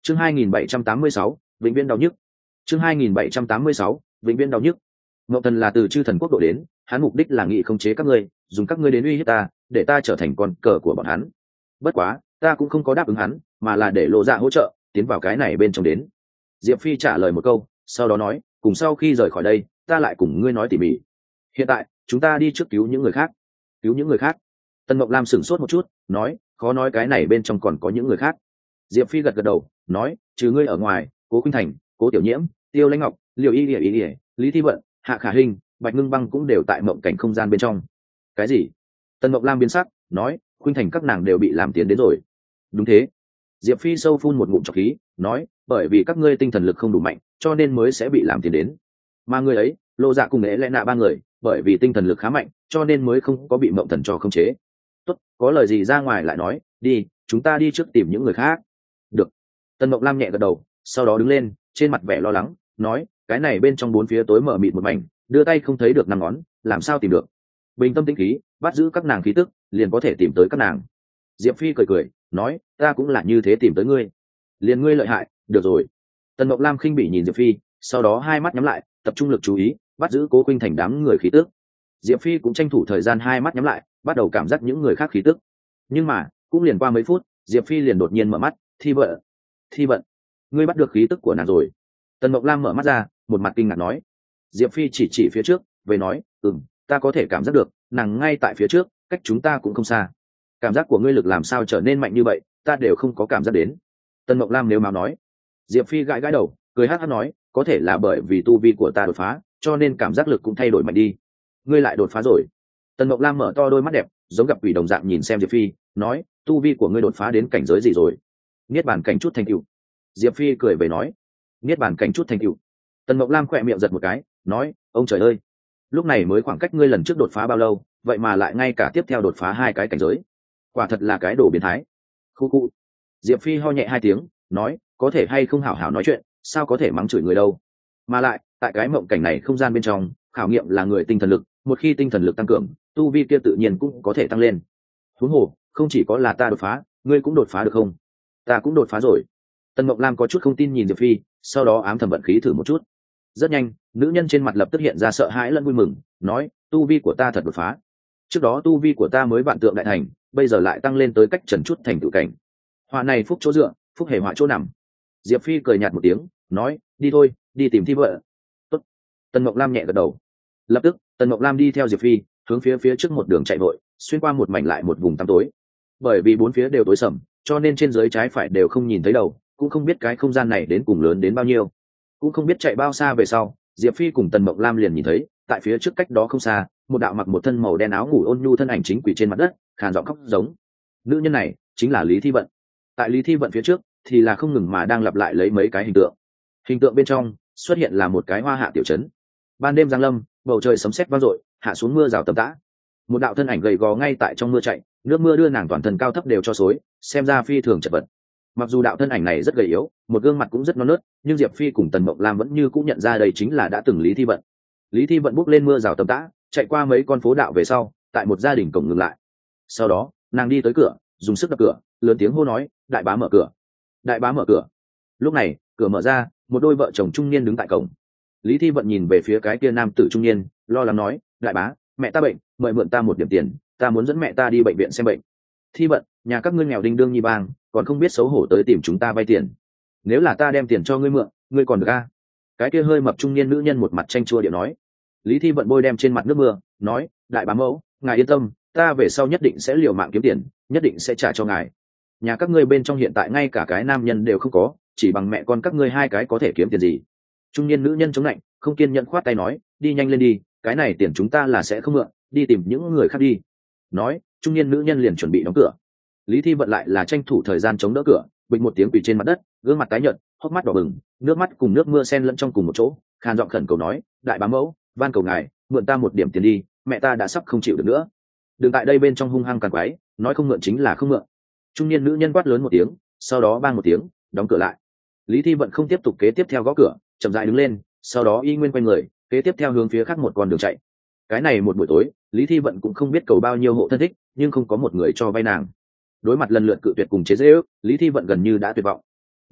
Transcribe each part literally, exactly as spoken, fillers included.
chương hai nghìn bảy trăm tám mươi sáu, vĩnh viễn đau nhức. chương hai nghìn bảy trăm tám mươi sáu, vĩnh viễn đau nhức. Ngộ Thần là từ chư thần quốc độ đến, hắn mục đích là nghị khống chế các ngươi, dùng các ngươi đến uy hiếp ta, để ta trở thành con cờ của bọn hắn. Bất quá, ta cũng không có đáp ứng hắn, mà là để Lộ Dạ hỗ trợ tiến vào cái này bên trong đến. Diệp Phi trả lời một câu, sau đó nói, cùng sau khi rời khỏi đây, ta lại cùng ngươi nói tỉ mỉ. Hiện tại, chúng ta đi trước cứu những người khác. Cứu những người khác? Tần Mộng Lam sửng sốt một chút, nói, khó nói cái này bên trong còn có những người khác. Diệp Phi gật gật đầu, nói, trừ ngươi ở ngoài, Cố Khuynh Thành, Cố Tiểu Nhiễm, Tiêu Lãnh Ngọc, Liều Y Lệ Y Lệ, Lý Thi Vận, Hạ Khả Hinh, Bạch Ngưng Băng cũng đều tại mộng cảnh không gian bên trong. Cái gì? Tần Mộng Lam biến sắc, nói, Khuynh Thành các nàng đều bị làm tiến đến rồi. Đúng thế. Diệp Phi sâu phun một ngụm trọc khí, nói, bởi vì các ngươi tinh thần lực không đủ mạnh, cho nên mới sẽ bị làm tiến đến. Mà người ấy, Lộ Dạ cùng Ế Lẽ Nạ ba người, bởi vì tinh thần lực khá mạnh, cho nên mới không có bị mộng thần cho khống chế. Tốt, có lời gì ra ngoài lại nói, đi, chúng ta đi trước tìm những người khác. Được. Tần Mộng Lam nhẹ gật đầu, sau đó đứng lên, trên mặt vẻ lo lắng, nói, cái này bên trong bốn phía tối mở mịt một mảnh, đưa tay không thấy được năm ngón, làm sao tìm được? Bình tâm tĩnh khí, bắt giữ các nàng khí tức, liền có thể tìm tới các nàng. Diệp Phi cười cười, nói, ta cũng là như thế tìm tới ngươi. Liền ngươi lợi hại, được rồi. Tần Mộng Lam khinh bỉ nhìn Diệp Phi, sau đó hai mắt nhắm lại, tập trung lực chú ý, bắt giữ Cố Khuynh Thành đám người khí tức. Diệp Phi cũng tranh thủ thời gian hai mắt nhắm lại, bắt đầu cảm giác những người khác khí tức. Nhưng mà, cũng liền qua mấy phút, Diệp Phi liền đột nhiên mở mắt, Thi Vận, Thi Vận, ngươi bắt được khí tức của nàng rồi. Tần Mộng Lam mở mắt ra, một mặt kinh ngạc nói. Diệp Phi chỉ chỉ phía trước, về nói, ừm, ta có thể cảm giác được, nàng ngay tại phía trước, cách chúng ta cũng không xa. Cảm giác của ngươi lực làm sao trở nên mạnh như vậy, ta đều không có cảm giác đến. Tần Mộng Lam nếu máu nói. Diệp Phi gãi gãi đầu, cười hát hát nói, có thể là bởi vì tu vi của ta đột phá, cho nên cảm giác lực cũng thay đổi mạnh đi. Ngươi lại đột phá rồi. Tần Mộng Lam mở to đôi mắt đẹp, giống gặp quỷ đồng dạng nhìn xem Diệp Phi, nói, tu vi của ngươi đột phá đến cảnh giới gì rồi? Niết bàn cảnh chút thành tựu. Diệp Phi cười về nói, niết bàn cảnh chút thành tựu. Tần Mộng Lam khỏe miệng giật một cái, nói, ông trời ơi, lúc này mới khoảng cách ngươi lần trước đột phá bao lâu, vậy mà lại ngay cả tiếp theo đột phá hai cái cảnh giới, quả thật là cái đồ biến thái. Khu khu. Diệp Phi ho nhẹ hai tiếng, nói, có thể hay không hảo hảo nói chuyện, sao có thể mắng chửi người đâu. Mà lại, tại cái mộng cảnh này không gian bên trong, khảo nghiệm là người tinh thần lực, một khi tinh thần lực tăng cường, tu vi kia tự nhiên cũng có thể tăng lên. Huống hồ, không chỉ có là ta đột phá, ngươi cũng đột phá được không? Ta cũng đột phá rồi. Tần Mộng Lam có chút không tin nhìn Diệp Phi, sau đó ám thầm vận khí thử một chút. Rất nhanh, nữ nhân trên mặt lập tức hiện ra sợ hãi lẫn vui mừng, nói, tu vi của ta thật đột phá. Trước đó tu vi của ta mới vạn tượng đại thành, bây giờ lại tăng lên tới cách trần chút thành tự cảnh. Họa này phúc chỗ dựa, phúc hề họa chỗ nằm. Diệp Phi cười nhạt một tiếng, nói, đi thôi, đi tìm Thi Vợ. Tốt. Tần Mộng Lam nhẹ gật đầu. Lập tức, Tần Mộng Lam đi theo Diệp Phi, hướng phía phía trước một đường chạy vội, xuyên qua một mảnh lại một vùng tăm tối. Bởi vì bốn phía đều tối sầm, cho nên trên dưới trái phải đều không nhìn thấy đầu, cũng không biết cái không gian này đến cùng lớn đến bao nhiêu, cũng không biết chạy bao xa về sau. Diệp Phi cùng Tần Mộng Lam liền nhìn thấy, tại phía trước cách đó không xa, một đạo mặc một thân màu đen áo ngủ ôn nhu thân ảnh chính quỳ trên mặt đất, khàn giọng khóc giống. Nữ nhân này chính là Lý Thi Vận. Tại Lý Thi Vận phía trước thì là không ngừng mà đang lặp lại lấy mấy cái hình tượng. Hình tượng bên trong xuất hiện là một cái hoa hạ tiểu trấn. Ban đêm giáng lâm, bầu trời sấm sét vang dội, hạ xuống mưa rào tầm tã. Một đạo thân ảnh gầy gò ngay tại trong mưa chạy, nước mưa đưa nàng toàn thân cao thấp đều cho xối, xem ra phi thường chật vật. Mặc dù đạo thân ảnh này rất gầy yếu, một gương mặt cũng rất non nớt, nhưng Diệp Phi cùng Tần Mộng Lam vẫn như cũng nhận ra đây chính là đã từng Lý Thi Vận. Lý Thi Vận bước lên mưa rào tầm tã, chạy qua mấy con phố đạo về sau, tại một gia đình cổng ngừng lại. Sau đó, nàng đi tới cửa, dùng sức đập cửa, lớn tiếng hô nói, đại bá mở cửa, đại bá mở cửa. Lúc này, cửa mở ra, một đôi vợ chồng trung niên đứng tại cổng. Lý Thi Vận nhìn về phía cái kia nam tử trung niên, lo lắng nói, đại bá, mẹ ta bệnh, mời mượn ta một điểm tiền, ta muốn dẫn mẹ ta đi bệnh viện xem bệnh. Thi Vận, nhà các ngươi nghèo đinh đương nhi bang, còn không biết xấu hổ tới tìm chúng ta vay tiền. Nếu là ta đem tiền cho ngươi mượn, ngươi còn được a? Cái kia hơi mập trung niên nữ nhân một mặt chanh chua điệu nói. Lý Thi Vận bôi đem trên mặt nước mưa, nói, đại bá mẫu, ngài yên tâm, ta về sau nhất định sẽ liều mạng kiếm tiền, nhất định sẽ trả cho ngài. Nhà các ngươi bên trong hiện tại ngay cả cái nam nhân đều không có, chỉ bằng mẹ con các ngươi hai cái có thể kiếm tiền gì? Trung niên nữ nhân chống lạnh, không kiên nhẫn khoát tay nói, đi nhanh lên đi, cái này tiền chúng ta là sẽ không mượn, đi tìm những người khác đi. Nói, trung niên nữ nhân liền chuẩn bị đóng cửa. Lý Thi Vận lại là tranh thủ thời gian chống đỡ cửa, bịch một tiếng quỳ trên mặt đất, gương mặt tái nhợt, hốc mắt đỏ bừng, nước mắt cùng nước mưa xen lẫn trong cùng một chỗ, khan giọng khẩn cầu nói, đại bá mẫu, van cầu ngài, mượn ta một điểm tiền đi, mẹ ta đã sắp không chịu được nữa. Đừng tại đây bên trong hung hăng càn quái, nói không mượn chính là không mượn. Trung niên nữ nhân quát lớn một tiếng, sau đó bang một tiếng, đóng cửa lại. Lý Thi Vận không tiếp tục kế tiếp theo gõ cửa, chậm rãi đứng lên, sau đó y nguyên quay người, kế tiếp theo hướng phía khác một con đường chạy. Cái này một buổi tối, Lý Thi Vận cũng không biết cầu bao nhiêu hộ thân thích, nhưng không có một người cho vay nàng. Đối mặt lần lượt cự tuyệt cùng chế giễu, Lý Thi Vận gần như đã tuyệt vọng.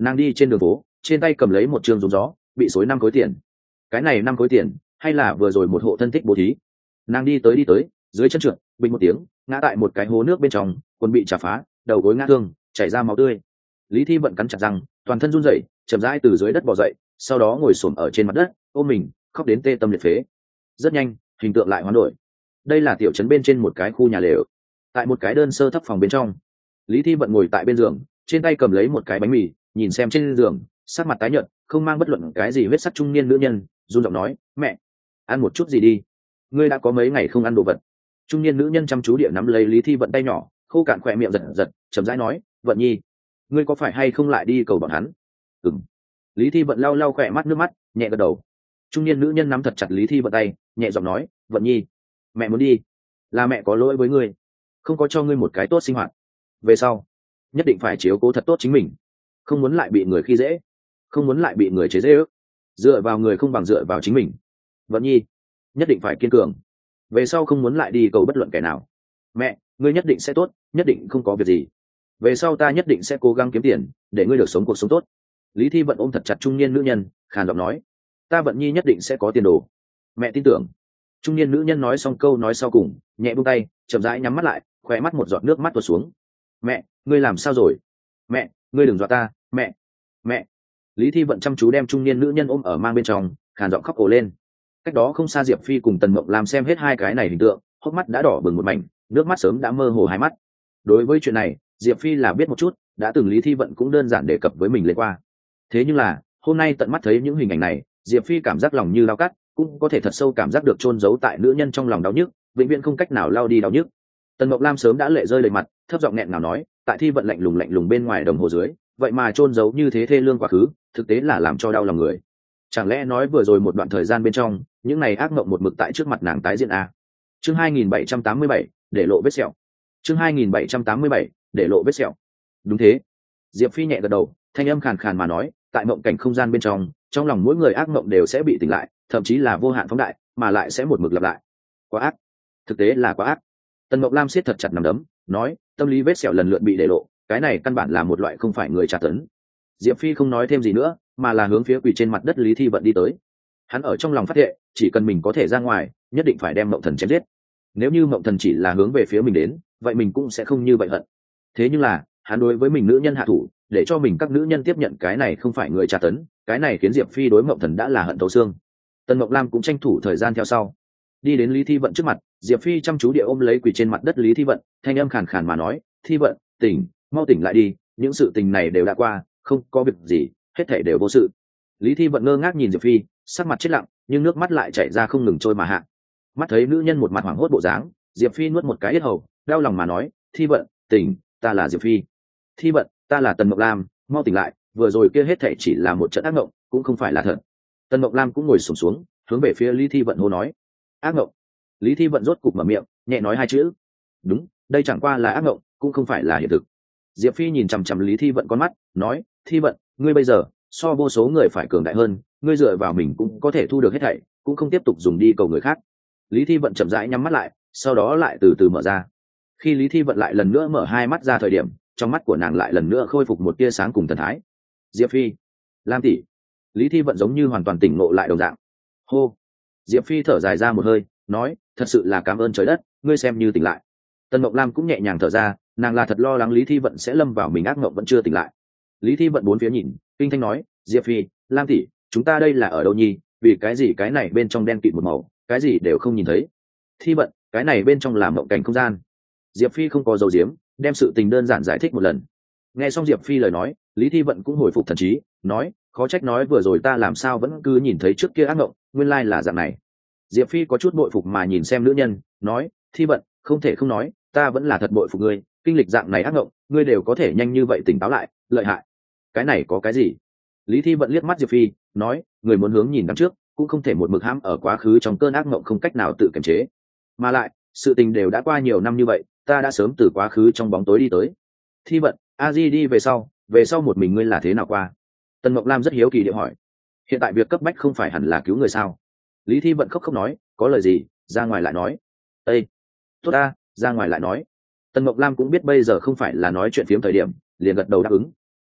Nàng đi trên đường phố, trên tay cầm lấy một trường rúng gió, bị xối năm khối tiền. Cái này năm khối tiền hay là vừa rồi một hộ thân thích bố thí. Nàng đi tới đi tới, dưới chân trượt, bình một tiếng, ngã tại một cái hố nước bên trong, quần bị chà phá, đầu gối ngã thương, chảy ra máu tươi. Lý Thi Vận cắn chặt răng, toàn thân run rẩy, chậm rãi từ dưới đất bò dậy, sau đó ngồi xổm ở trên mặt đất, ôm mình, khóc đến tê tâm liệt phế. Rất nhanh, hình tượng lại hoán đổi. Đây là tiểu trấn bên trên một cái khu nhà lều, tại một cái đơn sơ thấp phòng bên trong. Lý Thi Vận ngồi tại bên giường, trên tay cầm lấy một cái bánh mì, nhìn xem trên giường, sắc mặt tái nhợt, không mang bất luận cái gì huyết sắc trung niên nữ nhân, run giọng nói, mẹ, ăn một chút gì đi, ngươi đã có mấy ngày không ăn đồ vật. Trung niên nữ nhân chăm chú địa nắm lấy Lý Thi Vận tay nhỏ, khô cạn khỏe miệng giật giật, chậm rãi nói, Vận nhi, ngươi có phải hay không lại đi cầu bọn hắn? Ừm. Lý Thi Vận lau lau khỏe mắt nước mắt, nhẹ gật đầu. Trung niên nữ nhân nắm thật chặt Lý Thi Vận tay, nhẹ giọng nói, Vận nhi, mẹ muốn đi, là mẹ có lỗi với ngươi, không có cho ngươi một cái tốt sinh hoạt, về sau nhất định phải chiếu cố thật tốt chính mình, không muốn lại bị người khi dễ, không muốn lại bị người chế dễ ước, dựa vào người không bằng dựa vào chính mình. Vận nhi, nhất định phải kiên cường, về sau không muốn lại đi cầu bất luận kẻ nào. Mẹ, ngươi nhất định sẽ tốt, nhất định không có việc gì, về sau ta nhất định sẽ cố gắng kiếm tiền để ngươi được sống cuộc sống tốt. Lý Thi Vận ôm thật chặt trung niên nữ nhân, khàn giọng nói, ta Vận nhi nhất định sẽ có tiền đồ, mẹ tin tưởng. Trung niên nữ nhân nói xong câu nói sau cùng, nhẹ buông tay, chậm rãi nhắm mắt lại, khóe mắt một giọt nước mắt tuột xuống. Mẹ, ngươi làm sao rồi? Mẹ, ngươi đừng dọa ta, mẹ, mẹ. Lý Thi Vận chăm chú đem trung niên nữ nhân ôm ở mang bên trong, khàn giọng khóc ồ lên. Cách đó không xa Diệp Phi cùng Tần Mộng Lam xem hết hai cái này hình tượng, hốc mắt đã đỏ bừng một mảnh, nước mắt sớm đã mơ hồ hai mắt. Đối với chuyện này, Diệp Phi là biết một chút, đã từng Lý Thi Vận cũng đơn giản đề cập với mình lên qua. Thế nhưng là, hôm nay tận mắt thấy những hình ảnh này, Diệp Phi cảm giác lòng như lao cắt, cũng có thể thật sâu cảm giác được chôn giấu tại nữ nhân trong lòng đau nhức, vĩnh viễn không cách nào lao đi đau nhức. Tần Mộng Lam sớm đã lệ rơi đầy mặt, thấp giọng nghẹn ngào nói, tại Thi Vận lạnh lùng lạnh lùng bên ngoài đồng hồ dưới, vậy mà chôn giấu như thế thê lương quá khứ, thực tế là làm cho đau lòng người. Chẳng lẽ nói vừa rồi một đoạn thời gian bên trong, những này ác mộng một mực tại trước mặt nàng tái diễn à? Chương hai nghìn bảy trăm tám mươi bảy, để lộ vết sẹo. Chương hai nghìn bảy trăm tám mươi bảy, để lộ vết sẹo. Đúng thế. Diệp Phi nhẹ gật đầu, thanh âm khàn khàn mà nói, tại mộng cảnh không gian bên trong, trong lòng mỗi người ác mộng đều sẽ bị tỉnh lại, thậm chí là vô hạn phóng đại, mà lại sẽ một mực lặp lại. Quá ác, thực tế là quá ác. Tần Mộng Lam siết thật chặt nắm đấm, nói, tâm lý vết sẹo lần lượt bị để lộ, cái này căn bản là một loại không phải người tra tấn. Diệp Phi không nói thêm gì nữa, mà là hướng phía quỳ trên mặt đất Lý Thi Vận đi tới. Hắn ở trong lòng phát thệ, chỉ cần mình có thể ra ngoài, nhất định phải đem Mộng Thần chém giết. Nếu như Mộng Thần chỉ là hướng về phía mình đến, vậy mình cũng sẽ không như vậy hận. Thế nhưng là, hắn đối với mình nữ nhân hạ thủ, để cho mình các nữ nhân tiếp nhận cái này không phải người tra tấn, cái này khiến Diệp Phi đối Mộng Thần đã là hận thấu xương. Tần Mộng Lam cũng tranh thủ thời gian theo sau, đi đến Lý Thi Vận trước mặt. Diệp Phi chăm chú địa ôm lấy quỳ trên mặt đất Lý Thi Vận, thanh âm khàn khàn mà nói, Thi Vận, tỉnh, mau tỉnh lại đi, những sự tình này đều đã qua, không có việc gì, hết thảy đều vô sự. Lý Thi Vận ngơ ngác nhìn Diệp Phi, sắc mặt chết lặng, nhưng nước mắt lại chảy ra không ngừng trôi mà hạ. Mắt thấy nữ nhân một mặt hoảng hốt bộ dáng, Diệp Phi nuốt một cái yết hầu, đau lòng mà nói, Thi Vận, tỉnh, ta là Diệp Phi. Thi Vận, ta là Tần Mộng Lam, mau tỉnh lại, vừa rồi kia hết thảy chỉ là một trận ác mộng, cũng không phải là thật. Tần Mộng Lam cũng ngồi xổm xuống, xuống, hướng về phía Lý Thi Vận hô nói, ác mộng. Lý Thi Vận rốt cục mở miệng, nhẹ nói hai chữ, đúng, đây chẳng qua là ác mộng, cũng không phải là hiện thực. Diệp Phi nhìn chằm chằm Lý Thi Vận con mắt, nói, Thi Vận, ngươi bây giờ so vô số người phải cường đại hơn, ngươi dựa vào mình cũng có thể thu được hết thảy, cũng không tiếp tục dùng đi cầu người khác. Lý Thi Vận chậm rãi nhắm mắt lại, sau đó lại từ từ mở ra. Khi Lý Thi Vận lại lần nữa mở hai mắt ra thời điểm, trong mắt của nàng lại lần nữa khôi phục một tia sáng cùng thần thái. Diệp Phi, Lam tỷ. Lý Thi Vận giống như hoàn toàn tỉnh ngộ lại đồng dạng. Hô. Diệp Phi thở dài ra một hơi, nói, thật sự là cảm ơn trời đất, ngươi xem như tỉnh lại. Tần Mộng Lam cũng nhẹ nhàng thở ra, nàng là thật lo lắng Lý Thi Vận sẽ lâm vào mình ác mộng vẫn chưa tỉnh lại. Lý Thi Vận bốn phía nhìn, kinh thanh nói, Diệp Phi, Lam tỷ, chúng ta đây là ở đâu nhi, vì cái gì cái này bên trong đen kịt một màu, cái gì đều không nhìn thấy. Thi Vận, cái này bên trong là mộng cảnh không gian. Diệp Phi không có dấu diếm, đem sự tình đơn giản giải thích một lần. Nghe xong Diệp Phi lời nói, Lý Thi Vận cũng hồi phục thần trí, nói, khó trách nói vừa rồi ta làm sao vẫn cứ nhìn thấy trước kia ác mộng, nguyên lai là dạng này. Diệp Phi có chút bội phục mà nhìn xem nữ nhân, nói, Thi Vận, không thể không nói, ta vẫn là thật bội phục ngươi, kinh lịch dạng này ác mộng, ngươi đều có thể nhanh như vậy tỉnh táo lại, lợi hại. Cái này có cái gì? Lý Thi Vận liếc mắt Diệp Phi, nói, người muốn hướng nhìn đằng trước, cũng không thể một mực hãm ở quá khứ trong cơn ác mộng không cách nào tự kiềm chế. Mà lại, sự tình đều đã qua nhiều năm như vậy, ta đã sớm từ quá khứ trong bóng tối đi tới. Thi Vận, a di đi về sau, về sau một mình ngươi là thế nào qua? Tần Mộng Lam rất hiếu kỳ địa hỏi. Hiện tại việc cấp bách không phải hẳn là cứu người sao? Lý Thi Vận khóc khóc nói, có lời gì, ra ngoài lại nói. Ê, tốt ta, ra ngoài lại nói. Tần Mộng Lam cũng biết bây giờ không phải là nói chuyện phiếm thời điểm, liền gật đầu đáp ứng.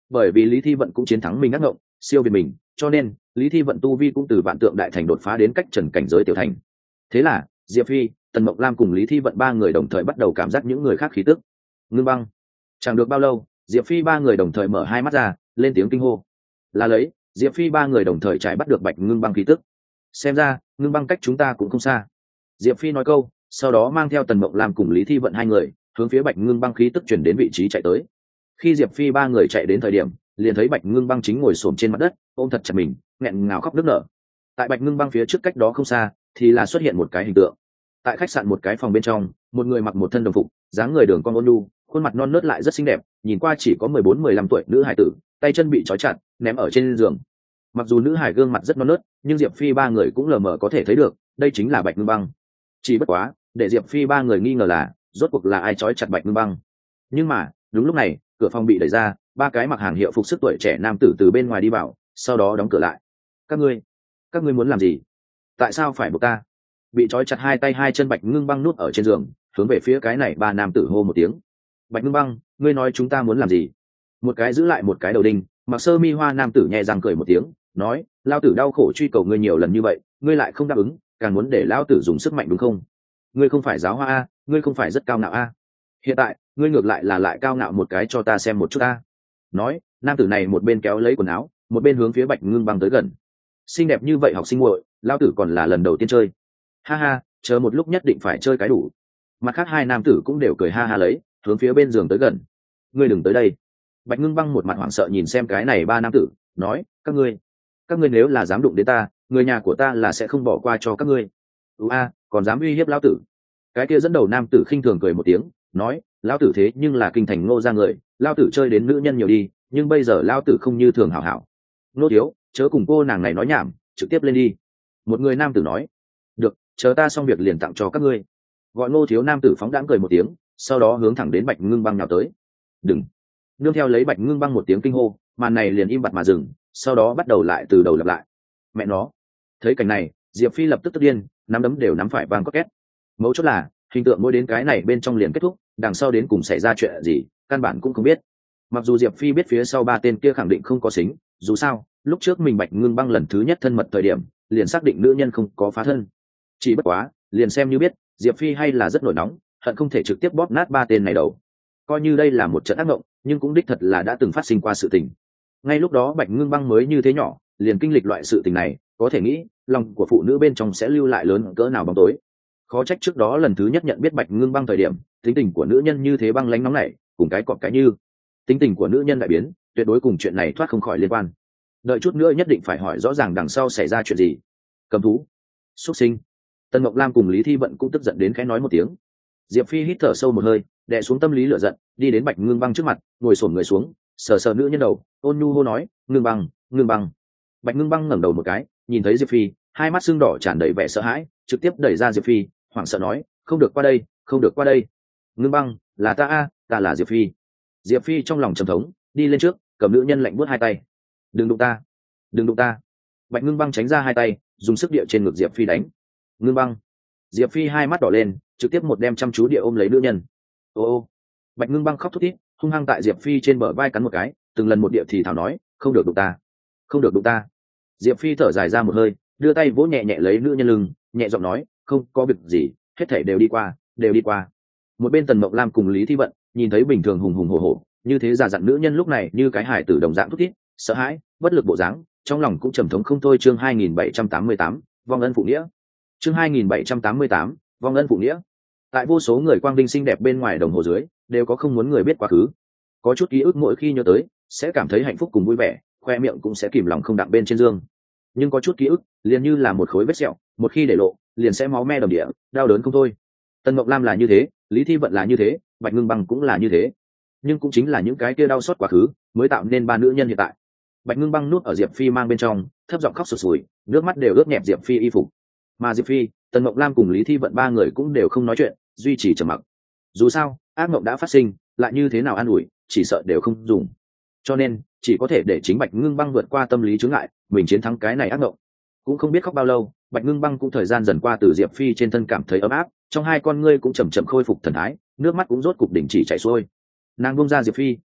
bởi vì lý thi vận cũng chiến thắng mình ác ngộng, siêu việt mình, cho nên lý thi vận tu vi cũng từ vạn tượng đại thành đột phá đến cách trần cảnh giới tiểu thành. Thế là diệp phi, tần mộng lam cùng lý thi vận ba người đồng thời bắt đầu cảm giác những người khác khí tức. Ngưng băng. Chẳng được bao lâu, diệp phi ba người đồng thời mở hai mắt ra, lên tiếng kinh hô. Là lấy diệp phi ba người đồng thời trải bắt được bạch ngưng băng khí tức. Xem ra ngưng băng cách chúng ta cũng không xa. Diệp phi nói câu, sau đó mang theo tần mộng lam cùng lý thi vận hai người hướng phía bạch ngưng băng khí tức chuyển đến vị trí chạy tới. Khi diệp phi ba người chạy đến thời điểm, liền thấy bạch ngưng băng chính ngồi xổm trên mặt đất, ôm thật chặt mình, nghẹn ngào khóc nức nở. Tại bạch ngưng băng phía trước cách đó không xa thì là xuất hiện một cái hình tượng. Tại khách sạn một cái phòng bên trong, một người mặc một thân đồng phục, dáng người đường cong ôn nhu, khuôn mặt non nớt lại rất xinh đẹp, nhìn qua chỉ có mười bốn mười lăm tuổi nữ hải tử, tay chân bị trói chặt ném ở trên giường. Mặc dù nữ hải gương mặt rất non nớt, nhưng diệp phi ba người cũng lờ mờ có thể thấy được đây chính là bạch ngưng băng. Chỉ bất quá để diệp phi ba người nghi ngờ là rốt cuộc là ai trói chặt bạch ngưng băng. Nhưng mà đúng lúc này, cửa phòng bị đẩy ra, ba cái mặc hàng hiệu phục sức tuổi trẻ nam tử từ bên ngoài đi vào, sau đó đóng cửa lại. Các ngươi các ngươi muốn làm gì? Tại sao phải buộc ta? Bị trói chặt hai tay hai chân bạch ngưng băng nuốt ở trên giường, hướng về phía cái này ba nam tử hô một tiếng. Bạch ngưng băng, ngươi nói chúng ta muốn làm gì? Một cái giữ lại một cái đầu đinh, mặc sơ mi hoa nam tử nhẹ răng cười một tiếng, nói, lao tử đau khổ truy cầu ngươi nhiều lần như vậy, ngươi lại không đáp ứng, càng muốn để lao tử dùng sức mạnh đúng không? Ngươi không phải giáo hoa a, ngươi không phải rất cao ngạo a. Hiện tại ngươi ngược lại là lại cao ngạo một cái cho ta xem một chút a. Nói, nam tử này một bên kéo lấy quần áo, một bên hướng phía bạch ngưng băng tới gần. Xinh đẹp như vậy học sinh muội, lao tử còn là lần đầu tiên chơi. Ha ha, chờ một lúc nhất định phải chơi cái đủ. Mặt khác hai nam tử cũng đều cười ha ha lấy, hướng phía bên giường tới gần. Ngươi đừng tới đây. Bạch ngưng băng một mặt hoảng sợ nhìn xem cái này ba nam tử, nói, các ngươi các ngươi nếu là dám đụng đến ta, người nhà của ta là sẽ không bỏ qua cho các ngươi. ưu a, còn dám uy hiếp lão tử? Cái kia dẫn đầu nam tử khinh thường cười một tiếng, nói, lão tử thế nhưng là kinh thành Ngô gia người, lão tử chơi đến nữ nhân nhiều đi, nhưng bây giờ lão tử không như thường hảo hảo. Nô thiếu, chớ cùng cô nàng này nói nhảm, trực tiếp lên đi. Một người nam tử nói, được, chờ ta xong việc liền tặng cho các ngươi. Gọi Ngô thiếu nam tử phóng đãng cười một tiếng, sau đó hướng thẳng đến bạch ngưng băng nào tới. Đừng. Nương theo lấy bạch ngưng băng một tiếng kinh hô, màn này liền im bặt mà dừng, sau đó bắt đầu lại từ đầu lặp lại. Mẹ nó. Thấy cảnh này, diệp phi lập tức tức điên, nắm đấm đều nắm phải vang có két. Mấu chốt là hình tượng mỗi đến cái này bên trong liền kết thúc, đằng sau đến cùng xảy ra chuyện gì căn bản cũng không biết. Mặc dù diệp phi biết phía sau ba tên kia khẳng định không có xính, dù sao lúc trước mình bạch ngưng băng lần thứ nhất thân mật thời điểm liền xác định nữ nhân không có phá thân. Chỉ bất quá liền xem như biết, diệp phi hay là rất nổi nóng, hận không thể trực tiếp bóp nát ba tên này đầu. Coi như đây là một trận ác mộng, nhưng cũng đích thật là đã từng phát sinh qua sự tình. Ngay lúc đó bạch ngưng băng mới như thế nhỏ, liền kinh lịch loại sự tình này, có thể nghĩ lòng của phụ nữ bên trong sẽ lưu lại lớn cỡ nào bóng tối. Khó trách trước đó lần thứ nhất nhận biết bạch ngưng băng thời điểm, tính tình của nữ nhân như thế băng lánh nóng nảy, cùng cái cọp cái như. Tính tình của nữ nhân đại biến, tuyệt đối cùng chuyện này thoát không khỏi liên quan. Đợi chút nữa nhất định phải hỏi rõ ràng đằng sau xảy ra chuyện gì. Cầm thú, xuất sinh. Tân Ngọc Lam cùng Lý Thi Vận cũng tức giận đến khẽ nói một tiếng. Diệp Phi hít thở sâu một hơi, đè xuống tâm lý lửa giận, đi đến bạch ngưng băng trước mặt, ngồi xổm người xuống, sờ sờ nữ nhân đầu, ôn nhu hô nói, ngưng băng, ngưng băng. Bạch ngưng băng ngẩng đầu một cái, nhìn thấy Diệp Phi, hai mắt sưng đỏ tràn đầy vẻ sợ hãi, trực tiếp đẩy ra Diệp Phi, hoảng sợ nói, không được qua đây, không được qua đây. Ngưng băng, là ta a, ta là Diệp Phi. Diệp Phi trong lòng trầm thống, đi lên trước, cầm nữ nhân lạnh buốt hai tay. Đừng đụng ta, đừng đụng ta. Bạch ngưng băng tránh ra hai tay, dùng sức địa trên ngực Diệp Phi đánh. Ngưng băng. Diệp Phi hai mắt đỏ lên, trực tiếp một đem chăm chú địa ôm lấy nữ nhân. Ô ô. Bạch ngưng băng khóc thút thít, hung hăng tại Diệp Phi trên bờ vai cắn một cái, từng lần một địa thì thảo nói, không được đụng ta, không được đụng ta. Diệp Phi thở dài ra một hơi, đưa tay vỗ nhẹ nhẹ lấy nữ nhân lưng, nhẹ giọng nói, không có việc gì, hết thảy đều đi qua, đều đi qua. Một bên Tần Mộng Lam cùng Lý Thi Vận nhìn thấy bình thường hùng hùng hổ hổ, như thế già dặn nữ nhân lúc này như cái hải tử đồng dạng thút thít, sợ hãi, bất lực bộ dáng, trong lòng cũng trầm thống không thôi. Chương hai nghìn bảy trăm tám mươi tám, vong ân phụ nghĩa. Chương hai nghìn bảy trăm tám mươi tám, vong ân phụ nghĩa. Tại vô số người quang vinh xinh đẹp bên ngoài đồng hồ dưới, đều có không muốn người biết quá khứ. Có chút ký ức mỗi khi nhớ tới, sẽ cảm thấy hạnh phúc cùng vui vẻ, khoe miệng cũng sẽ kìm lòng không đặng bên trên dương. Nhưng có chút ký ức, liền như là một khối vết sẹo, một khi để lộ, liền sẽ máu me đầm địa, đau đớn không thôi. Tần Mộng Lam là như thế, Lý Thi Vận là như thế, Bạch Ngưng Băng cũng là như thế. Nhưng cũng chính là những cái kia đau xót quá khứ, mới tạo nên ba nữ nhân hiện tại. Bạch Ngưng Băng nuốt ở Diệp Phi mang bên trong, thấp giọng khóc sụt sùi, nước mắt đều ướt nhẹp Diệp Phi y phục. Mà Diệp Phi, Tần Mộng Lam cùng Lý Thi Vận ba người cũng đều không nói chuyện, duy trì trầm mặc. Dù sao, ác mộng đã phát sinh, lại như thế nào an ủi, chỉ sợ đều không dùng. Cho nên, chỉ có thể để chính Bạch Ngưng Băng vượt qua tâm lý chướng ngại, mình chiến thắng cái này ác mộng. Cũng không biết khóc bao lâu, Bạch Ngưng Băng cũng thời gian dần qua từ Diệp Phi trên thân cảm thấy ấm áp, trong hai con ngươi cũng chậm chậm khôi phục thần thái, nước mắt cũng rốt cục đỉnh chỉ chảy xuôi. Nàng buông ra Diệp Phi,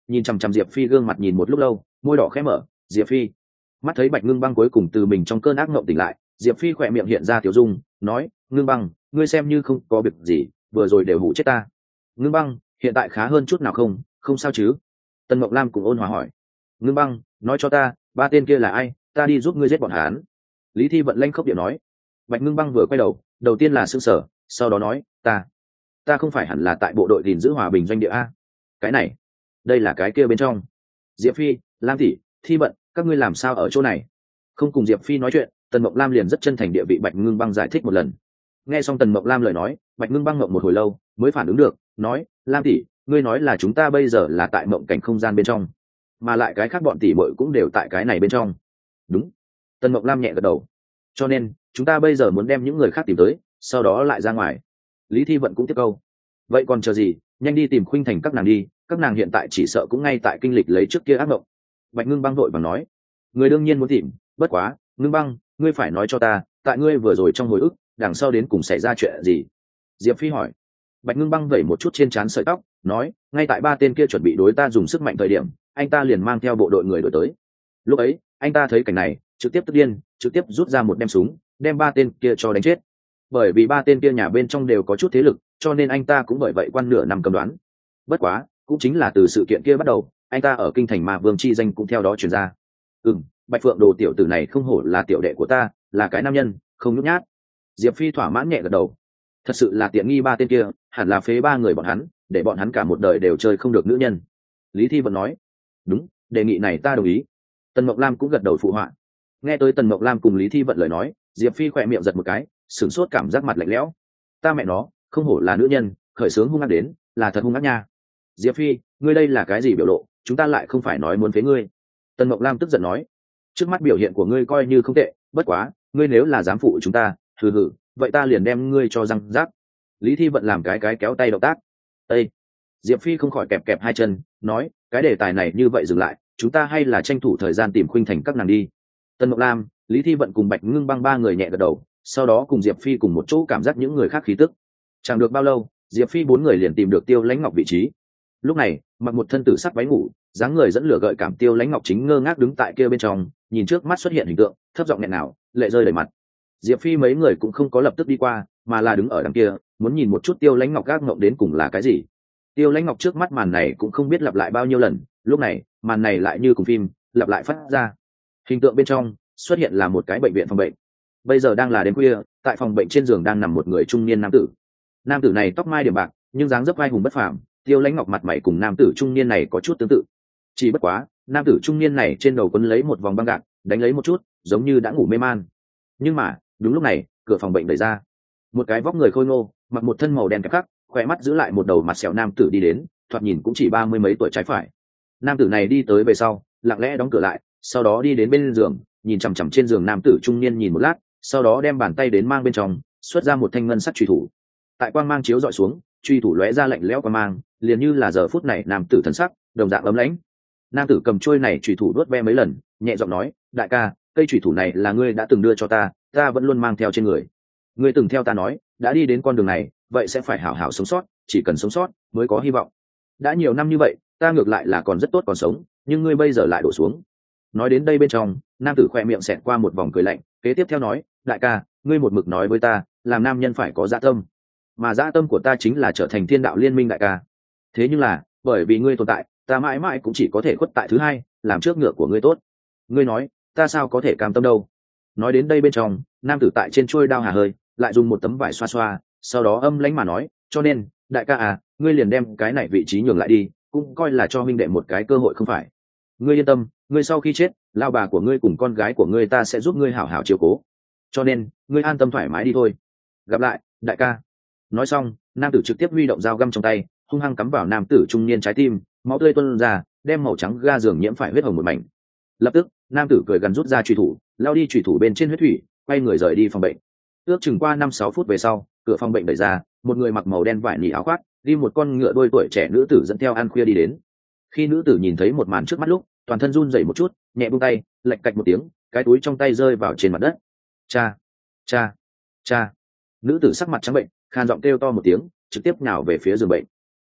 nhìn chằm chằm Diệp Phi gương mặt nhìn một lúc lâu, môi đỏ khẽ mở. Diệp Phi, mắt thấy Bạch Ngưng Băng cuối cùng từ mình trong cơn ác mộng tỉnh lại, Diệp Phi khỏe miệng hiện ra tiểu dung, nói: Ngưng Băng, ngươi xem như không có việc gì, vừa rồi đều hụ chết ta. Ngưng Băng, hiện tại khá hơn chút nào không? Không sao chứ? Tần Mộng Lam cũng ôn hòa hỏi. Ngưng Băng, nói cho ta, ba tên kia là ai, ta đi giúp ngươi giết bọn hắn. Lý Thi Vận lanh khốc điệu nói. Bạch Ngưng Băng vừa quay đầu, đầu tiên là sững sờ, sau đó nói: ta ta không phải hẳn là tại bộ đội gìn giữ hòa bình doanh địa a? Cái này, đây là cái kia bên trong. Diệp Phi, Lam tỷ, Thi Vận, các ngươi làm sao ở chỗ này? Không cùng Diệp Phi nói chuyện, Tần Mộng Lam liền rất chân thành địa vị Bạch Ngưng Băng giải thích một lần. Nghe xong Tần Mộng Lam lời nói, Bạch Ngưng Băng ngậm một hồi lâu mới phản ứng được, nói: Lam tỷ, ngươi nói là chúng ta bây giờ là tại mộng cảnh không gian bên trong, mà lại cái khác bọn tỷ muội cũng đều tại cái này bên trong. Đúng. Tần Mộng Lam nhẹ gật đầu. Cho nên chúng ta bây giờ muốn đem những người khác tìm tới, sau đó lại ra ngoài. Lý Thi Vận cũng tiếp câu. Vậy còn chờ gì, nhanh đi tìm Khuynh Thành các nàng đi, các nàng hiện tại chỉ sợ cũng ngay tại kinh lịch lấy trước kia ác mộng. Bạch Ngưng Băng vội vàng nói. Người đương nhiên muốn tìm, bất quá, Ngưng Băng, ngươi phải nói cho ta, tại ngươi vừa rồi trong hồi ức, đằng sau đến cùng xảy ra chuyện gì? Diệp Phi hỏi. Bạch Ngưng Băng vẩy một chút trên trán sợi tóc, nói: ngay tại ba tên kia chuẩn bị đối ta dùng sức mạnh thời điểm, anh ta liền mang theo bộ đội người đổi tới. Lúc ấy, anh ta thấy cảnh này, trực tiếp tức điên, trực tiếp rút ra một đem súng, đem ba tên kia cho đánh chết. Bởi vì ba tên kia nhà bên trong đều có chút thế lực, cho nên anh ta cũng bởi vậy quan nửa năm cầm đoán. Bất quá, cũng chính là từ sự kiện kia bắt đầu, anh ta ở kinh thành Ma Vương chi danh cũng theo đó truyền ra. Ừm, Bạch Phượng Đồ tiểu tử này không hổ là tiểu đệ của ta, là cái nam nhân, không nhút nhát. Diệp Phi thỏa mãn nhẹ gật đầu. Thật sự là tiện nghi ba tên kia, hẳn là phế ba người bọn hắn, để bọn hắn cả một đời đều chơi không được nữ nhân. Lý Thi Vận nói. Đúng, đề nghị này ta đồng ý. Tần Mộng Lam cũng gật đầu phụ họa. Nghe tới Tần Mộng Lam cùng Lý Thi Vận lời nói, Diệp Phi khỏe miệng giật một cái, sửng sốt cảm giác mặt lạnh lẽo. Ta mẹ nó, không hổ là nữ nhân, khởi sướng hung ác đến, là thật hung ác nha. Diệp Phi, ngươi đây là cái gì biểu lộ, chúng ta lại không phải nói muốn phế ngươi. Tần Mộng Lam tức giận nói. Trước mắt biểu hiện của ngươi coi như không tệ, bất quá, ngươi nếu là dám phụ chúng ta, hừ hừ, vậy ta liền đem ngươi cho răng rác. Lý Thi Vận làm cái cái kéo tay động tác. Ê! Diệp Phi không khỏi kẹp kẹp hai chân, nói: cái đề tài này như vậy dừng lại, chúng ta hay là tranh thủ thời gian tìm Khuynh Thành các nàng đi. Tần Mộng Lam, Lý Thi Vận cùng Bạch Ngưng Băng ba người nhẹ gật đầu, sau đó cùng Diệp Phi cùng một chỗ cảm giác những người khác khí tức. Chẳng được bao lâu, Diệp Phi bốn người liền tìm được Tiêu Lãnh Ngọc vị trí. Lúc này, mặc một thân tử sắc váy ngủ, dáng người dẫn lửa gợi cảm Tiêu Lãnh Ngọc chính ngơ ngác đứng tại kia bên trong, nhìn trước mắt xuất hiện hình tượng, thấp giọng nghẹn nào, lệ rơi đầy mặt. Diệp Phi mấy người cũng không có lập tức đi qua, mà là đứng ở đằng kia, muốn nhìn một chút Tiêu Lãnh Ngọc gác ngộng đến cùng là cái gì. Tiêu Lãnh Ngọc trước mắt màn này cũng không biết lặp lại bao nhiêu lần, lúc này, màn này lại như cùng phim, lặp lại phát ra. Hình tượng bên trong xuất hiện là một cái bệnh viện phòng bệnh. Bây giờ đang là đêm khuya, tại phòng bệnh trên giường đang nằm một người trung niên nam tử. Nam tử này tóc mai điểm bạc, nhưng dáng dấp vai hùng bất phàm, Tiêu Lãnh Ngọc mặt mày cùng nam tử trung niên này có chút tương tự. Chỉ bất quá, nam tử trung niên này trên đầu quấn lấy một vòng băng gạc, đánh lấy một chút, giống như đã ngủ mê man. Nhưng mà, đúng lúc này, cửa phòng bệnh đẩy ra. Một cái vóc người khôi ngô, mặc một thân màu đen kẹp khắc, khỏe mắt giữ lại một đầu mặt sẹo nam tử đi đến, thoạt nhìn cũng chỉ ba mươi mấy tuổi trái phải. Nam tử này đi tới về sau, lặng lẽ đóng cửa lại, sau đó đi đến bên giường, nhìn chằm chằm trên giường nam tử trung niên nhìn một lát, sau đó đem bàn tay đến mang bên trong, xuất ra một thanh ngân sắc chùy thủ. Tại quang mang chiếu dọi xuống, chùy thủ lóe ra lạnh lẽo quang mang, liền như là giờ phút này nam tử thần sắc, đồng dạng ấm lãnh. Nam tử cầm chuôi này chùy thủ đuốt ve mấy lần, nhẹ giọng nói: đại ca, cây chùy thủ này là ngươi đã từng đưa cho ta, ta vẫn luôn mang theo trên người. Ngươi từng theo ta nói, đã đi đến con đường này, vậy sẽ phải hảo hảo sống sót, chỉ cần sống sót mới có hy vọng. Đã nhiều năm như vậy, ta ngược lại là còn rất tốt còn sống, nhưng ngươi bây giờ lại đổ xuống. Nói đến đây bên trong, nam tử khoe miệng xẹt qua một vòng cười lạnh, kế tiếp theo nói: đại ca, ngươi một mực nói với ta, làm nam nhân phải có dạ tâm, mà dạ tâm của ta chính là trở thành thiên đạo liên minh đại ca. Thế nhưng là, bởi vì ngươi tồn tại, ta mãi mãi cũng chỉ có thể khuất tại thứ hai, làm trước ngựa của ngươi tốt. Ngươi nói, ta sao có thể cam tâm đâu. Nói đến đây bên trong, nam tử tại trên chuôi đao hà hơi, lại dùng một tấm vải xoa xoa, sau đó âm lãnh mà nói: cho nên, đại ca à, ngươi liền đem cái này vị trí nhường lại đi, cũng coi là cho minh đệ một cái cơ hội không phải. Ngươi yên tâm, ngươi sau khi chết, lao bà của ngươi cùng con gái của ngươi ta sẽ giúp ngươi hảo hảo chiếu cố, cho nên ngươi an tâm thoải mái đi thôi. Gặp lại, đại ca. Nói xong, nam tử trực tiếp huy động dao găm trong tay, hung hăng cắm vào nam tử trung niên trái tim, máu tươi tuôn ra, đem màu trắng ga giường nhiễm phải huyết hồng một mảnh. Lập tức, nam tử cười gần rút ra chùy thủ, lao đi chùy thủ bên trên huyết thủy, quay người rời đi phòng bệnh. Ước chừng qua năm sáu phút về sau, cửa phòng bệnh đẩy ra, một người mặc màu đen vải nỉ áo khoác, đi một con ngựa đôi tuổi trẻ nữ tử dẫn theo ăn khuya đi đến. Khi nữ tử nhìn thấy một màn trước mắt lúc, toàn thân run rẩy một chút, nhẹ buông tay, lạch cạch một tiếng, cái túi trong tay rơi vào trên mặt đất. Cha, cha, cha! Nữ tử sắc mặt trắng bệnh, khan giọng kêu to một tiếng, trực tiếp nhào về phía giường bệnh.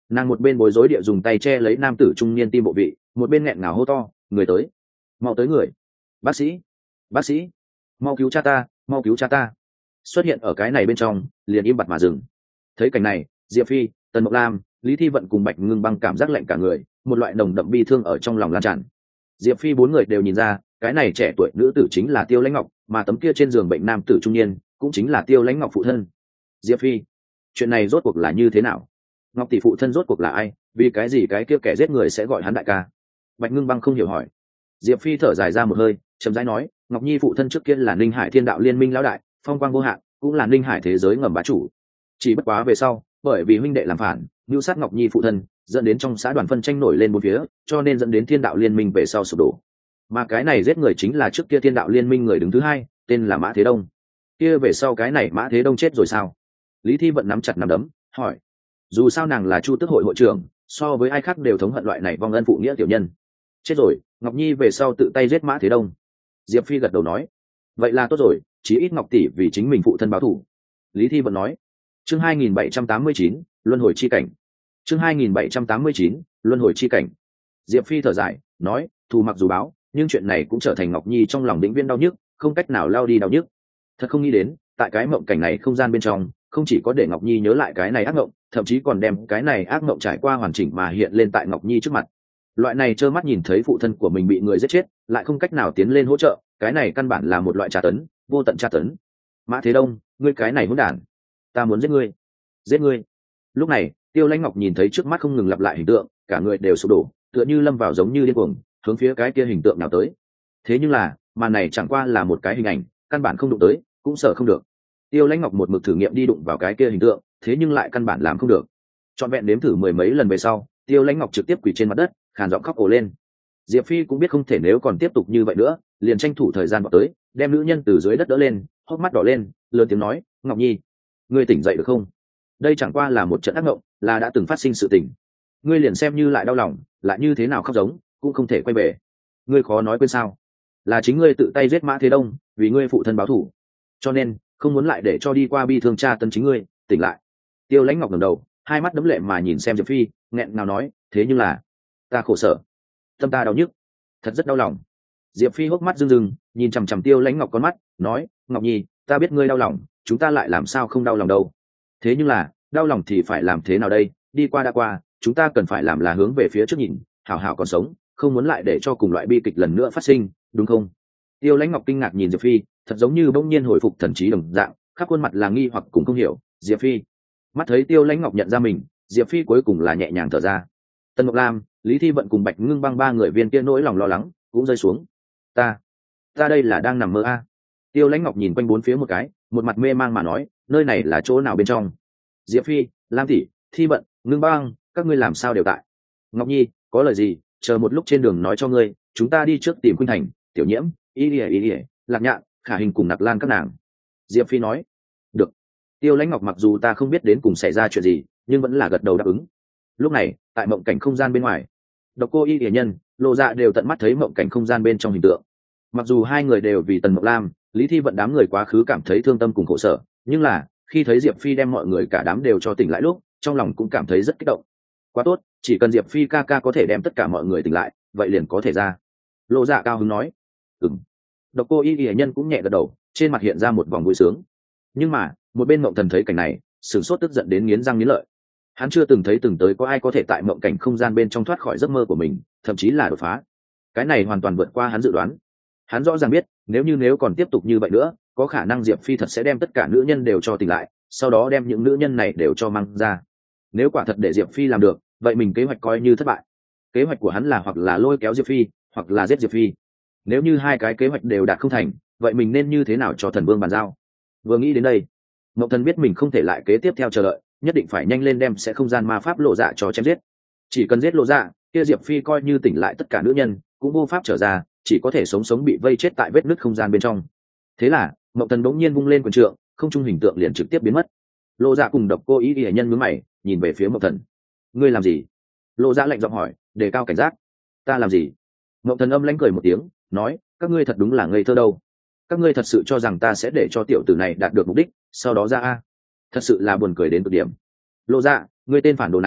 Nàng một bên bối rối địa dùng tay che lấy nam tử trung niên tim bộ vị, một bên nghẹn ngào hô to, người tới, mau tới người, bác sĩ, bác sĩ, mau cứu cha ta, mau cứu cha ta. Xuất hiện ở cái này bên trong liền im bặt mà dừng. Thấy cảnh này, Diệp Phi, Tần Mộc Lam, Lý Thi Vận cùng Bạch Ngưng Băng cảm giác lạnh cả người, một loại nồng đậm bi thương ở trong lòng lan tràn. Diệp Phi bốn người đều nhìn ra, cái này trẻ tuổi nữ tử chính là Tiêu Lãnh Ngọc, mà tấm kia trên giường bệnh nam tử trung niên cũng chính là Tiêu Lãnh Ngọc phụ thân. Diệp Phi, chuyện này rốt cuộc là như thế nào? Ngọc tỷ phụ thân rốt cuộc là ai? Vì cái gì cái kia kẻ giết người sẽ gọi hắn đại ca? Bạch Ngưng Băng không hiểu hỏi. Diệp Phi thở dài ra một hơi, chậm rãi nói, Ngọc Nhi phụ thân trước kia là Ninh Hải Thiên Đạo Liên Minh lão đại, phong quang vô hạn, cũng là Ninh Hải thế giới ngầm bá chủ. Chỉ bất quá về sau, bởi vì huynh đệ làm phản, mưu sát Ngọc Nhi phụ thân, dẫn đến trong xã đoàn phân tranh nổi lên bốn phía, cho nên dẫn đến Thiên Đạo Liên Minh về sau sụp đổ. Mà cái này giết người chính là trước kia Thiên Đạo Liên Minh người đứng thứ hai, tên là Mã Thế Đông. Kia về sau cái này Mã Thế Đông chết rồi sao? Lý Thi Vận nắm chặt nắm đấm, hỏi. Dù sao nàng là Chu Tước hội hội trưởng, so với ai khác đều thống hận loại này vong ân phụ nghĩa tiểu nhân. Chết rồi, Ngọc Nhi về sau tự tay giết Mã Thế Đông. Diệp Phi gật đầu nói, vậy là tốt rồi, chí ít Ngọc tỷ vì chính mình phụ thân báo thù. Lý Thi Vận nói. Chương hai nghìn bảy trăm tám mươi chín, luân hồi chi cảnh. Chương hai nghìn bảy trăm tám mươi chín, luân hồi chi cảnh. Diệp Phi thở dài, nói, thù mặc dù báo, nhưng chuyện này cũng trở thành Ngọc Nhi trong lòng vĩnh viễn đau nhức, không cách nào lao đi đau nhức. Thật không nghĩ đến, tại cái mộng cảnh này không gian bên trong, không chỉ có để Ngọc Nhi nhớ lại cái này ác mộng, thậm chí còn đem cái này ác mộng trải qua hoàn chỉnh mà hiện lên tại Ngọc Nhi trước mặt. Loại này trơ mắt nhìn thấy phụ thân của mình bị người giết chết, lại không cách nào tiến lên hỗ trợ, cái này căn bản là một loại tra tấn, vô tận tra tấn. Mã Thế Đông, ngươi cái này hỗn đản, ta muốn giết ngươi, giết ngươi. Lúc này, Tiêu Lãnh Ngọc nhìn thấy trước mắt không ngừng lặp lại hình tượng, cả người đều sụp đổ, tựa như lâm vào giống như điên cuồng, hướng phía cái kia hình tượng nào tới. Thế nhưng là, màn này chẳng qua là một cái hình ảnh, căn bản không đụng tới, cũng sợ không được. Tiêu Lãnh Ngọc một mực thử nghiệm đi đụng vào cái kia hình tượng, thế nhưng lại căn bản làm không được. Trọn vẹn đếm thử mười mấy lần về sau, Tiêu Lãnh Ngọc trực tiếp quỳ trên mặt đất, khàn giọng khóc ồ lên. Diệp Phi cũng biết không thể nếu còn tiếp tục như vậy nữa, liền tranh thủ thời gian vào tới, đem nữ nhân từ dưới đất đỡ lên, hốc mắt đỏ lên, lớn tiếng nói, Ngọc Nhi, ngươi tỉnh dậy được không? Đây chẳng qua là một trận ác mộng, là đã từng phát sinh sự tình. Ngươi liền xem như lại đau lòng, lại như thế nào khóc giống, cũng không thể quay về. Ngươi khó nói quên sao? Là chính ngươi tự tay giết Mã Thế Đông, vì ngươi phụ thân báo thù. Cho nên, không muốn lại để cho đi qua bi thương cha tấn chính ngươi, tỉnh lại. Tiêu Lãnh Ngọc ngẩng đầu, hai mắt đấm lệ mà nhìn xem Diệp Phi, nghẹn ngào nói, thế nhưng là, ta khổ sở, tâm ta đau nhức, thật rất đau lòng. Diệp Phi hốc mắt rưng rưng, nhìn chằm chằm Tiêu Lãnh Ngọc con mắt, nói, Ngọc Nhi, ta biết ngươi đau lòng, chúng ta lại làm sao không đau lòng đâu. Thế nhưng là, đau lòng thì phải làm thế nào đây? Đi qua đã qua, chúng ta cần phải làm là hướng về phía trước nhìn, hảo hảo còn sống, không muốn lại để cho cùng loại bi kịch lần nữa phát sinh, đúng không? Tiêu Lãnh Ngọc kinh ngạc nhìn Diệp Phi, thật giống như bỗng nhiên hồi phục thần trí đồng dạng, khắp khuôn mặt là nghi hoặc cùng không hiểu. Diệp Phi, mắt thấy Tiêu Lãnh Ngọc nhận ra mình, Diệp Phi cuối cùng là nhẹ nhàng thở ra. Tần Mộc Lam, Lý Thi Vận cùng Bạch Ngưng Băng ba người viên kia nỗi lòng lo lắng cũng rơi xuống. Ta, ta đây là đang nằm mơ a? Tiêu Lãnh Ngọc nhìn quanh bốn phía một cái, một mặt mê mang mà nói, nơi này là chỗ nào bên trong? Diệp Phi, Lam tỷ, Thi Vận, Ngưng Băng, các ngươi làm sao đều tại? Ngọc Nhi, có lời gì, chờ một lúc trên đường nói cho ngươi, chúng ta đi trước tìm Khuynh Thành, Tiểu Nhiễm, Y Lìa Y Lìa, Lạc Nhạn, Khả Hình cùng Nặc Lan các nàng. Diệp Phi nói. Được. Tiêu Lãnh Ngọc mặc dù ta không biết đến cùng xảy ra chuyện gì, nhưng vẫn là gật đầu đáp ứng. Lúc này, tại mộng cảnh không gian bên ngoài, Độc Cô Y Lìa Nhân, Lộ Dạ đều tận mắt thấy mộng cảnh không gian bên trong hình tượng. Mặc dù hai người đều vì Tần Mộc Lam, Lý Thi Vận đám người quá khứ cảm thấy thương tâm cùng khổ sở, nhưng là khi thấy Diệp Phi đem mọi người cả đám đều cho tỉnh lại lúc, trong lòng cũng cảm thấy rất kích động. Quá tốt, chỉ cần Diệp Phi ca ca có thể đem tất cả mọi người tỉnh lại, vậy liền có thể ra. Lộ Dạ cao hứng nói. Ừm. Độc Cô Y Lìa Nhân cũng nhẹ gật đầu, trên mặt hiện ra một vòng vui sướng. Nhưng mà, một bên Mộng Thần thấy cảnh này, sửng sốt tức giận đến nghiến răng nghiến lợi. Hắn chưa từng thấy từng tới có ai có thể tại mộng cảnh không gian bên trong thoát khỏi giấc mơ của mình, thậm chí là đột phá. Cái này hoàn toàn vượt qua hắn dự đoán. Hắn rõ ràng biết, nếu như nếu còn tiếp tục như vậy nữa, có khả năng Diệp Phi thật sẽ đem tất cả nữ nhân đều cho tỉnh lại, sau đó đem những nữ nhân này đều cho mang ra. Nếu quả thật để Diệp Phi làm được, vậy mình kế hoạch coi như thất bại. Kế hoạch của hắn là hoặc là lôi kéo Diệp Phi, hoặc là giết Diệp Phi. Nếu như hai cái kế hoạch đều đạt không thành, vậy mình nên như thế nào cho Thần Vương bàn giao? Vừa nghĩ đến đây, Mộng Thần biết mình không thể lại kế tiếp theo chờ đợi, nhất định phải nhanh lên đem sẽ không gian ma pháp Lộ Dạ cho chém giết. Chỉ cần giết Lộ Dạ, kia Diệp Phi coi như tỉnh lại tất cả nữ nhân, cũng vô pháp trở ra, chỉ có thể sống sống bị vây chết tại vết nứt không gian bên trong. Thế là, Mộng Thần bỗng nhiên vung lên quyền trượng, không trung hình tượng liền trực tiếp biến mất. Lộ Dạ cùng Độc Cô Y Y Nhân nhướng mày, nhìn về phía Mộng Thần. Ngươi làm gì? Lộ Dạ lạnh giọng hỏi, đề cao cảnh giác. Ta làm gì? Mộng Thần âm lãnh cười một tiếng, nói, các ngươi thật đúng là ngây thơ đâu. Các ngươi thật sự cho rằng ta sẽ để cho tiểu tử này đạt được mục đích, sau đó ra a? Thật sự là buồn cười đến cực điểm. Lộ Dạ, ngươi tên phản đồ này,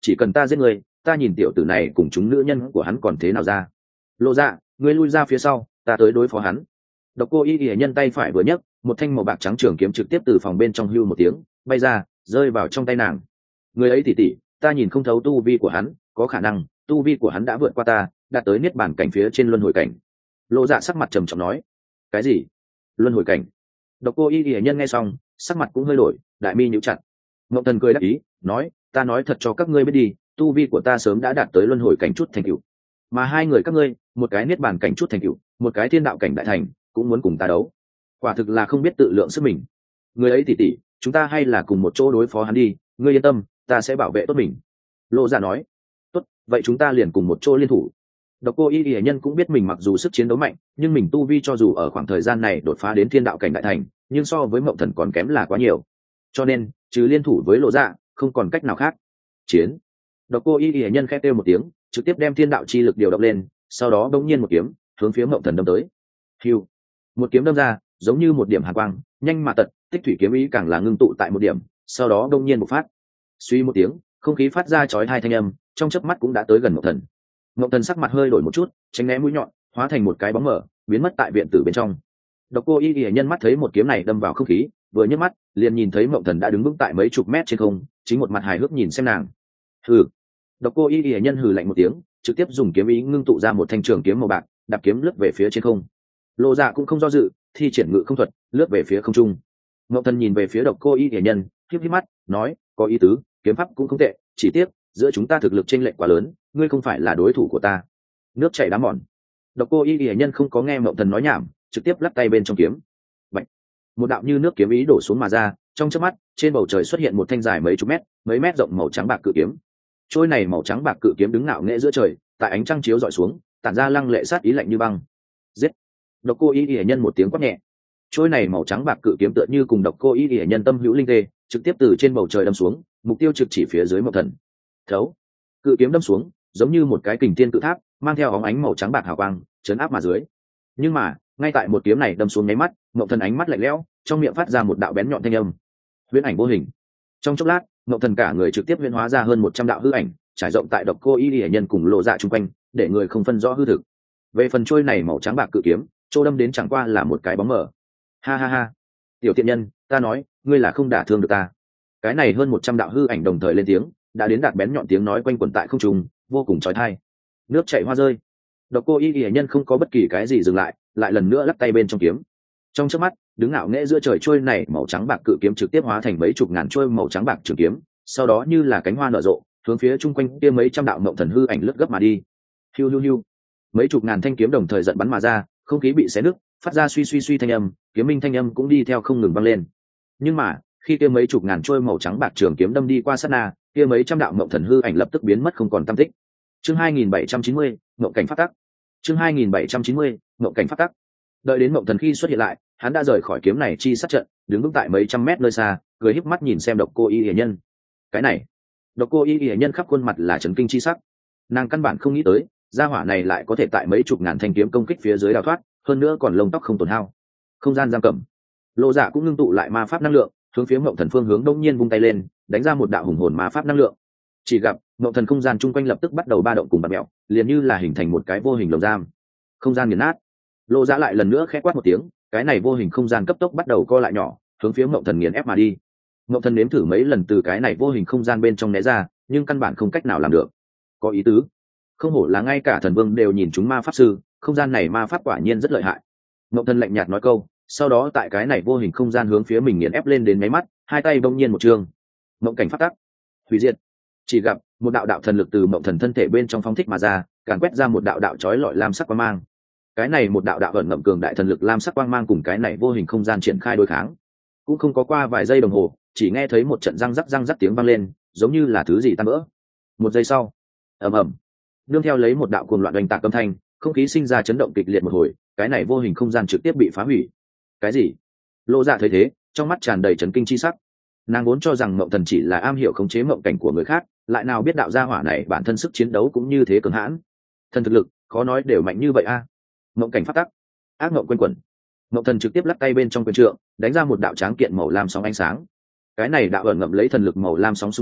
chỉ cần ta giết ngươi, ta nhìn tiểu tử này cùng chúng nữ nhân của hắn còn thế nào ra. Lộ Dạ, ngươi lui ra phía sau, ta tới đối phó hắn. Độc Cô Y Y nhân tay phải vừa nhấc, một thanh màu bạc trắng trường kiếm trực tiếp từ phòng bên trong hưu một tiếng bay ra, rơi vào trong tay nàng. Người ấy tỉ tỉ, ta nhìn không thấu tu vi của hắn, có khả năng tu vi của hắn đã vượt qua ta, đạt tới niết bàn cảnh phía trên luân hồi cảnh. Lộ Dạ sắc mặt trầm trọng nói. Cái gì? Luân hồi cảnh? Độc Cô Y Y nhân nghe xong, sắc mặt cũng hơi đổi, đại mi nhíu chặt. Ngộng Thần cười đáp ý, nói, ta nói thật cho các ngươi biết đi, tu vi của ta sớm đã đạt tới luân hồi cảnh chút thành tựu, mà hai người các ngươi, một cái niết bàn cảnh chút thành tựu, một cái thiên đạo cảnh đại thành, cũng muốn cùng ta đấu. Quả thực là không biết tự lượng sức mình. Người ấy tỉ tỉ, chúng ta hay là cùng một chỗ đối phó hắn đi, ngươi yên tâm, ta sẽ bảo vệ tốt mình. Lộ Dạ nói. Tốt, vậy chúng ta liền cùng một chỗ liên thủ. Độc Cô Y Y nhân cũng biết mình mặc dù sức chiến đấu mạnh, nhưng mình tu vi cho dù ở khoảng thời gian này đột phá đến thiên đạo cảnh đại thành, nhưng so với Mộng Thần còn kém là quá nhiều. Cho nên, trừ liên thủ với Lộ Dạ, không còn cách nào khác. Chiến. Độc Cô Y Y nhân khẽ kêu một tiếng, trực tiếp đem thiên đạo chi lực điều động lên, sau đó bỗng nhiên một kiếm, hướng phía Mộng Thần đâm tới. Hưu. Một kiếm đâm ra, giống như một điểm hàn quang, nhanh mà tật, tích thủy kiếm ý càng là ngưng tụ tại một điểm, sau đó bỗng nhiên một phát. Suy một tiếng, không khí phát ra chói tai thanh âm, trong chớp mắt cũng đã tới gần Mộng Thần. Mộng Thần sắc mặt hơi đổi một chút, tránh né mũi nhọn, hóa thành một cái bóng mờ, biến mất tại viện tử bên trong. Độc Cô Y Y nhân mắt thấy một kiếm này đâm vào không khí, vừa nhấc mắt, liền nhìn thấy Mộng Thần đã đứng vững tại mấy chục mét trên không, chính một mặt hài hước nhìn xem nàng. Hừ. Độc Cô Y Y nhân hừ lạnh một tiếng, trực tiếp dùng kiếm ý ngưng tụ ra một thanh trường kiếm màu bạc, đạp kiếm lướt về phía trên không. Lộ Dạ cũng không do dự, thi triển ngự không thuật, lướt về phía không trung. Mộng Thần nhìn về phía Độc Cô Y Y nhân, híp híp mắt, nói, có ý tứ, kiếm pháp cũng không tệ, chỉ tiếc giữa chúng ta thực lực chênh lệch quá lớn, ngươi không phải là đối thủ của ta. Nước chảy đá mòn. Độc Cô Y Y nhân không có nghe Mộng Thần nói nhảm, trực tiếp lắc tay bên trong kiếm. Bạch. Một đạo như nước kiếm ý đổ xuống mà ra, trong chớp mắt, trên bầu trời xuất hiện một thanh dài mấy chục mét, mấy mét rộng màu trắng bạc cự kiếm. Trôi này màu trắng bạc cự kiếm đứng ngạo nghễ giữa trời, tại ánh trăng chiếu rọi xuống, tản ra lăng lệ sát ý lạnh như băng. Giết. Độc Cô Y Y nhân một tiếng quát nhẹ. Trôi này màu trắng bạc cự kiếm tựa như cùng Độc Cô Y Y nhân tâm hữu linh tê, trực tiếp từ trên bầu trời đâm xuống, mục tiêu trực chỉ phía dưới Mộng Thần. Thấu. Cự kiếm đâm xuống, giống như một cái kình thiên cự tháp, mang theo óng ánh màu trắng bạc hào quang, chấn áp mà dưới. Nhưng mà, ngay tại một kiếm này đâm xuống nháy mắt, Mộng Thần ánh mắt lạnh lẽo, trong miệng phát ra một đạo bén nhọn thanh âm. Huyễn ảnh vô hình. Trong chốc lát, Mộng Thần cả người trực tiếp huyễn hóa ra hơn một trăm đạo hư ảnh, trải rộng tại Độc Cô Y Y nhân cùng Lộ Dạ chung quanh, để người không phân rõ hư thực. Về phần trôi này màu trắng bạc cự kiếm, chỗ đâm đến chẳng qua là một cái bóng mờ. Ha ha ha, tiểu tiện nhân, ta nói, ngươi là không đả thương được ta. Cái này hơn một trăm đạo hư ảnh đồng thời lên tiếng, đã đến đạt bén nhọn tiếng nói quanh quẩn tại không trung, vô cùng chói tai. Nước chảy hoa rơi. Độc Cô Y Y nhân không có bất kỳ cái gì dừng lại, lại lần nữa lắc tay bên trong kiếm. Trong chớp mắt, đứng ngạo nghễ giữa trời trôi này màu trắng bạc cự kiếm trực tiếp hóa thành mấy chục ngàn trôi màu trắng bạc trường kiếm, sau đó như là cánh hoa nở rộ, hướng phía chung quanh kia mấy trăm đạo Mộng Thần hư ảnh lướt gấp mà đi. Hiu hiu hiu. Mấy chục ngàn thanh kiếm đồng thời giận bắn mà ra, không khí bị xé nứt, phát ra suy suy suy thanh âm, kiếm minh thanh âm cũng đi theo không ngừng vang lên. Nhưng mà, khi kia mấy chục ngàn trôi màu trắng bạc trường kiếm đâm đi qua sát na, kia mấy trăm đạo Mộng Thần hư ảnh lập tức biến mất không còn tăm tích. Chương hai nghìn bảy trăm chín mươi, Mộng cảnh phát tắc. Chương hai nghìn bảy trăm chín mươi, Mộng cảnh phát tắc. Đợi đến Mộng Thần khi xuất hiện lại, hắn đã rời khỏi kiếm này chi sát trận, đứng vững tại mấy trăm mét nơi xa, cười híp mắt nhìn xem Độc Cô Y Y nhân. Cái này, Độc Cô Y Y nhân khắp khuôn mặt là chấn kinh chi sắc. Nàng căn bản không nghĩ tới, gia hỏa này lại có thể tại mấy chục ngàn thanh kiếm công kích phía dưới đào thoát, hơn nữa còn lông tóc không tổn hao. Không gian giam cầm. Lộ Dạ cũng ngưng tụ lại ma pháp năng lượng, hướng phía Mộng Thần phương hướng đông nhiên vung tay lên, đánh ra một đạo hùng hồn ma pháp năng lượng. Chỉ gặp Mộng Thần không gian chung quanh lập tức bắt đầu ba động cùng bạt mèo, liền như là hình thành một cái vô hình lồng giam. Không gian nghiền nát. Lộ Dạ lại lần nữa khẽ quát một tiếng, cái này vô hình không gian cấp tốc bắt đầu co lại nhỏ, hướng phía Mộng Thần nghiền ép mà đi. Mộng Thần nếm thử mấy lần từ cái này vô hình không gian bên trong né ra, nhưng căn bản không cách nào làm được. Có ý tứ. Không hổ là ngay cả thần vương đều nhìn chúng ma pháp sư, không gian này ma pháp quả nhiên rất lợi hại. Mộng Thần lạnh nhạt nói câu, sau đó tại cái này vô hình không gian hướng phía mình nghiền ép lên đến mấy mắt, hai tay bỗng nhiên một trường. Mộng cảnh phát tắc. Hủy diệt. Chỉ gặp một đạo đạo thần lực từ Mộng Thần thân thể bên trong phóng thích mà ra, càn quét ra một đạo đạo chói lọi lam sắc quang mang. Cái này một đạo đạo ẩn ngậm cường đại thần lực lam sắc quang mang cùng cái này vô hình không gian triển khai đối kháng. Cũng không có qua vài giây đồng hồ, chỉ nghe thấy một trận răng rắc răng rắc tiếng vang lên, giống như là thứ gì tan vỡ. Một giây sau, ầm ầm, nương theo lấy một đạo cuồng loạn oanh tạc âm thanh, không khí sinh ra chấn động kịch liệt một hồi, cái này vô hình không gian trực tiếp bị phá hủy. Cái gì? Lộ Dạ thấy thế, trong mắt tràn đầy chấn kinh chi sắc. Nàng vốn cho rằng Mộng Thần chỉ là am hiểu khống chế mộng cảnh của người khác, lại nào biết đạo gia hỏa này bản thân sức chiến đấu cũng như thế cường hãn. Thần thực lực, khó nói đều mạnh như vậy a. À. Mộng cảnh phát tắc. Ác mộng quanh quẩn. Mộng Thần trực tiếp lắc tay bên trong quyền trượng, đánh ra một đạo tráng kiện màu lam sóng ánh sáng. Cái này đạo ẩn ngậm lấy thần lực màu lam sóng xung kích,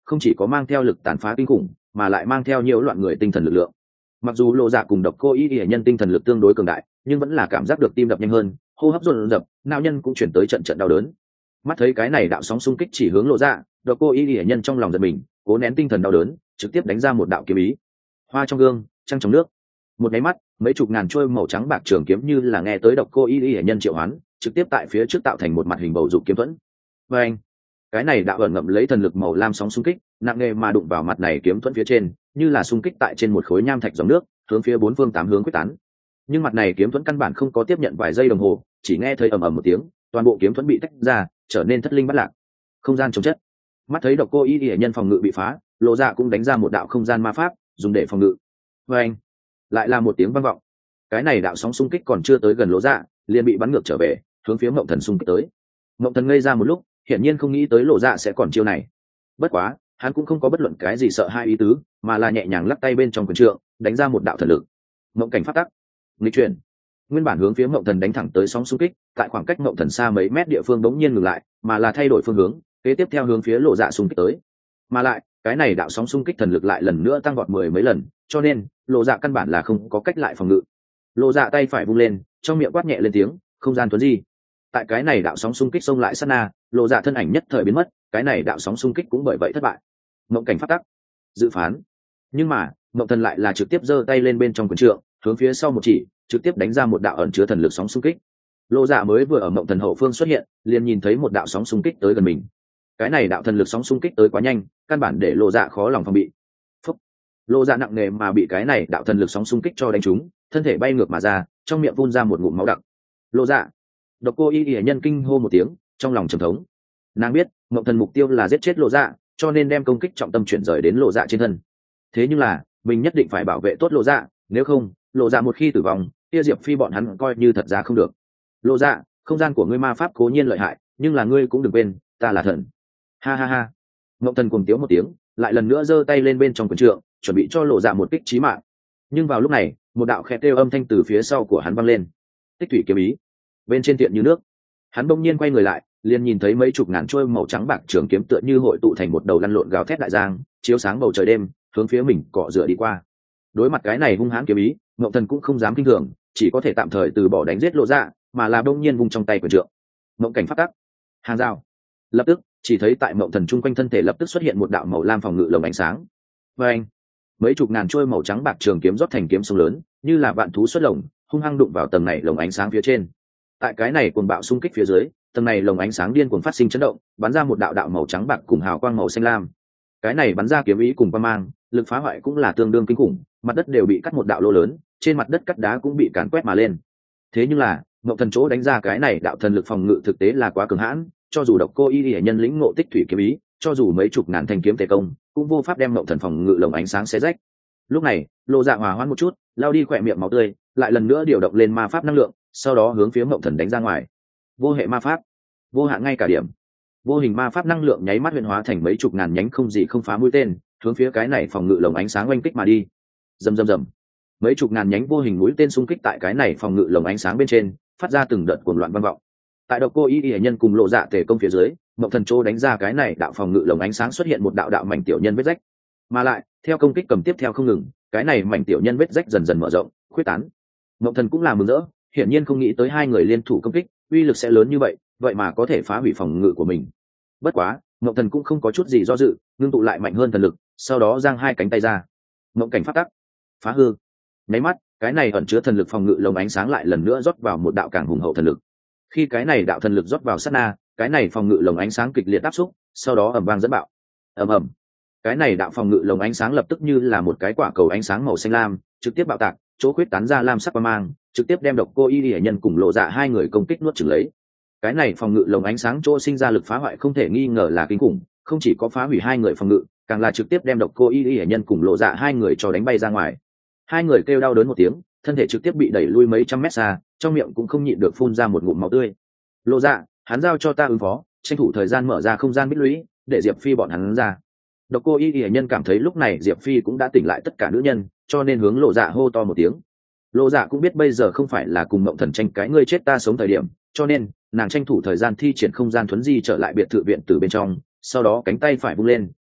không chỉ có mang theo lực tàn phá kinh khủng mà lại mang theo nhiều loạn người tinh thần lực lượng. Mặc dù lộ dạ cùng độc cô y y nhân tinh thần lực tương đối cường đại, nhưng vẫn là cảm giác được tim đập nhanh hơn, hô hấp dồn dập, não nhân cũng chuyển tới trận trận đau đớn. Mắt thấy cái này đạo sóng xung kích chỉ hướng lộ dạ, độc cô y y nhân trong lòng giật mình, cố nén tinh thần đau đớn, trực tiếp đánh ra một đạo kiếm ý. Hoa trong gương, trăng trong nước. Một cái mắt, mấy chục ngàn trôi màu trắng bạc trường kiếm như là nghe tới độc cô y y nhân triệu hoán, trực tiếp tại phía trước tạo thành một mặt hình bầu dục kiếm thuẫn. Và anh, cái này đạo ẩn ngậm lấy thần lực màu lam sóng xung kích, nặng nề mà đụng vào mặt này kiếm thuẫn phía trên, như là xung kích tại trên một khối nham thạch dòng nước, hướng phía bốn phương tám hướng quyết tán. Nhưng mặt này kiếm thuẫn căn bản không có tiếp nhận vài giây đồng hồ, chỉ nghe thấy ầm ầm một tiếng, toàn bộ kiếm thuẫn bị tách ra, trở nên thất linh bất lạc. Không gian chống chất. Mắt thấy độc cô y y nhân phòng ngự bị phá, lộ dạ cũng đánh ra một đạo không gian ma pháp, dùng để phòng ngự. Và anh, lại là một tiếng vang vọng. Cái này đạo sóng xung kích còn chưa tới gần lộ dạ, liền bị bắn ngược trở về, hướng phía Mộng Thần xung kích tới. Mộng Thần ngây ra một lúc, hiển nhiên không nghĩ tới lộ dạ sẽ còn chiêu này. Bất quá, hắn cũng không có bất luận cái gì sợ hai ý tứ, mà là nhẹ nhàng lắc tay bên trong quyền trượng, đánh ra một đạo thần lực. Mộng cảnh phát tắc, nghịch chuyển. Nguyên bản hướng phía Mộng Thần đánh thẳng tới sóng xung kích, tại khoảng cách Mộng Thần xa mấy mét địa phương bỗng nhiên ngừng lại, mà là thay đổi phương hướng, kế tiếp theo hướng phía lộ dạ xung kích tới. Mà lại, cái này đạo sóng xung kích thần lực lại lần nữa tăng vọt mười mấy lần, cho nên lộ dạ căn bản là không có cách lại phòng ngự. Lộ dạ tay phải vung lên, trong miệng quát nhẹ lên tiếng, không gian tuấn di. Tại cái này đạo sóng xung kích xông lại sát na, lộ dạ thân ảnh nhất thời biến mất, cái này đạo sóng xung kích cũng bởi vậy thất bại. Mộng cảnh phát tắc, dự phán. Nhưng mà Mộng Thần lại là trực tiếp giơ tay lên bên trong quyền trượng, hướng phía sau một chỉ, trực tiếp đánh ra một đạo ẩn chứa thần lực sóng xung kích. Lộ dạ mới vừa ở Mộng Thần hậu phương xuất hiện, liền nhìn thấy một đạo sóng xung kích tới gần mình. Cái này đạo thần lực sóng xung kích tới quá nhanh, căn bản để lộ dạ khó lòng phòng bị. Phúc. Lộ dạ nặng nề mà bị cái này đạo thần lực sóng xung kích cho đánh trúng, thân thể bay ngược mà ra, trong miệng phun ra một ngụm máu đặc. Lộ dạ. Độc cô y y nhân kinh hô một tiếng, trong lòng trầm thống. Nàng biết Mộng Thần mục tiêu là giết chết lộ dạ, cho nên đem công kích trọng tâm chuyển rời đến lộ dạ trên thân. Thế nhưng là mình nhất định phải bảo vệ tốt lộ dạ, nếu không lộ dạ một khi tử vong, kia Diệp Phi bọn hắn coi như thật ra không được. Lộ dạ, không gian của ngươi ma pháp cố nhiên lợi hại, nhưng là ngươi cũng đừng quên, ta là thần. Ha ha ha. Mộng Thần cuồng tiếu một tiếng, lại lần nữa giơ tay lên bên trong quyền trượng, chuẩn bị cho lộ dạ một kích chí mạng. Nhưng vào lúc này, một đạo khẽ kêu âm thanh từ phía sau của hắn vang lên. Tích thủy kiếm ý. Bên trên tiện như nước. Hắn bỗng nhiên quay người lại, liền nhìn thấy mấy chục ngàn trôi màu trắng bạc trường kiếm tựa như hội tụ thành một đầu lăn lộn gào thét đại giang, chiếu sáng bầu trời đêm, hướng phía mình cọ rửa đi qua. Đối mặt cái này hung hãn kiếm ý, Mộng Thần cũng không dám kinh thường, chỉ có thể tạm thời từ bỏ đánh giết lộ dạ, mà là bỗng nhiên vung trong tay quyền trượng. Mộng cảnh phát tắc, hàng rào. Lập tức, chỉ thấy tại Mộng Thần chung quanh thân thể lập tức xuất hiện một đạo màu lam phòng ngự lồng ánh sáng. Và anh, mấy chục ngàn trôi màu trắng bạc trường kiếm rót thành kiếm sông lớn, như là vạn thú xuất lồng, hung hăng đụng vào tầng này lồng ánh sáng phía trên. Tại cái này cuồng bạo xung kích phía dưới, tầng này lồng ánh sáng điên cuồng phát sinh chấn động, bắn ra một đạo đạo màu trắng bạc cùng hào quang màu xanh lam. Cái này bắn ra kiếm ý cùng quang mang, lực phá hoại cũng là tương đương kinh khủng, mặt đất đều bị cắt một đạo lỗ lớn, trên mặt đất cắt đá cũng bị càn quét mà lên. Thế nhưng là, Mộng Thần chỗ đánh ra cái này đạo thần lực phòng ngự thực tế là quá cường hãn, cho dù độc cô y y nhân lĩnh ngộ tích thủy kiếm ý, cho dù mấy chục ngàn thanh kiếm tề công, cũng vô pháp đem Mộng Thần phòng ngự lồng ánh sáng xé rách. Lúc này, Lộ Dạ hòa hoãn một chút, lao đi khỏe miệng máu tươi, lại lần nữa điều động lên ma pháp năng lượng, sau đó hướng phía Mộng Thần đánh ra ngoài. Vô hệ ma pháp, vô hạn ngay cả điểm. Vô hình ma pháp năng lượng nháy mắt huyễn hóa thành mấy chục ngàn nhánh không gì không phá mũi tên, hướng phía cái này phòng ngự lồng ánh sáng oanh kích mà đi. Rầm rầm rầm. Mấy chục ngàn nhánh vô hình mũi tên xung kích tại cái này phòng ngự lồng ánh sáng bên trên, phát ra từng đợt cuồng loạn vang vọng. Tại độc cô y y nhân cùng Lộ Dạ tề công phía dưới, Mộng Thần Trô đánh ra cái này đạo phòng ngự lồng ánh sáng xuất hiện một đạo đạo mảnh tiểu nhân vết rách. Mà lại, theo công kích cầm tiếp theo không ngừng, cái này mảnh tiểu nhân vết rách dần dần mở rộng, khuyết tán. Mộng Thần cũng là mừng rỡ, hiển nhiên không nghĩ tới hai người liên thủ công kích, uy lực sẽ lớn như vậy, vậy mà có thể phá hủy phòng ngự của mình. Bất quá, Mộng Thần cũng không có chút gì do dự, ngưng tụ lại mạnh hơn thần lực, sau đó giang hai cánh tay ra. Mộng cảnh phát tắc, phá hư. Nháy mắt, cái này ẩn chứa thần lực phòng ngự lồng ánh sáng lại lần nữa rót vào một đạo càng hùng hậu thần lực. Khi cái này đạo thần lực rót vào sát na, cái này phòng ngự lồng ánh sáng kịch liệt áp xúc, sau đó ầm vang dẫn bạo. Ầm ầm. Cái này đạo phòng ngự lồng ánh sáng lập tức như là một cái quả cầu ánh sáng màu xanh lam, trực tiếp bạo tạc, chỗ khuyết tán ra lam sắc quang mang, trực tiếp đem độc cô y y nhân cùng Lộ Dạ hai người công kích nuốt chửng lấy. Cái này phòng ngự lồng ánh sáng chỗ sinh ra lực phá hoại không thể nghi ngờ là kinh khủng, không chỉ có phá hủy hai người phòng ngự, càng là trực tiếp đem độc cô y y nhân cùng Lộ Dạ hai người cho đánh bay ra ngoài. Hai người kêu đau đớn một tiếng, thân thể trực tiếp bị đẩy lui mấy trăm mét xa, trong miệng cũng không nhịn được phun ra một ngụm máu tươi. Lộ Dạ, hắn giao cho ta ứng phó, tranh thủ thời gian mở ra không gian bích lũy, để Diệp Phi bọn hắn ra. Độc cô y y nhân cảm thấy lúc này Diệp Phi cũng đã tỉnh lại tất cả nữ nhân, cho nên hướng Lộ Dạ hô to một tiếng. Lộ Dạ cũng biết bây giờ không phải là cùng Mộng Thần tranh cái ngươi chết ta sống thời điểm, cho nên nàng tranh thủ thời gian thi triển không gian thuấn di trở lại biệt thự viện từ bên trong, sau đó cánh tay phải vung lên,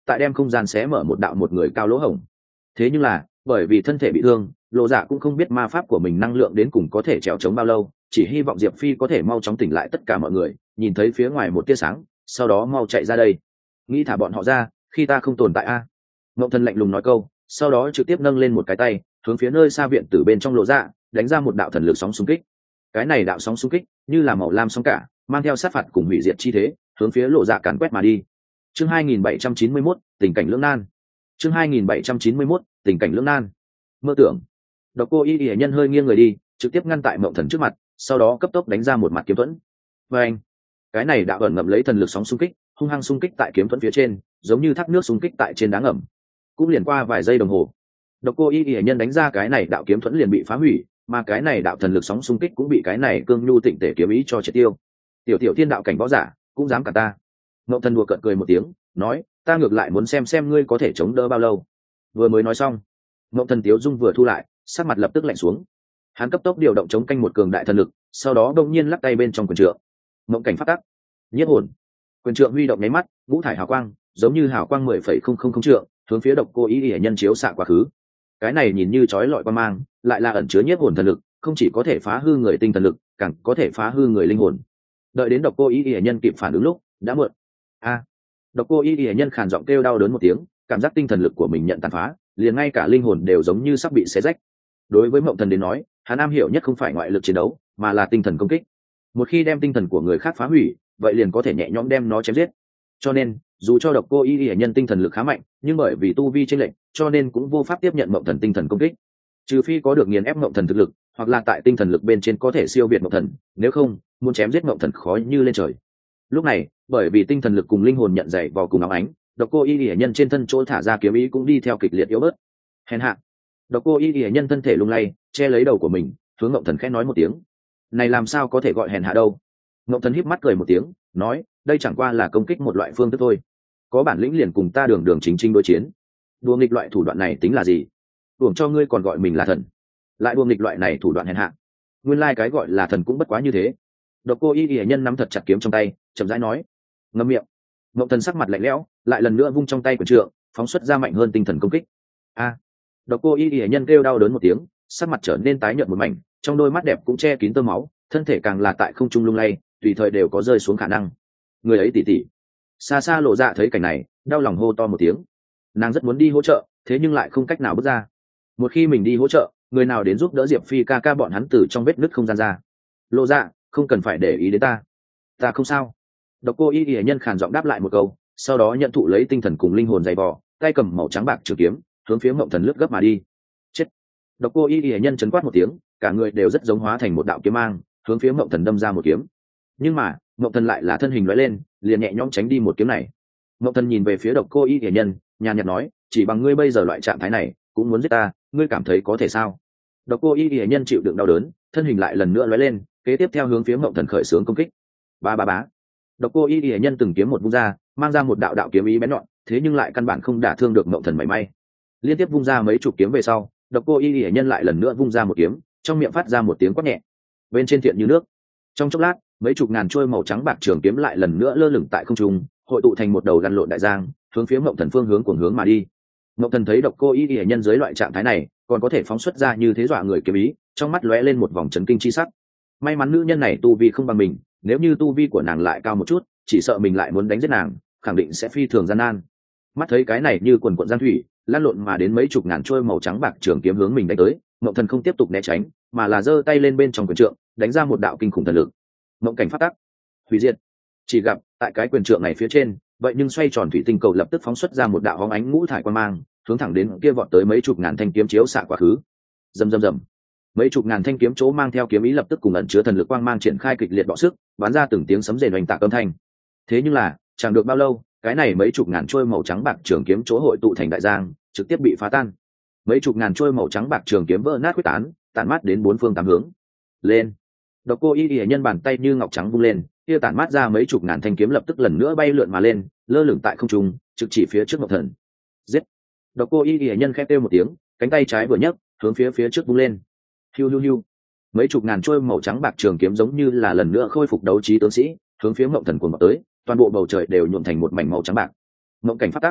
tại đem không gian xé mở một đạo một người cao lỗ hổng. Thế nhưng là bởi vì thân thể bị thương, lộ dạ cũng không biết ma pháp của mình năng lượng đến cùng có thể trèo trống bao lâu, chỉ hy vọng Diệp Phi có thể mau chóng tỉnh lại tất cả mọi người, nhìn thấy phía ngoài một tia sáng, sau đó mau chạy ra đây, nghĩ thả bọn họ ra khi ta không tồn tại a. Ngộng Thần lạnh lùng nói câu, sau đó trực tiếp nâng lên một cái tay, hướng phía nơi xa viện từ bên trong lộ dạ đánh ra một đạo thần lực sóng xung kích. Cái này đạo sóng xung kích như là màu lam sóng cả, mang theo sát phạt cùng hủy diệt chi thế, hướng phía lộ dạ càn quét mà đi. Chương hai nghìn bảy trăm chín mươi mốt, tình cảnh lưỡng nan. Chương hai nghìn bảy trăm chín mươi mốt, tình cảnh lưỡng nan. Mơ tưởng. Độc Cô Y Y nhân hơi nghiêng người đi, trực tiếp ngăn tại Mộng Thần trước mặt, sau đó cấp tốc đánh ra một mặt kiếm thuẫn. Và anh, cái này đạo ẩn ngậm lấy thần lực sóng xung kích, hung hăng xung kích tại kiếm thuẫn phía trên, giống như thác nước xung kích tại trên đá ngầm. Cũng liền qua vài giây đồng hồ, Độc Cô Y Y nhân đánh ra cái này đạo kiếm thuẫn liền bị phá hủy, mà cái này đạo thần lực sóng xung kích cũng bị cái này cương nhu tịnh tể kiếm ý cho triệt tiêu. Tiểu tiểu thiên đạo cảnh võ giả, cũng dám cả ta. Ngộng Thần đùa cợt cười một tiếng, nói, ta ngược lại muốn xem xem ngươi có thể chống đỡ bao lâu. Vừa mới nói xong, Ngộng Thần tiếu dung vừa thu lại, sắc mặt lập tức lạnh xuống. Hắn cấp tốc điều động chống canh một cường đại thần lực, sau đó đông nhiên lắc tay bên trong quyền trượng. Mộng cảnh phát tắc, nhiếp hồn. Quyền trượng huy động nháy mắt, ngũ thải hào quang, giống như hào quang mười phẩy không không không trượng, hướng phía Độc Cô Y Y nhân chiếu xạ quá khứ. Cái này nhìn như chói lọi quan mang, lại là ẩn chứa nhiếp hồn thần lực, không chỉ có thể phá hư người tinh thần lực, càng có thể phá hư người linh hồn. Đợi đến Độc Cô Y Y nhân kịp phản ứng lúc, đã muộn. A! Độc Cô Y Y nhân khàn giọng kêu đau đớn một tiếng, cảm giác tinh thần lực của mình nhận tàn phá, liền ngay cả linh hồn đều giống như sắp bị xé rách. Đối với Mộng Thần đến nói, hắn am hiểu nhất không phải ngoại lực chiến đấu, mà là tinh thần công kích. Một khi đem tinh thần của người khác phá hủy, vậy liền có thể nhẹ nhõm đem nó chém giết. Cho nên, dù cho Độc Cô Y Y nhân tinh thần lực khá mạnh, nhưng bởi vì tu vi chênh lệch, cho nên cũng vô pháp tiếp nhận Mộng Thần tinh thần công kích. Trừ phi có được nghiền ép Mộng Thần thực lực, hoặc là tại tinh thần lực bên trên có thể siêu việt Mộng Thần, nếu không, muốn chém giết Mộng Thần khó như lên trời. Lúc này, bởi vì tinh thần lực cùng linh hồn nhận dạy vào cùng óng ánh, Độc Cô Y Y nhân trên thân chỗ thả ra kiếm ý cũng đi theo kịch liệt yếu bớt. Hèn hạ. Độc Cô Y Y nhân thân thể lung lay, che lấy đầu của mình, hướng Ngộng Thần khẽ nói một tiếng. Này làm sao có thể gọi hèn hạ đâu? Ngộng Thần híp mắt cười một tiếng, nói, đây chẳng qua là công kích một loại phương thức thôi. Có bản lĩnh liền cùng ta đường đường chính chính đối chiến. Đùa nghịch loại thủ đoạn này tính là gì? Đuổi cho ngươi còn gọi mình là thần. Lại đùa nghịch loại này thủ đoạn hèn hạ. Nguyên lai cái gọi là thần cũng bất quá như thế. Độc Cô Y Y nhân nắm thật chặt kiếm trong tay, chậm rãi nói, ngậm miệng. Ngộng Thần sắc mặt lạnh lẽo, lại lần nữa vung trong tay quyền trượng, phóng xuất ra mạnh hơn tinh thần công kích. A! Độc Cô Y Y nhân kêu đau đớn một tiếng, sắc mặt trở nên tái nhợt một mảnh, trong đôi mắt đẹp cũng che kín tơ máu, thân thể càng là tại không trung lung lay, tùy thời đều có rơi xuống khả năng. Người ấy tỉ tỉ. Xa xa Lộ Dạ thấy cảnh này, đau lòng hô to một tiếng. Nàng rất muốn đi hỗ trợ, thế nhưng lại không cách nào bước ra. Một khi mình đi hỗ trợ, người nào đến giúp đỡ Diệp Phi ca ca bọn hắn từ trong vết nứt không gian ra. Lộ Dạ, không cần phải để ý đến ta. Ta không sao. Độc Cô Y Y nhân khàn giọng đáp lại một câu, sau đó nhận thụ lấy tinh thần cùng linh hồn dày vò, tay cầm màu trắng bạc trường kiếm, hướng phía Mộng Thần lướt gấp mà đi. Chết! Độc Cô Y Y nhân chấn quát một tiếng, cả người đều rất giống hóa thành một đạo kiếm mang, hướng phía Mộng Thần đâm ra một kiếm. Nhưng mà, Mộng Thần lại là thân hình lóe lên, liền nhẹ nhõm tránh đi một kiếm này. Mộng Thần nhìn về phía Độc Cô Y Y nhân, nhàn nhạt nói, chỉ bằng ngươi bây giờ loại trạng thái này, cũng muốn giết ta, ngươi cảm thấy có thể sao? Độc Cô Y Y nhân chịu đựng đau đớn, thân hình lại lần nữa lóe lên, kế tiếp theo hướng phía Mộng Thần khởi xướng công kích. Ba ba bá. Độc Cô Y Y nhân từng kiếm một vung ra, mang ra một đạo đạo kiếm ý bén nhọn, thế nhưng lại căn bản không đả thương được Mộng Thần mảy may. Liên tiếp vung ra mấy chục kiếm về sau, Độc Cô Y Y nhân lại lần nữa vung ra một kiếm, trong miệng phát ra một tiếng quát nhẹ. Bên trên thiện như nước. Trong chốc lát, mấy chục ngàn trôi màu trắng bạc trường kiếm lại lần nữa lơ lửng tại không trung, hội tụ thành một đầu lăn lộn đại giang, hướng phía Mộng Thần phương hướng cuồng hướng mà đi. Mộng Thần thấy Độc Cô Y Y nhân dưới loại trạng thái này, còn có thể phóng xuất ra như thế dọa người kiếm ý, trong mắt lóe lên một vòng chấn kinh chi sắc. May mắn nữ nhân này tu vi không bằng mình, nếu như tu vi của nàng lại cao một chút, chỉ sợ mình lại muốn đánh giết nàng, khẳng định sẽ phi thường gian nan. Mắt thấy cái này như quần quần giang thủy, lan lộn mà đến mấy chục ngàn trôi màu trắng bạc trường kiếm hướng mình đánh tới, Mộng Thần không tiếp tục né tránh, mà là giơ tay lên bên trong quyền trượng, đánh ra một đạo kinh khủng thần lực. Mộng cảnh phát tắc, hủy diệt. Chỉ gặp tại cái quyền trượng này phía trên, vậy nhưng xoay tròn thủy tinh cầu lập tức phóng xuất ra một đạo hóng ánh ngũ thải quang mang, hướng thẳng đến kia vọt tới mấy chục ngàn thanh kiếm chiếu xạ quá khứ. Rầm rầm rầm. Mấy chục ngàn thanh kiếm chỗ mang theo kiếm ý lập tức cùng ẩn chứa thần lực quang mang triển khai kịch liệt bọ sức, bắn ra từng tiếng sấm rền oanh tạc âm thanh. Thế nhưng là, chẳng được bao lâu, cái này mấy chục ngàn trôi màu trắng bạc trường kiếm chỗ hội tụ thành đại giang, trực tiếp bị phá tan. Mấy chục ngàn trôi màu trắng bạc trường kiếm vỡ nát quyết tán, tản mát đến bốn phương tám hướng. Lên. Độc Cô Y Y nhân bàn tay như ngọc trắng vung lên, kia tản mát ra mấy chục ngàn thanh kiếm lập tức lần nữa bay lượn mà lên, lơ lửng tại không trung, trực chỉ phía trước Mộng Thần. Giết. Độc Cô Y Y nhân khẽ kêu một tiếng, cánh tay trái vừa nhấc, hướng phía phía trước vung lên. Hiu hiu hiu. Mấy chục ngàn trôi màu trắng bạc trường kiếm giống như là lần nữa khôi phục đấu trí tướng sĩ, hướng phía Mộng Thần cuồng vọt tới, toàn bộ bầu trời đều nhuộm thành một mảnh màu trắng bạc. Mộng cảnh phát tắc.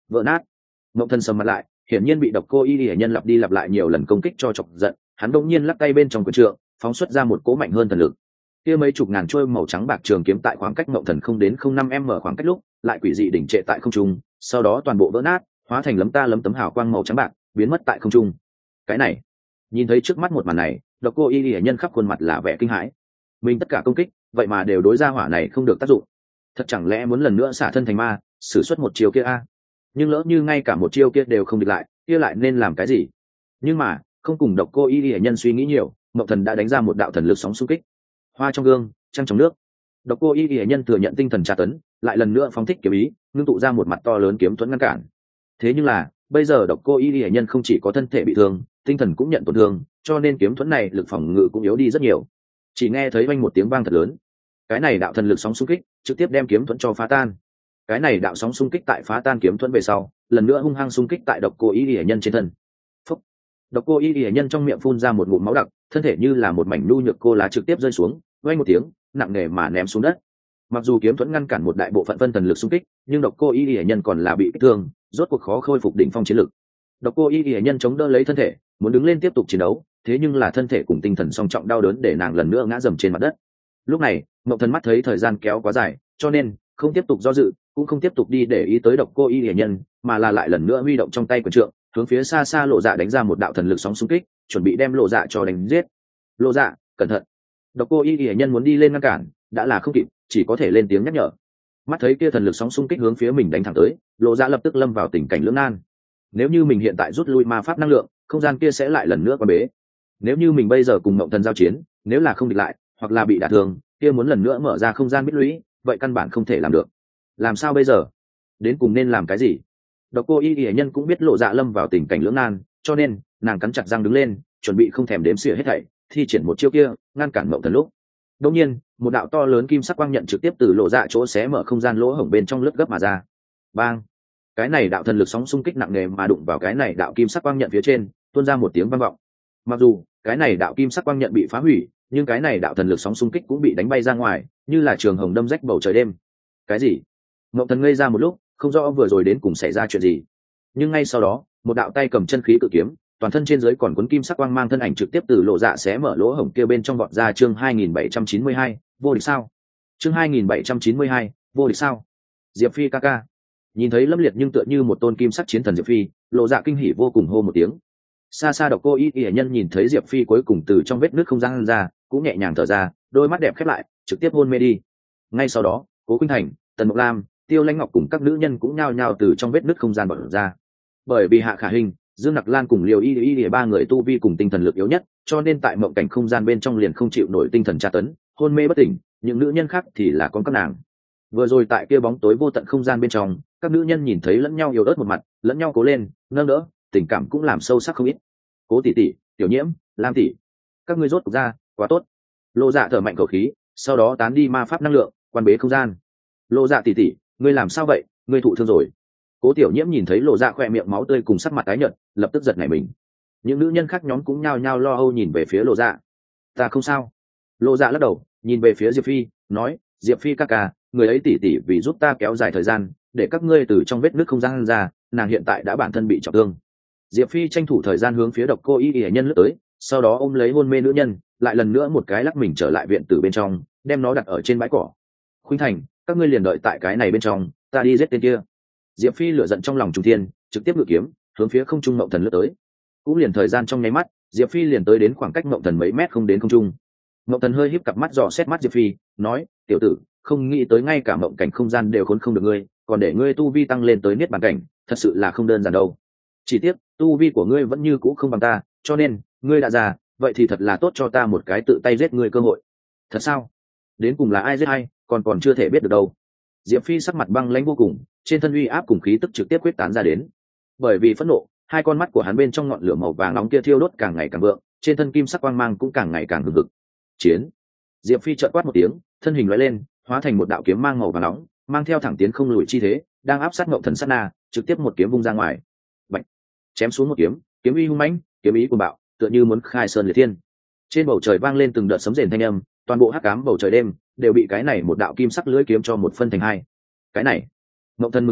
vỡ nát. Ngộng thần sầm mặt lại, hiển nhiên bị độc cô y y nhân lặp đi lặp lại nhiều lần công kích cho chọc giận, hắn đột nhiên lắc tay bên trong quyền trượng, phóng xuất ra một cỗ mạnh hơn thần lực. Kia mấy chục ngàn chuôi màu trắng bạc trường kiếm tại khoảng cách Ngộng thần không đến không năm m khoảng cách lúc, lại quỷ dị đỉnh trệ tại không trung, sau đó toàn bộ vỡ nát, hóa thành lấm ta lấm tấm hào quang màu trắng bạc, biến mất tại không trung. Cái này, nhìn thấy trước mắt một màn này, độc cô y y nhân khắp khuôn mặt là vẻ kinh hãi. Mình tất cả công kích, vậy mà đều đối ra hỏa này không được tác dụng. Thật chẳng lẽ muốn lần nữa xả thân thành ma, sử xuất một chiêu kia a? Nhưng lỡ như ngay cả một chiêu kia đều không địch lại, kia lại nên làm cái gì? Nhưng mà không cùng độc cô y y nhân suy nghĩ nhiều, Mộng thần đã đánh ra một đạo thần lực sóng xung kích. Hoa trong gương, trăng trong nước. Độc cô y y nhân thừa nhận tinh thần tra tấn, lại lần nữa phóng thích kiếm ý, ngưng tụ ra một mặt to lớn kiếm thuẫn ngăn cản. Thế nhưng là bây giờ độc cô y y nhân không chỉ có thân thể bị thương, tinh thần cũng nhận tổn thương, cho nên kiếm thuẫn này lực phòng ngự cũng yếu đi rất nhiều. Chỉ nghe thấy vang một tiếng vang thật lớn, cái này đạo thần lực sóng xung kích trực tiếp đem kiếm thuẫn cho phá tan. Cái này đạo sóng xung kích tại phá tan kiếm thuẫn về sau, lần nữa hung hăng xung kích tại độc cô y y nhân trên thân. Phúc. Độc cô y y nhân trong miệng phun ra một ngụm máu đặc, thân thể như là một mảnh nhu nhược cô lá trực tiếp rơi xuống, vang một tiếng, nặng nề mà ném xuống đất. Mặc dù kiếm thuẫn ngăn cản một đại bộ phận phân thần lực xung kích, nhưng độc cô y y nhân còn là bị kích thương, rốt cuộc khó khôi phục đỉnh phong chiến lực. Độc cô y y nhân chống đỡ lấy thân thể, muốn đứng lên tiếp tục chiến đấu, thế nhưng là thân thể cùng tinh thần song trọng đau đớn để nàng lần nữa ngã dầm trên mặt đất. Lúc này Mộng thần mắt thấy thời gian kéo quá dài, cho nên không tiếp tục do dự, cũng không tiếp tục đi để ý tới độc cô y hiển nhân, mà là lại lần nữa huy động trong tay quyền trượng, hướng phía xa xa Lộ Dạ đánh ra một đạo thần lực sóng xung kích, chuẩn bị đem Lộ Dạ cho đánh giết. Lộ Dạ, cẩn thận! Độc cô y hiển nhân muốn đi lên ngăn cản, đã là không kịp, chỉ có thể lên tiếng nhắc nhở. Mắt thấy kia thần lực sóng xung kích hướng phía mình đánh thẳng tới, Lộ Dạ lập tức lâm vào tình cảnh lưỡng nan. Nếu như mình hiện tại rút lui ma pháp năng lượng, không gian kia sẽ lại lần nữa qua bế. Nếu như mình bây giờ cùng Mộng thần giao chiến, nếu là không địch lại, hoặc là bị đả thương, kia muốn lần nữa mở ra không gian bích lũy, vậy căn bản không thể làm được. Làm sao bây giờ? Đến cùng nên làm cái gì? Độc cô y y nhân cũng biết Lộ Dạ lâm vào tình cảnh lưỡng nan, cho nên nàng cắn chặt răng đứng lên, chuẩn bị không thèm đếm xỉa hết thảy, thi triển một chiêu kia ngăn cản Mộng thần lúc. Đột nhiên, một đạo to lớn kim sắc quang nhận trực tiếp từ Lộ Dạ chỗ xé mở không gian lỗ hổng bên trong lướt gấp mà ra. Bang! Cái này đạo thần lực sóng xung kích nặng nề mà đụng vào cái này đạo kim sắc quang nhận phía trên, tuôn ra một tiếng vang vọng. Mặc dù cái này đạo kim sắc quang nhận bị phá hủy, nhưng cái này đạo thần lực sóng xung kích cũng bị đánh bay ra ngoài, như là trường hồng đâm rách bầu trời đêm. Cái gì? Mộng thần ngây ra một lúc, không rõ vừa rồi đến cùng xảy ra chuyện gì. Nhưng ngay sau đó, một đạo tay cầm chân khí cự kiếm, toàn thân trên dưới còn cuốn kim sắc quang mang thân ảnh trực tiếp từ Lộ Dạ xé mở lỗ hổng kia bên trong vọt ra. Chương hai nghìn bảy trăm chín mươi hai, vô địch sao? Chương hai nghìn bảy trăm chín mươi hai, vô địch sao? Diệp Phi ca ca. Nhìn thấy lâm liệt nhưng tựa như một tôn kim sắc chiến thần Diệp Phi, Lộ Dạ kinh hỉ vô cùng hô một tiếng. Xa xa độc cô y y nhân nhìn thấy Diệp Phi cuối cùng từ trong vết nứt không gian ra, cũng nhẹ nhàng thở ra, đôi mắt đẹp khép lại, trực tiếp hôn mê đi. Ngay sau đó, Cố Khuynh Thành, Tần Mộng Lam, Tiêu Lãnh Ngọc cùng các nữ nhân cũng nhao nhao từ trong vết nứt không gian bật ra. Bởi vì Hạ Khả Hinh, Dương Nặc Lan cùng Liều Y Y Y ba người tu vi cùng tinh thần lực yếu nhất, cho nên tại mộng cảnh không gian bên trong liền không chịu nổi tinh thần tra tấn, hôn mê bất tỉnh. Những nữ nhân khác thì là con các nàng. Vừa rồi tại kia bóng tối vô tận không gian bên trong, các nữ nhân nhìn thấy lẫn nhau yếu ớt một mặt, lẫn nhau cố lên, nâng đỡ, tình cảm cũng làm sâu sắc không ít. Cố tỷ tỷ, Tiểu Nhiễm, Lam tỷ, các ngươi rốt cuộc ra, quá tốt. Lộ Dạ thở mạnh khẩu khí, sau đó tán đi ma pháp năng lượng, quan bế không gian. Lộ Dạ tỷ tỷ, ngươi làm sao vậy? Ngươi thụ thương rồi? Cố Tiểu Nhiễm nhìn thấy Lộ Dạ khoe miệng máu tươi cùng sắc mặt tái nhợt, lập tức giật nảy mình. Những nữ nhân khác nhóm cũng nhao nhao lo âu nhìn về phía Lộ Dạ. Ta không sao. Lộ Dạ lắc đầu, nhìn về phía Diệp Phi, nói, Diệp Phi ca ca, người ấy tỷ tỷ vì giúp ta kéo dài thời gian, để các ngươi từ trong vết nứt không gian ra, nàng hiện tại đã bản thân bị trọng thương. Diệp Phi tranh thủ thời gian hướng phía độc cô y y nhân lướt tới, sau đó ôm lấy hôn mê nữ nhân, lại lần nữa một cái lắc mình trở lại viện tử bên trong, đem nó đặt ở trên bãi cỏ. Khuynh Thành, các ngươi liền đợi tại cái này bên trong, ta đi giết tên kia. Diệp Phi lửa giận trong lòng trung thiên, trực tiếp ngự kiếm hướng phía không trung Mộng Thần lướt tới. Cũng liền thời gian trong nháy mắt, Diệp Phi liền tới đến khoảng cách Mộng Thần mấy mét không đến không trung. Mộng Thần hơi híp cặp mắt dò xét mắt Diệp Phi, nói, tiểu tử, không nghĩ tới ngay cả mộng cảnh không gian đều khốn không được ngươi, còn để ngươi tu vi tăng lên tới niết bàn cảnh, thật sự là không đơn giản đâu. Chỉ tiếc tu vi của ngươi vẫn như cũ không bằng ta, cho nên ngươi đã già, vậy thì thật là tốt cho ta một cái tự tay giết ngươi cơ hội. Thật sao? Đến cùng là ai giết ai, còn còn chưa thể biết được đâu. Diệp Phi sắc mặt băng lãnh vô cùng, trên thân uy áp cùng khí tức trực tiếp quyết tán ra đến. Bởi vì phẫn nộ, hai con mắt của hắn bên trong ngọn lửa màu vàng nóng kia thiêu đốt càng ngày càng vượng, trên thân kim sắc quang mang cũng càng ngày càng hừng hực. Chiến! Diệp Phi chợt quát một tiếng, thân hình lóe lên, hóa thành một đạo kiếm mang màu vàng nóng, mang theo thẳng tiến không lùi chi thế, đang áp sát Mộng Thần sát na, trực tiếp một kiếm vung ra ngoài. Bạch! Chém xuống một kiếm, kiếm uy hung mãnh, kiếm ý cuồng bạo, tựa như muốn khai sơn liệt thiên. Trên bầu trời vang lên từng đợt sấm rền thanh âm, toàn bộ hắc ám bầu trời đêm đều bị cái này một đạo kim sắc lưỡi kiếm cho một phân thành hai. Cái này, Mộng Thần mừng rỡ,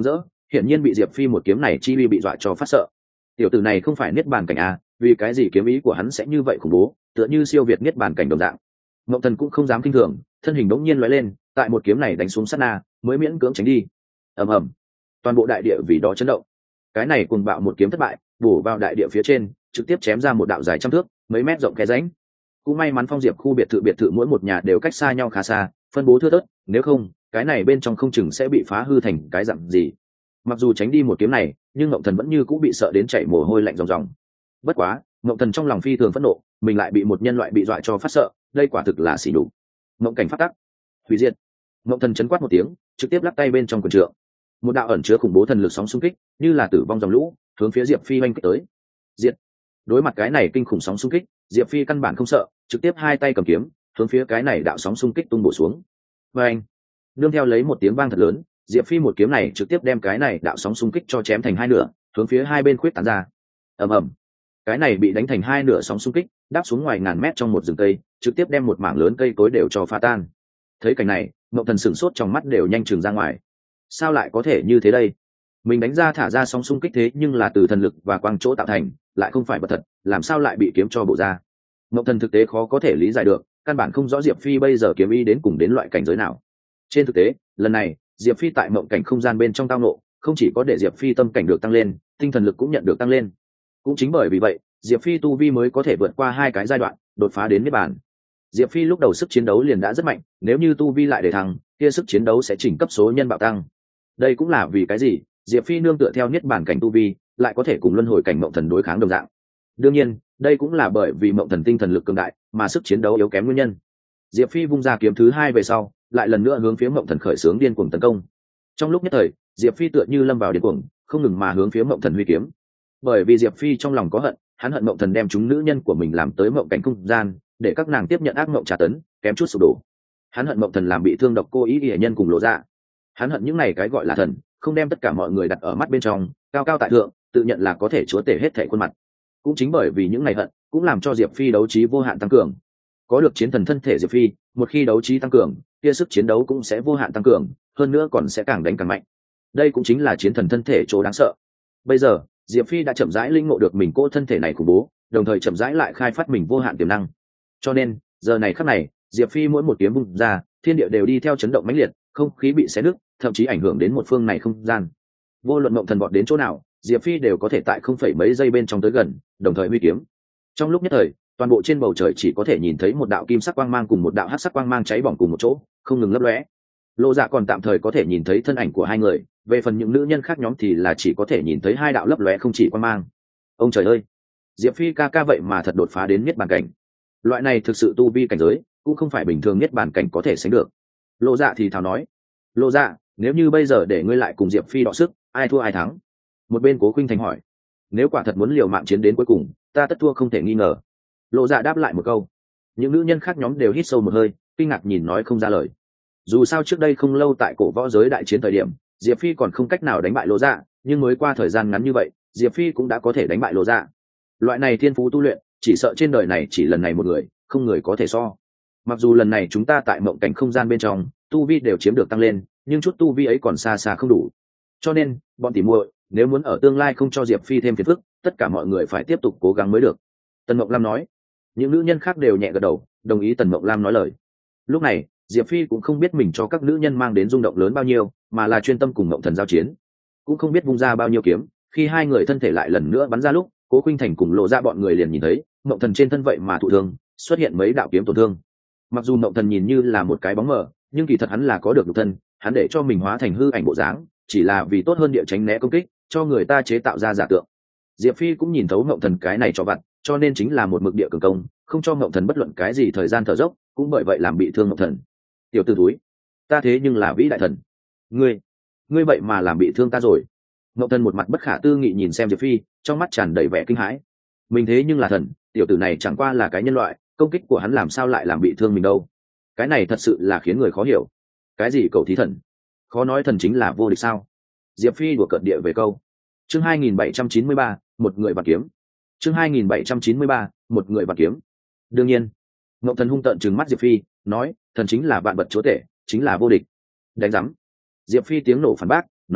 hiển nhiên bị diệp phi một kiếm này chi uy bị dọa cho phát sợ. Tiểu tử này không phải niết bàn cảnh à, vì cái gì kiếm ý của hắn sẽ như vậy khủng bố, tựa như siêu việt niết bàn cảnh đồng dạng. Mộng Thần cũng không dám kinh thường, thân hình đống nhiên lóe lên, tại một kiếm này đánh xuống sát na, mới miễn cưỡng tránh đi. Ầm ầm, toàn bộ đại địa vì đó chấn động. Cái này cuồng bạo một kiếm thất bại, bổ vào đại địa phía trên, trực tiếp chém ra một đạo dài trăm thước, mấy mét rộng khe rãnh. Cũng may mắn Phong Diệp khu biệt thự biệt thự mỗi một nhà đều cách xa nhau khá xa, phân bố thưa thớt, nếu không, cái này bên trong không chừng sẽ bị phá hư thành cái dạng gì. Mặc dù tránh đi một kiếm này, nhưng Mộng Thần vẫn như cũng bị sợ đến chảy mồ hôi lạnh ròng ròng. Bất quá, Mộng Thần trong lòng phi thường phẫn nộ, mình lại bị một nhân loại bị dọa cho phát sợ, đây quả thực là xỉ nhục. Mộng cảnh phát tắc, hủy diệt. Mộng Thần chấn quát một tiếng, trực tiếp lắc tay bên trong quần trượng. Một đạo ẩn chứa khủng bố thần lực sóng xung kích, như là tử vong dòng lũ, hướng phía Diệp Phi oanh kích tới. Diệt. Đối mặt cái này kinh khủng sóng xung kích, Diệp Phi căn bản không sợ, trực tiếp hai tay cầm kiếm, hướng phía cái này đạo sóng xung kích tung bổ xuống. Và anh, nương theo lấy một tiếng vang thật lớn, Diệp Phi một kiếm này trực tiếp đem cái này đạo sóng xung kích cho chém thành hai nửa, hướng phía hai bên khuyết tán ra. Ầm ầm. Cái này bị đánh thành hai nửa sóng xung kích, đáp xuống ngoài ngàn mét trong một rừng cây, trực tiếp đem một mảng lớn cây cối đều cho phá tan. Thấy cảnh này, Mộng Thần sửng sốt, trong mắt đều nhanh chừng ra ngoài. Sao lại có thể như thế đây? Mình đánh ra thả ra sóng xung kích thế nhưng là từ thần lực và quang chỗ tạo thành, lại không phải vật thật, làm sao lại bị kiếm cho bổ ra? Mộng Thần thực tế khó có thể lý giải được, căn bản không rõ Diệp Phi bây giờ kiếm ý đến cùng đến loại cảnh giới nào. Trên thực tế, lần này, Diệp Phi tại mộng cảnh không gian bên trong tao ngộ, không chỉ có để Diệp Phi tâm cảnh được tăng lên, tinh thần lực cũng nhận được tăng lên. Cũng chính bởi vì vậy, Diệp Phi tu vi mới có thể vượt qua hai cái giai đoạn, đột phá đến niết bàn. Diệp Phi lúc đầu sức chiến đấu liền đã rất mạnh, nếu như tu vi lại để thăng, kia sức chiến đấu sẽ chỉnh cấp số nhân bạo tăng. Đây cũng là vì cái gì, Diệp Phi nương tựa theo niết bàn cảnh tu vi, lại có thể cùng luân hồi cảnh mộng thần đối kháng đồng dạng. Đương nhiên, đây cũng là bởi vì mộng thần tinh thần lực cường đại, mà sức chiến đấu yếu kém nguyên nhân. Diệp Phi vung ra kiếm thứ hai về sau, lại lần nữa hướng phía mộng thần khởi xướng điên cuồng tấn công. Trong lúc nhất thời, Diệp Phi tựa như lâm vào điên cuồng, không ngừng mà hướng phía mộng thần huy kiếm. Bởi vì Diệp Phi trong lòng có hận, hắn hận mộng thần đem chúng nữ nhân của mình làm tới mộng cảnh không gian, để các nàng tiếp nhận ác mộng tra tấn, kém chút sụp đổ. Hắn hận mộng thần làm bị thương độc cô ý y nhân cùng lộ ra. Hắn hận những này cái gọi là thần, không đem tất cả mọi người đặt ở mắt bên trong, cao cao tại thượng, tự nhận là có thể chúa tể hết thảy khuôn mặt. Cũng chính bởi vì những này hận, cũng làm cho Diệp Phi đấu trí vô hạn tăng cường. Có được chiến thần thân thể Diệp Phi, một khi đấu trí tăng cường, kia sức chiến đấu cũng sẽ vô hạn tăng cường, hơn nữa còn sẽ càng đánh càng mạnh. Đây cũng chính là chiến thần thân thể chỗ đáng sợ. Bây giờ, Diệp Phi đã chậm rãi linh ngộ được mình cỗ thân thể này khủng bố, đồng thời chậm rãi lại khai phát mình vô hạn tiềm năng. Cho nên, giờ này khắc này, Diệp Phi mỗi một kiếm vung ra, thiên địa đều đi theo chấn động mãnh liệt, không khí bị xé nứt, thậm chí ảnh hưởng đến một phương này không gian. Vô luận mộng thần vọt đến chỗ nào, Diệp Phi đều có thể tại không phẩy mấy giây bên trong tới gần, đồng thời huy kiếm. Trong lúc nhất thời, toàn bộ trên bầu trời chỉ có thể nhìn thấy một đạo kim sắc quang mang cùng một đạo hắc sắc quang mang cháy bỏng cùng một chỗ, không ngừng lấp lóe. Lộ Dạ còn tạm thời có thể nhìn thấy thân ảnh của hai người, về phần những nữ nhân khác nhóm thì là chỉ có thể nhìn thấy hai đạo lấp lóe không chỉ quang mang. Ông trời ơi, Diệp Phi ca ca vậy mà thật đột phá đến niết bàn cảnh. Loại này thực sự tu vi cảnh giới, cũng không phải bình thường niết bàn cảnh có thể sánh được. Lộ Dạ thì thào nói, Lộ Dạ, nếu như bây giờ để ngươi lại cùng Diệp Phi đọ sức, ai thua ai thắng? Một bên Cố Khuynh Thành hỏi. Nếu quả thật muốn liều mạng chiến đến cuối cùng, ta tất thua không thể nghi ngờ. Lộ Dạ đáp lại một câu. Những nữ nhân khác nhóm đều hít sâu một hơi, kinh ngạc nhìn nói không ra lời. Dù sao trước đây không lâu tại cổ võ giới đại chiến thời điểm, Diệp Phi còn không cách nào đánh bại Lộ Dạ, nhưng mới qua thời gian ngắn như vậy, Diệp Phi cũng đã có thể đánh bại Lộ Dạ. Loại này thiên phú tu luyện, chỉ sợ trên đời này chỉ lần này một người, không người có thể so. Mặc dù lần này chúng ta tại mộng cảnh không gian bên trong, tu vi đều chiếm được tăng lên, nhưng chút tu vi ấy còn xa xa không đủ. Cho nên, bọn tỉ muội, nếu muốn ở tương lai không cho Diệp Phi thêm phiền phức, tất cả mọi người phải tiếp tục cố gắng mới được. Tần Mộng Lam nói. Những nữ nhân khác đều nhẹ gật đầu, đồng ý Tần Mộng Lam nói lời. Lúc này, Diệp Phi cũng không biết mình cho các nữ nhân mang đến rung động lớn bao nhiêu, mà là chuyên tâm cùng Mộng Thần giao chiến. Cũng không biết vung ra bao nhiêu kiếm, khi hai người thân thể lại lần nữa bắn ra lúc, Cố Khuynh Thành cùng Lộ Ra bọn người liền nhìn thấy, Mộng Thần trên thân vậy mà thụ thương, xuất hiện mấy đạo kiếm tổn thương. Mặc dù Mộng Thần nhìn như là một cái bóng mờ, nhưng kỳ thật hắn là có được nhục thân, hắn để cho mình hóa thành hư ảnh bộ dáng, chỉ là vì tốt hơn địa tránh né công kích, cho người ta chế tạo ra giả tượng. Diệp Phi cũng nhìn thấu Mộng Thần cái này cho vặt, cho nên chính là một mực địa cường công, không cho Mộng Thần bất luận cái gì thời gian thở dốc, cũng bởi vậy làm bị thương Mộng Thần. Tiểu tử túi, ta thế nhưng là vĩ đại thần, ngươi, ngươi vậy mà làm bị thương ta rồi. Mộng Thần một mặt bất khả tư nghị nhìn xem Diệp Phi, trong mắt tràn đầy vẻ kinh hãi. Mình thế nhưng là thần, tiểu tử này chẳng qua là cái nhân loại, công kích của hắn làm sao lại làm bị thương mình đâu? Cái này thật sự là khiến người khó hiểu. Cái gì cậu thí thần? Khó nói thần chính là vô địch sao? Diệp Phi đùa cợt địa về câu. Chương hai nghìn bảy trăm chín mươi ba, một người vạn kiếm. Chương hai nghìn bảy trăm chín mươi ba, một người vạn kiếm. Đương nhiên, Ngộng Thần hung tợn trừng mắt Diệp Phi, nói, thần chính là vạn vật chúa tể, chính là vô địch. Đánh rắm. Diệp Phi tiếng nổ phản bác, nói,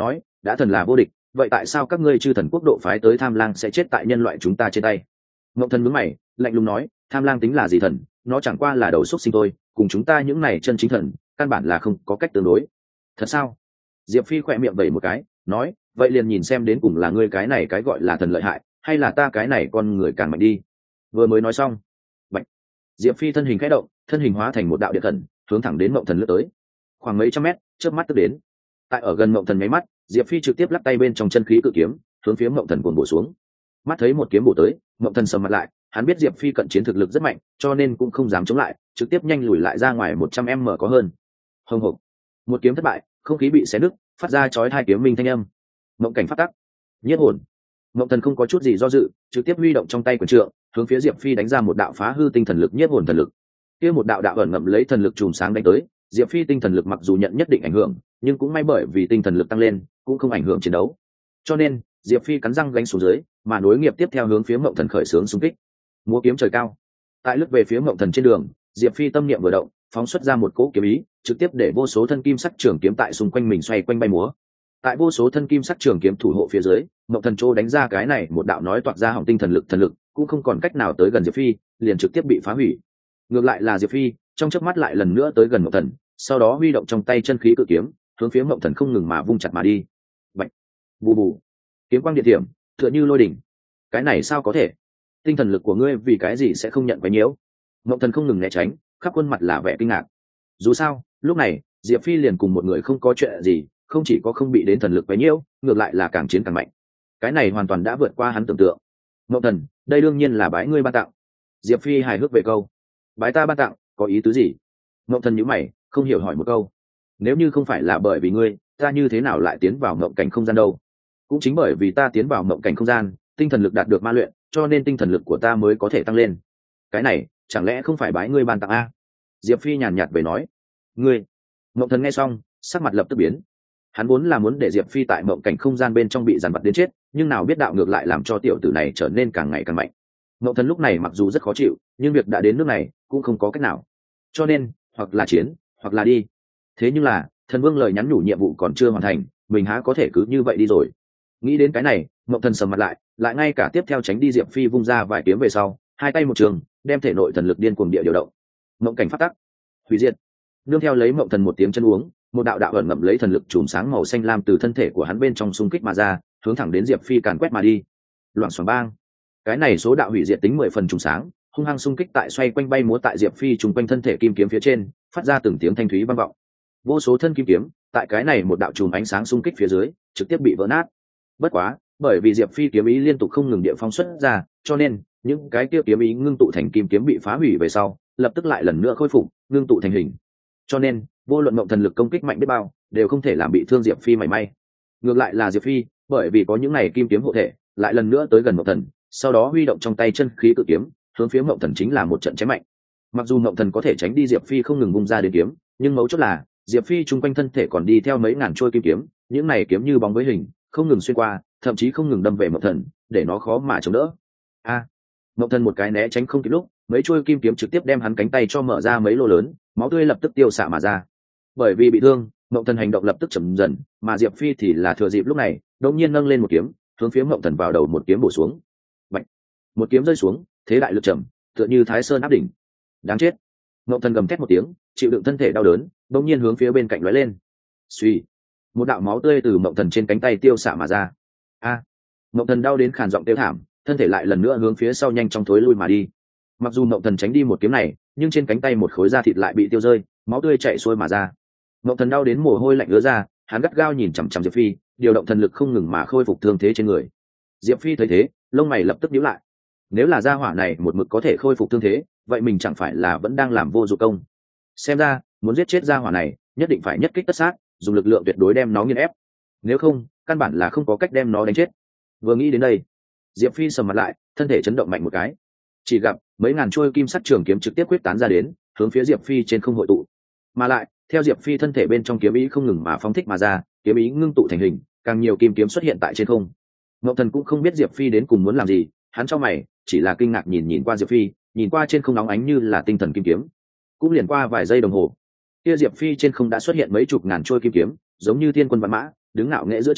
đã thần là vô địch, vậy tại sao các ngươi chư thần quốc độ phái tới tham lang sẽ chết tại nhân loại chúng ta trên tay? Ngộng thần mướn mày lạnh lùng nói, tham lang tính là gì thần, nó chẳng qua là đầu xúc sinh thôi, cùng chúng ta những này chân chính thần căn bản là không có cách tương đối. Thật sao? Diệp Phi khỏe miệng vẩy một cái nói, vậy liền nhìn xem đến cùng là ngươi cái này cái gọi là thần lợi hại, hay là ta cái này con người càng mạnh đi. Vừa mới nói xong, Bạch. Diệp Phi thân hình khẽ động, thân hình hóa thành một đạo địa thần, hướng thẳng đến Mộng thần lướt tới, khoảng mấy trăm mét, chớp mắt tức đến. Tại ở gần Mộng thần nháy mắt, Diệp Phi trực tiếp lắc tay bên trong chân khí cự kiếm, hướng phía Mộng thần cuồn bổ xuống. Mắt thấy một kiếm bổ tới, Mộng thần sầm mặt lại, hắn biết Diệp Phi cận chiến thực lực rất mạnh, cho nên cũng không dám chống lại, trực tiếp nhanh lùi lại ra ngoài một trăm mét có hơn. Hồng hộc, một kiếm thất bại, không khí bị xé nứt, phát ra chói tai kiếm minh thanh âm. Mộng cảnh phát tắc, nhiếp hồn. Mộng thần không có chút gì do dự, trực tiếp huy động trong tay quyền trượng, hướng phía Diệp Phi đánh ra một đạo phá hư tinh thần lực nhiếp hồn thần lực. Kia một đạo đạo ẩn ngậm lấy thần lực chùm sáng đánh tới, Diệp Phi tinh thần lực mặc dù nhận nhất định ảnh hưởng, nhưng cũng may bởi vì tinh thần lực tăng lên, cũng không ảnh hưởng chiến đấu. Cho nên, Diệp Phi cắn răng gánh xuống dưới, mà nối nghiệp tiếp theo hướng phía Mộng thần khởi xướng xung kích. Múa kiếm trời cao. Tại lướt về phía Mộng thần trên đường, Diệp Phi tâm niệm vừa động, phóng xuất ra một cỗ kiếm ý, trực tiếp để vô số thân kim sắc trường kiếm tại xung quanh mình xoay quanh bay múa. Tại vô số thân kim sắc trường kiếm thủ hộ phía dưới, Mộng thần Trô đánh ra cái này một đạo nói toạc ra hỏng tinh thần lực thần lực, cũng không còn cách nào tới gần Diệp Phi, liền trực tiếp bị phá hủy. Ngược lại là Diệp Phi, trong chớp mắt lại lần nữa tới gần Mộng thần, sau đó huy động trong tay chân khí cự kiếm, hướng phía Mộng thần không ngừng mà vung chặt mà đi. Bạch, bù bù, kiếm quang điện điểm, tựa như lôi đỉnh. Cái này sao có thể? Tinh thần lực của ngươi vì cái gì sẽ không nhận quấy nhiễu? Mộng thần không ngừng né tránh, khắp khuôn mặt là vẻ kinh ngạc. Dù sao, lúc này Diệp Phi liền cùng một người không có chuyện gì, không chỉ có không bị đến thần lực quấy nhiễu, ngược lại là càng chiến càng mạnh. Cái này hoàn toàn đã vượt qua hắn tưởng tượng. Mộng thần, đây đương nhiên là bái ngươi ban tặng. Diệp Phi hài hước về câu, bái ta ban tặng có ý tứ gì? Mộng thần nhíu mày, không hiểu hỏi một câu. Nếu như không phải là bởi vì ngươi, ta như thế nào lại tiến vào mộng cảnh không gian đâu? Cũng chính bởi vì ta tiến vào mộng cảnh không gian, tinh thần lực đạt được ma luyện, cho nên tinh thần lực của ta mới có thể tăng lên. Cái này chẳng lẽ không phải bái ngươi ban tặng a? Diệp Phi nhàn nhạt về nói. Ngươi? Mộng thần nghe xong, sắc mặt lập tức biến. Hắn vốn là muốn để Diệp Phi tại mộng cảnh không gian bên trong bị giàn vặt đến chết, nhưng nào biết đạo ngược lại làm cho tiểu tử này trở nên càng ngày càng mạnh. Mộng thần lúc này mặc dù rất khó chịu, nhưng việc đã đến nước này cũng không có cách nào, cho nên hoặc là chiến hoặc là đi. Thế nhưng là thần vương lời nhắn nhủ nhiệm vụ còn chưa hoàn thành, mình há có thể cứ như vậy đi rồi. Nghĩ đến cái này, Mộng thần sầm mặt lại, lại ngay cả tiếp theo tránh đi Diệp Phi vung ra vài kiếm về sau, hai tay một trường, đem thể nội thần lực điên cuồng địa điều động. Mộng cảnh phát tắc, hủy diệt. Nương theo lấy Mộng thần một tiếng chân uống, một đạo đạo ẩn ngậm lấy thần lực chùm sáng màu xanh lam từ thân thể của hắn bên trong xung kích mà ra, hướng thẳng đến Diệp Phi càn quét mà đi. Loạn xoảng bang. Cái này số đạo hủy diệt tính mười phần chùm sáng, hung hăng xung kích tại xoay quanh bay múa tại Diệp Phi trùng quanh thân thể kim kiếm phía trên, phát ra từng tiếng thanh thúy vang vọng. Vô số thân kim kiếm, tại cái này một đạo chùm ánh sáng xung kích phía dưới, trực tiếp bị vỡ nát. Bất quá, bởi vì Diệp Phi kiếm ý liên tục không ngừng địa phong xuất ra, cho nên những cái kia kiếm ý ngưng tụ thành kim kiếm bị phá hủy về sau, lập tức lại lần nữa khôi phục, ngưng tụ thành hình. Cho nên, vô luận Mộng thần lực công kích mạnh biết bao, đều không thể làm bị thương Diệp Phi mảy may. Ngược lại là Diệp Phi, bởi vì có những này kim kiếm hộ thể, lại lần nữa tới gần Mộng thần, sau đó huy động trong tay chân khí cự kiếm, hướng phía Mộng thần chính là một trận chém mạnh. Mặc dù Mộng thần có thể tránh đi Diệp Phi không ngừng vung ra đến kiếm, nhưng mấu chốt là Diệp Phi chung quanh thân thể còn đi theo mấy ngàn trôi kim kiếm, những này kiếm như bóng với hình, không ngừng xuyên qua, thậm chí không ngừng đâm về Mộng thần, để nó khó mà chống đỡ. A! À, Mộng thần một cái né tránh không kịp lúc, mấy trôi kim kiếm trực tiếp đem hắn cánh tay cho mở ra mấy lỗ lớn, máu tươi lập tức tiêu xạ mà ra. Bởi vì bị thương, Mộng thần hành động lập tức chậm dần, mà Diệp Phi thì là thừa dịp lúc này, đột nhiên nâng lên một kiếm, hướng phía Mộng thần vào đầu một kiếm bổ xuống. Bạch! Một kiếm rơi xuống, thế đại lực trầm, tựa như Thái Sơn áp đỉnh. Đáng chết! Mộng thần gầm thét một tiếng, chịu đựng thân thể đau đớn, đột nhiên hướng phía bên cạnh lóe lên. Suy! Một đạo máu tươi từ Mộng thần trên cánh tay tiêu xạ mà ra. A! À, Mộng thần đau đến khàn giọng kêu thảm, thân thể lại lần nữa hướng phía sau nhanh chóng thối lui mà đi. Mặc dù Mộng thần tránh đi một kiếm này, nhưng trên cánh tay một khối da thịt lại bị tiêu rơi, máu tươi chảy xuôi mà ra. Mộng thần đau đến mồ hôi lạnh ứa ra, hắn gắt gao nhìn chằm chằm Diệp Phi, điều động thần lực không ngừng mà khôi phục thương thế trên người. Diệp Phi thấy thế, lông mày lập tức nhíu lại. Nếu là gia hỏa này một mực có thể khôi phục thương thế, vậy mình chẳng phải là vẫn đang làm vô dụng công? Xem ra, muốn giết chết gia hỏa này, nhất định phải nhất kích tất sát, dùng lực lượng tuyệt đối đem nó nghiền ép. Nếu không, căn bản là không có cách đem nó đánh chết. Vừa nghĩ đến đây, Diệp Phi sầm mặt lại, thân thể chấn động mạnh một cái. Chỉ gặp mấy ngàn chuôi kim sắt trường kiếm trực tiếp quyết tán ra đến, hướng phía Diệp Phi trên không hội tụ. Mà lại, theo Diệp Phi thân thể bên trong kiếm ý không ngừng mà phóng thích mà ra, kiếm ý ngưng tụ thành hình, càng nhiều kim kiếm xuất hiện tại trên không. Ngộng thần cũng không biết Diệp Phi đến cùng muốn làm gì, hắn trong mày chỉ là kinh ngạc nhìn nhìn qua Diệp Phi, nhìn qua trên không nóng ánh như là tinh thần kim kiếm. Cũng liền qua vài giây đồng hồ, kia Diệp Phi trên không đã xuất hiện mấy chục ngàn trôi kim kiếm, giống như thiên quân vạn mã, đứng ngạo nghễ giữa trời,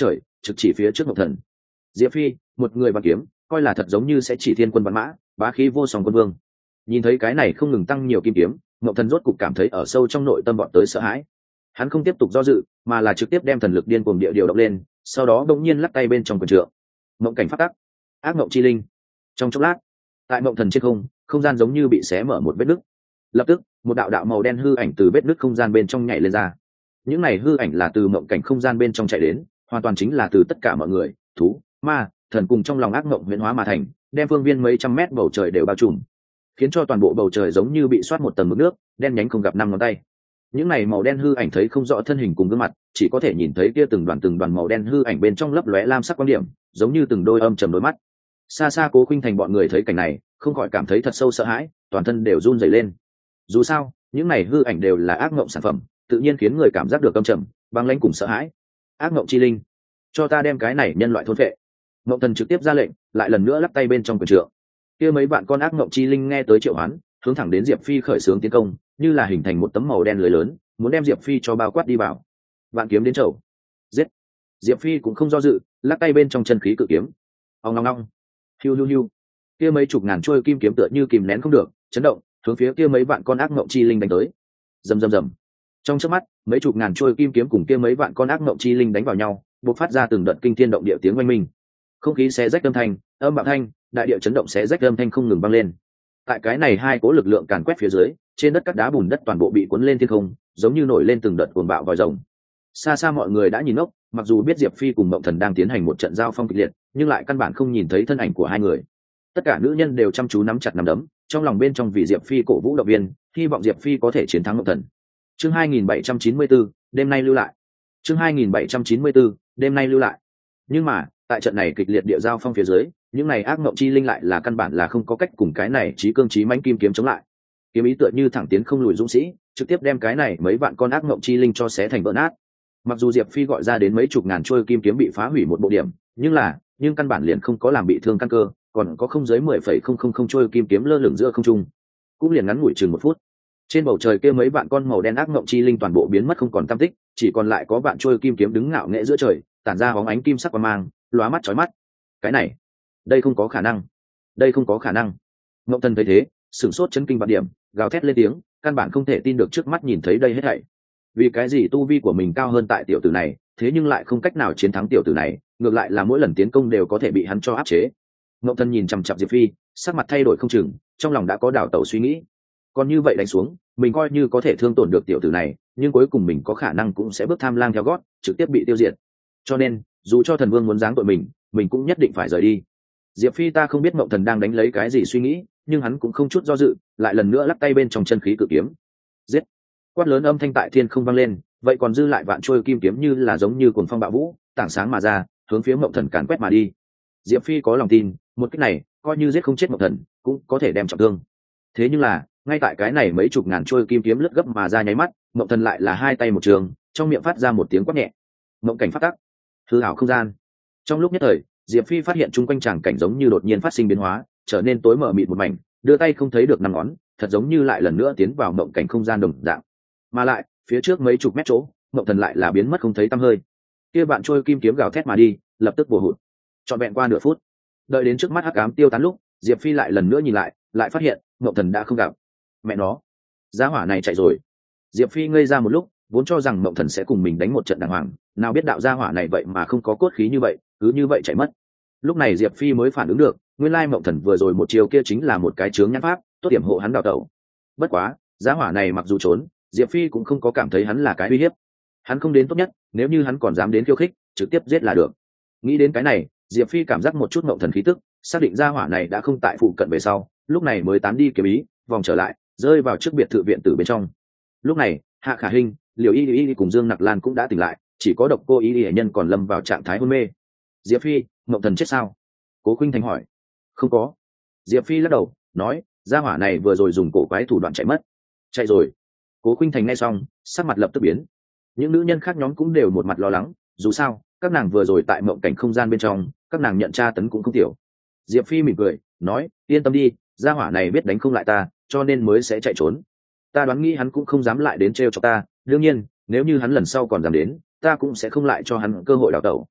trực chỉ phía trước Mộng Thần. Diệp Phi, một người vạn kiếm, coi là thật giống như sẽ chỉ thiên quân vạn mã, bá khí vô song quân vương. Nhìn thấy cái này không ngừng tăng nhiều kim kiếm, Mộng Thần rốt cục cảm thấy ở sâu trong nội tâm bọn tới sợ hãi. Hắn không tiếp tục do dự, mà là trực tiếp đem thần lực điên cuồng địa điều động lên, sau đó đột nhiên lắc tay bên trong quyền trượng. Mộng cảnh phát tắc, ác mộng chi linh. Trong chốc lát, tại Mộng Thần trên không, không gian giống như bị xé mở một vết nứt. Lập tức, một đạo đạo màu đen hư ảnh từ vết nứt không gian bên trong nhảy lên ra. Những này hư ảnh là từ mộng cảnh không gian bên trong chạy đến, hoàn toàn chính là từ tất cả mọi người, thú, ma, thần cùng trong lòng ác mộng huyễn hóa mà thành, đem phương viên mấy trăm mét bầu trời đều bao trùm, khiến cho toàn bộ bầu trời giống như bị soát một tầng mực nước, đen nhánh không gặp năm ngón tay. Những này màu đen hư ảnh thấy không rõ thân hình cùng gương mặt, chỉ có thể nhìn thấy kia từng đoàn từng đoàn màu đen hư ảnh bên trong lấp lóe lam sắc quan điểm, giống như từng đôi âm trầm đôi mắt. Xa xa Cố Khuynh Thành bọn người thấy cảnh này, không khỏi cảm thấy thật sâu sợ hãi, toàn thân đều run rẩy lên. Dù sao, những này hư ảnh đều là ác mộng sản phẩm, tự nhiên khiến người cảm giác được âm trầm, băng lãnh cùng sợ hãi. Ác mộng chi linh, cho ta đem cái này nhân loại thôn phệ. Mộng Thần trực tiếp ra lệnh, lại lần nữa lắp tay bên trong quyền trượng. Kia mấy vạn con ác mộng chi linh nghe tới triệu hoán, hướng thẳng đến Diệp Phi khởi xướng tiến công, như là hình thành một tấm màu đen lưới lớn, muốn đem Diệp Phi cho bao quát đi vào. Vạn kiếm đến chầu, giết. Diệp Phi cũng không do dự, lắc tay bên trong chân khí cự kiếm. Ong ong ong, hiu hiu hiu. Kia mấy chục ngàn chuôi kim kiếm tựa như kìm nén không được, chấn động, hướng phía kia mấy vạn con ác mộng chi linh đánh tới. Rầm rầm rầm. Trong chớp mắt, mấy chục ngàn chuôi kim kiếm cùng kia mấy vạn con ác mộng chi linh đánh vào nhau, bộc phát ra từng đợt kinh thiên động địa tiếng oanh minh. Không khí xé rách âm thanh, âm bạo thanh, đại địa chấn động xé rách âm thanh không ngừng vang lên. Tại cái này hai cố lực lượng càn quét phía dưới, trên đất cát đá bùn đất toàn bộ bị cuốn lên thiên không, giống như nổi lên từng đợt cuồng bạo vòi rồng. Xa xa mọi người đã nhìn ngốc, mặc dù biết Diệp Phi cùng Mộng Thần đang tiến hành một trận giao phong kịch liệt, nhưng lại căn bản không nhìn thấy thân ảnh của hai người. Tất cả nữ nhân đều chăm chú nắm chặt nắm đấm, trong lòng bên trong vì Diệp Phi cổ vũ động viên, hy vọng Diệp Phi có thể chiến thắng Mộng Thần. Chương hai nghìn bảy trăm chín mươi tư, đêm nay lưu lại. Chương hai nghìn bảy trăm chín mươi tư, đêm nay lưu lại. Nhưng mà, tại trận này kịch liệt địa giao phong phía dưới, những này ác mộng chi linh lại là căn bản là không có cách cùng cái này chí cương chí mãnh kim kiếm chống lại. Kiếm ý tựa như thẳng tiến không lùi dũng sĩ, trực tiếp đem cái này mấy vạn con ác mộng chi linh cho xé thành vỡ nát. Mặc dù Diệp Phi gọi ra đến mấy chục ngàn trôi kim kiếm bị phá hủy một bộ điểm, nhưng là, nhưng căn bản liền không có làm bị thương căn cơ, còn có không dưới mười phẩy không không không trôi kim kiếm lơ lửng giữa không trung, cũng liền ngắn ngủi chừng một phút. Trên bầu trời kia mấy vạn con màu đen ác mộng chi linh toàn bộ biến mất không còn tăm tích, chỉ còn lại có vạn trôi kim kiếm đứng ngạo nghễ giữa trời, tản ra bóng ánh kim sắc quang mang, lóa mắt chói mắt. Cái này, đây không có khả năng, đây không có khả năng. Mộng Thần thấy thế, sửng sốt chấn kinh vạn điểm, gào thét lên tiếng, căn bản không thể tin được trước mắt nhìn thấy đây hết thảy. Vì cái gì tu vi của mình cao hơn tại tiểu tử này, thế nhưng lại không cách nào chiến thắng tiểu tử này, ngược lại là mỗi lần tiến công đều có thể bị hắn cho áp chế. Mộng Thần nhìn chằm chằm Diệp Phi, sắc mặt thay đổi không chừng, trong lòng đã có đảo tẩu suy nghĩ. Còn như vậy đánh xuống, mình coi như có thể thương tổn được tiểu tử này, nhưng cuối cùng mình có khả năng cũng sẽ bước tham lang theo gót, trực tiếp bị tiêu diệt. Cho nên, dù cho thần vương muốn giáng tội mình, mình cũng nhất định phải rời đi. Diệp Phi ta không biết Mộng Thần đang đánh lấy cái gì suy nghĩ, nhưng hắn cũng không chút do dự, lại lần nữa lắc tay bên trong chân khí cự kiếm. Giết! Quát lớn âm thanh tại thiên không vang lên, vậy còn dư lại vạn trôi kim kiếm như là giống như cuồng phong bạo vũ, tảng sáng mà ra, hướng phía Mộng Thần càn quét mà đi. Diệp Phi có lòng tin, một kích này, coi như giết không chết Mộng Thần, cũng có thể đem trọng thương. Thế nhưng là, ngay tại cái này mấy chục ngàn trôi kim kiếm lướt gấp mà ra nháy mắt, Mộng Thần lại là hai tay một trường, trong miệng phát ra một tiếng quát nhẹ. Mộng cảnh phát tắc, hư ảo không gian. Trong lúc nhất thời, Diệp Phi phát hiện chung quanh tràng cảnh giống như đột nhiên phát sinh biến hóa, trở nên tối mờ mịt một mảnh, đưa tay không thấy được năm ngón, thật giống như lại lần nữa tiến vào mộng cảnh không gian đồng dạng. Mà lại, phía trước mấy chục mét chỗ, Mộng Thần lại là biến mất không thấy tăm hơi. Kia bạn trôi kim kiếm gào thét mà đi, lập tức bổ hụt. Trọn vẹn qua nửa phút, đợi đến trước mắt hắc ám tiêu tán lúc, Diệp Phi lại lần nữa nhìn lại, lại phát hiện Mộng Thần đã không gặp. Mẹ nó, giá hỏa này chạy rồi. Diệp Phi ngây ra một lúc, vốn cho rằng Mộng Thần sẽ cùng mình đánh một trận đàng hoàng, nào biết đạo gia hỏa này vậy mà không có cốt khí như vậy, cứ như vậy chạy mất. Lúc này Diệp Phi mới phản ứng được, nguyên lai Mộng Thần vừa rồi một chiều kia chính là một cái chướng nhãn pháp, tốt điểm hộ hắn đào tẩu. Bất quá, giá hỏa này mặc dù trốn, Diệp Phi cũng không có cảm thấy hắn là cái uy hiếp. Hắn không đến tốt nhất, nếu như hắn còn dám đến khiêu khích, trực tiếp giết là được. Nghĩ đến cái này, Diệp Phi cảm giác một chút Mộng Thần khí tức, xác định giá hỏa này đã không tại phụ cận về sau, lúc này mới tán đi kiếm ý, vòng trở lại, rơi vào trước biệt thự viện tử bên trong. Lúc này, Hạ Khả Hinh, Liều Y Y cùng Dương Nặc Lan cũng đã tỉnh lại, chỉ có Độc Cô Y Y nhân còn lâm vào trạng thái hôn mê. Diệp Phi, Mộng Thần chết sao? Cố Khuynh Thành hỏi. Không có. Diệp Phi lắc đầu, nói, gia hỏa này vừa rồi dùng cổ quái thủ đoạn chạy mất. Chạy rồi. Cố Khuynh Thành nghe xong, sắc mặt lập tức biến. Những nữ nhân khác nhóm cũng đều một mặt lo lắng, dù sao, các nàng vừa rồi tại mộng cảnh không gian bên trong, các nàng nhận tra tấn cũng không tiểu. Diệp Phi mỉm cười, nói, yên tâm đi, gia hỏa này biết đánh không lại ta, cho nên mới sẽ chạy trốn. Ta đoán nghĩ hắn cũng không dám lại đến trêu cho ta, đương nhiên, nếu như hắn lần sau còn dám đến, ta cũng sẽ không lại cho hắn cơ hội đào tẩu.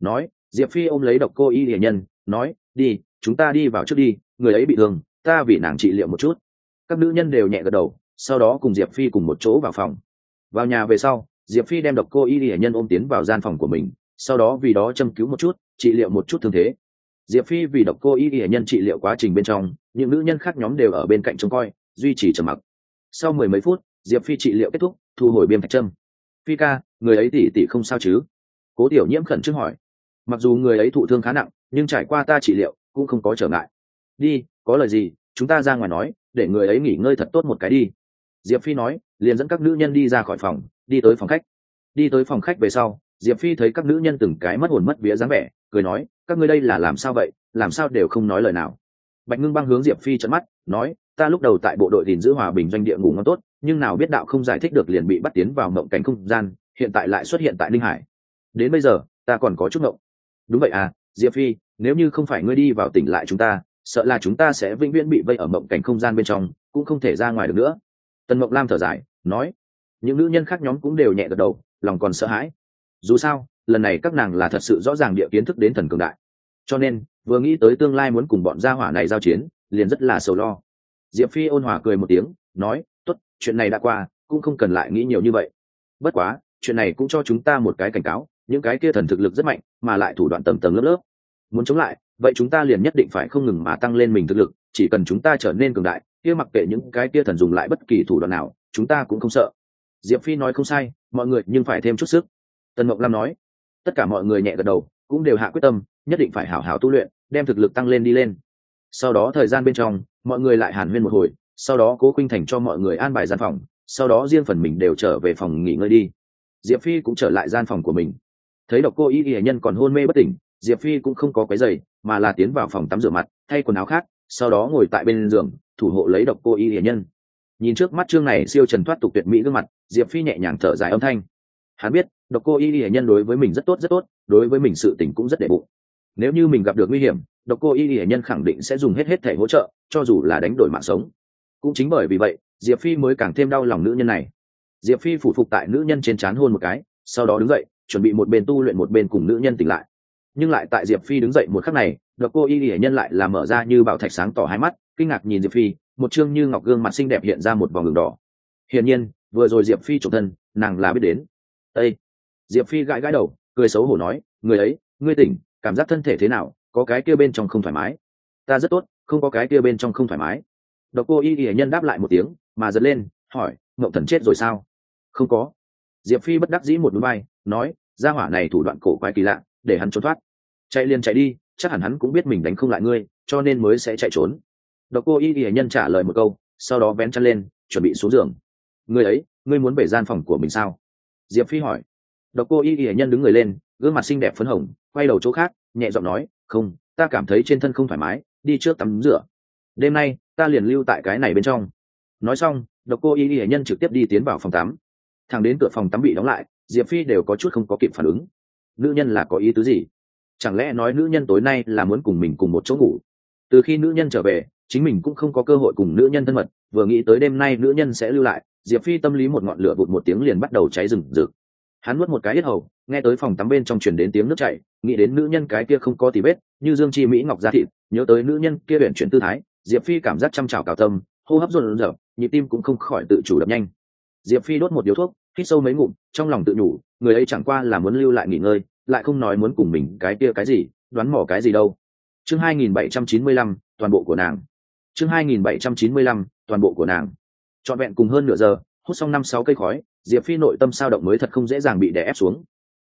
nói. Diệp Phi ôm lấy độc cô y hiển nhân nói, đi chúng ta đi vào trước đi, người ấy bị thương, ta vì nàng trị liệu một chút. Các nữ nhân đều nhẹ gật đầu, sau đó cùng Diệp Phi cùng một chỗ vào phòng. Vào nhà về sau, Diệp Phi đem độc cô y hiển nhân ôm tiến vào gian phòng của mình, sau đó vì đó châm cứu một chút, trị liệu một chút thương thế. Diệp Phi vì độc cô y hiển nhân trị liệu quá trình bên trong, những nữ nhân khác nhóm đều ở bên cạnh trông coi, duy trì trầm mặc. Sau mười mấy phút, Diệp Phi trị liệu kết thúc, thu hồi biêm thạch châm. Phi ca, người ấy tỷ tỷ không sao chứ? Cố Tiểu Nhiễm khẩn trương hỏi. Mặc dù người ấy thụ thương khá nặng, nhưng trải qua ta trị liệu cũng không có trở ngại. Đi, có lời gì chúng ta ra ngoài nói, để người ấy nghỉ ngơi thật tốt một cái đi. Diệp Phi nói, liền dẫn các nữ nhân đi ra khỏi phòng, đi tới phòng khách. Đi tới phòng khách về sau, Diệp Phi thấy các nữ nhân từng cái mất hồn mất vía dáng vẻ, cười nói, các ngươi đây là làm sao vậy, làm sao đều không nói lời nào. Bạch Ngưng Băng hướng Diệp Phi trợn mắt, nói, ta lúc đầu tại bộ đội gìn giữ hòa bình doanh địa ngủ ngon tốt, nhưng nào biết đạo không giải thích được liền bị bắt tiến vào mộng cảnh không gian, hiện tại lại xuất hiện tại Linh Hải. Đến bây giờ, ta còn có chút mộng. Đúng vậy à, Diệp Phi, nếu như không phải ngươi đi vào tỉnh lại chúng ta, sợ là chúng ta sẽ vĩnh viễn bị vây ở mộng cảnh không gian bên trong, cũng không thể ra ngoài được nữa. Tần Mộng Lam thở dài, nói. Những nữ nhân khác nhóm cũng đều nhẹ gật đầu, lòng còn sợ hãi. Dù sao, lần này các nàng là thật sự rõ ràng địa kiến thức đến thần cường đại, cho nên vừa nghĩ tới tương lai muốn cùng bọn gia hỏa này giao chiến, liền rất là sầu lo. Diệp Phi ôn hòa cười một tiếng, nói, tốt, chuyện này đã qua, cũng không cần lại nghĩ nhiều như vậy. Bất quá, chuyện này cũng cho chúng ta một cái cảnh cáo, những cái kia thần thực lực rất mạnh, mà lại thủ đoạn tầng tầng lớp lớp. Muốn chống lại, vậy chúng ta liền nhất định phải không ngừng mà tăng lên mình thực lực, chỉ cần chúng ta trở nên cường đại, kia mặc kệ những cái kia thần dùng lại bất kỳ thủ đoạn nào, chúng ta cũng không sợ. Diệp Phi nói không sai, mọi người nhưng phải thêm chút sức. Tần Mộng Lam nói. Tất cả mọi người nhẹ gật đầu, cũng đều hạ quyết tâm, nhất định phải hảo hảo tu luyện, đem thực lực tăng lên đi lên. Sau đó thời gian bên trong, mọi người lại hàn huyên một hồi, sau đó Cố Khuynh Thành cho mọi người an bài gian phòng, sau đó riêng phần mình đều trở về phòng nghỉ ngơi đi. Diệp Phi cũng trở lại gian phòng của mình. Thấy độc cô y y nhân còn hôn mê bất tỉnh, Diệp Phi cũng không có quấy rầy, mà là tiến vào phòng tắm rửa mặt, thay quần áo khác, sau đó ngồi tại bên giường, thủ hộ lấy độc cô y y nhân. Nhìn trước mắt chương này siêu trần thoát tục tuyệt mỹ gương mặt, Diệp Phi nhẹ nhàng thở dài âm thanh. Hắn biết, độc cô y y nhân đối với mình rất tốt rất tốt, đối với mình sự tình cũng rất đệ bụng. Nếu như mình gặp được nguy hiểm, độc cô y y nhân khẳng định sẽ dùng hết hết thể hỗ trợ, cho dù là đánh đổi mạng sống. Cũng chính bởi vì vậy, Diệp Phi mới càng thêm đau lòng nữ nhân này. Diệp Phi phủ phục tại nữ nhân trên trán hôn một cái, sau đó đứng dậy, chuẩn bị một bên tu luyện một bên cùng nữ nhân tỉnh lại. Nhưng lại tại Diệp Phi đứng dậy một khắc này, độc cô y y nhân lại là mở ra như bảo thạch sáng tỏ hai mắt, kinh ngạc nhìn Diệp Phi, một trương như ngọc gương mặt xinh đẹp hiện ra một vòng đường đỏ. Hiển nhiên, vừa rồi Diệp Phi trộm thân, nàng là biết đến. Ê! Diệp Phi gãi gãi đầu, cười xấu hổ nói, người ấy, ngươi tỉnh, cảm giác thân thể thế nào, có cái kia bên trong không thoải mái. Ta rất tốt, không có cái kia bên trong không thoải mái. Độc cô y y nhân đáp lại một tiếng, mà giật lên, hỏi, Ngộng Thần chết rồi sao? Không có. Diệp Phi bất đắc dĩ một núi bay, nói, gia hỏa này thủ đoạn cổ quái kỳ lạ, để hắn trốn thoát. Chạy liền chạy đi, chắc hẳn hắn cũng biết mình đánh không lại ngươi, cho nên mới sẽ chạy trốn. Độc cô y y nhân trả lời một câu, sau đó vén chăn lên, chuẩn bị xuống giường. Ngươi ấy, ngươi muốn về gian phòng của mình sao? Diệp Phi hỏi. Độc cô y y nhân đứng người lên, gương mặt xinh đẹp phấn hồng, quay đầu chỗ khác, nhẹ giọng nói, không, ta cảm thấy trên thân không thoải mái, đi trước tắm rửa. Đêm nay ta liền lưu tại cái này bên trong. Nói xong, độc cô y y nhân trực tiếp đi tiến vào phòng tắm. Thẳng đến cửa phòng tắm bị đóng lại, Diệp Phi đều có chút không có kịp phản ứng. Nữ nhân là có ý tứ gì? Chẳng lẽ nói nữ nhân tối nay là muốn cùng mình cùng một chỗ ngủ? Từ khi nữ nhân trở về, chính mình cũng không có cơ hội cùng nữ nhân thân mật, vừa nghĩ tới đêm nay nữ nhân sẽ lưu lại, Diệp Phi tâm lý một ngọn lửa vụt một tiếng liền bắt đầu cháy rừng rực. Hắn nuốt một cái yết hầu, nghe tới phòng tắm bên trong truyền đến tiếng nước chảy, nghĩ đến nữ nhân cái kia không có tì vết, như dương chi mỹ ngọc da thịt, nhớ tới nữ nhân kia uyển chuyển tư thái, Diệp Phi cảm giác trăm trào cào tâm, hô hấp dồn dập, nhịp tim cũng không khỏi tự chủ đập nhanh. Diệp Phi đốt một điếu thuốc, hít sâu mấy ngụm, trong lòng tự nhủ, người ấy chẳng qua là muốn lưu lại nghỉ ngơi, lại không nói muốn cùng mình cái kia cái gì, đoán mò cái gì đâu. Chương hai nghìn bảy trăm chín mươi lăm, toàn bộ của nàng. Chương hai nghìn bảy trăm chín mươi lăm, toàn bộ của nàng. Trọn vẹn cùng hơn nửa giờ, hút xong năm sáu cây khói, Diệp Phi nội tâm sao động mới thật không dễ dàng bị đè ép xuống.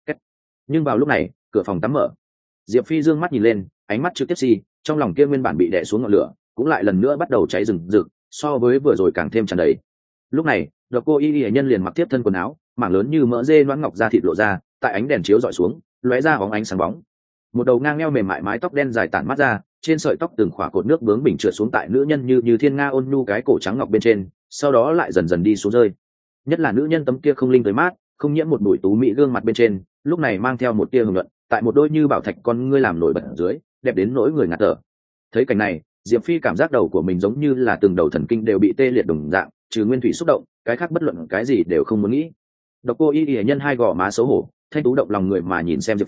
Nhưng vào lúc này, cửa phòng tắm mở. Diệp Phi dương mắt nhìn lên, ánh mắt trực tiếp xì, trong lòng kia nguyên bản bị đè xuống ngọn lửa, cũng lại lần nữa bắt đầu cháy rừng rực, so với vừa rồi càng thêm tràn đầy. Lúc này, độc cô y y nhân liền mặc tiếp thân quần áo, mảng lớn như mỡ dê loãng ngọc da thịt lộ ra, tại ánh đèn chiếu dọi xuống, lóe ra bóng ánh sáng bóng. Một đầu ngang eo mềm mại mái tóc đen dài tản mát ra, trên sợi tóc từng khỏa cột nước bướng bỉnh trượt xuống tại nữ nhân như như thiên nga ôn nhu cái cổ trắng ngọc bên trên, sau đó lại dần dần đi xuống rơi. Nhất là nữ nhân tấm kia không linh tới mát, không nhiễm một bụi tú mỹ gương mặt bên trên, lúc này mang theo một tia hưởng luận, tại một đôi như bảo thạch con ngươi làm nổi bật ở dưới, đẹp đến nỗi người ngạt thở. Thấy cảnh này, Diệp Phi cảm giác đầu của mình giống như là từng đầu thần kinh đều bị tê liệt đồng dạng, trừ nguyên thủy xúc động, cái khác bất luận cái gì đều không muốn nghĩ. Độc cô y y nhân hai gò má xấu hổ, thanh tú động lòng người mà nhìn xem Diệp Phi,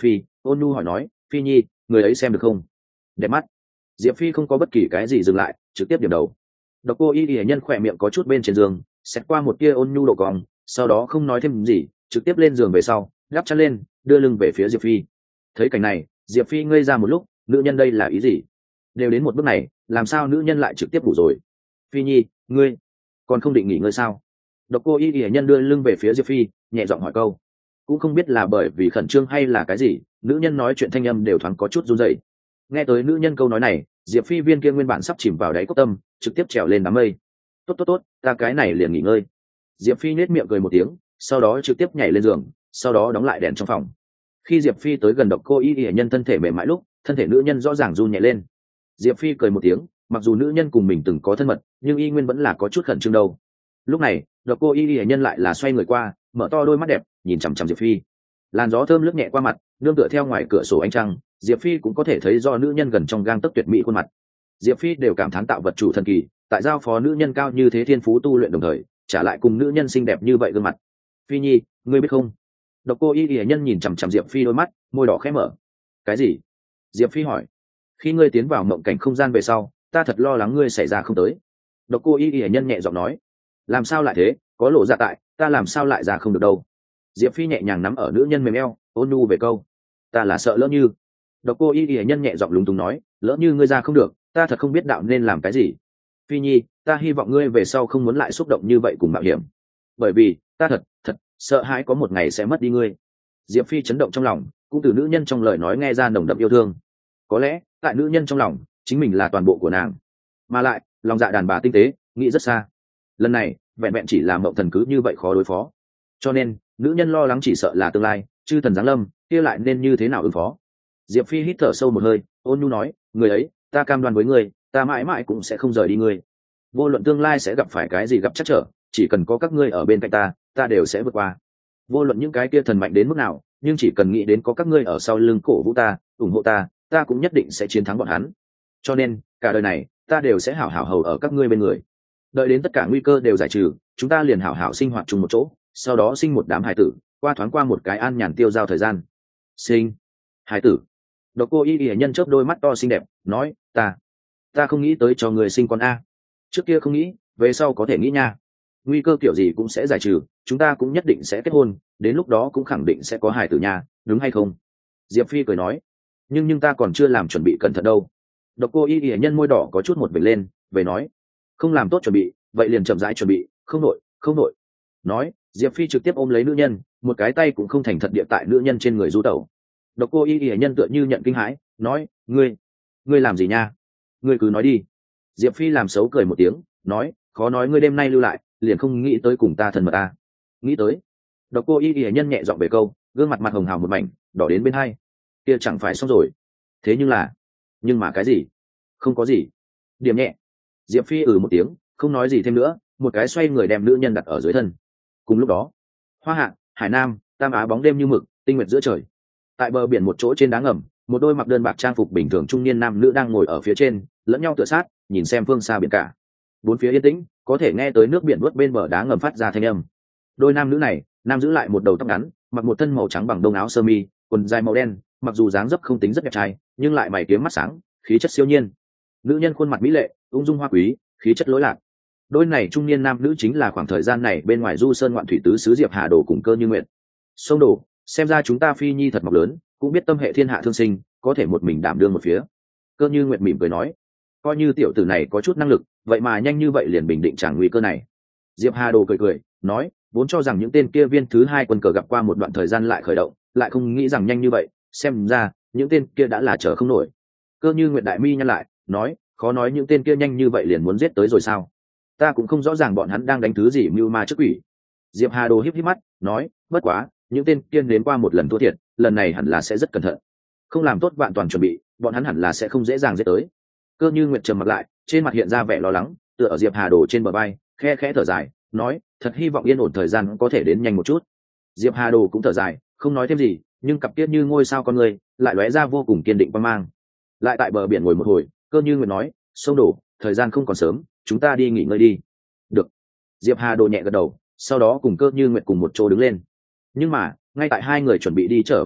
ôn nhu hỏi nói, phi nhi, người ấy xem được không? Đẹp mắt. Diệp phi không có bất kỳ cái gì dừng lại, trực tiếp điểm đầu. Độc Cô Y Y nhân khỏe miệng có chút bên trên giường, xét qua một tia ôn nhu độ cong, sau đó không nói thêm gì, trực tiếp lên giường về sau, gắp chăn lên, đưa lưng về phía Diệp phi. Thấy cảnh này, Diệp phi ngây ra một lúc, nữ nhân đây là ý gì? Đều đến một bước này, làm sao nữ nhân lại trực tiếp ngủ rồi? Phi nhi, ngươi còn không định nghỉ ngơi sao? Độc Cô Y Y nhân đưa lưng về phía Diệp phi, nhẹ giọng hỏi câu. Cũng không biết là bởi vì khẩn trương hay là cái gì, nữ nhân nói chuyện thanh âm đều thoáng có chút run rẩy. Nghe tới nữ nhân câu nói này, Diệp phi viên kia nguyên bản sắp chìm vào đáy cốc tâm, trực tiếp trèo lên đám mây. Tốt tốt tốt, ta cái này liền nghỉ ngơi. Diệp phi nết miệng cười một tiếng, sau đó trực tiếp nhảy lên giường, sau đó đóng lại đèn trong phòng. Khi Diệp phi tới gần Độc Cô Y Y nhân thân thể mềm mại lúc, thân thể nữ nhân rõ ràng run nhẹ lên. Diệp phi cười một tiếng, mặc dù nữ nhân cùng mình từng có thân mật, nhưng y nguyên vẫn là có chút khẩn trương đâu. Lúc này, Độc Cô Y Y nhân lại là xoay người qua, mở to đôi mắt đẹp, nhìn chằm chằm Diệp phi. Làn gió thơm lướt nhẹ qua mặt, nương tựa theo ngoài cửa sổ ánh trăng, Diệp phi cũng có thể thấy do nữ nhân gần trong gang tấc tuyệt mỹ khuôn mặt. Diệp phi đều cảm thán tạo vật chủ thần kỳ, tại giao phó nữ nhân cao như thế thiên phú tu luyện đồng thời, trả lại cùng nữ nhân xinh đẹp như vậy gương mặt. Phi nhi, ngươi biết không? Độc Cô Y Y nhân nhìn chằm chằm Diệp phi đôi mắt, môi đỏ khẽ mở. Cái gì? Diệp phi hỏi. Khi ngươi tiến vào mộng cảnh không gian về sau, ta thật lo lắng ngươi xảy ra không tới. Độc Cô Y Y nhân nhẹ giọng nói. Làm sao lại thế? Có lộ ra tại, ta làm sao lại ra không được đâu? Diệp phi nhẹ nhàng nắm ở nữ nhân mềm eo, ôn nhu về câu. Ta là sợ lỡ như. Độc Cô Y Y nhân nhẹ giọng lúng túng nói, lỡ như ngươi ra không được, ta thật không biết đạo nên làm cái gì. Phi nhi, ta hy vọng ngươi về sau không muốn lại xúc động như vậy cùng mạo hiểm, bởi vì ta thật thật sợ hãi có một ngày sẽ mất đi ngươi. Diệp phi chấn động trong lòng, cũng từ nữ nhân trong lời nói nghe ra nồng đậm yêu thương. Có lẽ tại nữ nhân trong lòng, chính mình là toàn bộ của nàng, mà lại lòng dạ đàn bà tinh tế, nghĩ rất xa. Lần này vẹn vẹn chỉ là mộng thần cứ như vậy khó đối phó, cho nên nữ nhân lo lắng chỉ sợ là tương lai chư thần giáng lâm kia lại nên như thế nào ứng phó. Diệp phi hít thở sâu một hơi, ôn nhu nói, người ấy, ta cam đoan với ngươi, ta mãi mãi cũng sẽ không rời đi ngươi. Vô luận tương lai sẽ gặp phải cái gì gặp chắc trở, chỉ cần có các ngươi ở bên cạnh ta, ta đều sẽ vượt qua. Vô luận những cái kia thần mạnh đến mức nào, nhưng chỉ cần nghĩ đến có các ngươi ở sau lưng cổ vũ ta, ủng hộ ta, ta cũng nhất định sẽ chiến thắng bọn hắn. Cho nên cả đời này ta đều sẽ hảo hảo hầu ở các ngươi bên người, đợi đến tất cả nguy cơ đều giải trừ, chúng ta liền hảo hảo sinh hoạt chung một chỗ, sau đó sinh một đám hài tử, qua thoáng qua một cái an nhàn tiêu dao thời gian. Sinh hài tử? Độc Cô Y Y nhân chớp đôi mắt to xinh đẹp, nói, ta ta không nghĩ tới cho người sinh con a. Trước kia không nghĩ, về sau có thể nghĩ nha. Nguy cơ kiểu gì cũng sẽ giải trừ, chúng ta cũng nhất định sẽ kết hôn, đến lúc đó cũng khẳng định sẽ có hài tử nha, đúng hay không? Diệp phi cười nói. Nhưng nhưng ta còn chưa làm chuẩn bị cẩn thận đâu. Độc Cô Y Y nhân môi đỏ có chút một vệt lên, về nói, không làm tốt chuẩn bị, vậy liền chậm rãi chuẩn bị, không nội không nội. Nói, Diệp phi trực tiếp ôm lấy nữ nhân, một cái tay cũng không thành thật địa tại nữ nhân trên người du tẩu. Độc Cô Y Y nhân tựa như nhận kinh hãi, nói, ngươi ngươi làm gì nha? Ngươi cứ nói đi. Diệp phi làm xấu cười một tiếng, nói, khó nói ngươi đêm nay lưu lại, liền không nghĩ tới cùng ta thân mật ta. Nghĩ tới. Độc Cô Y Y nhân nhẹ giọng về câu, gương mặt mặt hồng hào một mảnh, đỏ đến bên hai. Kia chẳng phải xong rồi. Thế nhưng là, nhưng mà cái gì? Không có gì. Điểm nhẹ. Diệp phi ừ một tiếng, không nói gì thêm nữa, một cái xoay người đem nữ nhân đặt ở dưới thân. Cùng lúc đó, Hoa Hạ, Hải Nam, Tam Á bóng đêm như mực, tinh nguyệt giữa trời. Tại bờ biển một chỗ trên đá ngầm, một đôi mặc đơn bạc trang phục bình thường trung niên nam nữ đang ngồi ở phía trên, lẫn nhau tựa sát, nhìn xem phương xa biển cả. Bốn phía yên tĩnh, có thể nghe tới nước biển nuốt bên bờ đá ngầm phát ra thanh âm. Đôi nam nữ này, nam giữ lại một đầu tóc ngắn, mặc một thân màu trắng bằng đông áo sơ mi, quần dài màu đen, mặc dù dáng dấp không tính rất đẹp trai, nhưng lại mày kiếm mắt sáng, khí chất siêu nhiên. Nữ nhân khuôn mặt mỹ lệ, ung dung hoa quý, khí chất lối lạc. Đôi này trung niên nam nữ chính là khoảng thời gian này bên ngoài du sơn ngoạn thủy tứ sứ Diệp Hà Đồ cùng Cơ Như Nguyệt. Sông Đồ, xem ra chúng ta phi nhi thật mọc lớn, cũng biết tâm hệ thiên hạ thương sinh, có thể một mình đảm đương một phía. Cơ Như Nguyệt mỉm cười nói, coi như tiểu tử này có chút năng lực, vậy mà nhanh như vậy liền bình định chẳng nguy cơ này. Diệp Hà Đồ cười cười, nói, vốn cho rằng những tên kia viên thứ hai quân cờ gặp qua một đoạn thời gian lại khởi động, lại không nghĩ rằng nhanh như vậy, xem ra những tên kia đã là chờ không nổi. Cơ Như Nguyệt đại mi nhăn lại, nói, khó nói những tên kia nhanh như vậy liền muốn giết tới rồi sao? Ta cũng không rõ ràng bọn hắn đang đánh thứ gì mưu ma trước quỷ. Diệp Hà Đồ híp híp mắt, nói, bất quá những tên kia đến qua một lần thua thiệt, lần này hẳn là sẽ rất cẩn thận, không làm tốt vạn toàn chuẩn bị, bọn hắn hẳn là sẽ không dễ dàng giết tới. Cơ Như Nguyệt trầm mặt lại, trên mặt hiện ra vẻ lo lắng, tựa ở Diệp Hà Đồ trên bờ vai, khe khẽ thở dài, nói, thật hy vọng yên ổn thời gian có thể đến nhanh một chút. Diệp Hà Đồ cũng thở dài, không nói thêm gì, nhưng cặp tiết như ngôi sao con người lại lóe ra vô cùng kiên định quan mang. Lại tại bờ biển ngồi một hồi, Cơ Như Nguyệt nói, Sông Đồ, thời gian không còn sớm, chúng ta đi nghỉ ngơi đi. Được. Diệp Hà Đồ nhẹ gật đầu, sau đó cùng Cơ Như Nguyệt cùng một chỗ đứng lên. Nhưng mà ngay tại hai người chuẩn bị đi trở về lúc,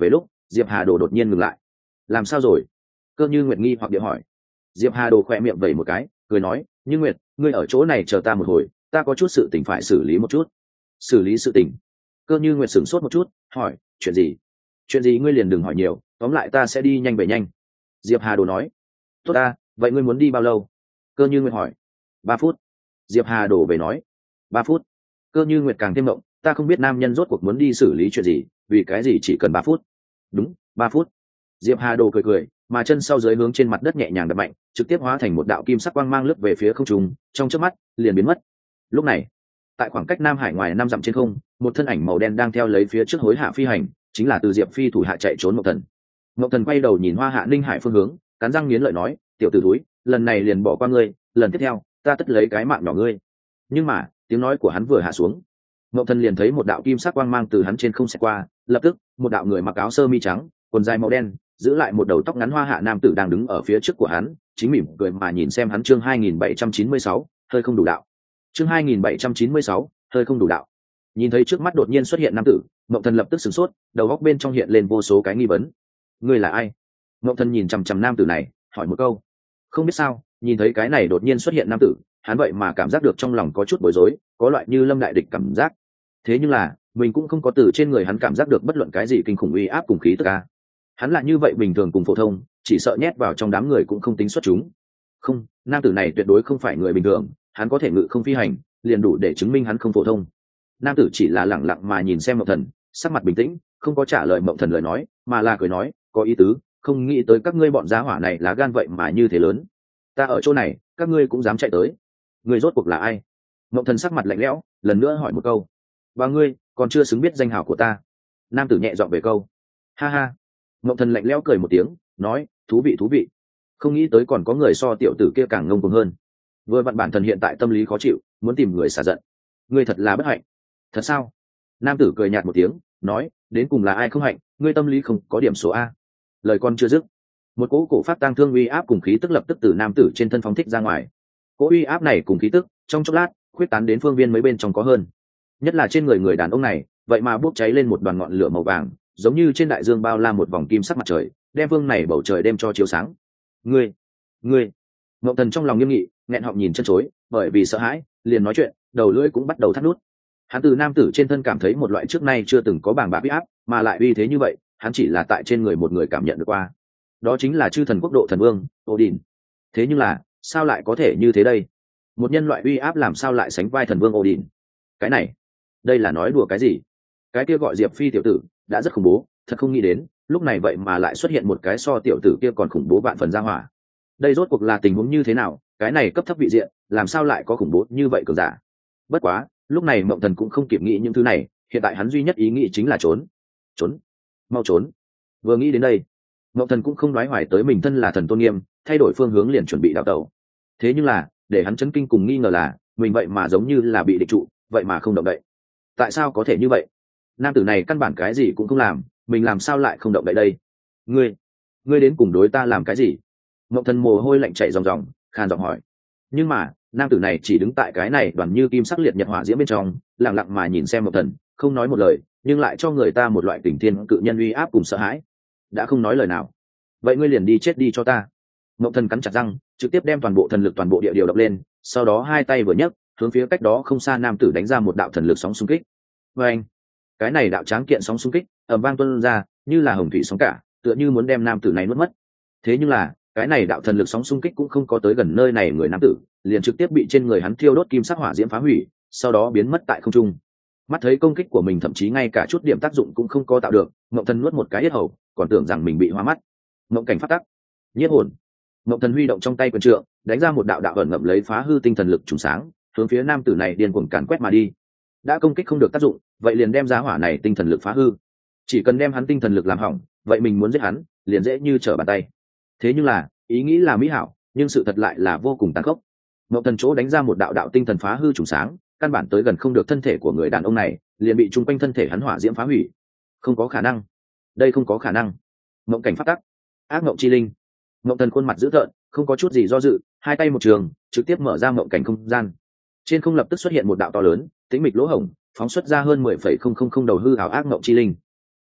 Diệp Hà Đồ đột nhiên ngừng lại. Làm sao rồi? Cơ Như Nguyệt nghi hoặc địa hỏi. Diệp Hà Đồ khẽ miệng vẩy một cái, cười nói, Như Nguyệt, ngươi ở chỗ này chờ ta một hồi, ta có chút sự tình phải xử lý một chút. Xử lý sự tình? Cơ Như Nguyệt sửng sốt một chút, hỏi, chuyện gì? Chuyện gì ngươi liền đừng hỏi nhiều, tóm lại ta sẽ đi nhanh về nhanh. Diệp Hà Đồ nói. Tốt ta, vậy ngươi muốn đi bao lâu? Cơ Như Nguyệt hỏi. Ba phút. Diệp Hà Đồ về nói. Ba phút. Cơ Như Nguyệt càng thêm động, ta không biết nam nhân rốt cuộc muốn đi xử lý chuyện gì, vì cái gì chỉ cần ba phút. Đúng, ba phút. Diệp Hà Đồ cười cười, mà chân sau dưới hướng trên mặt đất nhẹ nhàng đập mạnh, trực tiếp hóa thành một đạo kim sắc quang mang lướt về phía không trung, trong chớp mắt liền biến mất. Lúc này, tại khoảng cách Nam Hải ngoài năm dặm trên không, một thân ảnh màu đen đang theo lấy phía trước hối hạ phi hành, chính là từ Diệp Phi thủ hạ chạy trốn Mộng Thần. Mộng Thần quay đầu nhìn Hoa Hạ Ninh Hải phương hướng, cắn răng nghiến lợi nói, tiểu tử túi, lần này liền bỏ qua ngươi, lần tiếp theo, ta tất lấy cái mạng nhỏ ngươi. Nhưng mà, tiếng nói của hắn vừa hạ xuống, Mộng Thần liền thấy một đạo kim sắc quang mang từ hắn trên không xẹt qua, lập tức, một đạo người mặc áo sơ mi trắng, quần dài màu đen, giữ lại một đầu tóc ngắn Hoa Hạ nam tử đang đứng ở phía trước của hắn, chính mỉm cười mà nhìn xem hắn. Chương hai nghìn bảy trăm chín mươi sáu, hơi không đủ đạo. Chương hai nghìn bảy trăm chín mươi sáu, hơi không đủ đạo. Nhìn thấy trước mắt đột nhiên xuất hiện nam tử, Mộng Thần lập tức sửng sốt, đầu góc bên trong hiện lên vô số cái nghi vấn. Ngươi là ai? Mộng Thần nhìn chằm chằm nam tử này, hỏi một câu. Không biết sao, nhìn thấy cái này đột nhiên xuất hiện nam tử, hắn vậy mà cảm giác được trong lòng có chút bối rối, có loại như lâm đại địch cảm giác. Thế nhưng là, mình cũng không có từ trên người hắn cảm giác được bất luận cái gì kinh khủng uy áp cùng khí tức a. Hắn là như vậy bình thường cùng phổ thông, chỉ sợ nhét vào trong đám người cũng không tính xuất chúng. Không, nam tử này tuyệt đối không phải người bình thường, hắn có thể ngự không phi hành, liền đủ để chứng minh hắn không phổ thông. Nam tử chỉ là lẳng lặng mà nhìn xem Mộng Thần, sắc mặt bình tĩnh, không có trả lời Mộng Thần lời nói, mà là cười nói, có ý tứ, không nghĩ tới các ngươi bọn giá hỏa này lá gan vậy mà như thế lớn. Ta ở chỗ này, các ngươi cũng dám chạy tới. Ngươi rốt cuộc là ai? Mộng Thần sắc mặt lạnh lẽo, lần nữa hỏi một câu. Và ngươi, còn chưa xứng biết danh hào của ta. Nam tử nhẹ giọng về câu. Ha ha. Mộng Thần lạnh lẽo cười một tiếng, nói, thú vị thú vị. Không nghĩ tới còn có người so tiểu tử kia càng ngông cuồng hơn. Vừa vặn bản thân hiện tại tâm lý khó chịu, muốn tìm người xả giận. Ngươi thật là bất hạnh. Thật sao? Nam tử cười nhạt một tiếng, nói, đến cùng là ai không hạnh, ngươi tâm lý không có điểm số a. Lời con chưa dứt, một cỗ cổ phát tăng thương uy áp cùng khí tức lập tức từ nam tử trên thân phóng thích ra ngoài. Cỗ uy áp này cùng khí tức, trong chốc lát, khuyết tán đến phương viên mấy bên trong có hơn. Nhất là trên người người đàn ông này, vậy mà bốc cháy lên một đoàn ngọn lửa màu vàng, giống như trên đại dương bao la một vòng kim sắc mặt trời, đem vương này bầu trời đem cho chiếu sáng. Ngươi, ngươi. Mộng Thần trong lòng nghiêm nghị, nghẹn họng nhìn chân chối, bởi vì sợ hãi, liền nói chuyện, đầu lưỡi cũng bắt đầu thắt nút. Hắn từ nam tử trên thân cảm thấy một loại trước nay chưa từng có bàng bạc uy áp, mà lại uy thế như vậy, hắn chỉ là tại trên người một người cảm nhận được qua. Đó chính là chư thần quốc độ thần vương, Odin. Thế nhưng là, sao lại có thể như thế đây? Một nhân loại uy áp làm sao lại sánh vai thần vương Odin? Cái này, đây là nói đùa cái gì? Cái kia gọi Diệp Phi tiểu tử, đã rất khủng bố, thật không nghĩ đến, lúc này vậy mà lại xuất hiện một cái so tiểu tử kia còn khủng bố vạn phần ra hỏa. Đây rốt cuộc là tình huống như thế nào? Cái này cấp thấp vị diện, làm sao lại có khủng bố như vậy cường giả? Bất quá, lúc này Mộng Thần cũng không kịp nghĩ những thứ này, hiện tại hắn duy nhất ý nghĩ chính là trốn. Trốn, mau trốn. Vừa nghĩ đến đây, Mộng Thần cũng không đoái hoài tới mình thân là thần tôn nghiêm, thay đổi phương hướng liền chuẩn bị đào tẩu. Thế nhưng là, để hắn chấn kinh cùng nghi ngờ là, mình vậy mà giống như là bị địch trụ, vậy mà không động đậy. Tại sao có thể như vậy? Nam tử này căn bản cái gì cũng không làm, mình làm sao lại không động đậy đây? Ngươi, ngươi đến cùng đối ta làm cái gì? Mộng Thần mồ hôi lạnh chảy ròng ròng, khan giọng hỏi. Nhưng mà, nam tử này chỉ đứng tại cái này đoàn như kim sắc liệt nhật hỏa diễm bên trong, lặng lặng mà nhìn xem Mộng Thần, không nói một lời, nhưng lại cho người ta một loại tình thiên cự nhân uy áp cùng sợ hãi. Đã không nói lời nào, vậy ngươi liền đi chết đi cho ta. Mộng Thần cắn chặt răng, trực tiếp đem toàn bộ thần lực toàn bộ địa điều động lên, sau đó hai tay vừa nhấc, hướng phía cách đó không xa nam tử đánh ra một đạo thần lực sóng xung kích. Và anh, cái này đạo tráng kiện sóng xung kích, ầm vang tuôn ra, như là hồng thủy sóng cả, tựa như muốn đem nam tử này nuốt mất. Thế nhưng là, cái này đạo thần lực sóng xung kích cũng không có tới gần nơi này người nam tử, liền trực tiếp bị trên người hắn thiêu đốt kim sắc hỏa diễm phá hủy, sau đó biến mất tại không trung. Mắt thấy công kích của mình thậm chí ngay cả chút điểm tác dụng cũng không có tạo được, Mộng Thần nuốt một cái yết hầu, còn tưởng rằng mình bị hoa mắt. Mộng cảnh phát tắc, nhiếp hồn. Mộng Thần huy động trong tay quyền trượng, đánh ra một đạo đạo ẩn ngậm lấy phá hư tinh thần lực trùng sáng, hướng phía nam tử này điên cuồng càn quét mà đi. Đã công kích không được tác dụng, vậy liền đem giá hỏa này tinh thần lực phá hư. Chỉ cần đem hắn tinh thần lực làm hỏng, vậy mình muốn giết hắn, liền dễ như trở bàn tay. Thế nhưng là, ý nghĩ là mỹ hảo, nhưng sự thật lại là vô cùng tàn khốc. Mộng Thần chỗ đánh ra một đạo đạo tinh thần phá hư trùng sáng, căn bản tới gần không được thân thể của người đàn ông này, liền bị trung quanh thân thể hắn hỏa diễm phá hủy. Không có khả năng, đây không có khả năng. Mộng cảnh phát tắc, ác mộng chi linh. Mộng Thần khuôn mặt dữ tợn, không có chút gì do dự, hai tay một trường, trực tiếp mở ra mộng cảnh không gian. Trên không lập tức xuất hiện một đạo to lớn, tĩnh mịch lỗ hổng, phóng xuất ra hơn mười phẩy không không không đầu hư ảo ác mộng chi linh.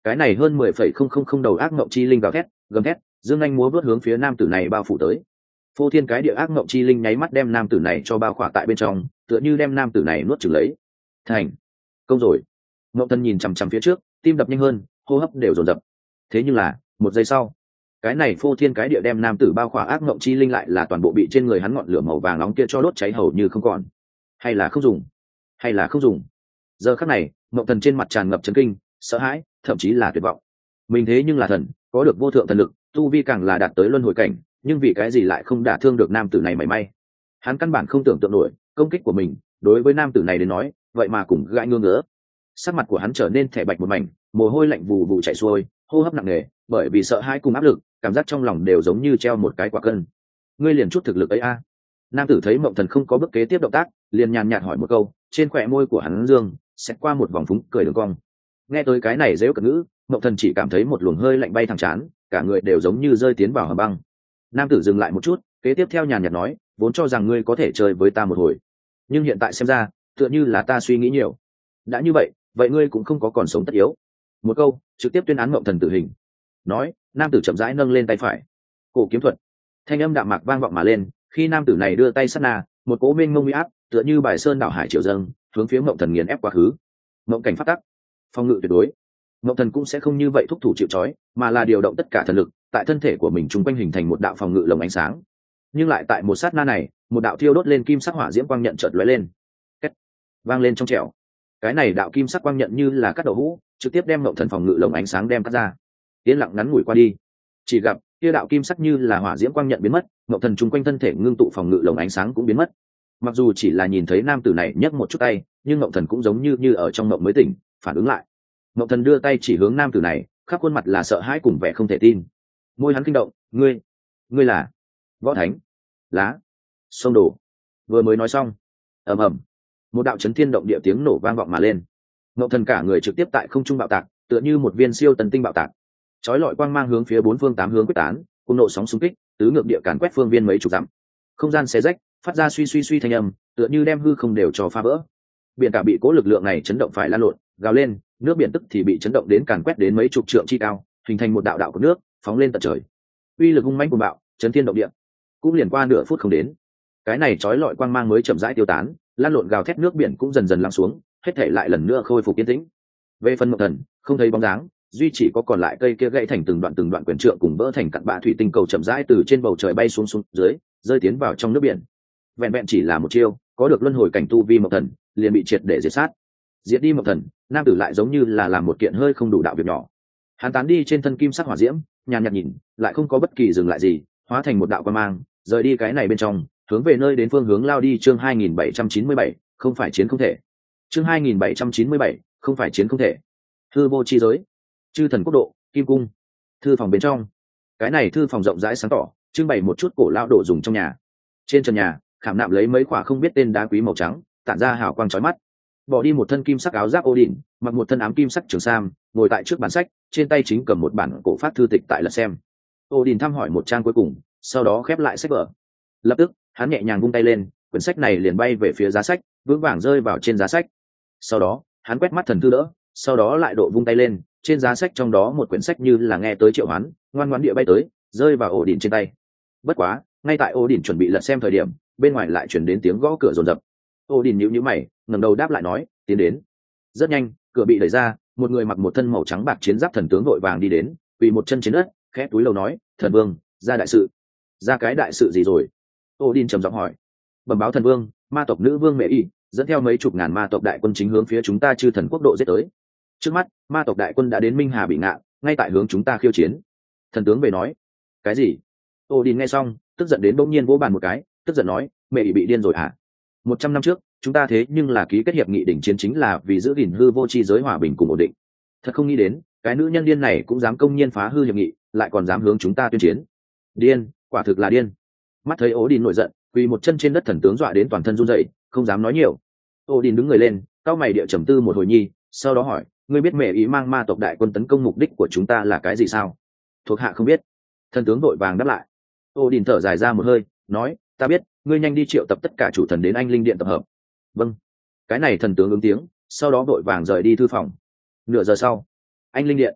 cái này hơn mười phẩy không không không đầu ác mộng chi linh gào thét gầm thét, dương anh múa vớt hướng phía nam tử này bao phủ tới. Phô thiên cái địa ác mộng chi linh nháy mắt đem nam tử này cho bao khỏa tại bên trong, tựa như đem nam tử này nuốt chửng lấy. Thành công rồi. Ngộng Thần nhìn chằm chằm phía trước, tim đập nhanh hơn, hô hấp đều dồn dập. Thế nhưng là một giây sau, cái này phô thiên cái địa đem nam tử bao khỏa ác mộng chi linh lại là toàn bộ bị trên người hắn ngọn lửa màu vàng nóng kia cho đốt cháy hầu như không còn. Hay là không dùng, hay là không dùng. Giờ khắc này, Ngộng Thần trên mặt tràn ngập chấn kinh, sợ hãi, thậm chí là tuyệt vọng. Mình thế nhưng là thần, có được vô thượng thần lực, tu vi càng là đạt tới luân hồi cảnh, nhưng vì cái gì lại không đả thương được nam tử này mảy may. Hắn căn bản không tưởng tượng nổi công kích của mình đối với nam tử này đến nói vậy mà cùng gãi ngương ngứa. Sắc mặt của hắn trở nên thẻ bạch một mảnh, mồ hôi lạnh vù vù chảy xuôi, hô hấp nặng nề, bởi vì sợ hãi cùng áp lực, cảm giác trong lòng đều giống như treo một cái quả cân. Ngươi liền chút thực lực ấy a? Nam tử thấy Mộng Thần không có bước kế tiếp động tác, liền nhàn nhạt hỏi một câu, trên khóe môi của hắn dương xẹt qua một vòng phúng cười đường cong. Nghe tới cái này dễu cợt ngữ, Mộng Thần chỉ cảm thấy một luồng hơi lạnh bay thẳng trán, cả người đều giống như rơi tiến vào hầm băng. Nam tử dừng lại một chút, kế tiếp theo nhàn nhạt nói, vốn cho rằng ngươi có thể chơi với ta một hồi, nhưng hiện tại xem ra tựa như là ta suy nghĩ nhiều. Đã như vậy, vậy ngươi cũng không có còn sống tất yếu. Một câu trực tiếp tuyên án Mộng Thần tử hình. Nói, nam tử chậm rãi nâng lên tay phải. Cổ kiếm thuật. Thanh âm đạm mạc vang vọng mà lên, khi nam tử này đưa tay sát na, một cỗ mênh mông uy áp tựa như bài sơn đảo hải triều dâng hướng phía Mộng Thần nghiền ép quá khứ. Mộng cảnh phát tắc, phòng ngự tuyệt đối. Mộng Thần cũng sẽ không như vậy thúc thủ chịu trói, mà là điều động tất cả thần lực tại thân thể của mình chung quanh hình thành một đạo phòng ngự lồng ánh sáng. Nhưng lại tại một sát na này, một đạo thiêu đốt lên kim sắc hỏa diễm quang nhận chợt lóe lên, két vang lên trong trẻo. Cái này đạo kim sắc quang nhận như là cắt đầu hũ, trực tiếp đem Mộng Thần phòng ngự lồng ánh sáng đem cắt ra. Yên lặng ngắn ngủi qua đi, chỉ gặp kia đạo kim sắc như là hỏa diễm quang nhận biến mất, Mộng Thần chung quanh thân thể ngưng tụ phòng ngự lồng ánh sáng cũng biến mất. Mặc dù chỉ là nhìn thấy nam tử này nhấc một chút tay, nhưng Mộng Thần cũng giống như như ở trong mộng mới tỉnh, phản ứng lại. Mộng Thần đưa tay chỉ hướng nam tử này, khắp khuôn mặt là sợ hãi cùng vẻ không thể tin. Môi hắn kinh động, ngươi ngươi là Võ Thánh lá sông đổ. Vừa mới nói xong, ầm ầm, một đạo chấn thiên động địa tiếng nổ vang vọng mà lên. Mộng Thần cả người trực tiếp tại không trung bạo tạc, tựa như một viên siêu tần tinh bạo tạc, chói lọi quang mang hướng phía bốn phương tám hướng quyết tán, cùng nộ sóng xung kích tứ ngược địa càn quét phương viên mấy chục dặm. Không gian xé rách, phát ra suy suy suy thanh âm, tựa như đem hư không đều cho phá vỡ. Biển cả bị cố lực lượng này chấn động phải lan lộn, gào lên, nước biển tức thì bị chấn động đến càn quét đến mấy chục trượng chi cao, hình thành một đạo đạo của nước phóng lên tận trời. Uy lực hung mãnh cuồng bạo, chấn thiên động địa. Cũng liền qua nửa phút không đến, cái này chói lọi quang mang mới chậm rãi tiêu tán, lan lộn gào thét nước biển cũng dần dần lắng xuống, hết thảy lại lần nữa khôi phục yên tĩnh. Về phần Mộng Thần, không thấy bóng dáng, duy chỉ có còn lại cây kia gãy thành từng đoạn từng đoạn quyền trượng cùng vỡ thành cặn bã thủy tinh cầu chậm rãi từ trên bầu trời bay xuống xuống dưới, rơi tiến vào trong nước biển. Vẹn vẹn chỉ là một chiêu, có được luân hồi cảnh tu vi Mộng Thần, liền bị triệt để diệt sát. Diệt đi Mộng Thần, nam tử lại giống như là làm một kiện hơi không đủ đạo việc nhỏ. Hắn tán đi trên thân kim sắc hỏa diễm, nhàn nhạt nhìn, lại không có bất kỳ dừng lại gì, hóa thành một đạo quang mang, rời đi cái này bên trong, hướng về nơi đến phương hướng lao đi. Chương hai nghìn bảy trăm chín mươi bảy, không phải chiến không thể. Chương hai nghìn bảy trăm chín mươi bảy, không phải chiến không thể. Hư vô chi giới, chư thần quốc độ, kim cung. Thư phòng bên trong, cái này thư phòng rộng rãi sáng tỏ, trưng bày một chút cổ lão đồ dùng trong nhà. Trên trần nhà khảm nạm lấy mấy quả không biết tên đá quý màu trắng, tản ra hào quang chói mắt. Bỏ đi một thân kim sắc áo giáp Odin, mặc một thân ám kim sắc trường sam, ngồi tại trước bản sách, trên tay chính cầm một bản cổ pháp thư tịch tại lật xem. Odin thăm hỏi một trang cuối cùng, sau đó khép lại sách vở. Lập tức, hắn nhẹ nhàng vung tay lên, quyển sách này liền bay về phía giá sách, vững vàng rơi vào trên giá sách. Sau đó, hắn quét mắt thần thư đỡ, sau đó lại độ vung tay lên, trên giá sách trong đó một quyển sách như là nghe tới triệu hoán, ngoan ngoãn địa bay tới, rơi vào Odin trên tay. Bất quá, ngay tại Odin chuẩn bị lật xem thời điểm, bên ngoài lại truyền đến tiếng gõ cửa rồn rập. Odin nhíu nhíu mày, ngẩng đầu đáp lại nói, tiến đến. Rất nhanh, cửa bị đẩy ra, một người mặc một thân màu trắng bạc chiến giáp thần tướng vội vàng đi đến, quỳ một chân trên đất, khẽ túi lầu nói, thần vương, ra đại sự. Ra cái đại sự gì rồi? Odin trầm giọng hỏi. Bẩm báo thần vương, ma tộc nữ vương Mẹ Y dẫn theo mấy chục ngàn ma tộc đại quân chính hướng phía chúng ta chư thần quốc độ giết tới. Trước mắt, ma tộc đại quân đã đến Minh Hà bị ngạn, ngay tại hướng chúng ta khiêu chiến. Thần tướng về nói. Cái gì? Odin nghe xong, tức giận đến bỗng nhiên vỗ bàn một cái, tức giận nói, Mẹ Y bị điên rồi hả? Một trăm năm trước, chúng ta thế nhưng là ký kết hiệp nghị đỉnh chiến chính là vì giữ gìn hư vô chi giới hòa bình cùng ổn định. Thật không nghĩ đến, cái nữ nhân điên này cũng dám công nhiên phá hư hiệp nghị, lại còn dám hướng chúng ta tuyên chiến. Điên, quả thực là điên. Mắt thấy Odin nổi giận, quỳ một chân trên đất thần tướng dọa đến toàn thân run rẩy, không dám nói nhiều. Odin đứng người lên, cau mày địa trầm tư một hồi nhi, sau đó hỏi, ngươi biết Mẹ Ý mang ma tộc đại quân tấn công mục đích của chúng ta là cái gì sao? Thuộc hạ không biết. Thần tướng đội vàng đáp lại. Odin thở dài ra một hơi, nói, ta biết, ngươi nhanh đi triệu tập tất cả chủ thần đến anh linh điện tập hợp. Vâng. Cái này thần tướng ứng tiếng, sau đó đội vàng rời đi thư phòng. Nửa giờ sau, anh linh điện,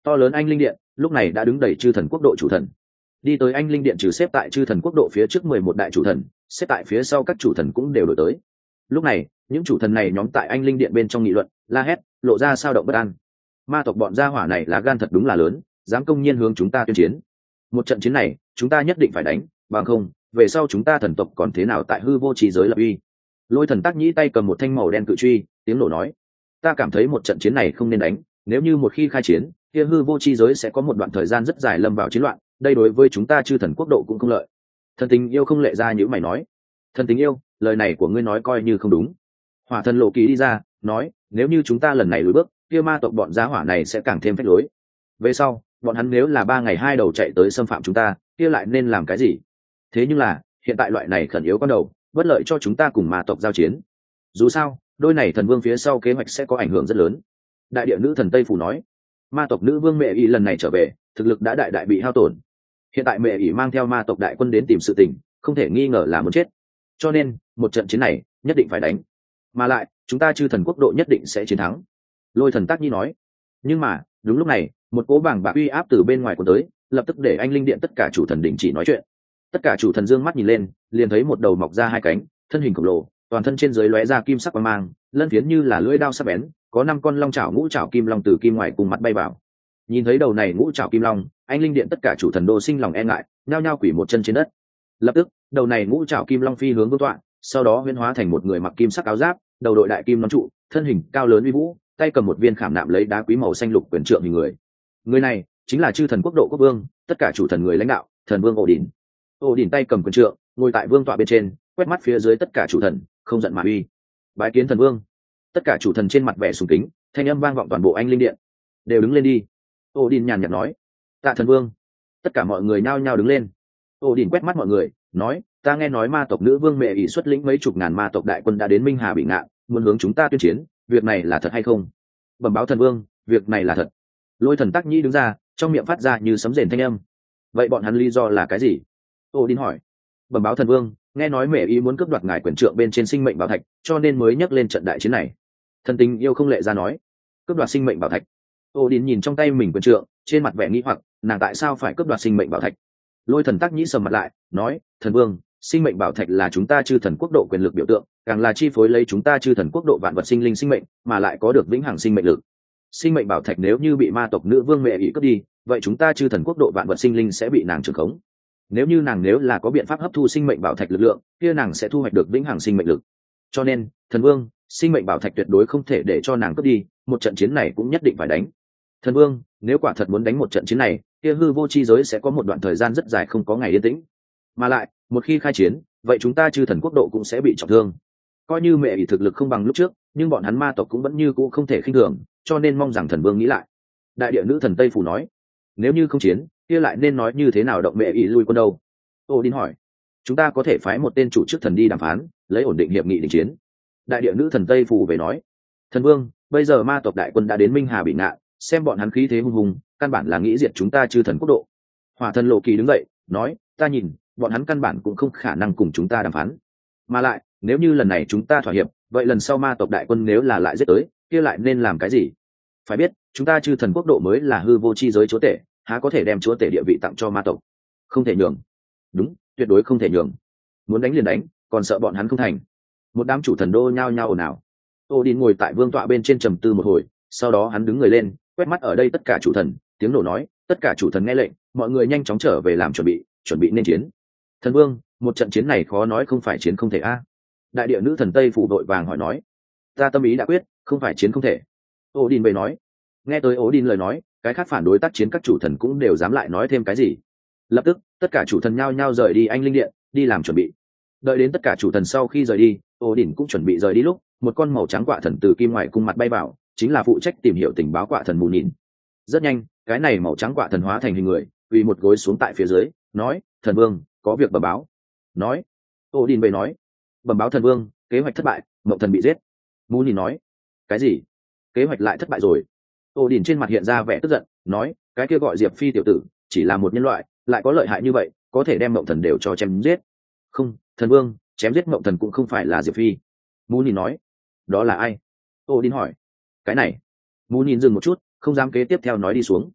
To lớn anh linh điện lúc này đã đứng đầy chư thần quốc độ chủ thần. Đi tới anh linh điện trừ xếp tại chư thần quốc độ phía trước mười một đại chủ thần, xếp tại phía sau các chủ thần cũng đều đổi tới. Lúc này những chủ thần này nhóm tại anh linh điện bên trong nghị luận la hét, lộ ra sao động bất an. Ma tộc bọn gia hỏa này lá gan thật đúng là lớn, dám công nhiên hướng chúng ta tuyên chiến. Một trận chiến này chúng ta nhất định phải đánh, bằng không về sau chúng ta thần tộc còn thế nào tại hư vô trí giới lập uy. Lôi thần tác nhĩ tay cầm một thanh màu đen cự truy, tiếng nổ nói, ta cảm thấy một trận chiến này không nên đánh, nếu như một khi khai chiến kia hư vô chi giới sẽ có một đoạn thời gian rất dài lâm vào chiến loạn, đây đối với chúng ta chư thần quốc độ cũng không lợi. Thần tình yêu không lệ ra như mày nói. Thần tình yêu, lời này của ngươi nói coi như không đúng. Hỏa thần lộ kỳ đi ra nói, nếu như chúng ta lần này lùi bước kia ma tộc bọn giá hỏa này sẽ càng thêm phách lối. Về sau bọn hắn nếu là ba ngày hai đầu chạy tới xâm phạm chúng ta kia lại nên làm cái gì? Thế nhưng là hiện tại loại này khẩn yếu con đầu, bất lợi cho chúng ta cùng ma tộc giao chiến. Dù sao đôi này thần vương phía sau kế hoạch sẽ có ảnh hưởng rất lớn. Đại địa nữ thần Tây Phủ nói, ma tộc nữ vương mẹ ý lần này trở về thực lực đã đại đại bị hao tổn, hiện tại mẹ ý mang theo ma tộc đại quân đến tìm sự tình, không thể nghi ngờ là muốn chết, cho nên một trận chiến này nhất định phải đánh, mà lại chúng ta chư thần quốc độ nhất định sẽ chiến thắng. Lôi thần Tác Nhi nói. Nhưng mà đúng lúc này một cỗ bảng bạc uy áp từ bên ngoài của tới, lập tức để anh linh điện tất cả chủ thần đình chỉ nói chuyện. Tất cả chủ thần dương mắt nhìn lên, liền thấy một đầu mọc ra hai cánh, thân hình khổng lồ, toàn thân trên dưới lóe ra kim sắc quang mang, lân phiến như là lưỡi đao sắc bén, có năm con long chảo ngũ chảo kim long từ kim ngoài cùng mặt bay vào. Nhìn thấy đầu này ngũ chảo kim long, anh linh điện tất cả chủ thần đô sinh lòng e ngại, nhao nhao quỳ một chân trên đất. Lập tức đầu này ngũ trảo kim long phi hướng vương tọa, sau đó huyễn hóa thành một người mặc kim sắc áo giáp, đầu đội đại kim nón trụ, thân hình cao lớn uy vũ, tay cầm một viên khảm nạm lấy đá quý màu xanh lục quyền trượng hình người. Người này chính là chư thần quốc độ quốc vương, tất cả chủ thần người lãnh đạo, thần vương ổ đỉnh. Ổ đỉnh tay cầm quyền trượng, ngồi tại vương tọa bên trên, quét mắt phía dưới tất cả chủ thần, không giận mà uy. Bái kiến thần vương. Tất cả chủ thần trên mặt vẻ sùng kính, thanh âm vang vọng toàn bộ anh linh điện. Đều đứng lên đi. Ổ đỉnh nhàn nhạt nói. Tạ thần vương. Tất cả mọi người nhao nhao đứng lên. Ổ đỉnh quét mắt mọi người, nói, ta nghe nói ma tộc nữ vương mẹ ỷ xuất lĩnh mấy chục ngàn ma tộc đại quân đã đến Minh Hà bị ngạn, muốn hướng chúng ta tuyên chiến, việc này là thật hay không? Bẩm báo thần vương, việc này là thật. Lôi thần Tác Nhĩ đứng ra, trong miệng phát ra như sấm rền thanh âm. Vậy bọn hắn lý do là cái gì? Ổ đỉnh hỏi. Bẩm báo thần vương, nghe nói mẹ ỷ muốn cướp đoạt ngài quyền trượng bên trên sinh mệnh bảo thạch, cho nên mới nhắc lên trận đại chiến này. Thần tình yêu không lệ ra nói. Cướp đoạt sinh mệnh bảo thạch. Ổ đỉnh nhìn trong tay mình quyền trượng, trên mặt vẻ nghi hoặc, nàng tại sao phải cướp đoạt sinh mệnh bảo thạch? Lôi thần Tác Nhĩ sầm mặt lại, nói, thần vương, sinh mệnh bảo thạch là chúng ta chư thần quốc độ quyền lực biểu tượng, càng là chi phối lấy chúng ta chư thần quốc độ vạn vật sinh linh sinh mệnh, mà lại có được vĩnh hằng sinh mệnh lực. Sinh mệnh bảo thạch nếu như bị ma tộc nữ vương mẹ ỷ cướp đi, vậy chúng ta chư thần quốc độ vạn vật sinh linh sẽ bị nàng trưởng khống. Nếu như nàng nếu là có biện pháp hấp thu sinh mệnh bảo thạch lực lượng, kia nàng sẽ thu hoạch được vĩnh hằng sinh mệnh lực. Cho nên, thần vương, sinh mệnh bảo thạch tuyệt đối không thể để cho nàng cướp đi, một trận chiến này cũng nhất định phải đánh. Thần vương, nếu quả thật muốn đánh một trận chiến này, kia hư vô chi giới sẽ có một đoạn thời gian rất dài không có ngày yên tĩnh, mà lại một khi khai chiến, vậy chúng ta chư thần quốc độ cũng sẽ bị trọng thương. Coi như mẹ ỷ thực lực không bằng lúc trước, nhưng bọn hắn ma tộc cũng vẫn như cũ không thể khinh thường, cho nên mong rằng thần vương nghĩ lại. Đại địa nữ thần Tây Phủ nói, nếu như không chiến, kia lại nên nói như thế nào động mẹ ỷ lui quân đâu? Odin hỏi. Chúng ta có thể phái một tên chủ chức thần đi đàm phán, lấy ổn định hiệp nghị đình chiến. Đại địa nữ thần Tây Phủ về nói, thần vương, bây giờ ma tộc đại quân đã đến Minh Hà bị ngạn, xem bọn hắn khí thế hung hùng, căn bản là nghĩ diệt chúng ta chư thần quốc độ. Hỏa thần Lộ Kỳ đứng dậy nói, ta nhìn bọn hắn căn bản cũng không khả năng cùng chúng ta đàm phán, mà lại nếu như lần này chúng ta thỏa hiệp, vậy lần sau ma tộc đại quân nếu là lại giết tới, kia lại nên làm cái gì? Phải biết chúng ta chư thần quốc độ mới là hư vô chi giới chúa tể, há có thể đem chúa tể địa vị tặng cho ma tộc? Không thể nhường. Đúng, tuyệt đối không thể nhường. Muốn đánh liền đánh, còn sợ bọn hắn không thành. Một đám chủ thần đô nhao nhao ồn ào. Odin ngồi tại vương tọa bên trên trầm tư một hồi, sau đó hắn đứng người lên, quét mắt ở đây tất cả chủ thần, tiếng nổ nói, tất cả chủ thần nghe lệnh, mọi người nhanh chóng trở về làm chuẩn bị, chuẩn bị nên chiến. Thần vương, một trận chiến này khó nói không phải chiến không thể a. Đại địa nữ thần Tây Phủ đội vàng hỏi nói, ta tâm ý đã quyết, không phải chiến không thể. Odin bày nói. Nghe tới Odin lời nói, cái khác phản đối tác chiến các chủ thần cũng đều dám lại nói thêm cái gì. Lập tức tất cả chủ thần nhao nhao rời đi anh linh điện, đi làm chuẩn bị. Đợi đến tất cả chủ thần sau khi rời đi, Odin cũng chuẩn bị rời đi lúc, một con màu trắng quạ thần từ kim ngoài cung mặt bay vào, chính là phụ trách tìm hiểu tình báo quạ thần mù nhìn. Rất nhanh, cái này màu trắng quạ thần hóa thành hình người, quỳ một gối xuống tại phía dưới, nói, thần vương, có việc bẩm báo. Nói. Odin bày nói, bẩm báo thần vương, kế hoạch thất bại, mộng thần bị giết. Mù nhìn nói, cái gì? Kế hoạch lại thất bại rồi? Odin trên mặt hiện ra vẻ tức giận, nói, cái kia gọi Diệp Phi tiểu tử, chỉ là một nhân loại, lại có lợi hại như vậy, có thể đem mộng thần đều cho chém giết. Không, thần vương, chém giết mộng thần cũng không phải là Diệp Phi. Mù nhìn nói, đó là ai? Odin hỏi. Cái này. Mù nhìn dừng một chút, không dám kế tiếp theo nói đi xuống.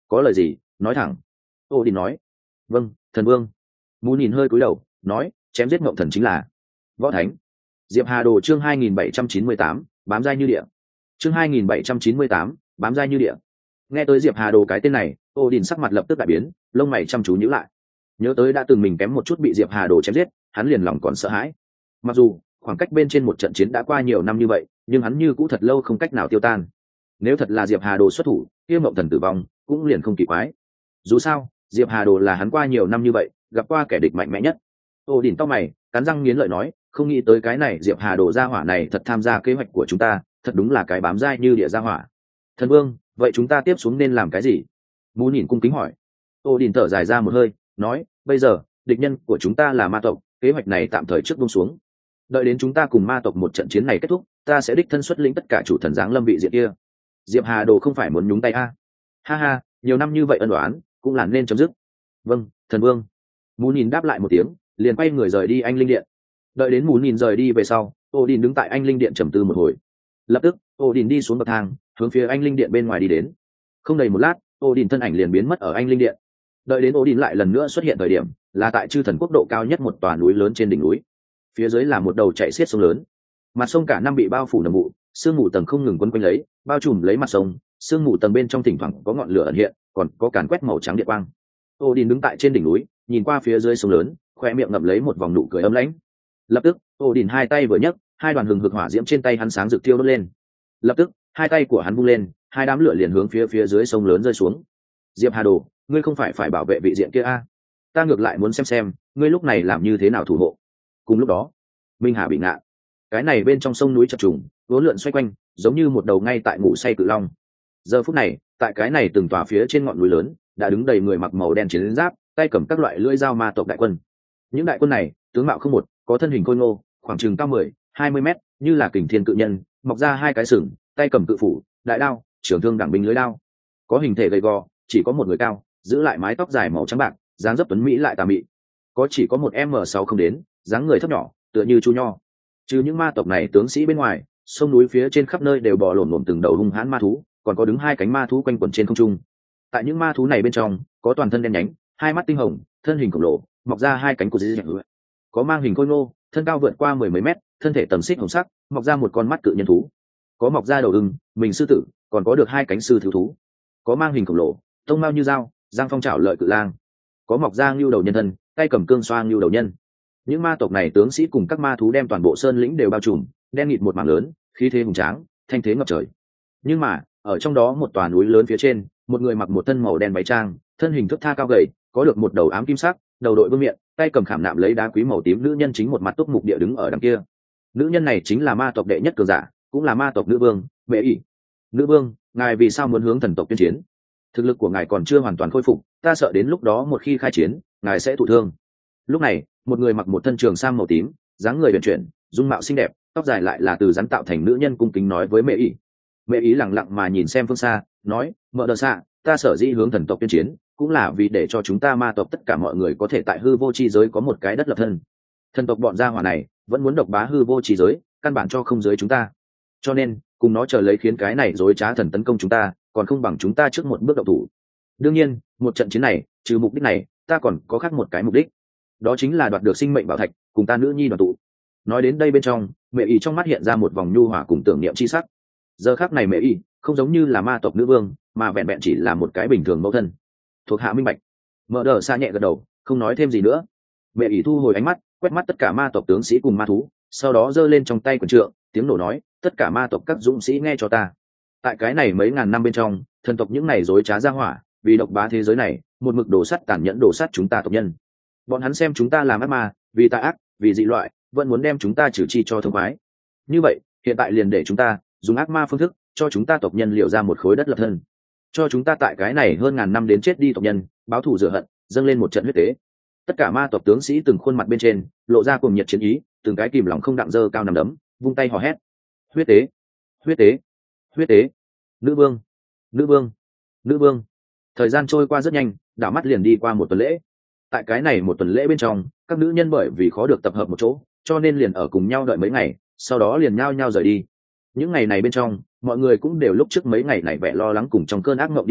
có lời gì nói thẳng. Ô đình nói. Vâng, thần vương. Mù nhìn hơi cúi đầu nói, chém giết ngộng thần chính là võ thánh. Diệp Hà Đồ chương hai nghìn bảy trăm chín mươi tám, bám dai như địa. Chương hai nghìn bảy trăm chín mươi tám, bám dai như địa. Nghe tới Diệp Hà Đồ cái tên này, Ô đình sắc mặt lập tức đại biến, lông mày chăm chú nhíu lại. Nhớ tới đã từng mình kém một chút bị Diệp Hà Đồ chém giết, hắn liền lòng còn sợ hãi. Mặc dù khoảng cách bên trên một trận chiến đã qua nhiều năm như vậy, nhưng hắn như cũ thật lâu không cách nào tiêu tan. Nếu thật là Diệp Hà Đồ xuất thủ, kia Mộng Thần tử vong cũng liền không kỳ quái. Dù sao, Diệp Hà Đồ là hắn qua nhiều năm như vậy gặp qua kẻ địch mạnh mẽ nhất. Ô đỉnh tao mày, cắn răng nghiến lợi nói, không nghĩ tới cái này Diệp Hà Đồ gia hỏa này thật tham gia kế hoạch của chúng ta, thật đúng là cái bám dai như địa gia hỏa. Thần vương, vậy chúng ta tiếp xuống nên làm cái gì? Mù nhìn cung kính hỏi. Ô đỉnh thở dài ra một hơi, nói, bây giờ địch nhân của chúng ta là ma tộc, kế hoạch này tạm thời trước buông xuống. Đợi đến chúng ta cùng ma tộc một trận chiến này kết thúc, ta sẽ đích thân xuất lĩnh tất cả chủ thần giáng lâm vị diện kia. Diệp Hà Đồ không phải muốn nhúng tay a? Ha ha, nhiều năm như vậy ân oán cũng là nên chấm dứt. Vâng, thần vương. Mù nhìn đáp lại một tiếng, liền quay người rời đi anh linh điện. Đợi đến Mù nhìn rời đi về sau, Odin đứng tại anh linh điện trầm tư một hồi. Lập tức, Odin đi xuống bậc thang, hướng phía anh linh điện bên ngoài đi đến. Không đầy một lát, Odin thân ảnh liền biến mất ở anh linh điện. Đợi đến Odin lại lần nữa xuất hiện thời điểm, là tại chư thần quốc độ cao nhất một tòa núi lớn trên đỉnh núi. Phía dưới là một đầu chảy xiết sông lớn. Mặt sông cả năm bị bao phủ nồng mù, sương mù tầng không ngừng quấn quanh lấy, bao trùm lấy mặt sông, sương mù tầng bên trong thỉnh thoảng có ngọn lửa ẩn hiện, còn có càn quét màu trắng điện quang. Odin đứng tại trên đỉnh núi, nhìn qua phía dưới sông lớn, khoe miệng ngậm lấy một vòng nụ cười ấm lãnh. Lập tức, Odin hai tay vừa nhấc, hai đoàn hừng hực hỏa diễm trên tay hắn sáng rực thiêu đốt lên. Lập tức, hai tay của hắn vung lên, hai đám lửa liền hướng phía phía dưới sông lớn rơi xuống. Diệp Hà Đồ, ngươi không phải phải bảo vệ vị diện kia a? Ta ngược lại muốn xem xem, ngươi lúc này làm như thế nào thủ hộ. Cùng lúc đó, Minh Hà bị ngạ. Cái này bên trong sông núi chập trùng, uốn lượn xoay quanh, giống như một đầu ngay tại ngủ say cự long. Giờ phút này, tại cái này từng tòa phía trên ngọn núi lớn, đã đứng đầy người mặc màu đen chiến giáp, tay cầm các loại lưỡi dao ma tộc đại quân. Những đại quân này, tướng mạo không một, có thân hình khôi ngô, khoảng chừng cao mười, hai mươi mét, như là kình thiên cự nhân, mọc ra hai cái sừng, tay cầm cự phủ, đại đao, trường thương đẳng binh lưới đao. Có hình thể gầy gò, chỉ có một người cao, giữ lại mái tóc dài màu trắng bạc, dáng dấp tuấn mỹ lại tà mị. Có chỉ có một m sáu không đến, dáng người thấp nhỏ, tựa như chu nho. Trừ những ma tộc này tướng sĩ bên ngoài, sông núi phía trên khắp nơi đều bò lổn lổn từng đầu hung hãn ma thú, còn có đứng hai cánh ma thú quanh quẩn trên không trung. Tại những ma thú này bên trong, có toàn thân đen nhánh, hai mắt tinh hồng, thân hình khổng lồ, mọc ra hai cánh của dữ dội. Có mang hình khôi ngô, thân cao vượt qua mười mấy mét, thân thể tầm xích hồng sắc, mọc ra một con mắt cự nhân thú. Có mọc ra đầu ưng, mình sư tử, còn có được hai cánh sư thiếu thú. Có mang hình khổng lồ, tông mao như dao, giang phong trảo lợi cự lang. Có mọc ra ngưu đầu nhân thân, tay cầm cương xoa ngưu đầu nhân. Những ma tộc này tướng sĩ cùng các ma thú đem toàn bộ sơn lĩnh đều bao trùm, đen nghịt một mảng lớn, khí thế hùng tráng, thanh thế ngập trời. Nhưng mà, ở trong đó một tòa núi lớn phía trên, một người mặc một thân màu đen váy trang, thân hình thướt tha cao gầy, có được một đầu ám kim sắc, đầu đội vương miện, tay cầm khảm nạm lấy đá quý màu tím nữ nhân chính một mặt túc mục địa đứng ở đằng kia. Nữ nhân này chính là ma tộc đệ nhất cường giả, cũng là ma tộc nữ vương, Mễ ỷ. Nữ vương, ngài vì sao muốn hướng thần tộc tuyên chiến? Thực lực của ngài còn chưa hoàn toàn khôi phục, ta sợ đến lúc đó một khi khai chiến, ngài sẽ thụ thương. Lúc này, một người mặc một thân trường sam màu tím, dáng người huyền chuyển, dung mạo xinh đẹp, tóc dài lại là từ rắn tạo thành nữ nhân cung kính nói với Mễ ỷ. Mễ ỷ lặng lặng mà nhìn xem phương xa, nói, mợ đờ xạ, ta sở dĩ hướng thần tộc tuyên chiến, cũng là vì để cho chúng ta ma tộc tất cả mọi người có thể tại hư vô chi giới có một cái đất lập thân. Thần tộc bọn gia hỏa này vẫn muốn độc bá hư vô chi giới, căn bản cho không giới chúng ta. Cho nên, cùng nó chờ lấy khiến cái này dối trá thần tấn công chúng ta, còn không bằng chúng ta trước một bước động thủ. Đương nhiên, một trận chiến này, trừ mục đích này, ta còn có khác một cái mục đích. Đó chính là đoạt được sinh mệnh bảo thạch, cùng ta nữ nhi đoàn tụ. Nói đến đây bên trong, Mẹ ỷ trong mắt hiện ra một vòng nhu hòa cùng tưởng niệm chi sắc. Giờ khắc này Mẹ ỷ không giống như là ma tộc nữ vương, mà vẹn vẹn chỉ là một cái bình thường mẫu thân. Thuộc hạ minh bạch. Mở đờ xa nhẹ gật đầu, không nói thêm gì nữa. Mẹ ỷ thu hồi ánh mắt, quét mắt tất cả ma tộc tướng sĩ cùng ma thú, sau đó giơ lên trong tay quần trượng, tiếng nổ nói, tất cả ma tộc các dũng sĩ nghe cho ta. Tại cái này mấy ngàn năm bên trong, thần tộc những này dối trá ra hỏa, vì độc bá thế giới này, một mực đổ sắt tàn nhẫn đổ sát chúng ta tộc nhân. Bọn hắn xem chúng ta làm ác ma, vì tà ác, vì dị loại, vẫn muốn đem chúng ta trừ chi cho thông khoái. Như vậy, hiện tại liền để chúng ta dùng ác ma phương thức, cho chúng ta tộc nhân liệu ra một khối đất lập thân, cho chúng ta tại cái này hơn ngàn năm đến chết đi tộc nhân báo thù rửa hận, dâng lên một trận huyết tế. Tất cả ma tộc tướng sĩ từng khuôn mặt bên trên lộ ra cùng nhiệt chiến ý, từng cái kìm lòng không đặng dơ cao nằm đấm, vung tay hò hét, huyết tế, huyết tế, huyết tế, nữ vương, nữ vương, nữ vương. Thời gian trôi qua rất nhanh, đảo mắt liền đi qua một tuần lễ. Tại cái này một tuần lễ bên trong, các nữ nhân bởi vì khó được tập hợp một chỗ, cho nên liền ở cùng nhau đợi mấy ngày, sau đó liền nhao nhao rời đi. Những ngày này bên trong, mọi người cũng đều lúc trước mấy ngày này vẻ lo lắng cùng trong cơn ác mộng đi ra,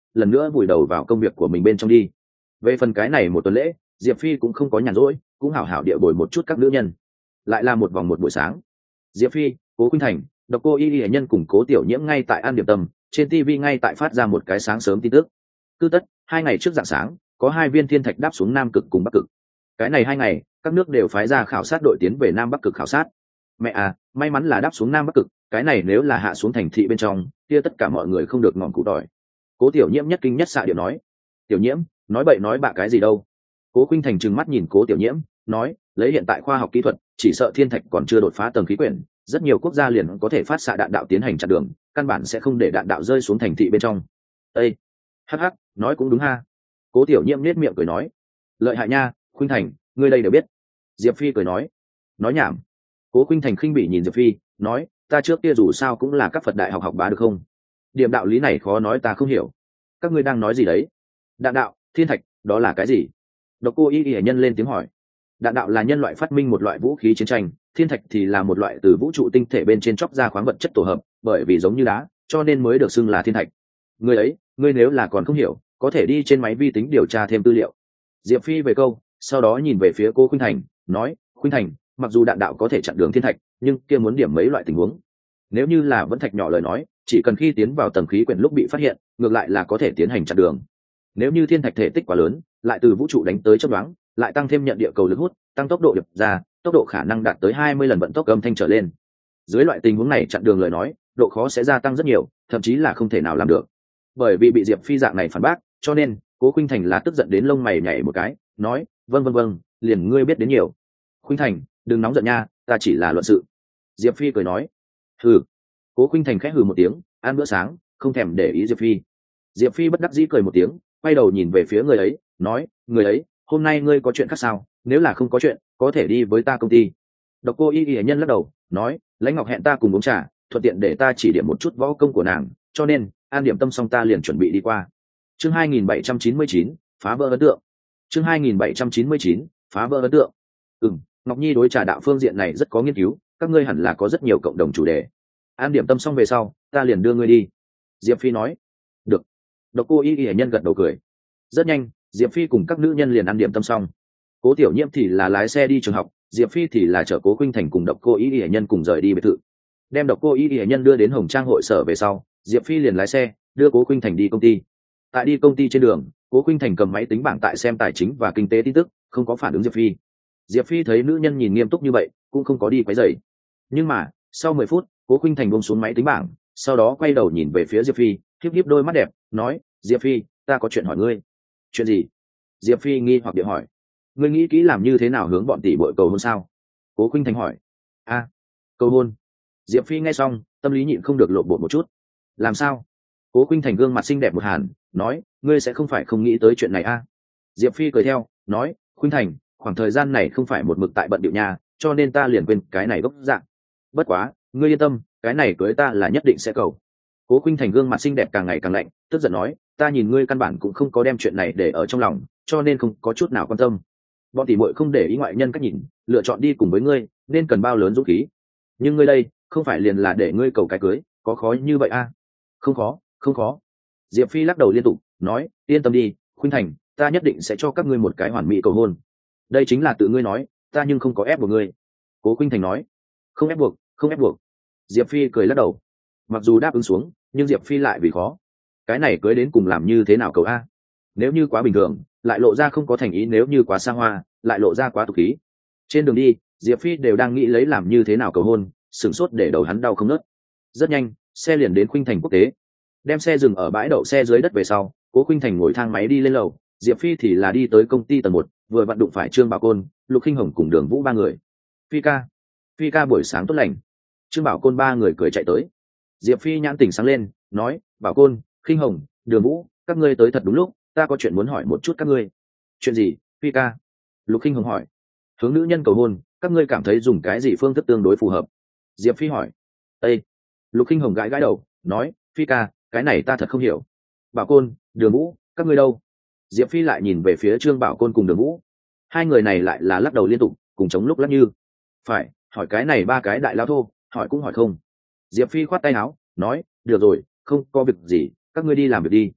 lần nữa vùi đầu vào công việc của mình bên trong đi. Về phần cái này một tuần lễ, Diệp Phi cũng không có nhàn rỗi, cũng hảo hảo địa bồi một chút các nữ nhân. Lại là một vòng một buổi sáng. Diệp Phi, Cố Khuynh Thành, Độc Cô Y Y nhân cùng Cố Tiểu Nhiễm ngay tại ăn điểm tâm, trên ti vi ngay tại phát ra một cái sáng sớm tin tức. Cứ tất, hai ngày trước rạng sáng, có hai viên thiên thạch đáp xuống Nam Cực cùng Bắc Cực. Cái này hai ngày, các nước đều phái ra khảo sát đội tiến về Nam Bắc Cực khảo sát. Mẹ à, may mắn là đáp xuống Nam Bắc Cực, cái này nếu là hạ xuống thành thị bên trong, kia tất cả mọi người không được ngọn cụ tỏi. Cố Tiểu Nhiễm nhất kinh nhất xạ điệu nói. Tiểu Nhiễm, nói bậy nói bạ cái gì đâu? Cố Khuynh Thành trừng mắt nhìn Cố Tiểu Nhiễm, nói, lấy hiện tại khoa học kỹ thuật, chỉ sợ thiên thạch còn chưa đột phá tầng khí quyển, rất nhiều quốc gia liền có thể phát xạ đạn đạo tiến hành chặn đường, căn bản sẽ không để đạn đạo rơi xuống thành thị bên trong. Ê, hắc hắc, nói cũng đúng ha. Cố Tiểu Nhiễm nét miệng cười nói, lợi hại nha, Khuynh Thành, ngươi đây đều biết. Diệp Phi cười nói, nói nhảm. Cố Khuynh Thành khinh bỉ nhìn Diệp Phi, nói, ta trước kia dù sao cũng là các Phật đại học học bá được không? Điểm đạo lý này khó nói ta không hiểu. Các ngươi đang nói gì đấy? Đạn đạo, thiên thạch, đó là cái gì? Độc Cô Y Y nhân lên tiếng hỏi. Đạn đạo là nhân loại phát minh một loại vũ khí chiến tranh, thiên thạch thì là một loại từ vũ trụ tinh thể bên trên chóc ra khoáng vật chất tổ hợp, bởi vì giống như đá, cho nên mới được xưng là thiên thạch. Ngươi ấy, ngươi nếu là còn không hiểu, có thể đi trên máy vi tính điều tra thêm tư liệu. Diệp Phi về câu, sau đó nhìn về phía cô Khuynh Thành, nói, Khuynh Thành, mặc dù đạn đạo có thể chặn đường thiên thạch, nhưng kia muốn điểm mấy loại tình huống. Nếu như là vẫn thạch nhỏ lời nói, chỉ cần khi tiến vào tầng khí quyển lúc bị phát hiện, ngược lại là có thể tiến hành chặn đường. Nếu như thiên thạch thể tích quá lớn, lại từ vũ trụ đánh tới chớp nhoáng, lại tăng thêm nhận địa cầu lực hút, tăng tốc độ điệp ra, tốc độ khả năng đạt tới hai mươi lần vận tốc âm thanh trở lên. Dưới loại tình huống này chặn đường lời nói, độ khó sẽ gia tăng rất nhiều, thậm chí là không thể nào làm được. Bởi vì bị Diệp Phi dạng này phản bác, cho nên Cố Khuynh Thành là tức giận đến lông mày nhảy một cái, nói, vâng vâng vâng, liền ngươi biết đến nhiều. Khuynh Thành, đừng nóng giận nha, ta chỉ là luận sự. Diệp Phi cười nói, hừ. Cố Khuynh Thành khẽ hừ một tiếng, ăn bữa sáng, không thèm để ý Diệp Phi. Diệp Phi bất đắc dĩ cười một tiếng, quay đầu nhìn về phía người ấy, nói, người ấy, hôm nay ngươi có chuyện khác sao? Nếu là không có chuyện, có thể đi với ta công ty. Độc Cô Y Y nhân lắc đầu, nói, Lãnh Ngọc hẹn ta cùng uống trà, thuận tiện để ta chỉ điểm một chút võ công của nàng, cho nên an điểm tâm xong ta liền chuẩn bị đi qua. Chương hai nghìn bảy trăm chín mươi chín, phá vỡ ấn tượng. Chương hai nghìn bảy trăm chín mươi chín, phá vỡ ấn tượng. Ừm, Ngọc Nhi đối trà đạo phương diện này rất có nghiên cứu, các ngươi hẳn là có rất nhiều cộng đồng chủ đề. An điểm tâm xong về sau, ta liền đưa ngươi đi. Diệp Phi nói. Được. Độc Cô Y Y nhân gật đầu cười. Rất nhanh, Diệp Phi cùng các nữ nhân liền ăn điểm tâm xong. Cố Tiểu Nhiễm thì là lái xe đi trường học, Diệp Phi thì là chở Cố Khuynh Thành cùng Độc Cô Y Y nhân cùng rời đi biệt thự. Đem Độc Cô Y Y nhân đưa đến Hồng Trang hội sở về sau, Diệp Phi liền lái xe đưa Cố Khuynh Thành đi công ty. Tại đi công ty trên đường, Cố Khuynh Thành cầm máy tính bảng tại xem tài chính và kinh tế tin tức, không có phản ứng Diệp Phi. Diệp Phi thấy nữ nhân nhìn nghiêm túc như vậy, cũng không có đi quấy rầy. Nhưng mà, sau mười phút, Cố Khuynh Thành buông xuống máy tính bảng, sau đó quay đầu nhìn về phía Diệp Phi, híp híp đôi mắt đẹp, nói, Diệp Phi, ta có chuyện hỏi ngươi. Chuyện gì? Diệp Phi nghi hoặc địa hỏi. Ngươi nghĩ kỹ làm như thế nào hướng bọn tỷ bội cầu hôn sao? Cố Khuynh Thành hỏi. A, cầu hôn. Diệp Phi nghe xong, tâm lý nhịn không được lộn bột một chút. Làm sao? Cố Khuynh Thành gương mặt xinh đẹp một hàn, nói, ngươi sẽ không phải không nghĩ tới chuyện này a? Diệp Phi cười theo, nói, Khuynh Thành, khoảng thời gian này không phải một mực tại bận điệu nhà, cho nên ta liền quên cái này gốc dạng. Bất quá, ngươi yên tâm, cái này cưới ta là nhất định sẽ cầu. Cố Khuynh Thành gương mặt xinh đẹp càng ngày càng lạnh, tức giận nói, ta nhìn ngươi căn bản cũng không có đem chuyện này để ở trong lòng, cho nên không có chút nào quan tâm. Bọn tỷ muội không để ý ngoại nhân cách nhìn, lựa chọn đi cùng với ngươi, nên cần bao lớn dũng khí. Nhưng ngươi đây, không phải liền là để ngươi cầu cái cưới, có khó như vậy a? À? Không khó, không khó. Diệp Phi lắc đầu liên tục, nói, yên tâm đi, Khuynh Thành, ta nhất định sẽ cho các ngươi một cái hoàn mỹ cầu hôn. Đây chính là tự ngươi nói, ta nhưng không có ép buộc ngươi. Cố Khuynh Thành nói, không ép buộc, không ép buộc. Diệp Phi cười lắc đầu. Mặc dù đáp ứng xuống, nhưng Diệp Phi lại vì khó. Cái này cưới đến cùng làm như thế nào cầu a? Nếu như quá bình thường, lại lộ ra không có thành ý, nếu như quá xa hoa, lại lộ ra quá tục khí. Trên đường đi, Diệp Phi đều đang nghĩ lấy làm như thế nào cầu hôn, sửng sốt để đầu hắn đau không nớt. Rất nhanh, xe liền đến Khuynh Thành quốc tế. Đem xe dừng ở bãi đậu xe dưới đất về sau, Cố Khuynh Thành ngồi thang máy đi lên lầu, Diệp Phi thì là đi tới công ty tầng một, vừa vặn đụng phải Trương Bảo Côn, Lục Khinh Hồng cùng Đường Vũ ba người. Phi ca, Phi ca buổi sáng tốt lành. Trương Bảo Côn ba người cười chạy tới. Diệp Phi nhãn tỉnh sáng lên, nói, Bảo Côn, Khinh Hồng, Đường Vũ, các ngươi tới thật đúng lúc, ta có chuyện muốn hỏi một chút các ngươi. Chuyện gì, Phi ca? Lục Khinh Hồng hỏi. Hướng nữ nhân cầu hôn, các ngươi cảm thấy dùng cái gì phương thức tương đối phù hợp? Diệp Phi hỏi. Ê! Lục Khinh Hồng gãi gãi đầu, nói, Phi ca, cái này ta thật không hiểu. Bảo Côn, Đường Vũ, các ngươi đâu? Diệp Phi lại nhìn về phía Trương Bảo Côn cùng Đường Vũ. Hai người này lại là lắc đầu liên tục, cùng chống lúc lắc như. Phải, hỏi cái này ba cái đại lao thô, hỏi cũng hỏi không. Diệp Phi khoát tay áo, nói, được rồi, không có việc gì, các ngươi đi làm việc đi.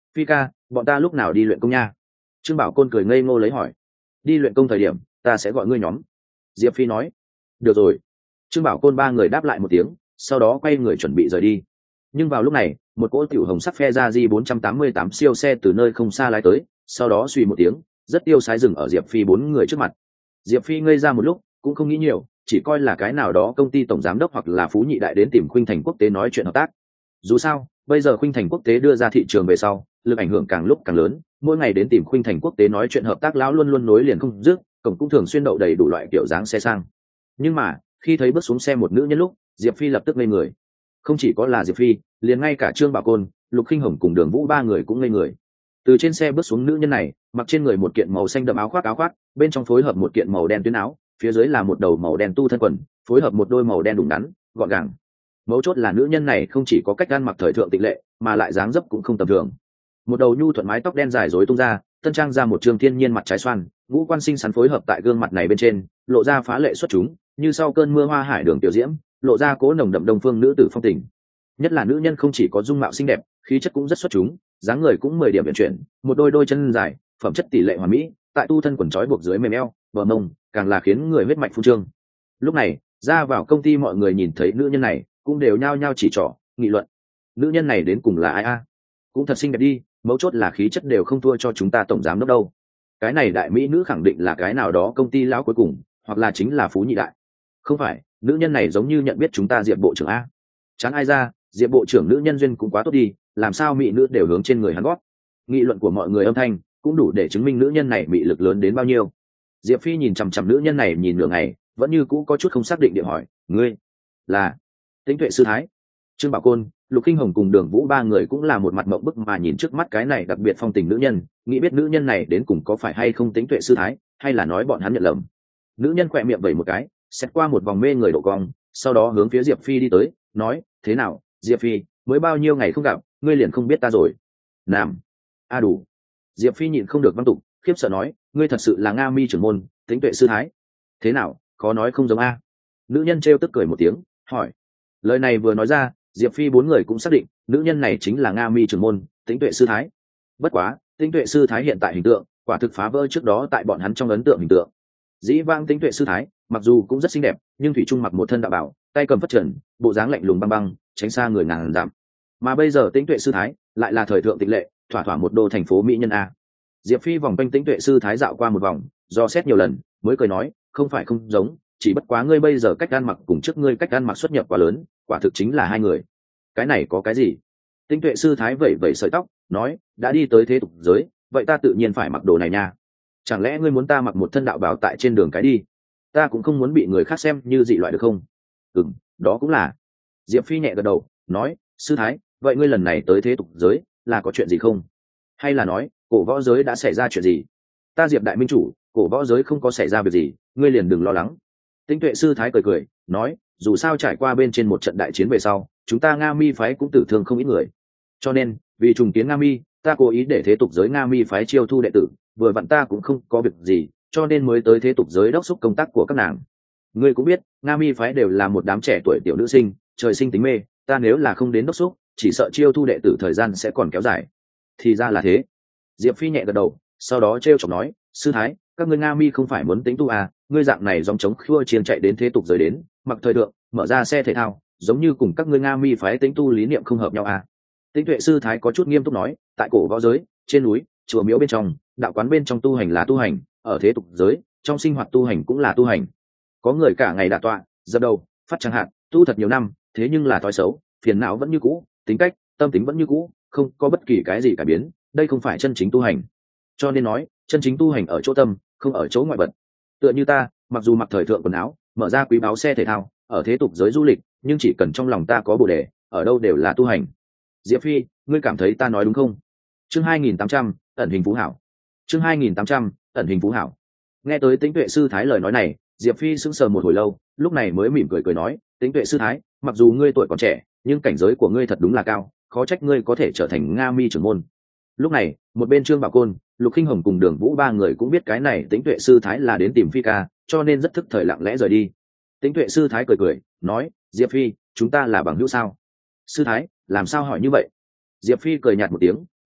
Phi ca, bọn ta lúc nào đi luyện công nha? Trương Bảo Côn cười ngây ngô lấy hỏi. Đi luyện công thời điểm ta sẽ gọi ngươi nhóm. Diệp Phi nói. Được rồi. Trương Bảo Côn ba người đáp lại một tiếng, sau đó quay người chuẩn bị rời đi. Nhưng vào lúc này, một cỗ tiểu hồng sắc phe ra di bốn trăm tám mươi tám siêu xe từ nơi không xa lái tới, sau đó suy một tiếng, rất tiêu sái dừng ở Diệp Phi bốn người trước mặt. Diệp Phi ngây ra một lúc, cũng không nghĩ nhiều, chỉ coi là cái nào đó công ty tổng giám đốc hoặc là phú nhị đại đến tìm Khuynh Thành Quốc tế nói chuyện hợp tác. Dù sao, bây giờ Khuynh Thành Quốc tế đưa ra thị trường về sau, lực ảnh hưởng càng lúc càng lớn, mỗi ngày đến tìm Khuynh Thành Quốc tế nói chuyện hợp tác lão luôn luôn nối liền không dứt, cổng cũng thường xuyên đậu đầy đủ loại kiểu dáng xe sang. Nhưng mà, khi thấy bước xuống xe một nữ nhân lúc, Diệp Phi lập tức ngây người. Không chỉ có là Diệp Phi, liền ngay cả Trương Bảo Côn, Lục Khinh Hồng cùng Đường Vũ ba người cũng ngây người. Từ trên xe bước xuống nữ nhân này, mặc trên người một kiện màu xanh đậm áo khoác áo khoác, bên trong phối hợp một kiện màu đen tuyến áo, phía dưới là một đầu màu đen tu thân quần, phối hợp một đôi màu đen đùng ngắn, gọn gàng. Mấu chốt là nữ nhân này không chỉ có cách ăn mặc thời thượng tịnh lệ, mà lại dáng dấp cũng không tầm thường. Một đầu nhu thuận mái tóc đen dài rối tung ra, tân trang ra một trường thiên nhiên mặt trái xoan, ngũ quan xinh xắn phối hợp tại gương mặt này bên trên, lộ ra phá lệ xuất chúng, như sau cơn mưa hoa hải đường tiểu diễm, lộ ra cố nồng đậm đông phương nữ tử phong tình. Nhất là nữ nhân không chỉ có dung mạo xinh đẹp, khí chất cũng rất xuất chúng, dáng người cũng mười điểm uyển chuyển, một đôi đôi chân dài, phẩm chất tỷ lệ hoàn mỹ, tại tu thân quần trói buộc dưới mềm eo, bờ mông, càng là khiến người huyết mạch phun trương. Lúc này, ra vào công ty mọi người nhìn thấy nữ nhân này, cũng đều nhao nhao chỉ trỏ, nghị luận. Nữ nhân này đến cùng là ai a? Cũng thật xinh đẹp đi, mấu chốt là khí chất đều không thua cho chúng ta tổng giám đốc đâu. Cái này đại mỹ nữ khẳng định là cái nào đó công ty lão cuối cùng, hoặc là chính là phú nhị đại. Không phải, nữ nhân này giống như nhận biết chúng ta Diệp bộ trưởng a. Chẳng ai ra, Diệp bộ trưởng nữ nhân duyên cũng quá tốt đi, làm sao mỹ nữ đều hướng trên người hắn gót. Nghị luận của mọi người âm thanh cũng đủ để chứng minh nữ nhân này mị lực lớn đến bao nhiêu. Diệp Phi nhìn chằm chằm nữ nhân này nhìn nửa ngày, vẫn như cũ có chút không xác định địa hỏi, ngươi là Tĩnh Tuệ sư thái? Trương Bảo Côn, Lục Kinh Hồng cùng Đường Vũ ba người cũng là một mặt mộng bức mà nhìn trước mắt cái này đặc biệt phong tình nữ nhân, nghĩ biết nữ nhân này đến cùng có phải hay không Tĩnh Tuệ sư thái, hay là nói bọn hắn nhận lầm. Nữ nhân khỏe miệng vẩy một cái, xét qua một vòng mê người độ cong, sau đó hướng phía Diệp Phi đi tới, nói, thế nào, Diệp Phi, mới bao nhiêu ngày không gặp, ngươi liền không biết ta rồi? Nam, a à đủ. Diệp Phi nhịn không được văn tục, khiếp sợ nói, ngươi thật sự là Nga Mi trưởng môn, Tĩnh Tuệ sư thái? Thế nào, khó nói không giống a? Nữ nhân trêu tức cười một tiếng, hỏi. Lời này vừa nói ra, Diệp Phi bốn người cũng xác định, nữ nhân này chính là Nga Mi trưởng môn, Tĩnh Tuệ sư thái. Bất quá, Tĩnh Tuệ sư thái hiện tại hình tượng, quả thực phá vỡ trước đó tại bọn hắn trong ấn tượng hình tượng. Dĩ vãng Tĩnh Tuệ sư thái, mặc dù cũng rất xinh đẹp, nhưng thủy chung mặc một thân đạo bảo, tay cầm phất trần, bộ dáng lạnh lùng băng băng, tránh xa người ngàn dặm. Mà bây giờ Tĩnh Tuệ sư thái, lại là thời thượng tịch lệ, thỏa thỏa một đô thành phố mỹ nhân a. Diệp Phi vòng quanh Tĩnh Tuệ sư thái dạo qua một vòng, do xét nhiều lần, mới cười nói, không phải không giống, chỉ bất quá ngươi bây giờ cách ăn mặc cùng trước ngươi cách ăn mặc xuất nhập quá lớn, quả thực chính là hai người. Cái này có cái gì? Tĩnh Tuệ sư thái vẩy vẩy sợi tóc, nói, đã đi tới thế tục giới, vậy ta tự nhiên phải mặc đồ này nha. Chẳng lẽ ngươi muốn ta mặc một thân đạo bào tại trên đường cái đi? Ta cũng không muốn bị người khác xem như dị loại được không? Ừm, đó cũng là. Diệp Phi nhẹ gật đầu, nói, sư thái, vậy ngươi lần này tới thế tục giới là có chuyện gì không? Hay là nói, cổ võ giới đã xảy ra chuyện gì? Ta Diệp đại minh chủ, cổ võ giới không có xảy ra việc gì, ngươi liền đừng lo lắng. Tĩnh Tuệ sư thái cười cười, nói, dù sao trải qua bên trên một trận đại chiến về sau, chúng ta Nga Mi phái cũng tử thương không ít người. Cho nên, vì trùng kiến Nga Mi, ta cố ý để thế tục giới Nga Mi phái chiêu thu đệ tử, vừa vặn ta cũng không có việc gì, cho nên mới tới thế tục giới đốc thúc công tác của các nàng. Ngươi cũng biết, Nga Mi phái đều là một đám trẻ tuổi tiểu nữ sinh, trời sinh tính mê, ta nếu là không đến đốc thúc, chỉ sợ chiêu thu đệ tử thời gian sẽ còn kéo dài. Thì ra là thế. Diệp Phi nhẹ gật đầu, sau đó trêu chọc nói, sư thái, các ngươi Nga Mi không phải muốn tính tu à, ngươi dạng này dòng chống khua chiên chạy đến thế tục giới đến, mặc thời thượng, mở ra xe thể thao, giống như cùng các ngươi Nga Mi phái tính tu lý niệm không hợp nhau à. Tĩnh Tuệ sư thái có chút nghiêm túc nói, tại cổ võ giới, trên núi, chùa miếu bên trong, đạo quán bên trong tu hành là tu hành, ở thế tục giới, trong sinh hoạt tu hành cũng là tu hành. Có người cả ngày đả tọa, dập đầu, phát chẳng hạn, tu thật nhiều năm, thế nhưng là thói xấu, phiền não vẫn như cũ, tính cách, tâm tính vẫn như cũ, không có bất kỳ cái gì cải biến, đây không phải chân chính tu hành. Cho nên nói, chân chính tu hành ở chỗ tâm, không ở chỗ ngoại vật. Tựa như ta, mặc dù mặc thời thượng quần áo, mở ra quý báu xe thể thao, ở thế tục giới du lịch, nhưng chỉ cần trong lòng ta có bồ đề, ở đâu đều là tu hành. Diệp Phi, ngươi cảm thấy ta nói đúng không? Chương hai nghìn tám trăm, ẩn hình phú hảo. Chương hai nghìn tám trăm, ẩn hình phú hảo. Nghe tới Tĩnh Tuệ sư thái lời nói này, Diệp Phi sững sờ một hồi lâu, lúc này mới mỉm cười cười nói, Tĩnh Tuệ sư thái, mặc dù ngươi tuổi còn trẻ, nhưng cảnh giới của ngươi thật đúng là cao, khó trách ngươi có thể trở thành Nga Mi trưởng môn. Lúc này, một bên Trương Bảo Côn, Lục Kinh Hồng cùng Đường Vũ ba người cũng biết cái này Tĩnh Tuệ sư thái là đến tìm Phi ca, cho nên rất thức thời lặng lẽ rời đi. Tĩnh Tuệ sư thái cười cười, nói, Diệp Phi, chúng ta là bằng hữu sao? Sư thái, làm sao hỏi như vậy? Diệp Phi cười nhạt một tiếng,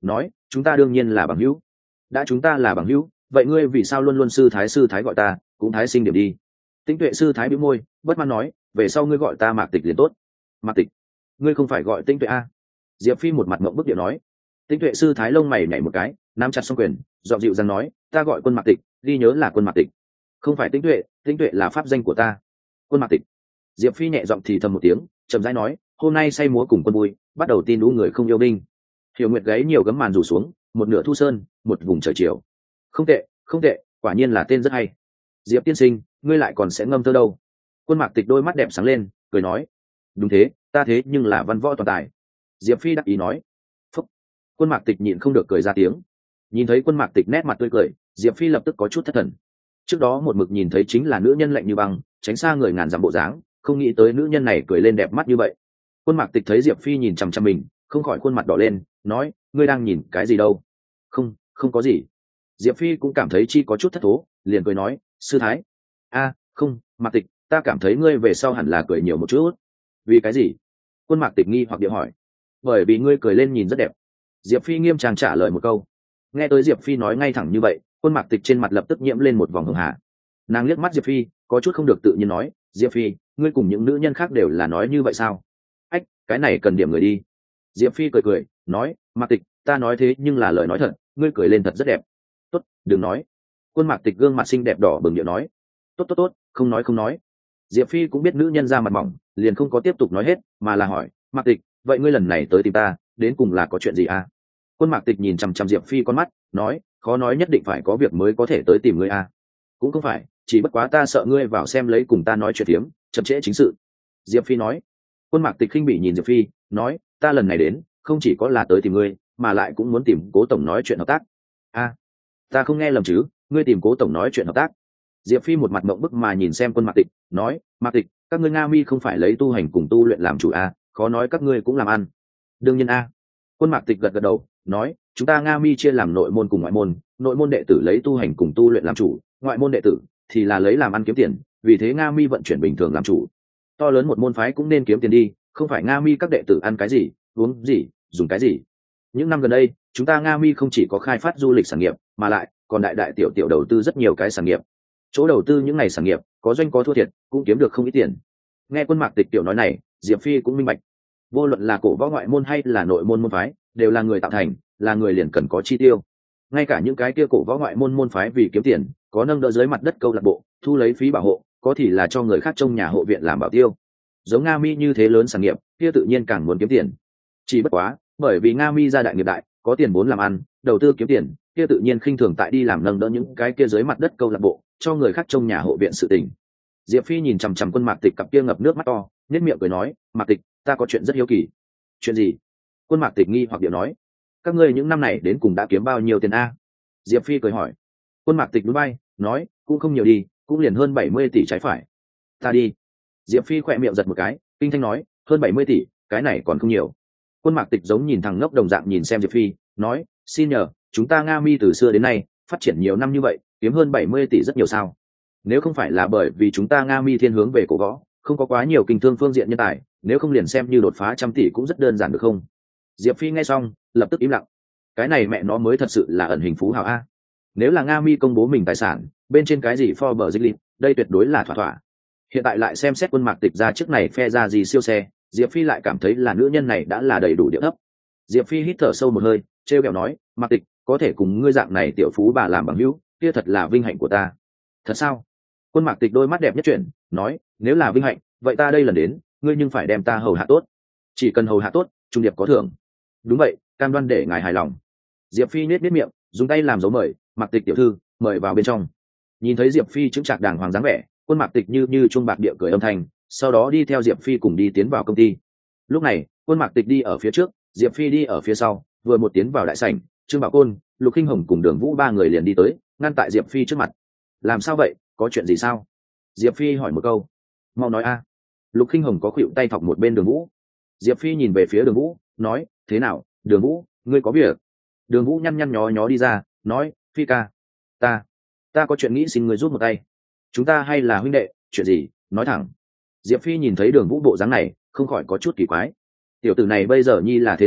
nói chúng ta đương nhiên là bằng hữu. Đã chúng ta là bằng hữu, vậy ngươi vì sao luôn luôn sư thái sư thái gọi ta, cũng thái sinh điểm đi. Tĩnh Tuệ sư thái bĩu môi bất mãn nói, về sau ngươi gọi ta Mạc Tịch liền tốt. Mạc Tịch? Ngươi không phải gọi Tĩnh Tuệ a? Diệp Phi một mặt ngậm bức điệu nói. Tĩnh Tuệ sư thái lông mày nhảy một cái, nắm chặt song quyền, giọng dịu dàng nói, ta gọi quân Mạc Tịch, ghi nhớ là quân Mạc Tịch, không phải Tĩnh Tuệ. Tĩnh Tuệ là pháp danh của ta. Quân Mạc Tịch. Diệp Phi nhẹ giọng thì thầm một tiếng, chậm rãi nói, hôm nay say múa cùng quân vui, bắt đầu tin đũ người không yêu đinh. Hiểu Nguyệt gáy nhiều gấm màn rủ xuống, một nửa thu sơn, một vùng trời chiều. Không tệ, không tệ, quả nhiên là tên rất hay. Diệp tiên sinh, ngươi lại còn sẽ ngâm thơ đâu? Quân Mạc Tịch đôi mắt đẹp sáng lên, cười nói, đúng thế, ta thế nhưng là văn võ toàn tài. Diệp Phi đắc ý nói. Phúc. Quân Mạc Tịch nhịn không được cười ra tiếng. Nhìn thấy Quân Mạc Tịch nét mặt tươi cười, Diệp Phi lập tức có chút thất thần. Trước đó một mực nhìn thấy chính là nữ nhân lạnh như băng, tránh xa người ngàn dặm bộ dáng, không nghĩ tới nữ nhân này cười lên đẹp mắt như vậy. Quân Mạc Tịch thấy Diệp Phi nhìn chằm chằm mình, không khỏi khuôn mặt đỏ lên, nói, ngươi đang nhìn cái gì đâu? Không, không có gì. Diệp Phi cũng cảm thấy chi có chút thất thố, liền cười nói, sư thái. A, không, Mạc Tịch, ta cảm thấy ngươi về sau hẳn là cười nhiều một chút. Vì cái gì? Quân Mạc Tịch nghi hoặc điệu hỏi. Bởi vì ngươi cười lên nhìn rất đẹp. Diệp Phi nghiêm trang trả lời một câu. Nghe tới Diệp Phi nói ngay thẳng như vậy, Quân Mạc Tịch trên mặt lập tức nhiễm lên một vòng hưng hà. Nàng liếc mắt Diệp Phi, có chút không được tự nhiên nói, Diệp Phi, ngươi cùng những nữ nhân khác đều là nói như vậy sao? Ách, cái này cần điểm người đi. Diệp Phi cười cười, nói, Mạc Tịch, ta nói thế nhưng là lời nói thật, ngươi cười lên thật rất đẹp. Tốt, đừng nói. Quân Mạc Tịch gương mặt xinh đẹp đỏ bừng điệu nói, tốt tốt tốt, không nói không nói. Diệp Phi cũng biết nữ nhân ra mặt mỏng, liền không có tiếp tục nói hết, mà là hỏi, Mạc Tịch, vậy ngươi lần này tới tìm ta, đến cùng là có chuyện gì à? Quân Mạc Tịch nhìn chằm chằm Diệp Phi con mắt, nói, khó nói nhất định phải có việc mới có thể tới tìm ngươi à? Cũng không phải, chỉ bất quá ta sợ ngươi vào xem lấy cùng ta nói chuyện phiếm, chậm trễ chính sự. Diệp Phi nói. Quân Mạc Tịch khinh bỉ nhìn Diệp Phi, nói, ta lần này đến, không chỉ có là tới tìm ngươi, mà lại cũng muốn tìm Cố tổng nói chuyện hợp tác. A, ta không nghe lầm chứ, ngươi tìm Cố tổng nói chuyện hợp tác? Diệp Phi một mặt mộng bức mà nhìn xem Quân Mạc Tịch, nói, Mạc Tịch, các ngươi Nga Mi không phải lấy tu hành cùng tu luyện làm chủ à, khó nói các ngươi cũng làm ăn. Đương nhiên a. Quân Mạc Tịch gật gật đầu, nói, chúng ta Nga Mi chia làm nội môn cùng ngoại môn, nội môn đệ tử lấy tu hành cùng tu luyện làm chủ, ngoại môn đệ tử thì là lấy làm ăn kiếm tiền, vì thế Nga Mi vận chuyển bình thường làm chủ. To lớn một môn phái cũng nên kiếm tiền đi, không phải Nga Mi các đệ tử ăn cái gì, uống gì, dùng cái gì. Những năm gần đây, chúng ta Nga Mi không chỉ có khai phát du lịch sản nghiệp, mà lại còn đại đại tiểu tiểu đầu tư rất nhiều cái sản nghiệp. Chỗ đầu tư những ngày sản nghiệp, có doanh có thua thiệt, cũng kiếm được không ít tiền. Nghe Quân Mạc Tịch tiểu nói này, Diệp Phi cũng minh bạch. Vô luận là cổ võ ngoại môn hay là nội môn môn phái, đều là người tạo thành, là người liền cần có chi tiêu. Ngay cả những cái kia cổ võ ngoại môn môn phái vì kiếm tiền, có nâng đỡ dưới mặt đất câu lạc bộ, thu lấy phí bảo hộ, có thì là cho người khác trong nhà hộ viện làm bảo tiêu. Giống Nga Mi như thế lớn sản nghiệp, kia tự nhiên càng muốn kiếm tiền. Chỉ bất quá, bởi vì Nga Mi gia đại nghiệp đại, có tiền vốn làm ăn, đầu tư kiếm tiền, kia tự nhiên khinh thường tại đi làm nâng đỡ những cái kia dưới mặt đất câu lạc bộ, cho người khác trong nhà hộ viện sự tình. Diệp Phi nhìn chằm chằm Quân Mạc Tịch cặp kia ngập nước mắt to, nhếch miệng cười nói, Mạc Tịch, ta có chuyện rất hiếu kỳ. Chuyện gì? Quân Mạc Tịch nghi hoặc điệu nói, các ngươi những năm này đến cùng đã kiếm bao nhiêu tiền a? Diệp Phi cười hỏi. Quân Mạc Tịch núi bay, nói, cũng không nhiều đi, cũng liền hơn bảy mươi tỷ trái phải. Ta đi. Diệp Phi khỏe miệng giật một cái, kinh thanh nói, hơn bảy mươi tỷ, cái này còn không nhiều. Quân Mạc Tịch giống nhìn thằng ngốc đồng dạng nhìn xem Diệp Phi, nói, xin nhờ, chúng ta Nga Mi từ xưa đến nay phát triển nhiều năm như vậy, kiếm hơn bảy mươi tỷ rất nhiều sao? Nếu không phải là bởi vì chúng ta Nga Mi thiên hướng về cổ võ, không có quá nhiều kinh thương phương diện nhân tài, nếu không liền xem như đột phá trăm tỷ cũng rất đơn giản được không? Diệp Phi nghe xong, lập tức im lặng. Cái này mẹ nó mới thật sự là ẩn hình phú hào a. Nếu là Nga Mi công bố mình tài sản, bên trên cái gì Forbes dịch lịp, đây tuyệt đối là thỏa thỏa. Hiện tại lại xem xét Quân Mạc Tịch ra trước này phe ra gì siêu xe, Diệp Phi lại cảm thấy là nữ nhân này đã là đầy đủ địa thấp. Diệp Phi hít thở sâu một hơi, trêu ghẹo nói, Mạc Tịch, có thể cùng ngươi dạng này tiểu phú bà làm bằng hữu, kia thật là vinh hạnh của ta. Thật sao? Quân Mạc Tịch đôi mắt đẹp nhất chuyển, nói, nếu là vinh hạnh, vậy ta đây lần đến, ngươi nhưng phải đem ta hầu hạ tốt. Chỉ cần hầu hạ tốt, trung điệp có thưởng. Đúng vậy, cam đoan để ngài hài lòng. Diệp Phi nhếch nhếch miệng, dùng tay làm dấu mời, Mạc Tịch tiểu thư, mời vào bên trong. Nhìn thấy Diệp Phi chứng trạc đàng hoàng dáng vẻ, Quân Mạc Tịch như như chuông bạc địa cười âm thanh, sau đó đi theo Diệp Phi cùng đi tiến vào công ty. Lúc này, Quân Mạc Tịch đi ở phía trước, Diệp Phi đi ở phía sau, vừa một tiến vào đại sảnh, Trương Bảo Côn, Lục Kinh Hồng cùng Đường Vũ ba người liền đi tới, ngăn tại Diệp Phi trước mặt. Làm sao vậy, có chuyện gì sao? Diệp Phi hỏi một câu. Mau nói a. Lục Kinh Hồng có khuỵu tay thọc một bên Đường Vũ. Diệp Phi nhìn về phía Đường Vũ, nói, thế nào, Đường Vũ, ngươi có việc? Đường Vũ nhăn nhăn nhó nhó đi ra, nói, Phi ca, ta, ta có chuyện nghĩ xin ngươi giúp một tay. Chúng ta hay là huynh đệ, chuyện gì, nói thẳng. Diệp Phi nhìn thấy Đường Vũ bộ dáng này, không khỏi có chút kỳ quái. Tiểu tử này bây giờ nhi là thế nào,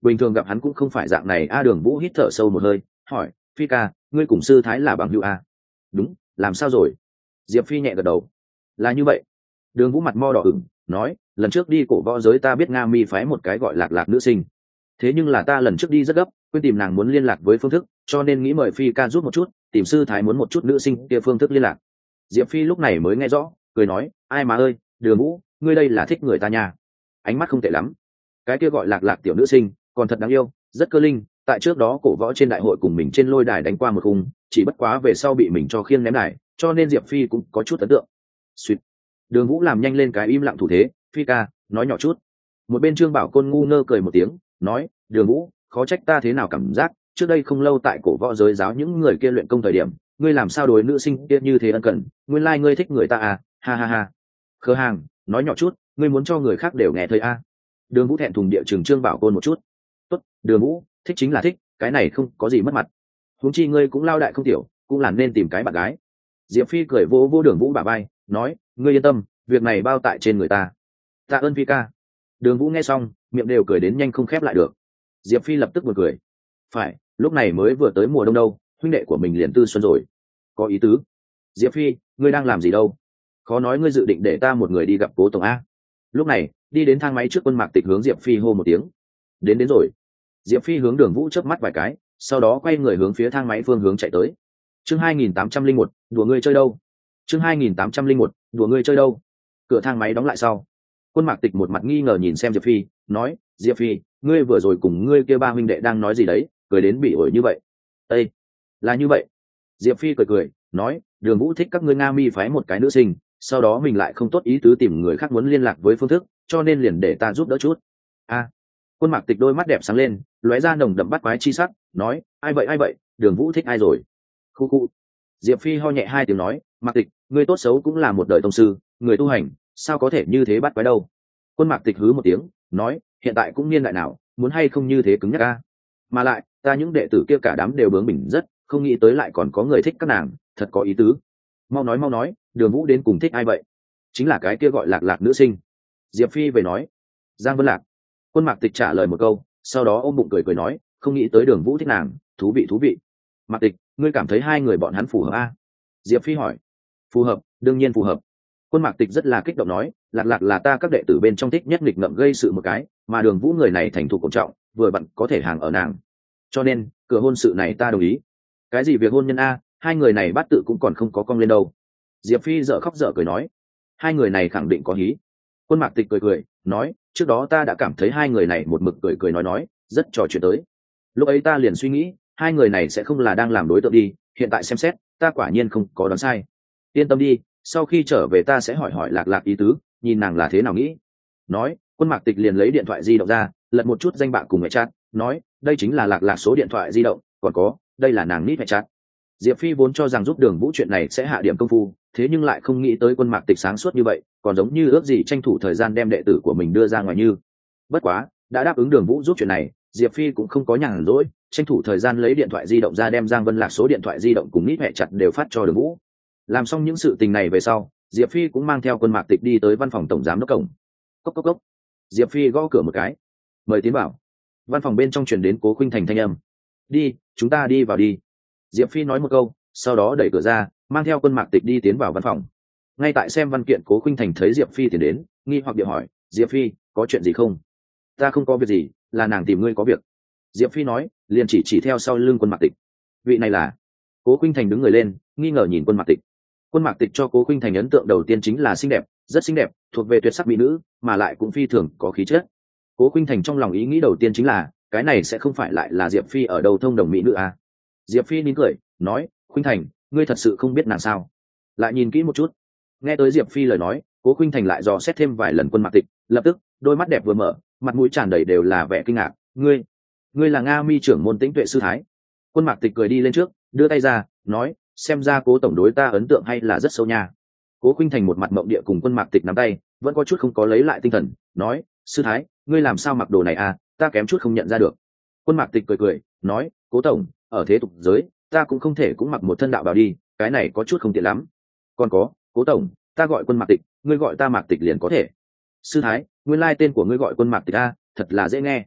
bình thường gặp hắn cũng không phải dạng này. A Đường Vũ hít thở sâu một hơi, hỏi, Phi ca, ngươi cùng sư thái là bằng hữu a? Đúng, làm sao rồi? Diệp Phi nhẹ gật đầu. Là như vậy. Đường Vũ mặt mo đỏ ửng, nói, lần trước đi cổ võ giới ta biết Nga Mi phái một cái gọi Lạc Lạc nữ sinh, thế nhưng là ta lần trước đi rất gấp, quên tìm nàng muốn liên lạc với phương thức, cho nên nghĩ mời Phi ca giúp một chút, tìm sư thái muốn một chút nữ sinh kia phương thức liên lạc. Diệp Phi lúc này mới nghe rõ, cười nói, ai mà ơi, Đường Vũ, ngươi đây là thích người ta nha. Ánh mắt không tệ lắm. Cái kia gọi Lạc Lạc tiểu nữ sinh còn thật đáng yêu, rất cơ linh, tại trước đó cổ võ trên đại hội cùng mình trên lôi đài đánh qua một khung, chỉ bất quá về sau bị mình cho khiêng ném đài, cho nên Diệp Phi cũng có chút ấn tượng. Sweet. Đường Vũ làm nhanh lên cái im lặng thủ thế, Phi ca, nói nhỏ chút. Một bên Trương Bảo Côn ngu ngơ cười một tiếng, nói, Đường Vũ, khó trách ta thế nào cảm giác trước đây không lâu tại cổ võ giới giáo những người kia luyện công thời điểm, ngươi làm sao đối nữ sinh kia như thế ân cần, nguyên lai like ngươi thích người ta à, ha ha ha. Khờ hàng, nói nhỏ chút, ngươi muốn cho người khác đều nghe thấy à. Đường Vũ thẹn thùng địa trường Trương Bảo Côn một chút. Tốt, Đường Vũ, thích chính là thích, cái này không có gì mất mặt. Huống chi ngươi cũng lao đại không tiểu, cũng là nên tìm cái bạn gái. Diệp Phi cười vỗ vỗ Đường Vũ bả vai, nói, ngươi yên tâm, việc này bao tại trên người ta. Tạ ơn Phi ca. Đường Vũ nghe xong, miệng đều cười đến nhanh không khép lại được. Diệp Phi lập tức vừa cười. Phải, lúc này mới vừa tới mùa đông đâu, huynh đệ của mình liền tư xuân rồi. Có ý tứ. Diệp Phi, ngươi đang làm gì đâu? Khó nói ngươi dự định để ta một người đi gặp Cố tổng a? Lúc này, đi đến thang máy trước Quân Mạc Tịch hướng Diệp Phi hô một tiếng. Đến đến rồi. Diệp Phi hướng Đường Vũ chớp mắt vài cái, sau đó quay người hướng phía thang máy phương hướng chạy tới. Chương hai nghìn tám trăm lẻ một, đùa ngươi chơi đâu? Chương hai nghìn tám trăm lẻ một, đùa ngươi chơi đâu? Cửa thang máy đóng lại sau, Quân Mạc Tịch một mặt nghi ngờ nhìn xem Diệp Phi, nói, Diệp Phi, ngươi vừa rồi cùng ngươi kia ba huynh đệ đang nói gì đấy, cười đến bị ổi như vậy. Ê, là như vậy. Diệp Phi cười cười, nói, Đường Vũ thích các ngươi Nga Mi phái một cái nữ sinh, sau đó mình lại không tốt ý tứ tìm người khác muốn liên lạc với phương thức, cho nên liền để ta giúp đỡ chút. A. À, Quân Mạc Tịch đôi mắt đẹp sáng lên, lóe ra nồng đậm bắt quái chi sắc, nói, ai vậy ai vậy, Đường Vũ thích ai rồi? Khu khu. Diệp Phi ho nhẹ hai tiếng nói, Mạc Tịch, ngươi tốt xấu cũng là một đời tông sư, người tu hành, sao có thể như thế bắt quái đâu? Quân Mạc Tịch hứ một tiếng, nói, hiện tại cũng niên đại nào, muốn hay không như thế cứng nhắc a? Mà lại, ta những đệ tử kia cả đám đều bướng bỉnh rất, không nghĩ tới lại còn có người thích các nàng, thật có ý tứ. Mau nói mau nói, Đường Vũ đến cùng thích ai vậy? Chính là cái kia gọi Lạc Lạc nữ sinh. Diệp Phi về nói. Giang Vân Lạc. Quân Mạc Tịch trả lời một câu, sau đó ôm bụng cười cười nói, không nghĩ tới Đường Vũ thích nàng, thú vị thú vị. Mạc Tịch, ngươi cảm thấy hai người bọn hắn phù hợp a? Diệp Phi hỏi. Phù hợp, đương nhiên phù hợp. Quân Mạc Tịch rất là kích động nói, Lạc Lạc là ta các đệ tử bên trong thích nhất nghịch ngợm gây sự một cái, mà Đường Vũ người này thành thục cổ trọng, vừa bận có thể hàng ở nàng. Cho nên, cửa hôn sự này ta đồng ý. Cái gì việc hôn nhân a, hai người này bắt tự cũng còn không có cong lên đâu. Diệp Phi dở khóc dở cười nói, hai người này khẳng định có hí. Quân Mạc Tịch cười cười, nói, trước đó ta đã cảm thấy hai người này một mực cười cười nói nói, rất trò chuyện tới. Lúc ấy ta liền suy nghĩ, hai người này sẽ không là đang làm đối tượng đi, hiện tại xem xét, ta quả nhiên không có đoán sai. Yên tâm đi, sau khi trở về ta sẽ hỏi hỏi Lạc Lạc ý tứ, nhìn nàng là thế nào nghĩ. Nói, Quân Mạc Tịch liền lấy điện thoại di động ra, lật một chút danh bạ cùng mẹ chat, nói, đây chính là Lạc Lạc số điện thoại di động, còn có, đây là nàng nít mẹ chat. Diệp Phi vốn cho rằng giúp Đường Vũ chuyện này sẽ hạ điểm công phu, thế nhưng lại không nghĩ tới Quân Mạc Tịch sáng suốt như vậy, còn giống như ước gì tranh thủ thời gian đem đệ tử của mình đưa ra ngoài như. Bất quá, đã đáp ứng Đường Vũ giúp chuyện này, Diệp Phi cũng không có nhàn rỗi, tranh thủ thời gian lấy điện thoại di động ra đem Giang Vân Lạc số điện thoại di động cùng nít mẹ chặt đều phát cho Đường Vũ. Làm xong những sự tình này về sau, Diệp Phi cũng mang theo Quân Mạc Tịch đi tới văn phòng tổng giám đốc cổng. Cốc cốc cốc. Diệp Phi gõ cửa một cái. Mời tiến vào. Văn phòng bên trong truyền đến Cố Khuynh Thành thanh âm. Đi, chúng ta đi vào đi. Diệp Phi nói một câu, sau đó đẩy cửa ra, mang theo Quân Mạc Tịch đi tiến vào văn phòng. Ngay tại xem văn kiện, Cố Khuynh Thành thấy Diệp Phi tiến đến, nghi hoặc điệu hỏi, Diệp Phi, có chuyện gì không? Ta không có việc gì, là nàng tìm ngươi có việc. Diệp Phi nói, liền chỉ chỉ theo sau lưng Quân Mạc Tịch. Vị này là? Cố Khuynh Thành đứng người lên, nghi ngờ nhìn Quân Mạc Tịch. Quân Mạc Tịch cho Cố Khuynh Thành ấn tượng đầu tiên chính là xinh đẹp, rất xinh đẹp, thuộc về tuyệt sắc mỹ nữ, mà lại cũng phi thường có khí chất. Cố Khuynh Thành trong lòng ý nghĩ đầu tiên chính là, cái này sẽ không phải lại là Diệp Phi ở đâu thông đồng mỹ nữ à? Diệp Phi nín cười, nói, Khuynh Thành, ngươi thật sự không biết nàng sao? Lại nhìn kỹ một chút. Nghe tới Diệp Phi lời nói, Cố Khuynh Thành lại dò xét thêm vài lần Quân Mạc Tịch, lập tức, đôi mắt đẹp vừa mở, mặt mũi tràn đầy đều là vẻ kinh ngạc, ngươi, ngươi là Nga Mi trưởng môn Tĩnh Tuệ sư thái. Quân Mạc Tịch cười đi lên trước, đưa tay ra, nói, xem ra Cố tổng đối ta ấn tượng hay là rất sâu nha. Cố Khuynh Thành một mặt mộng địa cùng Quân Mạc Tịch nắm tay, vẫn có chút không có lấy lại tinh thần, nói, sư thái, ngươi làm sao mặc đồ này à, ta kém chút không nhận ra được. Quân Mạc Tịch cười cười, nói, Cố tổng, ở thế tục giới, ta cũng không thể cũng mặc một thân đạo bào đi, cái này có chút không tiện lắm. Còn có, Cố tổng, ta gọi Quân Mạc Tịch, ngươi gọi ta Mạc Tịch liền có thể. Sư thái, nguyên lai tên của ngươi gọi Quân Mạc Tịch a, thật là dễ nghe.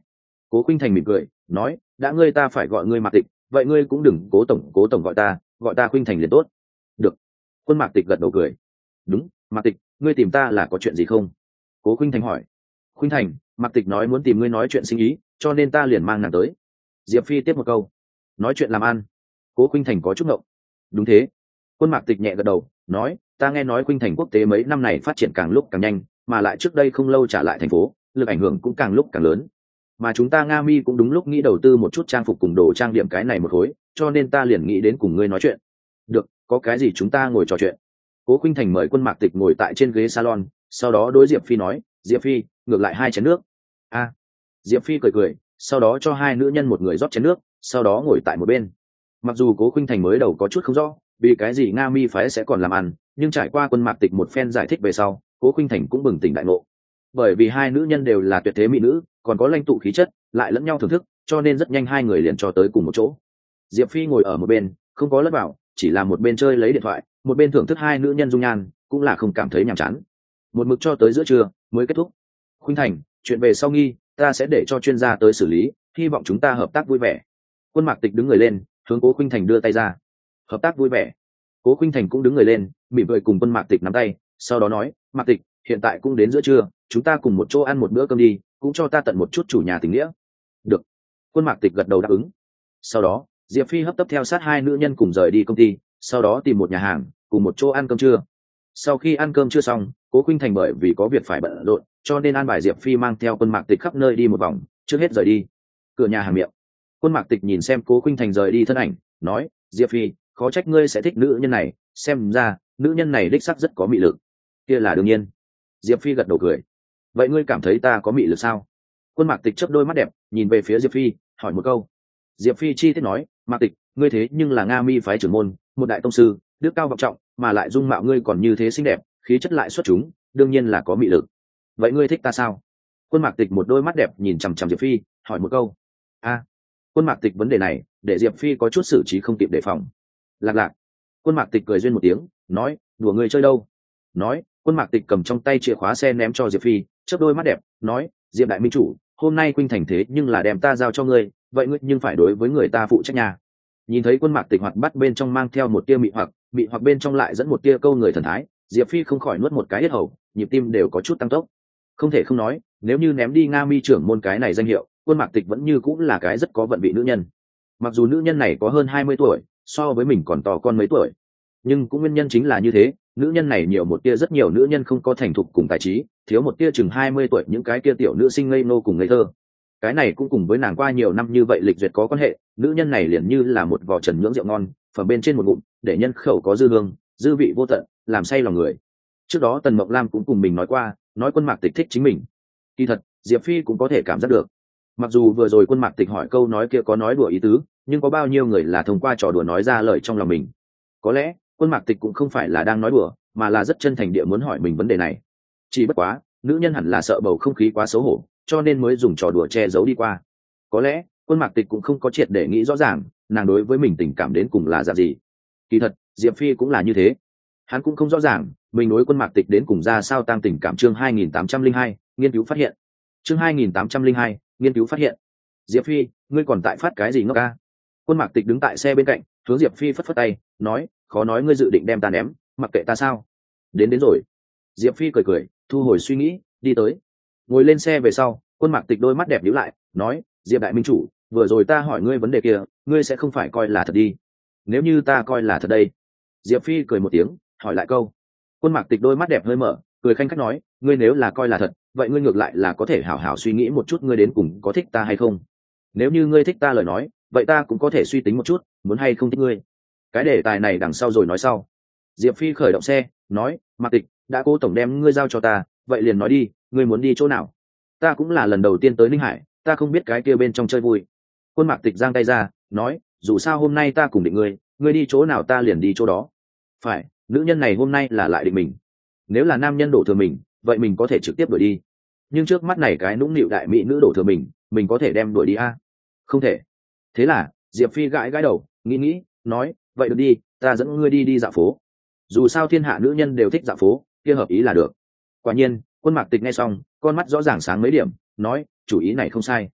Cố Khuynh Thành mỉm cười nói, đã ngươi ta phải gọi ngươi Mạc Tịch, vậy ngươi cũng đừng Cố tổng Cố tổng gọi ta, gọi ta Khuynh Thành liền tốt. Được. Quân Mạc Tịch gật đầu cười. Đúng, Mạc Tịch, ngươi tìm ta là có chuyện gì không? Cố Khuynh Thành hỏi. Khuynh Thành, Mạc Tịch nói muốn tìm ngươi nói chuyện sinh ý, cho nên ta liền mang nàng tới. Diệp Phi tiếp một câu. Nói chuyện làm ăn. Cố Khuynh Thành có chút ngộng. Đúng thế. Quân Mạc Tịch nhẹ gật đầu nói, ta nghe nói Khuynh Thành quốc tế mấy năm này phát triển càng lúc càng nhanh, mà lại trước đây không lâu trả lại thành phố, lực ảnh hưởng cũng càng lúc càng lớn, mà chúng ta Nga Mi cũng đúng lúc nghĩ đầu tư một chút trang phục cùng đồ trang điểm cái này một khối, cho nên ta liền nghĩ đến cùng ngươi nói chuyện. Được, có cái gì chúng ta ngồi trò chuyện. Cố Khuynh Thành mời Quân Mạc Tịch ngồi tại trên ghế salon, sau đó đối Diệp Phi nói, Diệp Phi, ngược lại hai chén nước. A. Diệp Phi cười cười, sau đó cho hai nữ nhân một người rót chén nước, sau đó ngồi tại một bên. Mặc dù Cố Khuynh Thành mới đầu có chút không rõ vì cái gì Nga Mi phái sẽ còn làm ăn, nhưng trải qua Quân Mạc Tịch một phen giải thích về sau, Cố Khuynh Thành cũng bừng tỉnh đại ngộ. Bởi vì hai nữ nhân đều là tuyệt thế mỹ nữ, còn có lãnh tụ khí chất, lại lẫn nhau thưởng thức, cho nên rất nhanh hai người liền cho tới cùng một chỗ. Diệp Phi ngồi ở một bên, không có lẫn vào, chỉ là một bên chơi lấy điện thoại, một bên thưởng thức hai nữ nhân dung nhan, cũng là không cảm thấy nhàm chán. Một mực cho tới giữa trưa mới kết thúc. Khuynh Thành, chuyện về sau nghi, ta sẽ để cho chuyên gia tới xử lý, hy vọng chúng ta hợp tác vui vẻ. Quân Mạc Tịch đứng người lên, hướng Cố Khuynh Thành đưa tay ra. Hợp tác vui vẻ. Cố Khuynh Thành cũng đứng người lên, mỉm cười cùng Quân Mạc Tịch nắm tay, sau đó nói, Mạc Tịch, hiện tại cũng đến giữa trưa, chúng ta cùng một chỗ ăn một bữa cơm đi, cũng cho ta tận một chút chủ nhà tình nghĩa. Được. Quân Mạc Tịch gật đầu đáp ứng. Sau đó Diệp Phi hấp tấp theo sát hai nữ nhân cùng rời đi công ty, sau đó tìm một nhà hàng cùng một chỗ ăn cơm trưa. Sau khi ăn cơm trưa xong, Cố Khuynh Thành bởi vì có việc phải bận rộn, cho nên an bài Diệp Phi mang theo Quân Mạc Tịch khắp nơi đi một vòng, trước hết rời đi. Cửa nhà hàng miệng, Quân Mạc Tịch nhìn xem Cố Khuynh Thành rời đi thân ảnh, nói, Diệp Phi, khó trách ngươi sẽ thích nữ nhân này, xem ra nữ nhân này đích sắc rất có mị lực. Kia là đương nhiên. Diệp Phi gật đầu cười. Vậy ngươi cảm thấy ta có mị lực sao? Quân Mạc Tịch chớp đôi mắt đẹp, nhìn về phía Diệp Phi, hỏi một câu. Diệp Phi chi tiết nói, Mạc Tịch, ngươi thế nhưng là Nga Mi phái trưởng môn, một đại tông sư, đức cao vọng trọng, mà lại dung mạo ngươi còn như thế xinh đẹp, khí chất lại xuất chúng, đương nhiên là có mị lực. Vậy ngươi thích ta sao? Quân Mạc Tịch một đôi mắt đẹp nhìn chằm chằm Diệp Phi, hỏi một câu. A. Quân Mạc Tịch vấn đề này, để Diệp Phi có chút xử trí không kịp đề phòng. Lạc lạc. Quân Mạc Tịch cười duyên một tiếng, nói, đùa ngươi chơi đâu? Nói, Quân Mạc Tịch cầm trong tay chìa khóa xe ném cho Diệp Phi, chớp đôi mắt đẹp, nói, Diệp đại minh chủ, hôm nay Khuynh Thành thế nhưng là đem ta giao cho ngươi, vậy ngươi nhưng phải đối với người ta phụ trách nhà. Nhìn thấy Quân Mạc Tịch hoạt bắt bên trong mang theo một tia mị hoặc, mị hoặc bên trong lại dẫn một tia câu người thần thái, Diệp Phi không khỏi nuốt một cái yết hầu, nhịp tim đều có chút tăng tốc. Không thể không nói, nếu như ném đi Nga Mi trưởng môn cái này danh hiệu, Quân Mạc Tịch vẫn như cũng là cái rất có vận vị nữ nhân. Mặc dù nữ nhân này có hơn hai mươi tuổi, so với mình còn to con mấy tuổi, nhưng cũng nguyên nhân chính là như thế, nữ nhân này nhiều một tia rất nhiều nữ nhân không có thành thục cùng tài trí, thiếu một tia chừng hai mươi tuổi những cái kia tiểu nữ sinh ngây nô cùng ngây thơ. Cái này cũng cùng với nàng qua nhiều năm như vậy lịch duyệt có quan hệ, nữ nhân này liền như là một vò trần nhưỡng rượu ngon, phẩm bên trên một ngụm, để nhân khẩu có dư hương, dư vị vô tận, làm say lòng người. Trước đó Tần Mộng Lam cũng cùng mình nói qua, nói Quân Mạc Tịch thích chính mình. Kỳ thật, Diệp Phi cũng có thể cảm giác được. Mặc dù vừa rồi Quân Mạc Tịch hỏi câu nói kia có nói đùa ý tứ, nhưng có bao nhiêu người là thông qua trò đùa nói ra lời trong lòng mình. Có lẽ Quân Mạc Tịch cũng không phải là đang nói đùa, mà là rất chân thành địa muốn hỏi mình vấn đề này. Chỉ bất quá, nữ nhân hẳn là sợ bầu không khí quá xấu hổ, cho nên mới dùng trò đùa che giấu đi qua. Có lẽ Quân Mạc Tịch cũng không có triệt để nghĩ rõ ràng nàng đối với mình tình cảm đến cùng là dạng gì. Kỳ thật Diệp Phi cũng là như thế, hắn cũng không rõ ràng mình đối Quân Mạc Tịch đến cùng ra sao tăng tình cảm. Chương hai nghìn tám trăm linh hai, nghiên cứu phát hiện. Chương hai nghìn tám trăm linh hai, nghiên cứu phát hiện. Diệp Phi, ngươi còn tại phát cái gì ngốc ca? Quân Mạc Tịch đứng tại xe bên cạnh, hướng Diệp Phi phất phất tay, nói, khó nói ngươi dự định đem ta ném, mặc kệ ta sao? Đến đến rồi. Diệp Phi cười cười, thu hồi suy nghĩ, đi tới. Ngồi lên xe về sau, Quân Mạc Tịch đôi mắt đẹp nhíu lại, nói, Diệp đại minh chủ, vừa rồi ta hỏi ngươi vấn đề kia, ngươi sẽ không phải coi là thật đi? Nếu như ta coi là thật đây? Diệp Phi cười một tiếng, hỏi lại câu. Quân Mạc Tịch đôi mắt đẹp hơi mở, cười khanh khách nói, ngươi nếu là coi là thật, vậy ngươi ngược lại là có thể hảo hảo suy nghĩ một chút ngươi đến cùng có thích ta hay không. Nếu như ngươi thích ta lời nói, vậy ta cũng có thể suy tính một chút, muốn hay không thích ngươi. Cái đề tài này đằng sau rồi nói sau. Diệp Phi khởi động xe, nói, Mạc Tịch, đã Cố tổng đem ngươi giao cho ta, vậy liền nói đi, ngươi muốn đi chỗ nào? Ta cũng là lần đầu tiên tới Ninh Hải, ta không biết cái kia bên trong chơi vui. Quân Mạc Tịch giang tay ra, nói, dù sao hôm nay ta cùng định ngươi, ngươi đi chỗ nào ta liền đi chỗ đó. Phải, nữ nhân này hôm nay là lại định mình. Nếu là nam nhân đổ thừa mình, vậy mình có thể trực tiếp đuổi đi. Nhưng trước mắt này cái nũng nịu đại mỹ nữ đổ thừa mình, mình có thể đem đuổi đi a? À? Không thể. Thế là Diệp Phi gãi gãi đầu, nghĩ nghĩ, nói, vậy được đi, ta dẫn ngươi đi đi dạo phố. Dù sao thiên hạ nữ nhân đều thích dạo phố, kia hợp ý là được. Quả nhiên, Quân Mạc Tịch nghe xong, con mắt rõ ràng sáng mấy điểm, nói, chủ ý này không sai.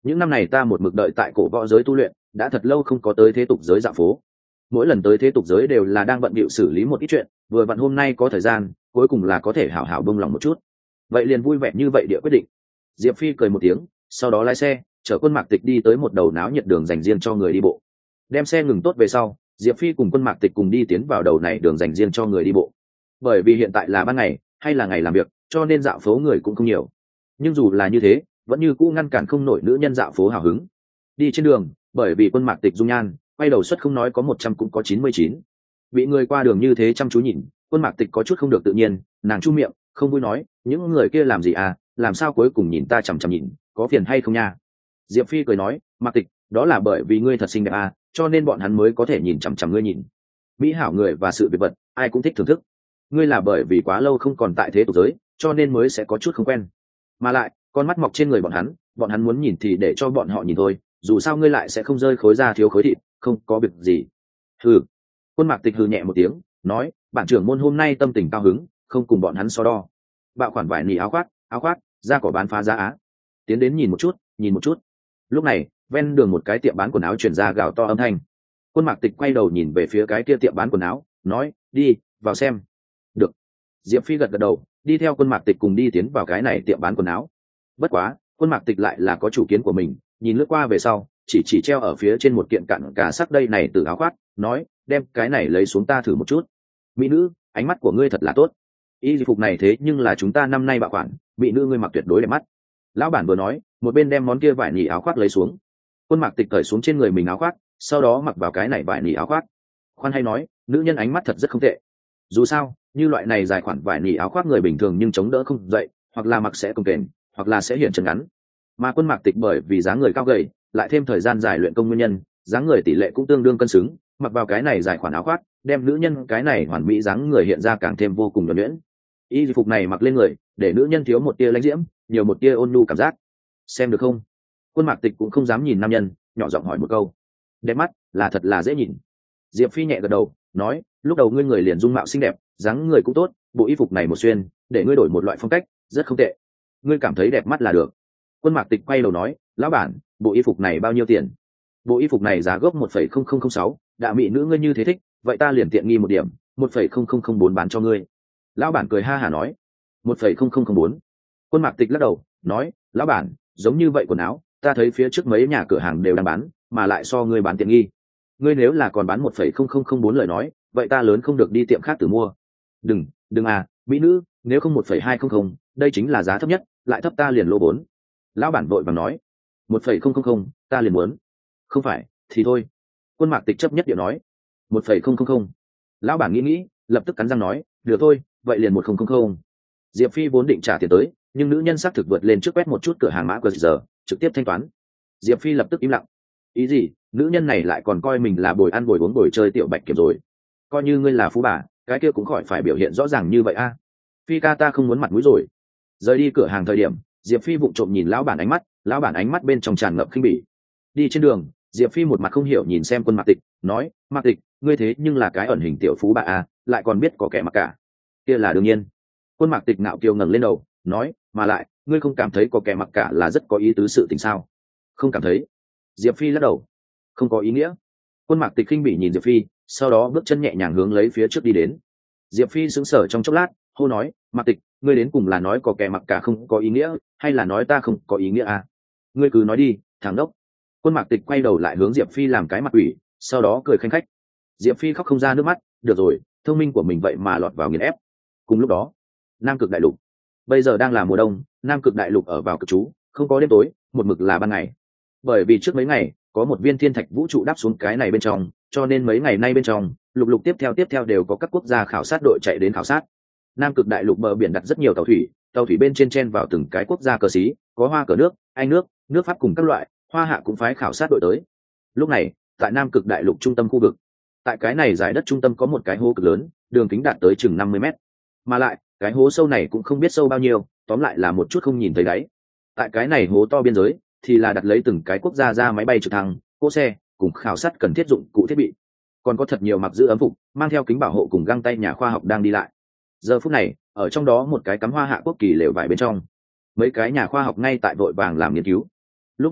những năm này ta một mực đợi tại cổ võ giới tu luyện, đã thật lâu không có tới thế tục giới dạo phố. Mỗi lần tới thế tục giới đều là đang bận bịu xử lý một ít chuyện, vừa vặn hôm nay có thời gian, cuối cùng là có thể hảo hảo bông lòng một chút. Vậy liền vui vẻ như vậy địa quyết định. Diệp Phi cười một tiếng, sau đó lái xe chở Quân Mạc Tịch đi tới một đầu náo nhiệt đường dành riêng cho người đi bộ. Đem xe ngừng tốt về sau, Diệp Phi cùng Quân Mạc Tịch cùng đi tiến vào đầu này đường dành riêng cho người đi bộ. Bởi vì hiện tại là ban ngày hay là ngày làm việc, cho nên dạo phố người cũng không nhiều. Nhưng dù là như thế, vẫn như cũ ngăn cản không nổi nữ nhân dạo phố hào hứng. Đi trên đường, bởi vì Quân Mạc Tịch dung nhan, quay đầu suất không nói có một trăm cũng có chín mươi chín. Bị người qua đường như thế chăm chú nhìn, Quân Mạc Tịch có chút không được tự nhiên, nàng chu miệng, không vui nói, những người kia làm gì à, làm sao cuối cùng nhìn ta chằm chằm nhìn, có phiền hay không nha? Diệp Phi cười nói, Mạc Tịch, đó là bởi vì ngươi thật xinh đẹp à, cho nên bọn hắn mới có thể nhìn chằm chằm ngươi nhìn. Mỹ hảo người và sự việc vật, ai cũng thích thưởng thức. Ngươi là bởi vì quá lâu không còn tại thế tục giới, cho nên mới sẽ có chút không quen. Mà lại, con mắt mọc trên người bọn hắn, bọn hắn muốn nhìn thì để cho bọn họ nhìn thôi, dù sao ngươi lại sẽ không rơi khối da thiếu khối thịt, không có việc gì. Hừ. Quân Mạc Tịch hừ nhẹ một tiếng, nói, bản trưởng môn hôm nay tâm tình cao hứng, không cùng bọn hắn so đo. Bạo khoản vải nỉ áo khoác, áo khoác, da cỏ bán phá giá á. Tiến đến nhìn một chút, nhìn một chút. Lúc này, ven đường một cái tiệm bán quần áo truyền ra gào to âm thanh. Quân Mạc Tịch quay đầu nhìn về phía cái kia tiệm bán quần áo, nói, đi, vào xem. Được. Diệp Phi gật gật đầu, đi theo Quân Mạc Tịch cùng đi tiến vào cái này tiệm bán quần áo. Bất quá, Quân Mạc Tịch lại là có chủ kiến của mình, nhìn lướt qua về sau, chỉ chỉ treo ở phía trên một kiện cặn cả sắc đây này từ áo khoác, nói, đem cái này lấy xuống ta thử một chút. Mỹ nữ, ánh mắt của ngươi thật là tốt. Y phục này thế nhưng là chúng ta năm nay bạo khoản, mỹ nữ ngươi mặc tuyệt đối đẹp mắt. Lão bản vừa nói, một bên đem món kia vải nỉ áo khoác lấy xuống. Quân Mạc Tịch cởi xuống trên người mình áo khoác, sau đó mặc vào cái này vải nỉ áo khoác. Khoan hay nói, nữ nhân ánh mắt thật rất không tệ. Dù sao, như loại này dài khoản vải nỉ áo khoác người bình thường nhưng chống đỡ không dậy, hoặc là mặc sẽ cồng kềnh, hoặc là sẽ hiện chân ngắn. Mà Quân Mạc Tịch bởi vì dáng người cao gầy, lại thêm thời gian dài luyện công nguyên nhân, dáng người tỷ lệ cũng tương đương cân xứng, mặc vào cái này dài khoản áo khoác, đem nữ nhân cái này hoàn mỹ dáng người hiện ra càng thêm vô cùng nhuần nhuyễn. Y phục này mặc lên người, để nữ nhân thiếu một tia lãnh diễm, nhiều một tia ôn nhu cảm giác. Xem được không? Quân Mạc Tịch cũng không dám nhìn nam nhân, nhỏ giọng hỏi một câu. Đẹp mắt, là thật là dễ nhìn. Diệp Phi nhẹ gật đầu, nói, lúc đầu ngươi người liền dung mạo xinh đẹp, dáng người cũng tốt, bộ y phục này một xuyên, để ngươi đổi một loại phong cách, rất không tệ. Ngươi cảm thấy đẹp mắt là được. Quân Mạc Tịch quay đầu nói, lão bản, bộ y phục này bao nhiêu tiền? Bộ y phục này giá gốc một phẩy không không không sáu, đạ mỹ nữ ngươi như thế thích, vậy ta liền tiện nghi một điểm, một phẩy không không không bốn bán cho ngươi. Lão bản cười ha hả nói, một phẩy không không không bốn. Quân Mạc Tịch lắc đầu, nói, lão bản, giống như vậy quần áo, ta thấy phía trước mấy nhà cửa hàng đều đang bán, mà lại so ngươi bán tiện nghi. Ngươi nếu là còn bán một phẩy không không không bốn lời nói, vậy ta lớn không được đi tiệm khác tự mua. Đừng, đừng à, mỹ nữ, nếu không một phẩy hai không không, đây chính là giá thấp nhất, lại thấp ta liền lỗ bốn. Lão bản vội vàng nói, một phẩy không không không, ta liền muốn. Không phải, thì thôi. Quân Mạc Tịch chấp nhất điệu nói, một phẩy không không không. Lão bản nghĩ nghĩ, lập tức cắn răng nói, được thôi, vậy liền một không không không. Diệp Phi vốn định trả tiền tới, nhưng nữ nhân xác thực vượt lên trước quét một chút cửa hàng mã qr giờ, trực tiếp thanh toán. Diệp Phi lập tức im lặng. Ý gì? Nữ nhân này lại còn coi mình là bồi ăn bồi uống bồi chơi tiểu bạch kiểm rồi. Coi như ngươi là phú bà, cái kia cũng khỏi phải biểu hiện rõ ràng như vậy a. Phi ca ta không muốn mặt mũi rồi. Rời đi cửa hàng thời điểm, Diệp Phi vụng trộm nhìn lão bản ánh mắt, lão bản ánh mắt bên trong tràn ngập khinh bỉ. Đi trên đường, Diệp Phi một mặt không hiểu nhìn xem Quân Mạc Tịch, nói, Mạc Tịch, ngươi thế nhưng là cái ẩn hình tiểu phú bà a, lại còn biết có kẻ mặc cả. Kia là đương nhiên. Quân Mạc Tịch ngạo kiều ngẩng lên đầu, nói, mà lại, ngươi không cảm thấy có kẻ mặc cả là rất có ý tứ sự tình sao? Không cảm thấy. Diệp Phi lắc đầu. Không có ý nghĩa. Quân Mạc Tịch khinh bỉ nhìn Diệp Phi, sau đó bước chân nhẹ nhàng hướng lấy phía trước đi đến. Diệp Phi sững sờ trong chốc lát, hô nói, Mạc Tịch, ngươi đến cùng là nói có kẻ mặc cả không có ý nghĩa, hay là nói ta không có ý nghĩa à? Ngươi cứ nói đi, thằng đốc. Quân Mạc Tịch quay đầu lại hướng Diệp Phi làm cái mặt quỷ, sau đó cười khanh khách. Diệp Phi khóc không ra nước mắt, được rồi, thông minh của mình vậy mà lọt vào nghiền ép. Cùng lúc đó, Nam Cực Đại Lục. Bây giờ đang là mùa đông, Nam Cực Đại Lục ở vào cực trú, không có đêm tối, một mực là ban ngày. Bởi vì trước mấy ngày có một viên thiên thạch vũ trụ đáp xuống cái này bên trong, cho nên mấy ngày nay bên trong, lục lục tiếp theo tiếp theo đều có các quốc gia khảo sát đội chạy đến khảo sát. Nam Cực Đại Lục bờ biển đặt rất nhiều tàu thủy, tàu thủy bên trên chen vào từng cái quốc gia cờ xí, có Hoa cờ nước, Anh nước, nước Pháp cùng các loại, Hoa Hạ cũng phái khảo sát đội tới. Lúc này, tại Nam Cực Đại Lục trung tâm khu vực, tại cái này giải đất trung tâm có một cái hố cực lớn, đường kính đạt tới chừng năm mươi mét. Mà lại, cái hố sâu này cũng không biết sâu bao nhiêu, tóm lại là một chút không nhìn thấy đáy. Tại cái này hố to biên giới, thì là đặt lấy từng cái quốc gia ra máy bay trực thăng, cỗ xe, cùng khảo sát cần thiết dụng cụ thiết bị. Còn có thật nhiều mặc giữ ấm phục, mang theo kính bảo hộ cùng găng tay nhà khoa học đang đi lại. Giờ phút này, ở trong đó một cái cắm Hoa Hạ quốc kỳ lều vải bên trong, mấy cái nhà khoa học ngay tại vội vàng làm nghiên cứu. Lúc này,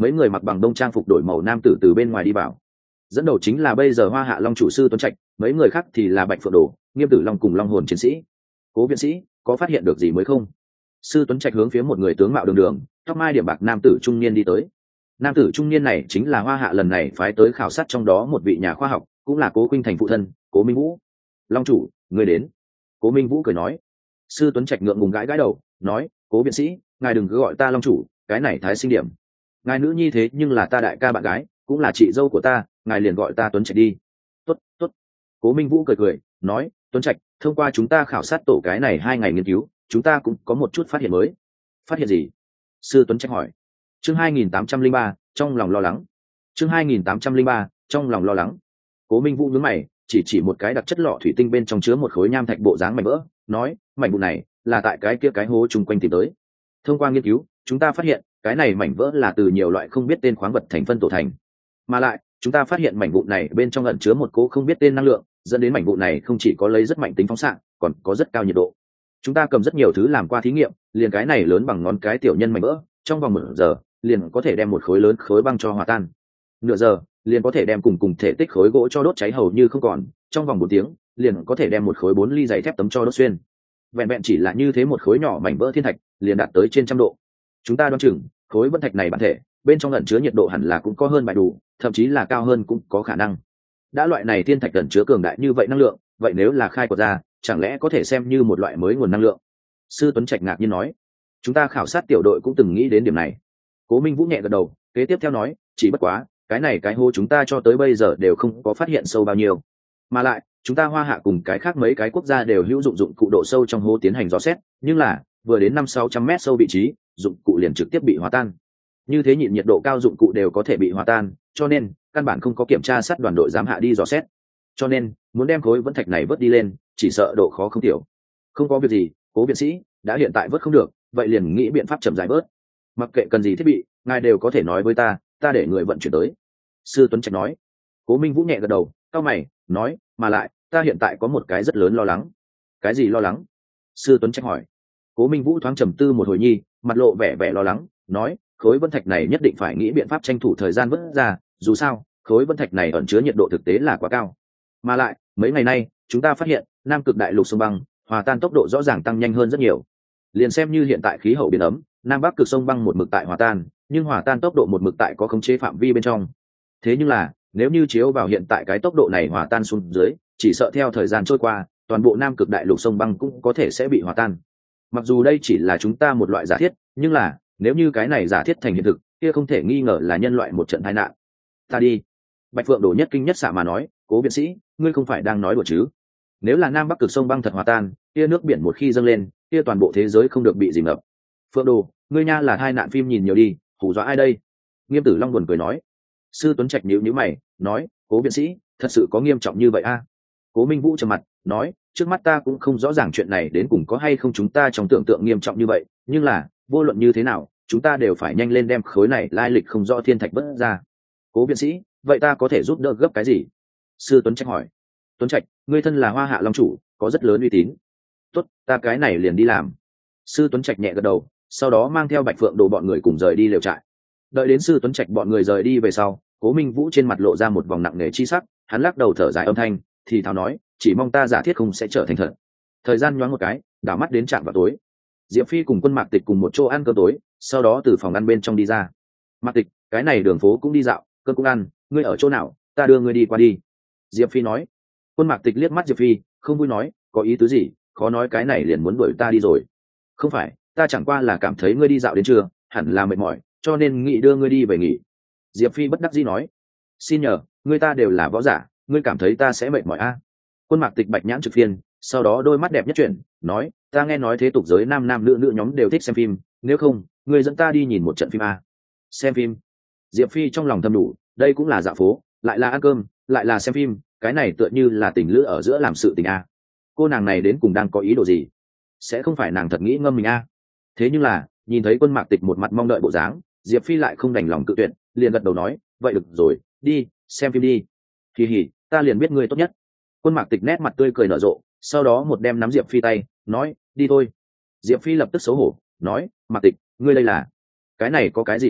mấy người mặc bằng đông trang phục đổi màu nam tử từ bên ngoài đi vào. Dẫn đầu chính là bây giờ Hoa Hạ Long chủ sư Tuấn Trạch, mấy người khác thì là Bạch Phượng Đồ, Nghiêm Tử Long cùng Long hồn chiến sĩ. Cố viện sĩ, có phát hiện được gì mới không? Sư Tuấn Trạch hướng phía một người tướng mạo đường đường, tóc mai điểm bạc nam tử trung niên đi tới. Nam tử trung niên này chính là Hoa Hạ lần này phái tới khảo sát trong đó một vị nhà khoa học, cũng là Cố Khuynh Thành phụ thân, Cố Minh Vũ. Long chủ, người đến. Cố Minh Vũ cười nói. Sư Tuấn Trạch ngượng ngùng gãi gãi đầu, nói, Cố viện sĩ, ngài đừng cứ gọi ta Long chủ, cái này thái sinh điểm. Ngài nữ nhi thế nhưng là ta đại ca bạn gái, cũng là chị dâu của ta, ngài liền gọi ta Tuấn Trạch đi. Tốt, tốt. Cố Minh Vũ cười cười, nói, Tuấn Trạch, thông qua chúng ta khảo sát tổ cái này hai ngày nghiên cứu, chúng ta cũng có một chút phát hiện mới. Phát hiện gì? Sư Tuấn Trạch hỏi. Chương hai nghìn tám trăm linh ba, trong lòng lo lắng. Chương hai nghìn tám trăm linh ba, trong lòng lo lắng. Cố Minh Vũ nhướng mày, chỉ chỉ một cái đặc chất lọ thủy tinh bên trong chứa một khối nham thạch bộ dáng mảnh vỡ, nói, mảnh vụn này là tại cái kia cái hố chung quanh tìm tới. Thông qua nghiên cứu, chúng ta phát hiện cái này mảnh vỡ là từ nhiều loại không biết tên khoáng vật thành phân tổ thành, mà lại chúng ta phát hiện mảnh vụn này bên trong ẩn chứa một cỗ không biết tên năng lượng, dẫn đến mảnh vụn này không chỉ có lấy rất mạnh tính phóng xạ, còn có rất cao nhiệt độ. Chúng ta cầm rất nhiều thứ làm qua thí nghiệm, liền cái này lớn bằng ngón cái tiểu nhân mảnh vỡ, trong vòng một giờ liền có thể đem một khối lớn khối băng cho hòa tan, nửa giờ liền có thể đem cùng cùng thể tích khối gỗ cho đốt cháy hầu như không còn, trong vòng một tiếng liền có thể đem một khối bốn ly dày thép tấm cho đốt xuyên. Vẹn vẹn chỉ là như thế một khối nhỏ mảnh vỡ thiên thạch liền đạt tới trên trăm độ. Chúng ta đoán chừng khối vân thạch này bản thể bên trong ẩn chứa nhiệt độ hẳn là cũng có hơn bài đủ, thậm chí là cao hơn cũng có khả năng. Đã loại này thiên thạch ẩn chứa cường đại như vậy năng lượng, vậy nếu là khai quật ra, chẳng lẽ có thể xem như một loại mới nguồn năng lượng? Sư Tuấn Trạch ngạc nhiên nói. Chúng ta khảo sát tiểu đội cũng từng nghĩ đến điểm này. Cố Minh Vũ nhẹ gật đầu, kế tiếp theo nói, chỉ bất quá cái này cái hố chúng ta cho tới bây giờ đều không có phát hiện sâu bao nhiêu, mà lại chúng ta Hoa Hạ cùng cái khác mấy cái quốc gia đều hữu dụng dụng cụ độ sâu trong hố tiến hành dò xét, nhưng là vừa đến năm sáu trăm mét sâu vị trí, dụng cụ liền trực tiếp bị hòa tan. Như thế nhịn nhiệt độ cao dụng cụ đều có thể bị hòa tan, cho nên căn bản không có kiểm tra sát đoàn đội dám hạ đi dò xét. Cho nên muốn đem khối vân thạch này vớt đi lên, chỉ sợ độ khó không tiểu. Không có việc gì, Cố viện sĩ, đã hiện tại vớt không được, vậy liền nghĩ biện pháp chậm rãi vớt. Mặc kệ cần gì thiết bị, ngài đều có thể nói với ta, ta để người vận chuyển tới. Sư Tuấn Trạch nói. Cố Minh Vũ nhẹ gật đầu, cau mày, nói, mà lại ta hiện tại có một cái rất lớn lo lắng. Cái gì lo lắng? Sư Tuấn Trạch hỏi. Cố Minh Vũ thoáng trầm tư một hồi nhi, mặt lộ vẻ vẻ lo lắng, nói, khối vân thạch này nhất định phải nghĩ biện pháp tranh thủ thời gian vớt ra, dù sao khối vân thạch này ẩn chứa nhiệt độ thực tế là quá cao, mà lại mấy ngày nay chúng ta phát hiện nam cực đại lục sông băng hòa tan tốc độ rõ ràng tăng nhanh hơn rất nhiều. Liền xem như hiện tại khí hậu biển ấm, nam bắc cực sông băng một mực tại hòa tan, nhưng hòa tan tốc độ một mực tại có khống chế phạm vi bên trong. Thế nhưng là nếu như chiếu vào hiện tại cái tốc độ này hòa tan xuống dưới, chỉ sợ theo thời gian trôi qua toàn bộ nam cực đại lục sông băng cũng có thể sẽ bị hòa tan. Mặc dù đây chỉ là chúng ta một loại giả thiết, nhưng là nếu như cái này giả thiết thành hiện thực, kia không thể nghi ngờ là nhân loại một trận tai nạn. Ta đi. Bạch Phượng Đồ nhất kinh nhất xạ mà nói, Cố viện sĩ, ngươi không phải đang nói đùa chứ? Nếu là nam bắc cực sông băng thật hòa tan, kia nước biển một khi dâng lên, kia toàn bộ thế giới không được bị dìm ngập. Phượng Đồ, ngươi nha là hai nạn phim nhìn nhiều đi, hù dọa ai đây? Nghiêm Tử Long buồn cười nói. Sư Tuấn Trạch nhíu nhíu mày, nói, Cố viện sĩ, thật sự có nghiêm trọng như vậy a? À? Cố Minh Vũ trầm mặt, nói, trước mắt ta cũng không rõ ràng chuyện này đến cùng có hay không chúng ta trong tưởng tượng nghiêm trọng như vậy, nhưng là vô luận như thế nào chúng ta đều phải nhanh lên đem khối này lai lịch không rõ thiên thạch vớt ra. Cố viện sĩ, vậy ta có thể giúp đỡ gấp cái gì? Sư Tuấn Trạch hỏi. Tuấn Trạch, ngươi thân là Hoa Hạ Long chủ, có rất lớn uy tín. Tốt, ta cái này liền đi làm. Sư Tuấn Trạch nhẹ gật đầu, sau đó mang theo Bạch Phượng Đồ bọn người cùng rời đi lều trại. Đợi đến Sư Tuấn Trạch bọn người rời đi về sau, Cố Minh Vũ trên mặt lộ ra một vòng nặng nề chi sắc, hắn lắc đầu thở dài âm thanh, thì thào nói, chỉ mong ta giả thiết không sẽ trở thành thật. Thời gian nhoáng một cái, đảo mắt đến trạm vào tối. Diệp Phi cùng Quân Mạc Tịch cùng một chỗ ăn cơm tối, sau đó từ phòng ăn bên trong đi ra. Mạc Tịch, cái này đường phố cũng đi dạo, cơm cũng ăn, ngươi ở chỗ nào, ta đưa ngươi đi qua đi. Diệp Phi nói. Quân Mạc Tịch liếc mắt Diệp Phi, không vui nói, có ý tứ gì, khó nói cái này liền muốn đuổi ta đi rồi. Không phải, ta chẳng qua là cảm thấy ngươi đi dạo đến trưa, hẳn là mệt mỏi, cho nên nghĩ đưa ngươi đi về nghỉ. Diệp Phi bất đắc dĩ nói. Xin nhờ, ngươi ta đều là võ giả, ngươi cảm thấy ta sẽ mệt mỏi a? À? Quân Mạc Tịch bạch nhãn trực phiên, sau đó đôi mắt đẹp nhất chuyển, nói, ta nghe nói thế tục giới nam nam nữ nữ nhóm đều thích xem phim, nếu không ngươi dẫn ta đi nhìn một trận phim a? Xem phim? Diệp Phi trong lòng thầm đủ, đây cũng là dạo phố, lại là ăn cơm, lại là xem phim, cái này tựa như là tình lữ ở giữa làm sự tình a. Cô nàng này đến cùng đang có ý đồ gì? Sẽ không phải nàng thật nghĩ ngâm mình a? Thế nhưng là nhìn thấy Quân Mạc Tịch một mặt mong đợi bộ dáng, Diệp Phi lại không đành lòng cự tuyệt, liền gật đầu nói, vậy được rồi, đi xem phim đi. Kỳ hỉ, ta liền biết ngươi tốt nhất. Quân Mạc Tịch nét mặt tươi cười nở rộ, sau đó một đem nắm Diệp Phi tay, nói, đi thôi. Diệp Phi lập tức xấu hổ, nói, Mạc Tịch, ngươi đây là? Cái này có cái gì a?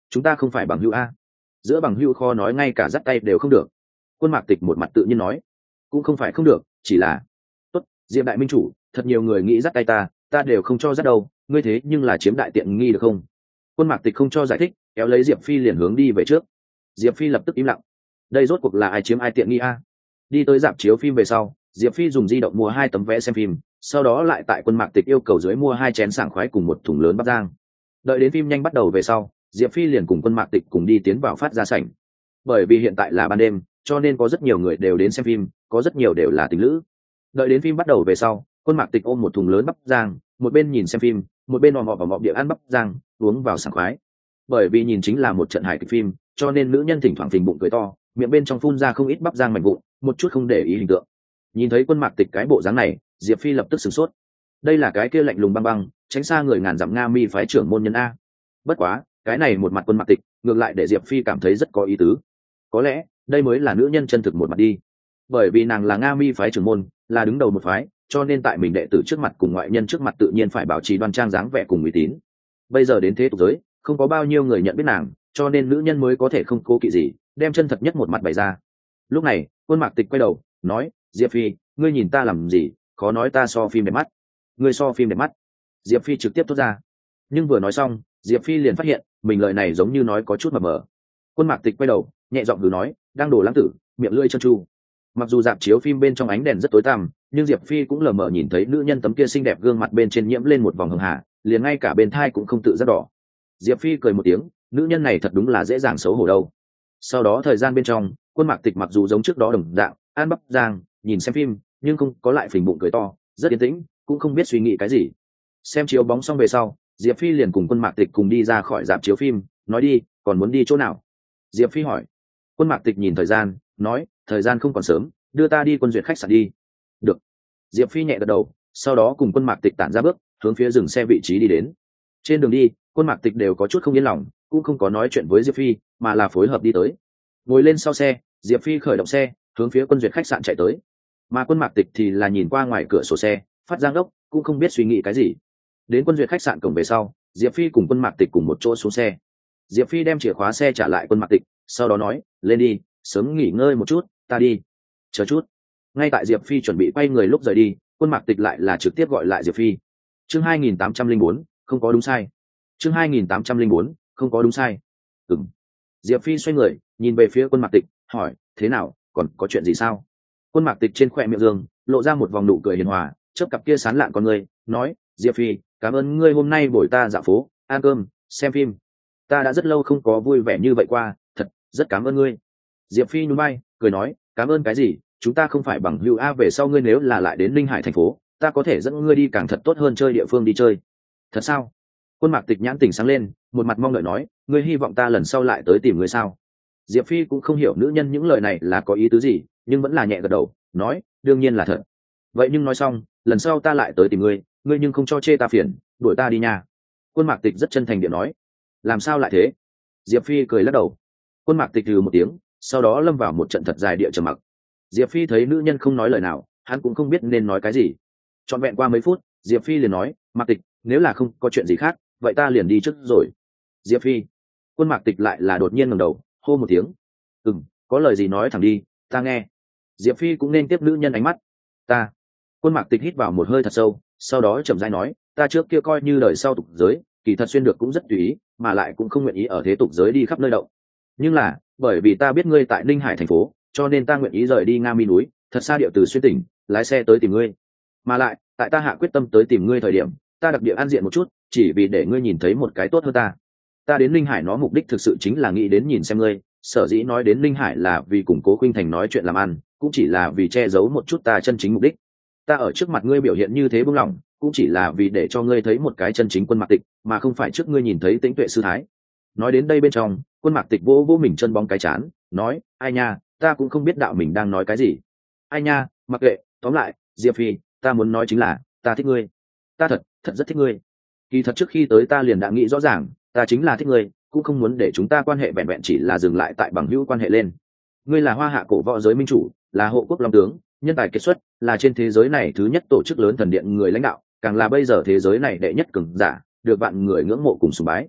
chúng ta không phải bằng hữu a. Giữa bằng hữu kho nói ngay cả dắt tay đều không được. Quân Mạc Tịch một mặt tự nhiên nói, cũng không phải không được, chỉ là tốt. Diệp đại minh chủ, thật nhiều người nghĩ dắt tay ta, ta đều không cho dắt đâu, ngươi thế nhưng là chiếm đại tiện nghi được không? Quân Mạc Tịch không cho giải thích, kéo lấy Diệp Phi liền hướng đi về trước. Diệp Phi lập tức im lặng. Đây rốt cuộc là ai chiếm ai tiện nghi a? Đi tới rạp chiếu phim về sau, Diệp Phi dùng di động mua hai tấm vé xem phim, sau đó lại tại Quân Mạc Tịch yêu cầu dưới mua hai chén sảng khoái cùng một thùng lớn bắp rang. Đợi đến phim nhanh bắt đầu về sau, Diệp Phi liền cùng Quân Mạc Tịch cùng đi tiến vào phát ra sảnh. Bởi vì hiện tại là ban đêm, cho nên có rất nhiều người đều đến xem phim, có rất nhiều đều là tình lữ. Đợi đến phim bắt đầu về sau, Quân Mạc Tịch ôm một thùng lớn bắp rang, một bên nhìn xem phim, một bên mò mò vào địa ăn bắp rang, uống vào sảng khoái. Bởi vì nhìn chính là một trận hài kịch phim, cho nên nữ nhân thỉnh thoảng phình bụng cười to, miệng bên trong phun ra không ít bắp rang mảnh vụn, một chút không để ý hình tượng. Nhìn thấy Quân Mạc Tịch cái bộ dáng này, Diệp Phi lập tức sửng sốt. Đây là cái kia lạnh lùng băng băng, tránh xa người ngàn dặm Nga Mi phái trưởng môn nhân a. Bất quá, cái này một mặt Quân Mạc Tịch, ngược lại để Diệp Phi cảm thấy rất có ý tứ. Có lẽ, đây mới là nữ nhân chân thực một mặt đi. Bởi vì nàng là Nga Mi phái trưởng môn, là đứng đầu một phái, cho nên tại mình đệ tử trước mặt cùng ngoại nhân trước mặt tự nhiên phải bảo trì đoan trang dáng vẻ cùng uy tín. Bây giờ đến thế tục giới, không có bao nhiêu người nhận biết nàng, cho nên nữ nhân mới có thể không cố kỵ gì, đem chân thật nhất một mặt bày ra. Lúc này, Quân Mạc Tịch quay đầu, nói, Diệp Phi, ngươi nhìn ta làm gì, khó nói ta so phim đẹp mắt. Ngươi so phim đẹp mắt. Diệp Phi trực tiếp thốt ra. Nhưng vừa nói xong, Diệp Phi liền phát hiện, mình lời này giống như nói có chút mờ mờ. Quân Mạc Tịch quay đầu, nhẹ giọng hừ nói, đang đổ lãng tử, miệng lưỡi trơn tru. Mặc dù dạp chiếu phim bên trong ánh đèn rất tối tăm, nhưng Diệp Phi cũng lờ mờ nhìn thấy nữ nhân tấm kia xinh đẹp gương mặt bên trên nhiễm lên một vòng hường hà, liền ngay cả bên thai cũng không tự giác đỏ. Diệp Phi cười một tiếng, nữ nhân này thật đúng là dễ dàng xấu hổ đâu. Sau đó thời gian bên trong, Quân Mạc Tịch mặc dù giống trước đó đồng dạng, ăn bắp rang, nhìn xem phim, nhưng không có lại phình bụng cười to, rất yên tĩnh, cũng không biết suy nghĩ cái gì. Xem chiếu bóng xong về sau, Diệp Phi liền cùng Quân Mạc Tịch cùng đi ra khỏi dạp chiếu phim, nói đi, còn muốn đi chỗ nào? Diệp Phi hỏi. Quân Mạc Tịch nhìn thời gian, nói, thời gian không còn sớm, đưa ta đi Quân Duyệt khách sạn đi. Được. Diệp Phi nhẹ gật đầu, sau đó cùng Quân Mạc Tịch tản ra bước, hướng phía dừng xe vị trí đi đến. Trên đường đi, Quân Mạc Tịch đều có chút không yên lòng, cũng không có nói chuyện với Diệp Phi, mà là phối hợp đi tới. Ngồi lên sau xe, Diệp Phi khởi động xe, hướng phía Quân Duyệt khách sạn chạy tới. Mà Quân Mạc Tịch thì là nhìn qua ngoài cửa sổ xe, phát giang đốc, cũng không biết suy nghĩ cái gì. Đến Quân Duyệt khách sạn cổng về sau, Diệp Phi cùng Quân Mạc Tịch cùng một chỗ xuống xe. Diệp Phi đem chìa khóa xe trả lại Quân Mạc Tịch, sau đó nói, lên đi, sớm nghỉ ngơi một chút, ta đi. Chờ chút. Ngay tại Diệp Phi chuẩn bị quay người lúc rời đi, Quân Mạc Tịch lại là trực tiếp gọi lại Diệp Phi. Chương hai nghìn tám trăm lẻ bốn, không có đúng sai. Chương hai nghìn tám trăm lẻ bốn, không có đúng sai. Ừm. Diệp Phi xoay người, nhìn về phía Quân Mạc Tịch, hỏi, thế nào, còn có chuyện gì sao? Quân Mạc Tịch trên khóe miệng dương, lộ ra một vòng nụ cười hiền hòa, chớp cặp kia sán lạn con người, nói, Diệp Phi, cảm ơn ngươi hôm nay buổi ta dạo phố, ăn cơm, xem phim. Ta đã rất lâu không có vui vẻ như vậy qua, thật, rất cảm ơn ngươi. Diệp Phi nhún vai, cười nói, cảm ơn cái gì, chúng ta không phải bằng hữu a, về sau ngươi nếu là lại đến Linh Hải thành phố, ta có thể dẫn ngươi đi càng thật tốt hơn chơi địa phương đi chơi. Thật sao? Quân Mạc Tịch nhãn tỉnh sáng lên, một mặt mong đợi nói, ngươi hy vọng ta lần sau lại tới tìm ngươi sao? Diệp Phi cũng không hiểu nữ nhân những lời này là có ý tứ gì, nhưng vẫn là nhẹ gật đầu, nói, đương nhiên là thật. Vậy nhưng nói xong, lần sau ta lại tới tìm ngươi, ngươi nhưng không cho chê ta phiền, đuổi ta đi nha. Quân Mạc Tịch rất chân thành điện nói. Làm sao lại thế? Diệp Phi cười lắc đầu. Quân Mạc Tịch từ một tiếng, sau đó lâm vào một trận thật dài địa trầm mặc. Diệp Phi thấy nữ nhân không nói lời nào, hắn cũng không biết nên nói cái gì. Trọn vẹn qua mấy phút, Diệp Phi liền nói, Mạc Tịch, nếu là không có chuyện gì khác, vậy ta liền đi trước rồi. Diệp Phi. Quân Mạc Tịch lại là đột nhiên ngẩng đầu, hô một tiếng. Ừm, có lời gì nói thẳng đi, ta nghe. Diệp Phi cũng nên tiếp nữ nhân ánh mắt. Ta. Quân Mạc Tịch hít vào một hơi thật sâu, sau đó chậm rãi nói, ta trước kia coi như đời sau tục giới, kỳ thật xuyên được cũng rất tùy ý, mà lại cũng không nguyện ý ở thế tục giới đi khắp nơi động. Nhưng là, bởi vì ta biết ngươi tại Ninh Hải thành phố, cho nên ta nguyện ý rời đi Nga Mi núi, thật xa địa từ xuyên tỉnh, lái xe tới tìm ngươi. Mà lại, tại ta hạ quyết tâm tới tìm ngươi thời điểm, ta đặc địa an diện một chút, chỉ vì để ngươi nhìn thấy một cái tốt hơn ta. Ta đến Ninh Hải nó mục đích thực sự chính là nghĩ đến nhìn xem ngươi, sở dĩ nói đến Ninh Hải là vì củng cố Khuynh Thành nói chuyện làm ăn, cũng chỉ là vì che giấu một chút ta chân chính mục đích. Ta ở trước mặt ngươi biểu hiện như thế buông lỏng, cũng chỉ là vì để cho ngươi thấy một cái chân chính Quân Mạc Tịch, mà không phải trước ngươi nhìn thấy Tĩnh Tuệ sư thái. Nói đến đây bên trong, Quân Mạc Tịch vỗ vỗ mình chân bóng cái chán, nói, ai nha, ta cũng không biết đạo mình đang nói cái gì. Ai nha, mặc kệ, tóm lại, Diệp Phi, ta muốn nói chính là, ta thích ngươi. Ta thật, thật rất thích ngươi. Kỳ thật trước khi tới ta liền đã nghĩ rõ ràng, ta chính là thích ngươi, cũng không muốn để chúng ta quan hệ vẹn vẹn chỉ là dừng lại tại bằng hữu quan hệ lên. Ngươi là Hoa Hạ cổ võ giới minh chủ, là hộ quốc long tướng, nhân tài kiệt xuất, là trên thế giới này thứ nhất tổ chức lớn thần điện người lãnh đạo, càng là bây giờ thế giới này đệ nhất cường giả, được vạn người ngưỡng mộ cùng sùng bái.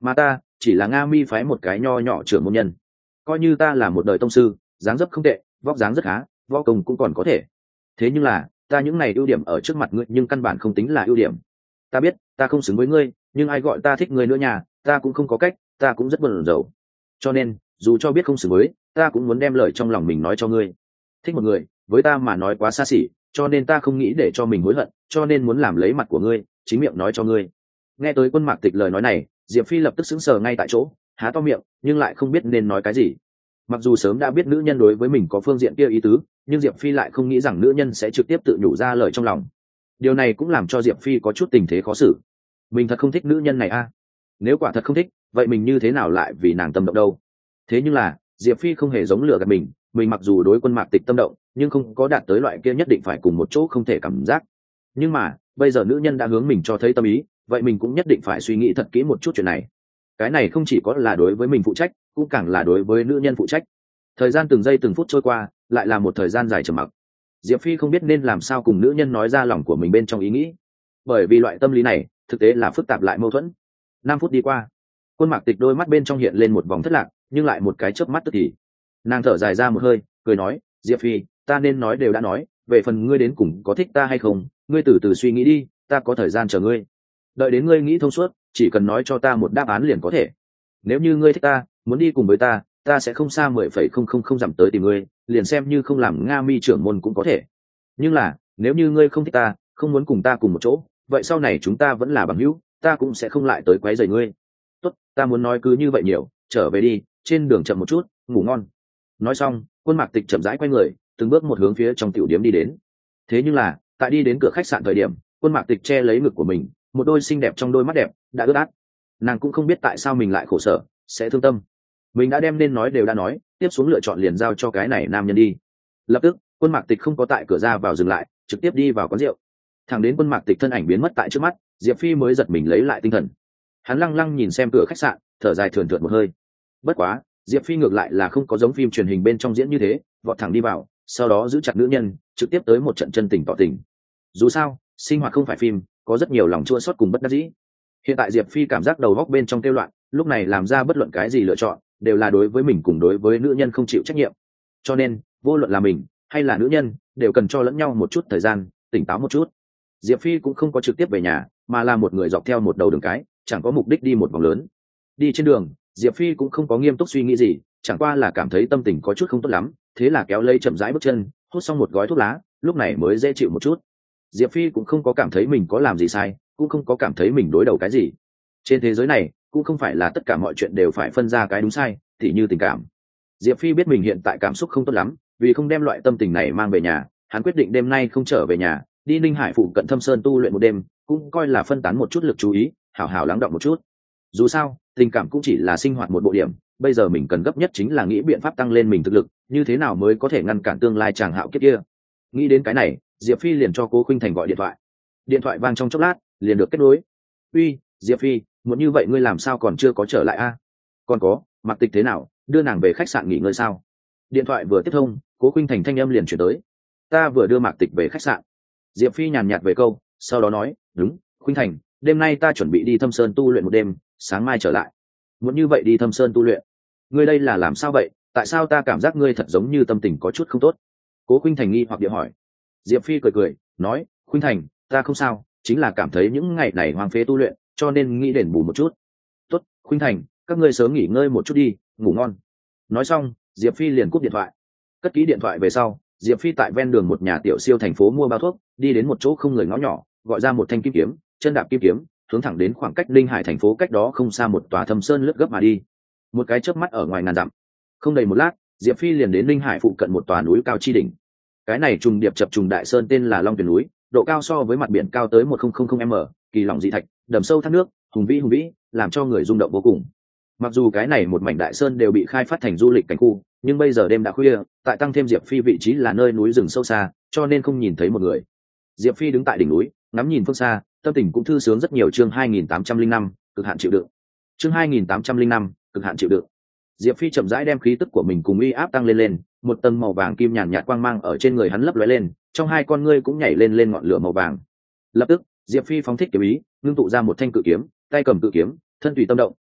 mà ta chỉ là Nga Mi phái một cái nho nhỏ trưởng môn nhân, coi như ta là một đời tông sư, dáng dấp không tệ, vóc dáng rất khá, võ công cũng còn có thể. Thế nhưng là ta những này ưu điểm ở trước mặt ngươi nhưng căn bản không tính là ưu điểm. Ta biết ta không xứng với ngươi, nhưng ai gọi ta thích ngươi nữa nhà, ta cũng không có cách, ta cũng rất buồn rầu. Cho nên dù cho biết không xứng với, ta cũng muốn đem lời trong lòng mình nói cho ngươi. Thích một người với ta mà nói quá xa xỉ, cho nên ta không nghĩ để cho mình hối hận, cho nên muốn làm lấy mặt của ngươi, chính miệng nói cho ngươi. Nghe tới Quân Mạc Tịch lời nói này, Diệp Phi lập tức sững sờ ngay tại chỗ, há to miệng nhưng lại không biết nên nói cái gì. Mặc dù sớm đã biết nữ nhân đối với mình có phương diện kia ý tứ, nhưng Diệp Phi lại không nghĩ rằng nữ nhân sẽ trực tiếp tự nhủ ra lời trong lòng. Điều này cũng làm cho Diệp Phi có chút tình thế khó xử. Mình thật không thích nữ nhân này a. Nếu quả thật không thích, vậy mình như thế nào lại vì nàng tâm động đâu? Thế nhưng là Diệp Phi không hề giống lừa gạt mình, mình mặc dù đối Quân Mạc Tịch tâm động, nhưng không có đạt tới loại kia nhất định phải cùng một chỗ không thể cảm giác. Nhưng mà bây giờ nữ nhân đã hướng mình cho thấy tâm ý, vậy mình cũng nhất định phải suy nghĩ thật kỹ một chút chuyện này. Cái này không chỉ có là đối với mình phụ trách, cũng càng là đối với nữ nhân phụ trách. Thời gian từng giây từng phút trôi qua, lại là một thời gian dài trầm mặc. Diệp Phi không biết nên làm sao cùng nữ nhân nói ra lòng của mình bên trong ý nghĩ, bởi vì loại tâm lý này thực tế là phức tạp lại mâu thuẫn. Năm phút đi qua, Quân Mạc Tịch đôi mắt bên trong hiện lên một vòng thất lạc, nhưng lại một cái chớp mắt tức thì nàng thở dài ra một hơi, cười nói, Diệp Phi, ta nên nói đều đã nói, về phần ngươi đến cùng có thích ta hay không, ngươi từ từ suy nghĩ đi, ta có thời gian chờ ngươi. Đợi đến ngươi nghĩ thông suốt, chỉ cần nói cho ta một đáp án liền có thể. Nếu như ngươi thích ta, muốn đi cùng với ta, ta sẽ không xa mười phẩy không không không dặm tới tìm ngươi, liền xem như không làm Nga Mi trưởng môn cũng có thể. Nhưng là nếu như ngươi không thích ta, không muốn cùng ta cùng một chỗ, vậy sau này chúng ta vẫn là bằng hữu, ta cũng sẽ không lại tới quấy rầy ngươi. Tốt, ta muốn nói cứ như vậy nhiều, trở về đi, trên đường chậm một chút, ngủ ngon. Nói xong, Quân Mạc Tịch chậm rãi quay người, từng bước một hướng phía trong tiểu điếm đi đến. Thế nhưng là tại đi đến cửa khách sạn thời điểm, Quân Mạc Tịch che lấy ngực của mình, một đôi xinh đẹp trong đôi mắt đẹp đã ướt át. Nàng cũng không biết tại sao mình lại khổ sở, sẽ thương tâm. Mình đã đem nên nói đều đã nói, tiếp xuống lựa chọn liền giao cho cái này nam nhân đi. Lập tức Quân Mạc Tịch không có tại cửa ra vào dừng lại, trực tiếp đi vào quán rượu. Thẳng đến Quân Mạc Tịch thân ảnh biến mất tại trước mắt, Diệp Phi mới giật mình lấy lại tinh thần. Hắn lăng lăng nhìn xem cửa khách sạn, thở dài thườn thượt một hơi. Bất quá Diệp Phi ngược lại là không có giống phim truyền hình bên trong diễn như thế, vọt thẳng đi vào, sau đó giữ chặt nữ nhân, trực tiếp tới một trận chân tình tỏ tình. Dù sao sinh hoạt không phải phim, có rất nhiều lòng chua xót cùng bất đắc dĩ. Hiện tại Diệp Phi cảm giác đầu góc bên trong tiêu loạn, lúc này làm ra bất luận cái gì lựa chọn đều là đối với mình cùng đối với nữ nhân không chịu trách nhiệm. Cho nên vô luận là mình hay là nữ nhân đều cần cho lẫn nhau một chút thời gian, tỉnh táo một chút. Diệp Phi cũng không có trực tiếp về nhà, mà là một người dọc theo một đầu đường cái, chẳng có mục đích đi một vòng lớn. Đi trên đường, Diệp Phi cũng không có nghiêm túc suy nghĩ gì, chẳng qua là cảm thấy tâm tình có chút không tốt lắm, thế là kéo lấy chậm rãi bước chân, hút xong một gói thuốc lá, lúc này mới dễ chịu một chút. Diệp Phi cũng không có cảm thấy mình có làm gì sai, cũng không có cảm thấy mình đối đầu cái gì. Trên thế giới này cũng không phải là tất cả mọi chuyện đều phải phân ra cái đúng sai, tỉ như tình cảm. Diệp Phi biết mình hiện tại cảm xúc không tốt lắm, vì không đem loại tâm tình này mang về nhà, hắn quyết định đêm nay không trở về nhà, đi Ninh Hải phụ cận Thâm Sơn tu luyện một đêm, cũng coi là phân tán một chút lực chú ý, hảo hảo lắng đọng một chút. Dù sao tình cảm cũng chỉ là sinh hoạt một bộ điểm, bây giờ mình cần gấp nhất chính là nghĩ biện pháp tăng lên mình thực lực, như thế nào mới có thể ngăn cản tương lai chàng hạo kiếp kia. Nghĩ đến cái này, Diệp Phi liền cho Cố Khuynh Thành gọi điện thoại. Điện thoại vang trong chốc lát liền được kết nối. Uy, Diệp Phi, muốn như vậy ngươi làm sao còn chưa có trở lại a? Còn có Mạc Tịch thế nào, đưa nàng về khách sạn nghỉ ngơi sao? Điện thoại vừa tiếp thông, Cố Khuynh Thành thanh âm liền chuyển tới. Ta vừa đưa Mạc Tịch về khách sạn. Diệp Phi nhàn nhạt về câu, sau đó nói, đúng, Khuynh Thành, đêm nay ta chuẩn bị đi Thâm Sơn tu luyện một đêm, sáng mai trở lại. Muốn như vậy đi Thâm Sơn tu luyện? Ngươi đây là làm sao vậy, tại sao ta cảm giác ngươi thật giống như tâm tình có chút không tốt? Cố Khuynh Thành nghi hoặc địa hỏi. Diệp Phi cười cười nói, Khuynh Thành, ta không sao, chính là cảm thấy những ngày này hoang phế tu luyện, cho nên nghĩ đền bù một chút. Tốt, Khuynh Thành, các ngươi sớm nghỉ ngơi một chút đi, ngủ ngon. Nói xong Diệp Phi liền cúp điện thoại. Cất kỹ điện thoại về sau, Diệp Phi tại ven đường một nhà tiểu siêu thành phố mua bao thuốc, đi đến một chỗ không người ngõ nhỏ, gọi ra một thanh kim kiếm, chân đạp kim kiếm, hướng thẳng đến khoảng cách Linh Hải thành phố cách đó không xa một tòa Thâm Sơn lướt gấp mà đi. Một cái chớp mắt ở ngoài ngàn dặm, không đầy một lát, Diệp Phi liền đến Linh Hải phụ cận một tòa núi cao chi đỉnh. Cái này trùng điệp chập trùng đại sơn tên là Long Tuyền núi, độ cao so với mặt biển cao tới một nghìn m, kỳ lỏng dị thạch, đầm sâu thác nước, hùng vĩ hùng vĩ, làm cho người rung động vô cùng. Mặc dù cái này một mảnh đại sơn đều bị khai phát thành du lịch cảnh khu, nhưng bây giờ đêm đã khuya, tại tăng thêm Diệp Phi vị trí là nơi núi rừng sâu xa, cho nên không nhìn thấy một người. Diệp Phi đứng tại đỉnh núi, ngắm nhìn phương xa, tâm tình cũng thư sướng rất nhiều. Chương hai nghìn tám trăm linh năm, cực hạn chịu đựng. Chương hai nghìn tám trăm linh năm, cực hạn chịu đựng. Diệp Phi chậm rãi đem khí tức của mình cùng uy áp tăng lên lên, một tầng màu vàng kim nhàn nhạt quang mang ở trên người hắn lấp lóe lên, trong hai con ngươi cũng nhảy lên lên ngọn lửa màu vàng. Lập tức, Diệp Phi phóng thích kiếm ý, ngưng tụ ra một thanh cự kiếm, tay cầm cự kiếm, thân tùy tâm động,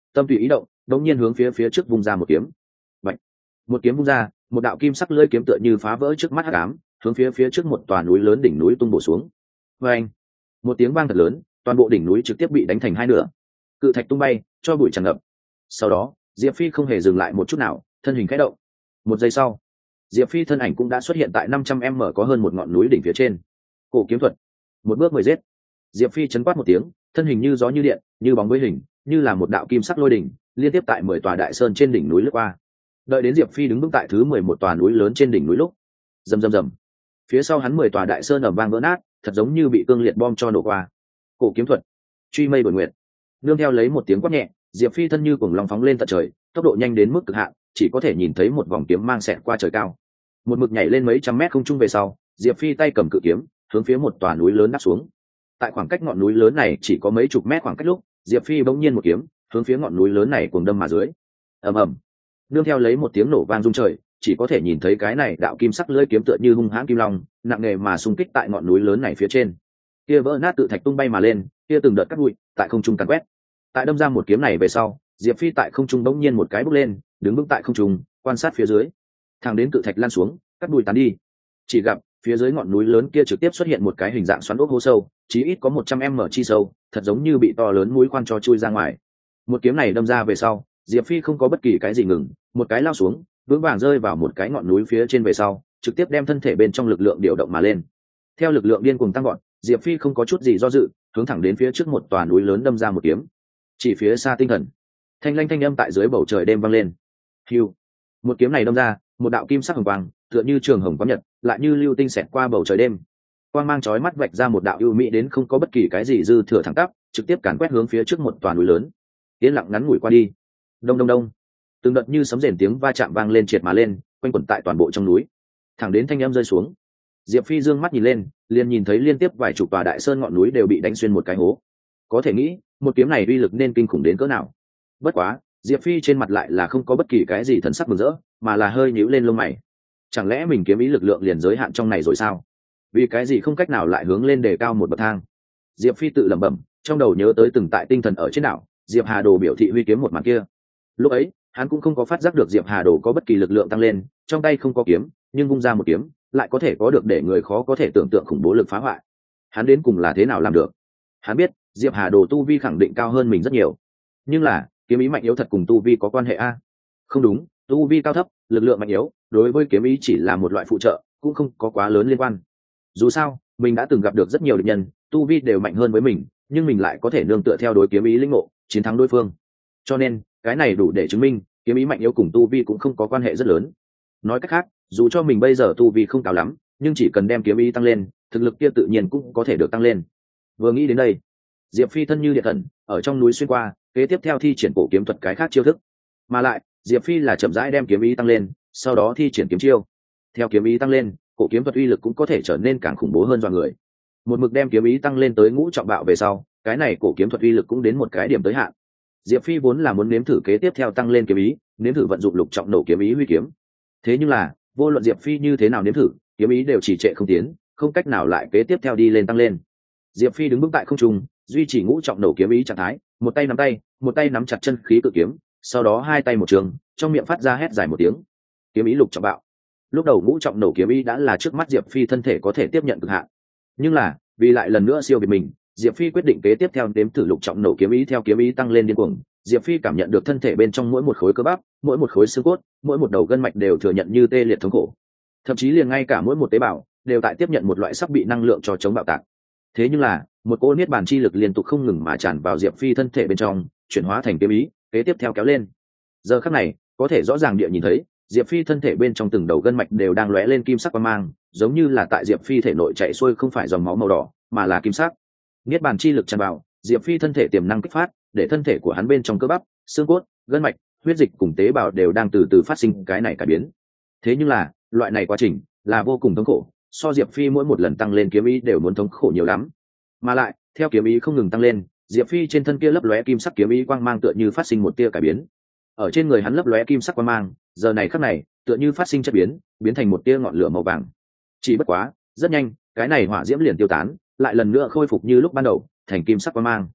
tâm tùy ý động, đống nhiên hướng phía phía trước vung ra một kiếm. Bạch. Một kiếm vung ra, một đạo kim sắc lưỡi kiếm tựa như phá vỡ trước mắt hắc ám, hướng phía phía trước một tòa núi lớn đỉnh núi tung bổ xuống. Oeng. Một tiếng vang thật lớn, toàn bộ đỉnh núi trực tiếp bị đánh thành hai nửa. Cự thạch tung bay, cho bụi tràn ngập. Sau đó, Diệp Phi không hề dừng lại một chút nào, thân hình khẽ động. Một giây sau, Diệp Phi thân ảnh cũng đã xuất hiện tại năm trăm m có hơn một ngọn núi đỉnh phía trên. Cổ kiếm thuật, một bước mười giết. Diệp Phi chấn quát một tiếng, thân hình như gió như điện, như bóng với hình, như là một đạo kim sắc lôi đỉnh, liên tiếp tại mười tòa đại sơn trên đỉnh núi lướt qua. Đợi đến Diệp Phi đứng vững tại thứ mười một tòa núi lớn trên đỉnh núi lúc, rầm rầm rầm, phía sau hắn mười tòa đại sơn ầm vang vỡ nát, thật giống như bị cương liệt bom cho nổ qua. Cổ kiếm thuật, truy mây bội nguyệt. Nương theo lấy một tiếng quát nhẹ, Diệp Phi thân như cuồng long phóng lên tận trời, tốc độ nhanh đến mức cực hạn, chỉ có thể nhìn thấy một vòng kiếm mang xẹt qua trời cao. Một mực nhảy lên mấy trăm mét không trung về sau, Diệp Phi tay cầm cự kiếm, hướng phía một tòa núi lớn đáp xuống. Tại khoảng cách ngọn núi lớn này chỉ có mấy chục mét khoảng cách lúc, Diệp Phi bỗng nhiên một kiếm, hướng phía ngọn núi lớn này cuồng đâm mà dưới. Ầm ầm. Nương theo lấy một tiếng nổ vang rung trời, chỉ có thể nhìn thấy cái này đạo kim sắc lưỡi kiếm tựa như hung hãn kim long, nặng nề mà xung kích tại ngọn núi lớn này phía trên. Kia vỡ nát tự thạch tung bay mà lên, kia từng đợt cắt bụi tại không trung càn quét. Tại đâm ra một kiếm này về sau, Diệp Phi tại không trung bỗng nhiên một cái bước lên, đứng vững tại không trung, quan sát phía dưới. Thẳng đến cự thạch lan xuống, cắt bụi tán đi. Chỉ gặp phía dưới ngọn núi lớn kia trực tiếp xuất hiện một cái hình dạng xoắn ốc hố sâu, chí ít có một trăm m chi sâu, thật giống như bị to lớn mũi khoan cho chui ra ngoài. Một kiếm này đâm ra về sau, Diệp Phi không có bất kỳ cái gì ngừng, một cái lao xuống, vững vàng rơi vào một cái ngọn núi phía trên về sau, trực tiếp đem thân thể bên trong lực lượng điều động mà lên. Theo lực lượng điên cuồng tăng vọt, Diệp Phi không có chút gì do dự, hướng thẳng đến phía trước một tòa núi lớn đâm ra một kiếm. Chỉ phía xa tinh thần, thanh lanh thanh âm tại dưới bầu trời đêm vang lên. Hưu. Một kiếm này đâm ra, một đạo kim sắc hồng quang, tựa như trường hồng quang nhật, lại như lưu tinh xẹt qua bầu trời đêm. Quang mang chói mắt vạch ra một đạo ưu mỹ đến không có bất kỳ cái gì dư thừa thẳng tắp, trực tiếp càn quét hướng phía trước một tòa núi lớn. Yên lặng ngắn ngủi qua đi. Đông đông đông. Từng đợt như sấm rền tiếng va chạm vang lên triệt mà lên, quanh quẩn tại toàn bộ trong núi. Thẳng đến thanh âm rơi xuống, Diệp Phi dương mắt nhìn lên, liền nhìn thấy liên tiếp vài chục tòa đại sơn ngọn núi đều bị đánh xuyên một cái hố. Có thể nghĩ, một kiếm này uy lực nên kinh khủng đến cỡ nào. Bất quá, Diệp Phi trên mặt lại là không có bất kỳ cái gì thần sắc mừng rỡ, mà là hơi nhíu lên lông mày. Chẳng lẽ mình kiếm ý lực lượng liền giới hạn trong này rồi sao? Vì cái gì không cách nào lại hướng lên đề cao một bậc thang? Diệp Phi tự lẩm bẩm, trong đầu nhớ tới từng tại tinh thần ở trên đảo, Diệp Hà Đồ biểu thị huy kiếm một màn kia. Lúc ấy, hắn cũng không có phát giác được Diệp Hà Đồ có bất kỳ lực lượng tăng lên, trong tay không có kiếm, nhưng vung ra một kiếm, lại có thể có được để người khó có thể tưởng tượng khủng bố lực phá hoại. Hắn đến cùng là thế nào làm được? Hắn biết, Diệp Hà Đồ tu vi khẳng định cao hơn mình rất nhiều. Nhưng là, kiếm ý mạnh yếu thật cùng tu vi có quan hệ a? Không đúng, tu vi cao thấp, lực lượng mạnh yếu, đối với kiếm ý chỉ là một loại phụ trợ, cũng không có quá lớn liên quan. Dù sao, mình đã từng gặp được rất nhiều địch nhân, tu vi đều mạnh hơn với mình, nhưng mình lại có thể nương tựa theo đối kiếm ý lĩnh ngộ, chiến thắng đối phương. Cho nên, cái này đủ để chứng minh, kiếm ý mạnh yếu cùng tu vi cũng không có quan hệ rất lớn. Nói cách khác, dù cho mình bây giờ tu vi không cao lắm, nhưng chỉ cần đem kiếm ý tăng lên, thực lực kia tự nhiên cũng có thể được tăng lên. Vừa nghĩ đến đây, Diệp Phi thân như điện thần, ở trong núi xuyên qua, kế tiếp theo thi triển cổ kiếm thuật cái khác chiêu thức. Mà lại, Diệp Phi là chậm rãi đem kiếm ý tăng lên, sau đó thi triển kiếm chiêu. Theo kiếm ý tăng lên, cổ kiếm thuật uy lực cũng có thể trở nên càng khủng bố hơn dọa người. Một mực đem kiếm ý tăng lên tới ngũ trọng bạo về sau, cái này cổ kiếm thuật uy lực cũng đến một cái điểm tới hạn. Diệp Phi vốn là muốn nếm thử kế tiếp theo tăng lên kiếm ý, nếm thử vận dụng lục trọng nổ kiếm ý huy kiếm. Thế nhưng là, vô luận Diệp Phi như thế nào nếm thử, kiếm ý đều chỉ trệ không tiến, không cách nào lại kế tiếp theo đi lên tăng lên. Diệp Phi đứng bước tại không trung, duy trì ngũ trọng nổ kiếm ý trạng thái, một tay nắm tay, một tay nắm chặt chân khí cự kiếm, sau đó hai tay một trường, trong miệng phát ra hét dài một tiếng. Kiếm ý lục trọng bạo. Lúc đầu ngũ trọng nổ kiếm ý đã là trước mắt Diệp Phi thân thể có thể tiếp nhận cực hạn. Nhưng là, vì lại lần nữa siêu việt mình, Diệp Phi quyết định kế tiếp theo đếm thử lục trọng nổ kiếm ý theo kiếm ý tăng lên điên cuồng. Diệp Phi cảm nhận được thân thể bên trong mỗi một khối cơ bắp, mỗi một khối xương cốt, mỗi một đầu gân mạch đều thừa nhận như tê liệt thống khổ. Thậm chí liền ngay cả mỗi một tế bào đều tại tiếp nhận một loại sắp bị năng lượng cho chống bạo tạc. Thế nhưng là, một cỗ niết bàn chi lực liên tục không ngừng mà tràn vào Diệp Phi thân thể bên trong, chuyển hóa thành kiếm ý, kế tiếp theo kéo lên. Giờ khắc này, có thể rõ ràng địa nhìn thấy, Diệp Phi thân thể bên trong từng đầu gân mạch đều đang lóe lên kim sắc quang mang, giống như là tại Diệp Phi thể nội chạy xuôi không phải dòng máu màu đỏ, mà là kim sắc. Niết bàn chi lực tràn vào, Diệp Phi thân thể tiềm năng kích phát, để thân thể của hắn bên trong cơ bắp, xương cốt, gân mạch, huyết dịch cùng tế bào đều đang từ từ phát sinh cái này cải biến. Thế nhưng là, loại này quá trình là vô cùng thống khổ, so Diệp Phi mỗi một lần tăng lên kiếm ý đều muốn thống khổ nhiều lắm. Mà lại, theo kiếm ý không ngừng tăng lên, Diệp Phi trên thân kia lấp lóe kim sắc kiếm ý quang mang tựa như phát sinh một tia cải biến. Ở trên người hắn lấp lóe kim sắc quang mang, giờ này khắc này, tựa như phát sinh chất biến, biến thành một tia ngọn lửa màu vàng. Chỉ bất quá, rất nhanh, cái này hỏa diễm liền tiêu tán, lại lần nữa khôi phục như lúc ban đầu, thành kim sắc quang mang.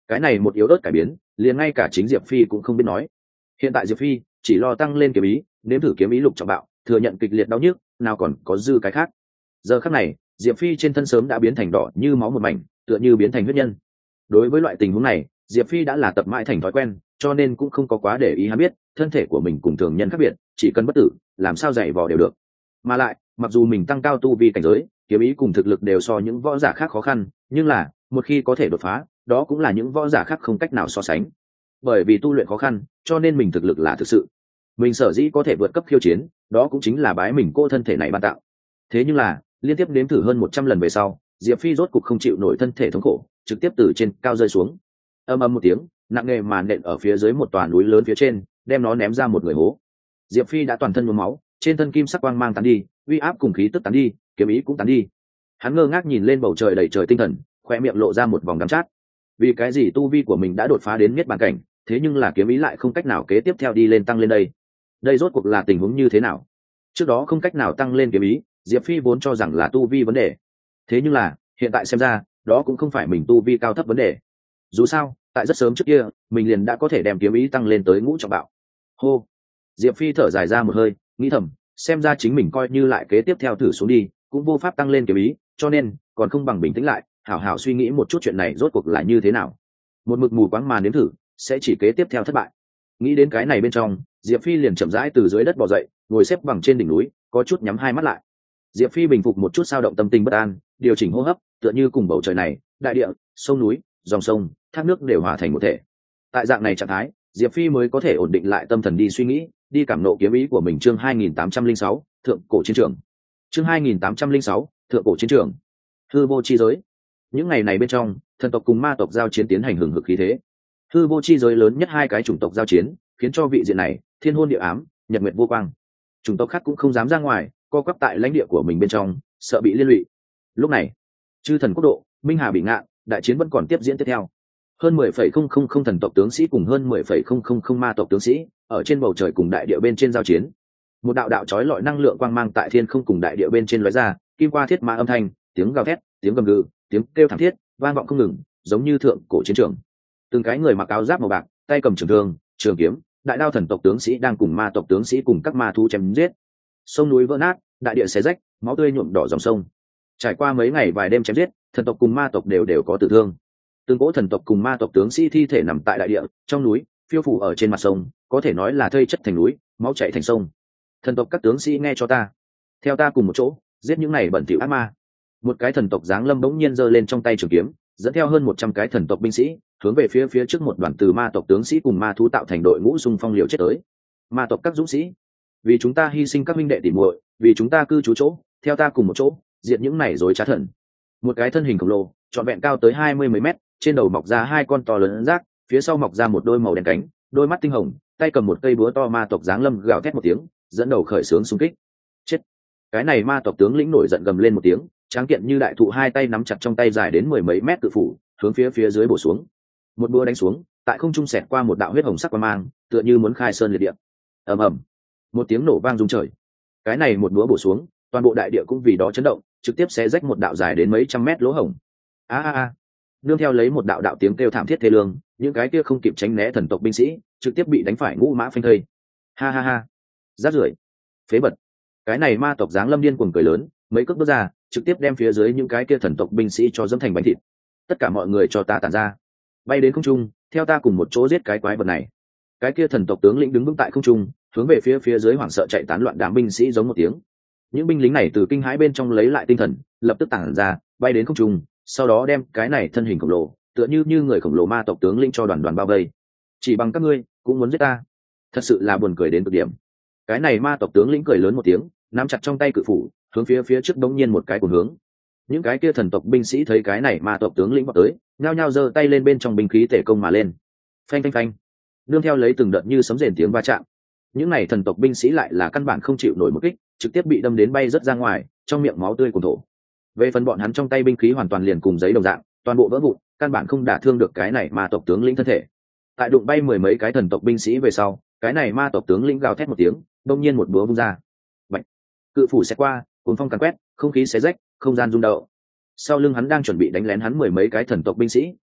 cái này một yếu ớt cải biến liền ngay cả chính Diệp Phi cũng không biết nói. Hiện tại Diệp Phi chỉ lo tăng lên kiếm ý, nếm thử kiếm ý lục trọng bạo, thừa nhận kịch liệt đau nhức, nào còn có dư cái khác. Giờ khắc này Diệp Phi trên thân sớm đã biến thành đỏ như máu một mảnh, tựa như biến thành huyết nhân. Đối với loại tình huống này Diệp Phi đã là tập mãi thành thói quen, cho nên cũng không có quá để ý. Hắn biết thân thể của mình cùng thường nhân khác biệt, chỉ cần bất tử làm sao dày vò đều được. Mà lại mặc dù mình tăng cao tu vi cảnh giới, kiếm ý cùng thực lực đều so những võ giả khác khó khăn, nhưng là một khi có thể đột phá, đó cũng là những võ giả khác không cách nào so sánh. Bởi vì tu luyện khó khăn cho nên mình thực lực là thực sự, mình sở dĩ có thể vượt cấp khiêu chiến, đó cũng chính là bái mình cô thân thể này ban tạo. Thế nhưng là liên tiếp nếm thử hơn một trăm lần về sau, Diệp Phi rốt cục không chịu nổi thân thể thống khổ, trực tiếp từ trên cao rơi xuống. Ầm ầm một tiếng, nặng nề mà nện ở phía dưới một tòa núi lớn phía trên, đem nó ném ra một người hố. Diệp Phi đã toàn thân nhuốm máu, trên thân kim sắc quang mang tán đi, uy áp cùng khí tức tán đi, kiếm ý cũng tán đi. Hắn ngơ ngác nhìn lên bầu trời đầy trời tinh thần, khoe miệng lộ ra một vòng đắng chát. Vì cái gì tu vi của mình đã đột phá đến niết bàn cảnh, thế nhưng là kiếm ý lại không cách nào kế tiếp theo đi lên tăng lên đây? Đây rốt cuộc là tình huống như thế nào? Trước đó không cách nào tăng lên kiếm ý, Diệp Phi vốn cho rằng là tu vi vấn đề. Thế nhưng là hiện tại xem ra, đó cũng không phải mình tu vi cao thấp vấn đề. Dù sao, tại rất sớm trước kia, mình liền đã có thể đem kiếm ý tăng lên tới ngũ trọng bạo. Hô. Diệp Phi thở dài ra một hơi, nghĩ thầm, xem ra chính mình coi như lại kế tiếp theo thử xuống đi, cũng vô pháp tăng lên kiếm ý, cho nên còn không bằng bình tĩnh lại, hảo hảo suy nghĩ một chút chuyện này rốt cuộc là như thế nào. Một mực mù quáng mà nếm thử, sẽ chỉ kế tiếp theo thất bại. Nghĩ đến cái này bên trong, Diệp Phi liền chậm rãi từ dưới đất bò dậy, ngồi xếp bằng trên đỉnh núi, có chút nhắm hai mắt lại. Diệp Phi bình phục một chút sao động tâm tình bất an, điều chỉnh hô hấp, tựa như cùng bầu trời này, đại địa, sông núi, dòng sông, thác nước đều hòa thành một thể. Tại dạng này trạng thái, Diệp Phi mới có thể ổn định lại tâm thần đi suy nghĩ, đi cảm nộ kiếm ý của mình. Chương hai nghìn tám trăm lẻ sáu, thượng cổ chiến trường. Chương hai nghìn tám trăm lẻ sáu, thượng cổ chiến trường. Hư vô chi giới. Những ngày này bên trong, thần tộc cùng ma tộc giao chiến tiến hành hừng hực khí thế. Hư vô chi giới lớn nhất hai cái chủng tộc giao chiến, khiến cho vị diện này thiên hôn địa ám, nhật nguyệt vô quang. Chủng tộc khác cũng không dám ra ngoài, co quắp tại lãnh địa của mình bên trong, sợ bị liên lụy. Lúc này, chư thần quốc độ, Minh Hà bị ngạn, đại chiến vẫn còn tiếp diễn tiếp theo. Hơn mười phẩy không không không thần tộc tướng sĩ cùng hơn mười phẩy không không không ma tộc tướng sĩ ở trên bầu trời cùng đại địa bên trên giao chiến. Một đạo đạo chói lọi năng lượng quang mang tại thiên không cùng đại địa bên trên lóe ra, kim qua thiết mã âm thanh, tiếng gào thét, tiếng gầm gừ, tiếng kêu thảm thiết, vang vọng không ngừng, giống như thượng cổ chiến trường. Từng cái người mặc áo giáp màu bạc, tay cầm trường thương, trường kiếm, đại đao thần tộc tướng sĩ đang cùng ma tộc tướng sĩ cùng các ma thú chém giết. Sông núi vỡ nát, đại địa xé rách, máu tươi nhuộm đỏ dòng sông. Trải qua mấy ngày vài đêm chém giết, thần tộc cùng ma tộc đều đều có tử thương. Từng cỗ thần tộc cùng ma tộc tướng sĩ thi thể nằm tại đại địa, trong núi, phiêu phù ở trên mặt sông, có thể nói là thây chất thành núi, máu chảy thành sông. Thần tộc các tướng sĩ nghe cho ta, theo ta cùng một chỗ, giết những này bẩn thỉu ác ma. Một cái thần tộc giáng lâm bỗng nhiên giơ lên trong tay trường kiếm, dẫn theo hơn một trăm cái thần tộc binh sĩ, hướng về phía phía trước một đoàn từ ma tộc tướng sĩ cùng ma thú tạo thành đội ngũ xung phong liều chết tới. Ma tộc các dũng sĩ, vì chúng ta hy sinh các minh đệ tỉ muội, vì chúng ta cư trú chỗ, theo ta cùng một chỗ, diệt những này rối trá thần. Một cái thân hình khổng lồ, trọn vẹn cao tới hai mươi mấy mét, trên đầu mọc ra hai con to lớn rác, phía sau mọc ra một đôi màu đen cánh, đôi mắt tinh hồng, tay cầm một cây búa to ma tộc giáng lâm gào thét một tiếng, dẫn đầu khởi xướng xung kích. Chết! Cái này ma tộc tướng lĩnh nổi giận gầm lên một tiếng, tráng kiện như đại thụ, hai tay nắm chặt trong tay dài đến mười mấy mét cự phủ, hướng phía phía dưới bổ xuống. Một búa đánh xuống, tại không trung xẹt qua một đạo huyết hồng sắc quang mang, tựa như muốn khai sơn liệt địa. Ầm ầm! Một tiếng nổ vang rung trời. Cái này một búa bổ xuống, toàn bộ đại địa cũng vì đó chấn động, trực tiếp xé rách một đạo dài đến mấy trăm mét lỗ hổng. A a a! Nương theo lấy một đạo đạo tiếng kêu thảm thiết thê lương, những cái kia không kịp tránh né thần tộc binh sĩ trực tiếp bị đánh phải ngũ mã phanh thây. Ha ha ha! Rát rưởi! Phế bật! Cái này ma tộc dáng lâm điên cuồng cười lớn, mấy cước bước ra, trực tiếp đem phía dưới những cái kia thần tộc binh sĩ cho dẫm thành bánh thịt. Tất cả mọi người cho ta tản ra, bay đến không trung, theo ta cùng một chỗ giết cái quái vật này. Cái kia thần tộc tướng lĩnh đứng vững tại không trung, hướng về phía phía dưới hoảng sợ chạy tán loạn đám binh sĩ giống một tiếng. Những binh lính này từ kinh hãi bên trong lấy lại tinh thần, lập tức tản ra, bay đến không trung, sau đó đem cái này thân hình khổng lồ, tựa như như người khổng lồ ma tộc tướng lĩnh cho đoàn đoàn bao vây. Chỉ bằng các ngươi cũng muốn giết ta? Thật sự là buồn cười đến cực điểm. Cái này ma tộc tướng lĩnh cười lớn một tiếng, nắm chặt trong tay cự phủ, hướng phía phía trước đống nhiên một cái cuồng hướng. Những cái kia thần tộc binh sĩ thấy cái này ma tộc tướng lĩnh vọt tới, nhao nhao giơ tay lên bên trong binh khí tể công mà lên. Phanh phanh phanh. Nương theo lấy từng đợt như sấm rền tiếng va chạm. Những này thần tộc binh sĩ lại là căn bản không chịu nổi một kích, trực tiếp bị đâm đến bay rất ra ngoài, trong miệng máu tươi cuồn thổ. Về phần bọn hắn trong tay binh khí hoàn toàn liền cùng giấy đồng dạng, toàn bộ vỡ vụn, căn bản không đả thương được cái này ma tộc tướng lĩnh thân thể. Tại đụng bay mười mấy cái thần tộc binh sĩ về sau, cái này ma tộc tướng lĩnh gào thét một tiếng, đột nhiên một búa vung ra. Bạch. Cự phủ xẹt qua, cuốn phong càn quét, không khí xé rách, không gian rung động. Sau lưng hắn đang chuẩn bị đánh lén hắn mười mấy cái thần tộc binh sĩ,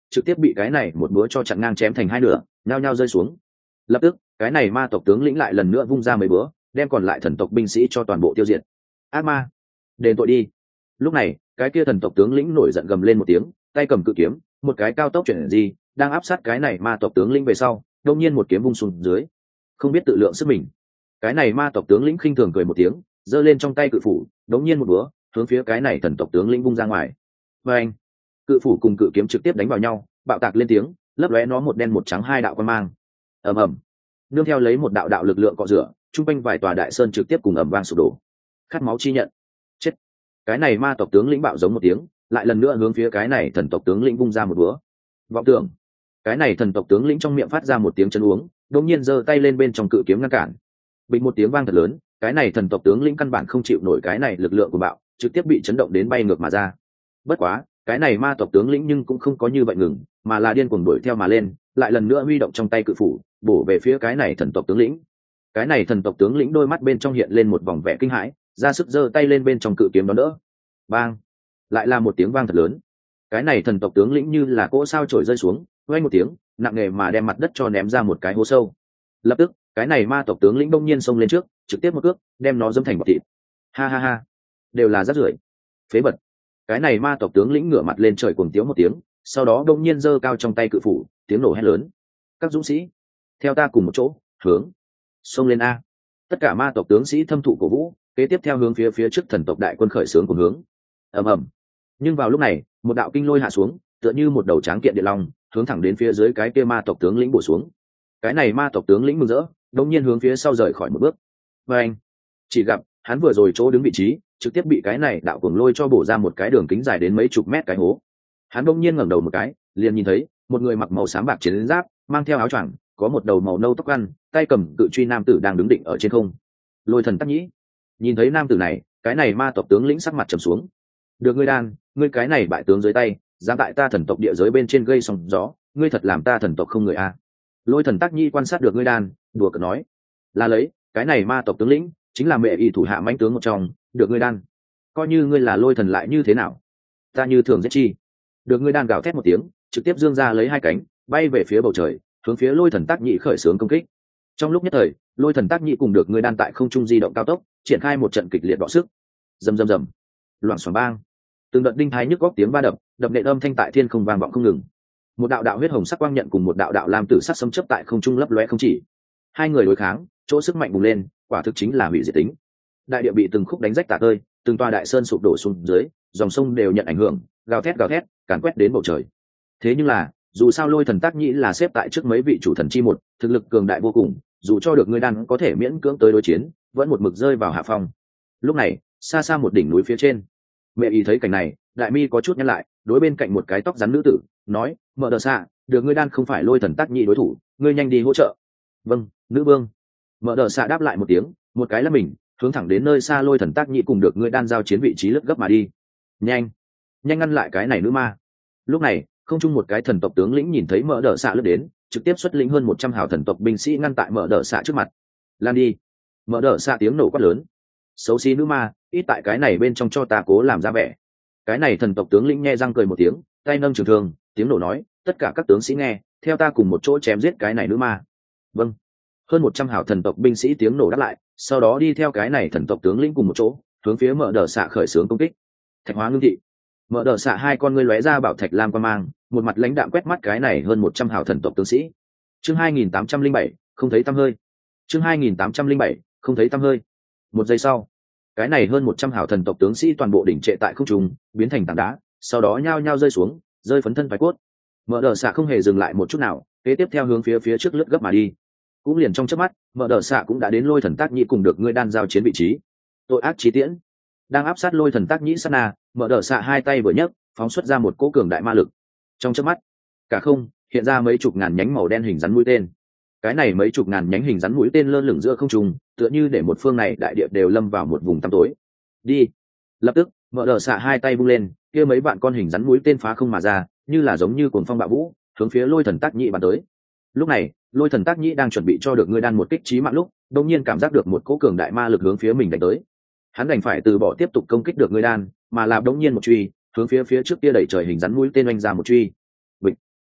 trực tiếp bị cái này một búa cho chặn ngang chém thành hai nửa, nhao nhao rơi xuống. Lập tức cái này ma tộc tướng lĩnh lại lần nữa vung ra mấy búa, đem còn lại thần tộc binh sĩ cho toàn bộ tiêu diệt. Ác ma, đền tội đi. Lúc này cái kia thần tộc tướng lĩnh nổi giận gầm lên một tiếng, tay cầm cự kiếm, một cái cao tốc chuyển gì đang áp sát cái này ma tộc tướng lĩnh về sau, đột nhiên một kiếm vung xuống dưới, không biết tự lượng sức mình. Cái này ma tộc tướng lĩnh khinh thường cười một tiếng, giơ lên trong tay cự phủ, đột nhiên một búa hướng phía cái này thần tộc tướng lĩnh vung ra ngoài. Và anh, cự phủ cùng cự kiếm trực tiếp đánh vào nhau, bạo tạc lên tiếng, lấp lóe nó một đen một trắng hai đạo quan mang. Ầm ầm, nương theo lấy một đạo đạo lực lượng cọ rửa, trung quanh vài tòa đại sơn trực tiếp cùng ầm vang sụp đổ. Khát máu chi nhận, chết. Cái này ma tộc tướng lĩnh bạo giống một tiếng, lại lần nữa hướng phía cái này thần tộc tướng lĩnh vung ra một búa. Vọng tưởng, cái này thần tộc tướng lĩnh trong miệng phát ra một tiếng chân uống, đột nhiên giơ tay lên bên trong cự kiếm ngăn cản. Bình một tiếng vang thật lớn, cái này thần tộc tướng lĩnh căn bản không chịu nổi cái này lực lượng của bạo, trực tiếp bị chấn động đến bay ngược mà ra. Bất quá cái này ma tộc tướng lĩnh nhưng cũng không có như vậy ngừng, mà là điên cuồng đuổi theo mà lên, lại lần nữa huy động trong tay cự phủ, bổ về phía cái này thần tộc tướng lĩnh. Cái này thần tộc tướng lĩnh đôi mắt bên trong hiện lên một vòng vẻ kinh hãi, ra sức giơ tay lên bên trong cự kiếm đón đỡ. Bang, lại là một tiếng vang thật lớn. Cái này thần tộc tướng lĩnh như là cỗ sao trổi rơi xuống, vang một tiếng nặng nề mà đem mặt đất cho ném ra một cái hố sâu. Lập tức cái này ma tộc tướng lĩnh bỗng nhiên xông lên trước, trực tiếp một cước đem nó dẫm thành bọt thịt. Ha ha ha, đều là rác rưởi, phế vật. Cái này ma tộc tướng lĩnh ngửa mặt lên trời cuồng tiếu một tiếng, sau đó đông nhiên giơ cao trong tay cự phủ, tiếng nổ hét lớn: các dũng sĩ, theo ta cùng một chỗ, hướng xông lên a! Tất cả ma tộc tướng sĩ thâm thụ cổ vũ, kế tiếp theo hướng phía phía trước thần tộc đại quân khởi xướng cùng hướng. Ầm ầm. Nhưng vào lúc này một đạo kinh lôi hạ xuống, tựa như một đầu tráng kiện địa long, hướng thẳng đến phía dưới cái kia ma tộc tướng lĩnh bổ xuống. Cái này ma tộc tướng lĩnh mừng rỡ, đông nhiên hướng phía sau rời khỏi một bước. Và anh chỉ gặp hắn vừa rồi chỗ đứng vị trí trực tiếp bị cái này đạo cuồng lôi cho bổ ra một cái đường kính dài đến mấy chục mét cái hố. Hắn đông nhiên ngẩng đầu một cái, liền nhìn thấy một người mặc màu xám bạc chiến giáp, mang theo áo choàng, có một đầu màu nâu tóc ăn, tay cầm cự truy nam tử đang đứng định ở trên không. Lôi thần Tắc Nhĩ. Nhìn thấy nam tử này, cái này ma tộc tướng lĩnh sắc mặt trầm xuống. Được ngươi đan, ngươi cái này bại tướng dưới tay, dám tại ta thần tộc địa giới bên trên gây sóng gió, ngươi thật làm ta thần tộc không người a. Lôi thần Tắc Nhĩ quan sát được ngươi đan, đùa cợt nói: là lấy, cái này ma tộc tướng lĩnh chính là mẹ y thủ hạ mãnh tướng một trong, được ngươi đan. Coi như ngươi là lôi thần lại như thế nào, ta như thường giết chi. Được ngươi đan gào thét một tiếng, trực tiếp dương ra lấy hai cánh, bay về phía bầu trời, hướng phía lôi thần Tắc Nhĩ khởi xướng công kích. Trong lúc nhất thời, lôi thần Tắc Nhĩ cùng được ngươi đan tại không trung di động cao tốc, triển khai một trận kịch liệt đọ sức. Rầm rầm rầm, loảng xoảng bang, từng đợt đinh thái nhức góc tiếng va đập, đập nện âm thanh tại thiên không vang vọng không ngừng. Một đạo đạo huyết hồng sắc quang nhận cùng một đạo đạo lam tử sắc xâm chấp tại không trung lấp lóe không chỉ. Hai người đối kháng, chỗ sức mạnh bùng lên, quả thực chính là hủy diệt tính. Đại địa bị từng khúc đánh rách tả tơi, từng tòa đại sơn sụp đổ xuống dưới, dòng sông đều nhận ảnh hưởng, gào thét gào thét, càn quét đến bầu trời. Thế nhưng là, dù sao lôi thần Tắc Nhĩ là xếp tại trước mấy vị chủ thần chi một, thực lực cường đại vô cùng, dù cho được ngươi đan có thể miễn cưỡng tới đối chiến, vẫn một mực rơi vào hạ phong. Lúc này, xa xa một đỉnh núi phía trên, mẹ ý thấy cảnh này, đại mi có chút nhăn lại, đối bên cạnh một cái tóc rắn nữ tử nói: mở đờ xạ, được ngươi đan không phải lôi thần Tắc Nhĩ đối thủ, ngươi nhanh đi hỗ trợ. Vâng, nữ vương. Mở đờ xạ đáp lại một tiếng, một cái là mình hướng thẳng đến nơi xa lôi thần Tắc Nhĩ cùng được ngươi đan giao chiến vị trí lướt gấp mà đi. Nhanh, nhanh ngăn lại cái này nữ ma. Lúc này không chung một cái thần tộc tướng lĩnh nhìn thấy mở đờ xạ lướt đến, trực tiếp xuất lĩnh hơn một trăm hào thần tộc binh sĩ ngăn tại mở đờ xạ trước mặt. Lan đi. Mở đờ xạ tiếng nổ quát lớn: xấu xí nữ ma, ít tại cái này bên trong cho ta cố làm ra vẻ. Cái này thần tộc tướng lĩnh nghe răng cười một tiếng, tay nâng trường thương, tiếng nổ nói: tất cả các tướng sĩ nghe, theo ta cùng một chỗ chém giết cái này nữ ma. Vâng. Hơn một trăm hào thần tộc binh sĩ tiếng nổ đáp lại, sau đó đi theo cái này thần tộc tướng lĩnh cùng một chỗ hướng phía mở đờ xạ khởi xướng công kích. Thạch hóa ngưng thị. Mở đờ xạ hai con ngươi lóe ra bảo thạch lam quan mang, một mặt lãnh đạm quét mắt cái này hơn một trăm hào thần tộc tướng sĩ. Chương hai nghìn tám trăm linh bảy, không thấy tăm hơi. Chương hai nghìn tám trăm linh bảy, không thấy tăm hơi. Một giây sau, cái này hơn một trăm hào thần tộc tướng sĩ toàn bộ đỉnh trệ tại không trung, biến thành tảng đá, sau đó nhao nhao rơi xuống, rơi phấn thân phái cốt. Mở đờ xạ không hề dừng lại một chút nào, kế tiếp theo hướng phía phía trước lướt gấp mà đi. Cũng liền trong chớp mắt, mở đờ xạ cũng đã đến lôi thần Tắc Nhĩ cùng được ngươi đan giao chiến vị trí. Tội ác chí tiễn. Đang áp sát lôi thần Tắc Nhĩ sát na, mở đờ xạ hai tay vừa nhấc, phóng xuất ra một cỗ cường đại ma lực. Trong chớp mắt, cả không hiện ra mấy chục ngàn nhánh màu đen hình rắn mũi tên. Cái này mấy chục ngàn nhánh hình rắn mũi tên lơ lửng giữa không trung, tựa như để một phương này đại địa đều lâm vào một vùng tăm tối. Đi. Lập tức, mở đờ xạ hai tay vung lên, kia mấy vạn con hình rắn mũi tên phá không mà ra, như là giống như cuồng phong bạo vũ, hướng phía lôi thần Tắc Nhĩ bắn tới. Lúc này, lôi thần Tắc Nhĩ đang chuẩn bị cho được ngươi đan một kích chí mạng lúc, đột nhiên cảm giác được một cỗ cường đại ma lực hướng phía mình đánh tới. Hắn đành phải từ bỏ tiếp tục công kích được ngươi đan, mà làm đống nhiên một truy hướng phía phía trước kia đẩy trời hình rắn mũi tên oanh ra một truy. Bịch.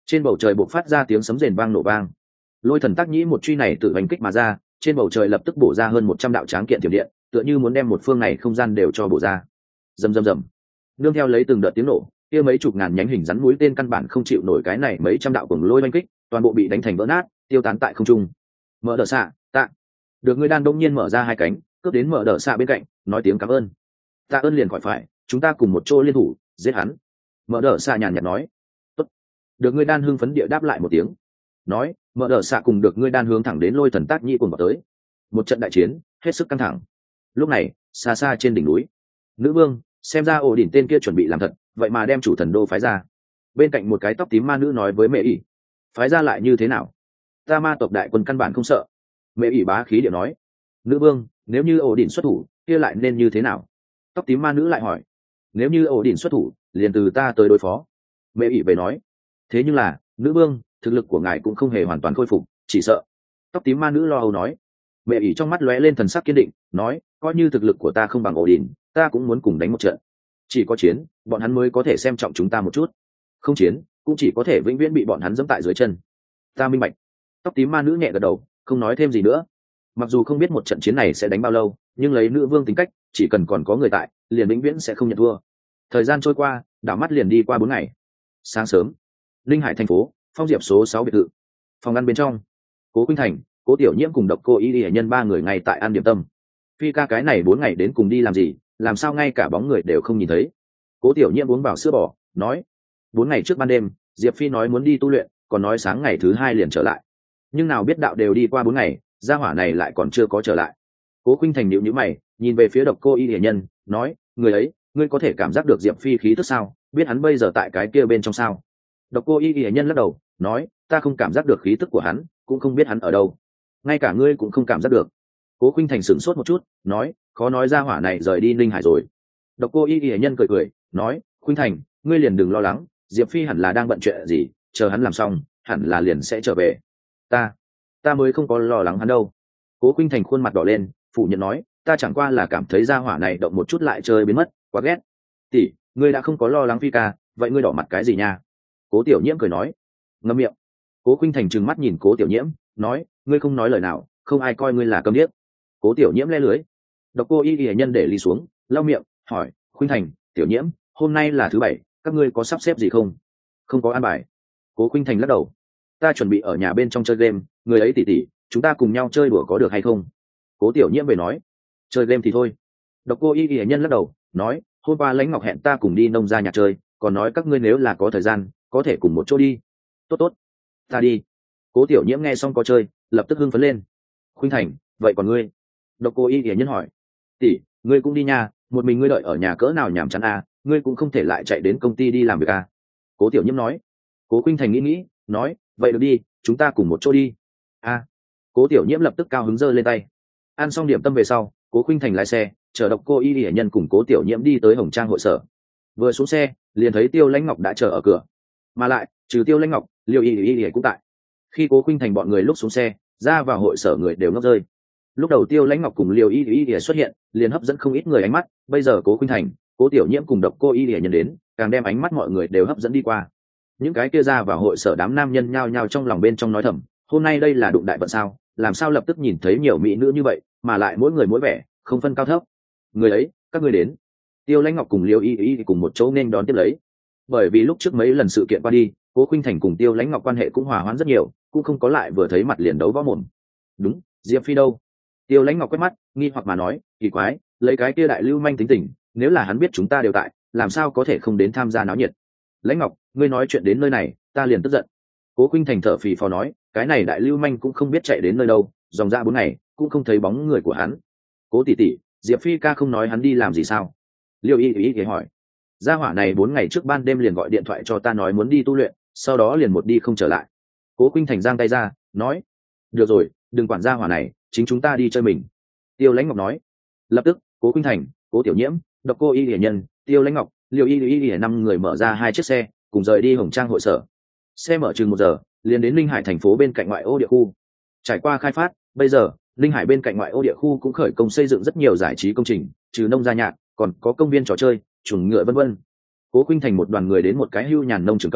Trên bầu trời bộc phát ra tiếng sấm rền vang nổ vang. Lôi thần tác nhĩ một truy này tự hành kích mà ra, trên bầu trời lập tức bổ ra hơn một trăm đạo tráng kiện thiểm điện, tựa như muốn đem một phương này không gian đều cho bổ ra. Rầm rầm rầm. Nương theo lấy từng đợt tiếng nổ, kia mấy chục ngàn nhánh hình rắn mũi tên căn bản không chịu nổi cái này mấy trăm đạo cuồng lôi oanh kích, toàn bộ bị đánh thành vỡ nát, tiêu tán tại không trung. Mở đờ xạ, tạ. Được người đàn đông nhiên mở ra hai cánh, cướp đến mở đờ xạ bên cạnh, nói tiếng cảm ơn. Tạ ơn liền khỏi phải, chúng ta cùng một chỗ liên thủ, giết hắn. Mở đờ xạ nhàn nhạt nói. Tốt. Được người đan hưng phấn địa đáp lại một tiếng. Nói, mở đờ xạ cùng được người đan hướng thẳng đến lôi thần tác nhĩ cuồng vào tới. Một trận đại chiến, hết sức căng thẳng. Lúc này, xa xa trên đỉnh núi, nữ vương, xem ra ổ đỉnh tên kia chuẩn bị làm thật, vậy mà đem chủ thần đô phái ra. Bên cạnh một cái tóc tím ma nữ nói với mẹ ỷ, phái ra lại như thế nào? Ta ma tộc đại quân căn bản không sợ. Mẹ ỷ bá khí điệu nói, nữ vương, nếu như ổ đỉnh xuất thủ kia lại nên như thế nào? Tóc tím ma nữ lại hỏi, nếu như ổ đỉnh xuất thủ liền từ ta tới đối phó. Mẹ ỷ về nói, thế nhưng là nữ vương, thực lực của ngài cũng không hề hoàn toàn khôi phục, chỉ sợ. Tóc tím ma nữ lo âu nói. Mẹ ỷ trong mắt lóe lên thần sắc kiên định, nói, coi như thực lực của ta không bằng ổ đỉnh, ta cũng muốn cùng đánh một trận. Chỉ có chiến, bọn hắn mới có thể xem trọng chúng ta một chút. Không chiến, cũng chỉ có thể vĩnh viễn bị bọn hắn giẫm tại dưới chân. Ta minh bạch. Tóc tím ma nữ nhẹ gật đầu, không nói thêm gì nữa. Mặc dù không biết một trận chiến này sẽ đánh bao lâu, nhưng lấy nữ vương tính cách, chỉ cần còn có người tại, liền vĩnh viễn sẽ không nhận thua. Thời gian trôi qua, đảo mắt liền đi qua bốn ngày. Sáng sớm, linh hải thành phố, Phong Diệp số sáu biệt thự. Phòng ăn bên trong, Cố Khuynh Thành, Cố Tiểu Nhiễm cùng Độc Cô Y Y nhân ba người ngay tại ăn điểm tâm. Phi ca cái này bốn ngày đến cùng đi làm gì, làm sao ngay cả bóng người đều không nhìn thấy? Cố Tiểu Nhiễm uống vào sữa bò, nói, bốn ngày trước ban đêm, Diệp Phi nói muốn đi tu luyện, còn nói sáng ngày thứ hai liền trở lại. Nhưng nào biết đạo đều đi qua bốn ngày, gia hỏa này lại còn chưa có trở lại. Cố Khuynh Thành nhíu nhíu mày, nhìn về phía Độc Cô Y Y nhân, nói, người ấy, ngươi có thể cảm giác được Diệp Phi khí tức sao? Biết hắn bây giờ tại cái kia bên trong sao? Độc Cô Y Y nhân lắc đầu, nói, ta không cảm giác được khí tức của hắn, cũng không biết hắn ở đâu. Ngay cả ngươi cũng không cảm giác được. Cố Khuynh Thành sửng sốt một chút, nói, khó nói gia hỏa này rời đi Ninh Hải rồi. Độc Cô Y Y nhân cười cười, nói, Khuynh Thành, ngươi liền đừng lo lắng, Diệp Phi hẳn là đang bận chuyện gì, chờ hắn làm xong, hẳn là liền sẽ trở về. Ta, ta mới không có lo lắng hắn đâu. Cố Khuynh Thành khuôn mặt đỏ lên, phủ nhận nói, ta chẳng qua là cảm thấy gia hỏa này động một chút lại chơi biến mất, quá ghét. Tỷ, ngươi đã không có lo lắng Phi ca, vậy ngươi đỏ mặt cái gì nha? Cố Tiểu Nhiễm cười nói, ngậm miệng. Cố Khuynh Thành trừng mắt nhìn Cố Tiểu Nhiễm, nói, ngươi không nói lời nào, không ai coi ngươi là câm điếc. Cố Tiểu Nhiễm le lưới. Độc Cô Y Y nhân để ly xuống, lau miệng, hỏi, Khuynh Thành, Tiểu Nhiễm, hôm nay là thứ bảy, các ngươi có sắp xếp gì không? Không có an bài. Cố Khuynh Thành lắc đầu, ta chuẩn bị ở nhà bên trong chơi game, người ấy tỉ tỉ, chúng ta cùng nhau chơi đùa có được hay không? Cố Tiểu Nhiễm về nói, chơi game thì thôi. Độc Cô Y Y nhân lắc đầu, nói, hôm qua Lãnh Ngọc hẹn ta cùng đi nông gia nhạc chơi, còn nói các ngươi nếu là có thời gian, có thể cùng một chỗ đi. Tốt tốt, ta đi. Cố Tiểu Nhiễm nghe xong có chơi, lập tức hưng phấn lên. Khuynh Thành, vậy còn ngươi? Độc Cô Y Y nhân hỏi, tỷ, ngươi cũng đi nha, một mình ngươi đợi ở nhà cỡ nào nhàm chán à, ngươi cũng không thể lại chạy đến công ty đi làm việc à? Cố Tiểu Nhiễm nói. Cố Khuynh Thành nghĩ nghĩ, nói, vậy được đi, chúng ta cùng một chỗ đi. À. Cố Tiểu Nhiễm lập tức cao hứng giơ lên tay. Ăn xong điểm tâm về sau, Cố Khuynh Thành lái xe chở Độc Cô Y Y nhân cùng Cố Tiểu Nhiễm đi tới Hồng Trang hội sở. Vừa xuống xe, liền thấy Tiêu Lãnh Ngọc đã chờ ở cửa. Mà lại, trừ Tiêu Lãnh Ngọc, Liêu Y Y Y cũng tại. Khi Cố Khuynh Thành bọn người lúc xuống xe, ra vào hội sở người đều ngốc rơi. Lúc đầu Tiêu Lãnh Ngọc cùng Liêu Y Y Y xuất hiện, liền hấp dẫn không ít người ánh mắt, bây giờ Cố Khuynh Thành, Cố Tiểu Nhiễm cùng Độc Cô Y Y nhân đến, càng đem ánh mắt mọi người đều hấp dẫn đi qua. Những cái kia ra vào hội sở đám nam nhân nhao nhao trong lòng bên trong nói thầm, hôm nay đây là đụng đại vận sao, làm sao lập tức nhìn thấy nhiều mỹ nữ như vậy, mà lại mỗi người mỗi vẻ, không phân cao thấp. Người ấy, các ngươi đến. Tiêu Lãnh Ngọc cùng Liêu Y Y cùng một chỗ nên đón tiếp lấy. Bởi vì lúc trước mấy lần sự kiện qua đi, Cố Khuynh Thành cùng Tiêu Lãnh Ngọc quan hệ cũng hòa hoãn rất nhiều, cũng không có lại vừa thấy mặt liền đấu võ mồm. Đúng, Diệp Phi đâu? Tiêu Lãnh Ngọc quét mắt, nghi hoặc mà nói, kỳ quái, lấy cái kia đại lưu manh tính tình, nếu là hắn biết chúng ta đều tại, làm sao có thể không đến tham gia náo nhiệt? Lãnh Ngọc, ngươi nói chuyện đến nơi này, ta liền tức giận. Cố Khuynh Thành thở phì phò nói, cái này đại lưu manh cũng không biết chạy đến nơi đâu, dòng ra bốn ngày, cũng không thấy bóng người của hắn. Cố tỷ tỷ, Diệp Phi ca không nói hắn đi làm gì sao? Liêu Y Y Y hỏi. Gia hỏa này bốn ngày trước ban đêm liền gọi điện thoại cho ta nói muốn đi tu luyện, sau đó liền một đi không trở lại. Cố Khuynh Thành giang tay ra, nói, được rồi, đừng quản gia hỏa này, chính chúng ta đi chơi mình. Tiêu Lãnh Ngọc nói. Lập tức, Cố Khuynh Thành, Cố Tiểu Nhiễm, Độc Cô Y Y nhân, Tiêu Lãnh Ngọc, Liêu Y Y Y năm người mở ra hai chiếc xe, cùng rời đi Hồng Trang hội sở. Xe mở chừng một giờ, liền đến Linh Hải thành phố bên cạnh ngoại ô địa khu. Trải qua khai phát, bây giờ Linh Hải bên cạnh ngoại ô địa khu cũng khởi công xây dựng rất nhiều giải trí công trình, trừ nông gia nhạc, còn có công viên trò chơi, chuồng ngựa vân vân. Cố Khuynh Thành một đoàn người đến một cái hưu nhàn nông trường cổng,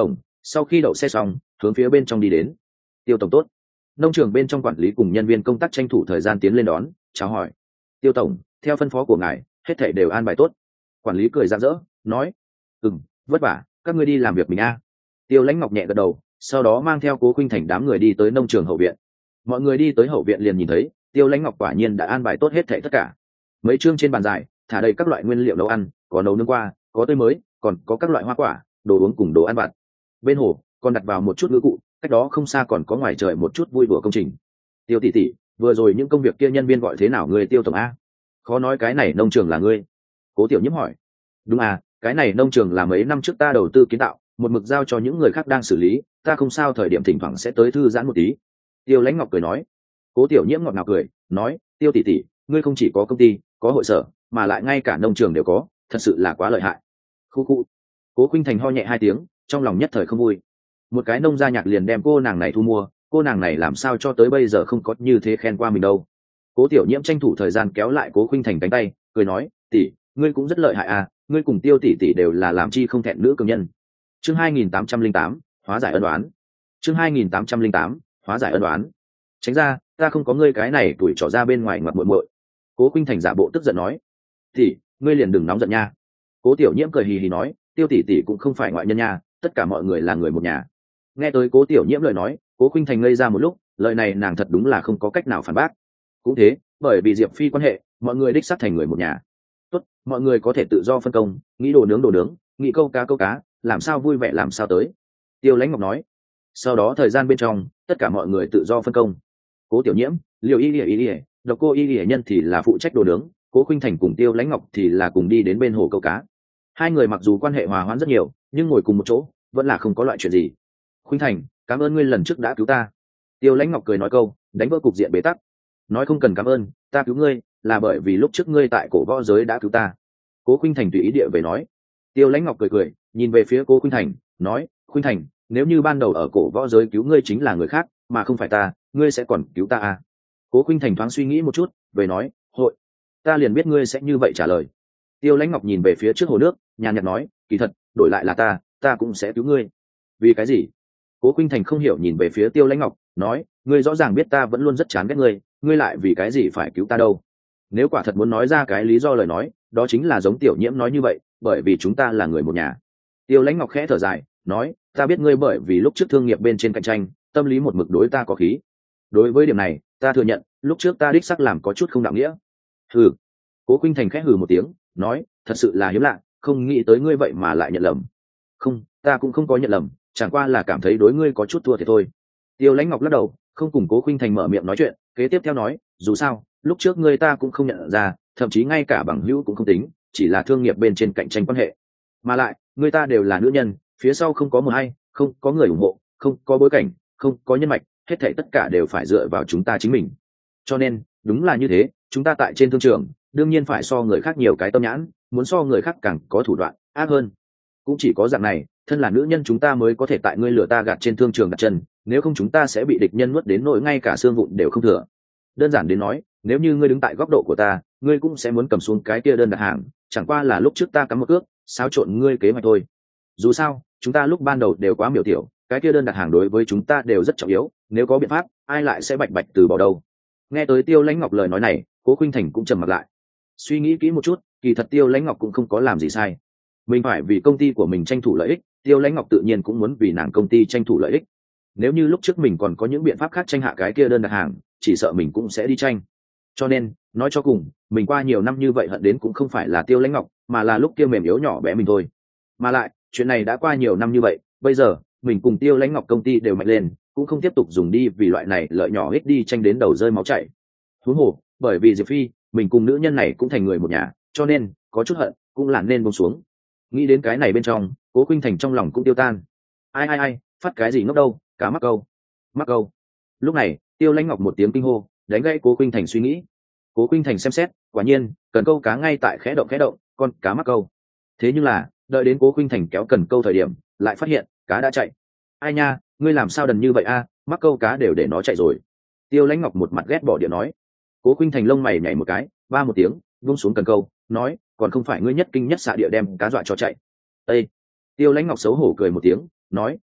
sau khi đậu xe xong hướng phía bên trong đi đến. Tiêu tổng tốt. Nông trường bên trong quản lý cùng nhân viên công tác tranh thủ thời gian tiến lên đón chào hỏi. Tiêu tổng, theo phân phó của ngài hết thảy đều an bài tốt. Quản lý cười rạng rỡ nói, ừm, vất vả, các ngươi đi làm việc mình a. Tiêu Lãnh Ngọc nhẹ gật đầu, sau đó mang theo Cố Khuynh Thành đám người đi tới nông trường hậu viện. Mọi người đi tới hậu viện liền nhìn thấy Tiêu Lãnh Ngọc quả nhiên đã an bài tốt hết thảy tất cả. Mấy chương trên bàn dài thả đầy các loại nguyên liệu nấu ăn, có nấu nướng qua, có tươi mới, còn có các loại hoa quả, đồ uống cùng đồ ăn vặt. Bên hồ còn đặt vào một chút ngư cụ, cách đó không xa còn có ngoài trời một chút vui đùa công trình. Tiêu tỷ tỷ, vừa rồi những công việc kia nhân viên gọi thế nào người Tiêu tổng a? Khó nói cái này nông trường là ngươi. Cố Tiểu Nhiễm hỏi. Đúng à, cái này nông trường là mấy năm trước ta đầu tư kiến tạo, một mực giao cho những người khác đang xử lý, ta không sao thời điểm thỉnh thoảng sẽ tới thư giãn một tí. Tiêu Lãnh Ngọc cười nói. Cố Tiểu Nhiễm ngọt ngào cười nói, Tiêu tỷ tỷ, ngươi không chỉ có công ty, có hội sở, mà lại ngay cả nông trường đều có, thật sự là quá lợi hại. Khu khu. Cố Khuynh Thành ho nhẹ hai tiếng, trong lòng nhất thời không vui. Một cái nông gia nhạc liền đem cô nàng này thu mua, cô nàng này làm sao cho tới bây giờ không có như thế khen qua mình đâu. Cố Tiểu Nhiễm tranh thủ thời gian kéo lại Cố Khuynh Thành cánh tay, cười nói, tỷ, ngươi cũng rất lợi hại à, ngươi cùng Tiêu tỷ tỷ đều là làm chi không thẹn nữ cường nhân. Chương hai nghìn tám trăm linh tám, hóa giải ân oán. Chương hai nghìn tám trăm linh tám, hóa giải ân oán. Tránh ra, ta không có ngươi cái này tuổi trỏ ra bên ngoài ngoặt muội muội. Cố Khuynh Thành giả bộ tức giận nói, tỷ, ngươi liền đừng nóng giận nha. Cố Tiểu Nhiễm cười hì hì nói, Tiêu tỷ tỷ cũng không phải ngoại nhân nha, tất cả mọi người là người một nhà. Nghe tới Cố Tiểu Nhiễm lời nói, Cố Khuynh Thành ngây ra một lúc, lời này nàng thật đúng là không có cách nào phản bác. Cũng thế, bởi vì Diệp Phi quan hệ, mọi người đích xác thành người một nhà. Tốt, mọi người có thể tự do phân công, nghĩ đồ nướng đồ nướng, nghĩ câu cá câu cá, làm sao vui vẻ làm sao tới. Tiêu Lãnh Ngọc nói. Sau đó thời gian bên trong, tất cả mọi người tự do phân công. Cố Tiểu Nhiễm, Liều Y Lìa Y Lìa, Độc Cô Y Lìa Nhân thì là phụ trách đồ nướng, Cố Khuynh Thành cùng Tiêu Lãnh Ngọc thì là cùng đi đến bên hồ câu cá. Hai người mặc dù quan hệ hòa hoãn rất nhiều, nhưng ngồi cùng một chỗ vẫn là không có loại chuyện gì. Khuynh Thành, cảm ơn ngươi lần trước đã cứu ta. Tiêu Lãnh Ngọc cười nói câu, đánh vỡ cục diện bế tắc. Nói không cần cảm ơn, ta cứu ngươi là bởi vì lúc trước ngươi tại cổ võ giới đã cứu ta. Cố Khuynh Thành tùy ý địa về nói. Tiêu Lãnh Ngọc cười cười, nhìn về phía Cố Khuynh Thành, nói, Khuynh Thành, nếu như ban đầu ở cổ võ giới cứu ngươi chính là người khác, mà không phải ta, ngươi sẽ còn cứu ta à? Cố Khuynh Thành thoáng suy nghĩ một chút, về nói, hội, ta liền biết ngươi sẽ như vậy trả lời. Tiêu Lãnh Ngọc nhìn về phía trước hồ nước, nhàn nhạt nói, kỳ thật, đổi lại là ta, ta cũng sẽ cứu ngươi. Vì cái gì? Cố Khuynh Thành không hiểu nhìn về phía Tiêu Lãnh Ngọc, nói, ngươi rõ ràng biết ta vẫn luôn rất chán ghét ngươi, ngươi lại vì cái gì phải cứu ta đâu? Nếu quả thật muốn nói ra cái lý do lời nói, đó chính là giống Tiểu Nhiễm nói như vậy, bởi vì chúng ta là người một nhà. Tiêu Lãnh Ngọc khẽ thở dài, nói, ta biết ngươi bởi vì lúc trước thương nghiệp bên trên cạnh tranh, tâm lý một mực đối ta có khí. Đối với điểm này, ta thừa nhận, lúc trước ta đích xác làm có chút không đạo nghĩa. Hừ. Cố Khuynh Thành khẽ hừ một tiếng, nói, thật sự là hiếm lạ, không nghĩ tới ngươi vậy mà lại nhận lầm. Không, ta cũng không có nhận lầm, chẳng qua là cảm thấy đối ngươi có chút thua thiệt thôi. Tiêu Lãnh Ngọc lắc đầu, không cùng Cố Khuynh Thành mở miệng nói chuyện, kế tiếp theo nói, dù sao, lúc trước ngươi ta cũng không nhận ra, thậm chí ngay cả bằng hữu cũng không tính, chỉ là thương nghiệp bên trên cạnh tranh quan hệ. Mà lại, người ta đều là nữ nhân, phía sau không có một hay, không có người ủng hộ, không có bối cảnh, không có nhân mạch, hết thảy tất cả đều phải dựa vào chúng ta chính mình. Cho nên, đúng là như thế, chúng ta tại trên thương trường, đương nhiên phải so người khác nhiều cái tâm nhãn, muốn so người khác càng có thủ đoạn, ác hơn. Cũng chỉ có dạng này, thân là nữ nhân chúng ta mới có thể tại ngươi lừa ta gạt trên thương trường đặt chân, nếu không chúng ta sẽ bị địch nhân nuốt đến nỗi ngay cả xương vụn đều không thừa. Đơn giản đến nói, nếu như ngươi đứng tại góc độ của ta, ngươi cũng sẽ muốn cầm xuống cái kia đơn đặt hàng, chẳng qua là lúc trước ta cắm một cước, xáo trộn ngươi kế hoạch thôi. Dù sao, chúng ta lúc ban đầu đều quá miểu tiểu, cái kia đơn đặt hàng đối với chúng ta đều rất trọng yếu, nếu có biện pháp, ai lại sẽ bạch bạch từ bỏ đâu. Nghe tới Tiêu Lãnh Ngọc lời nói này, Cố Khuynh Thành cũng trầm mặt lại. Suy nghĩ kỹ một chút, kỳ thật Tiêu Lãnh Ngọc cũng không có làm gì sai. Mình phải vì công ty của mình tranh thủ lợi ích, Tiêu Lãnh Ngọc tự nhiên cũng muốn vì nàng công ty tranh thủ lợi ích. Nếu như lúc trước mình còn có những biện pháp khác tranh hạ cái kia đơn đặt hàng, chỉ sợ mình cũng sẽ đi tranh. Cho nên, nói cho cùng, mình qua nhiều năm như vậy hận đến cũng không phải là Tiêu Lãnh Ngọc, mà là lúc kia mềm yếu nhỏ bé mình thôi. Mà lại, chuyện này đã qua nhiều năm như vậy, bây giờ, mình cùng Tiêu Lãnh Ngọc công ty đều mạnh lên, cũng không tiếp tục dùng đi vì loại này lợi nhỏ ít đi tranh đến đầu rơi máu chảy. Huống hồ, bởi vì Diệp Phi, mình cùng nữ nhân này cũng thành người một nhà, cho nên, có chút hận, cũng là nên buông xuống. Nghĩ đến cái này bên trong, Cố Khuynh Thành trong lòng cũng tiêu tan. Ai ai ai, phát cái gì ngốc đâu, cá mắc câu. Mắc câu. Lúc này, Tiêu Lãnh Ngọc một tiếng kinh hô, đánh gãy Cố Khuynh Thành suy nghĩ. Cố Khuynh Thành xem xét, quả nhiên, cần câu cá ngay tại khẽ động khẽ động, con cá mắc câu. Thế nhưng là, đợi đến Cố Khuynh Thành kéo cần câu thời điểm, lại phát hiện, cá đã chạy. Ai nha, ngươi làm sao đần như vậy a, mắc câu cá đều để nó chạy rồi. Tiêu Lãnh Ngọc một mặt ghét bỏ điện nói. Cố Khuynh Thành lông mày nhảy một cái, ba một tiếng, vung xuống cần câu, nói, còn không phải ngươi nhất kinh nhất xạ địa đem cá dọa cho chạy. Ê! Tiêu Lãnh Ngọc xấu hổ cười một tiếng, nói,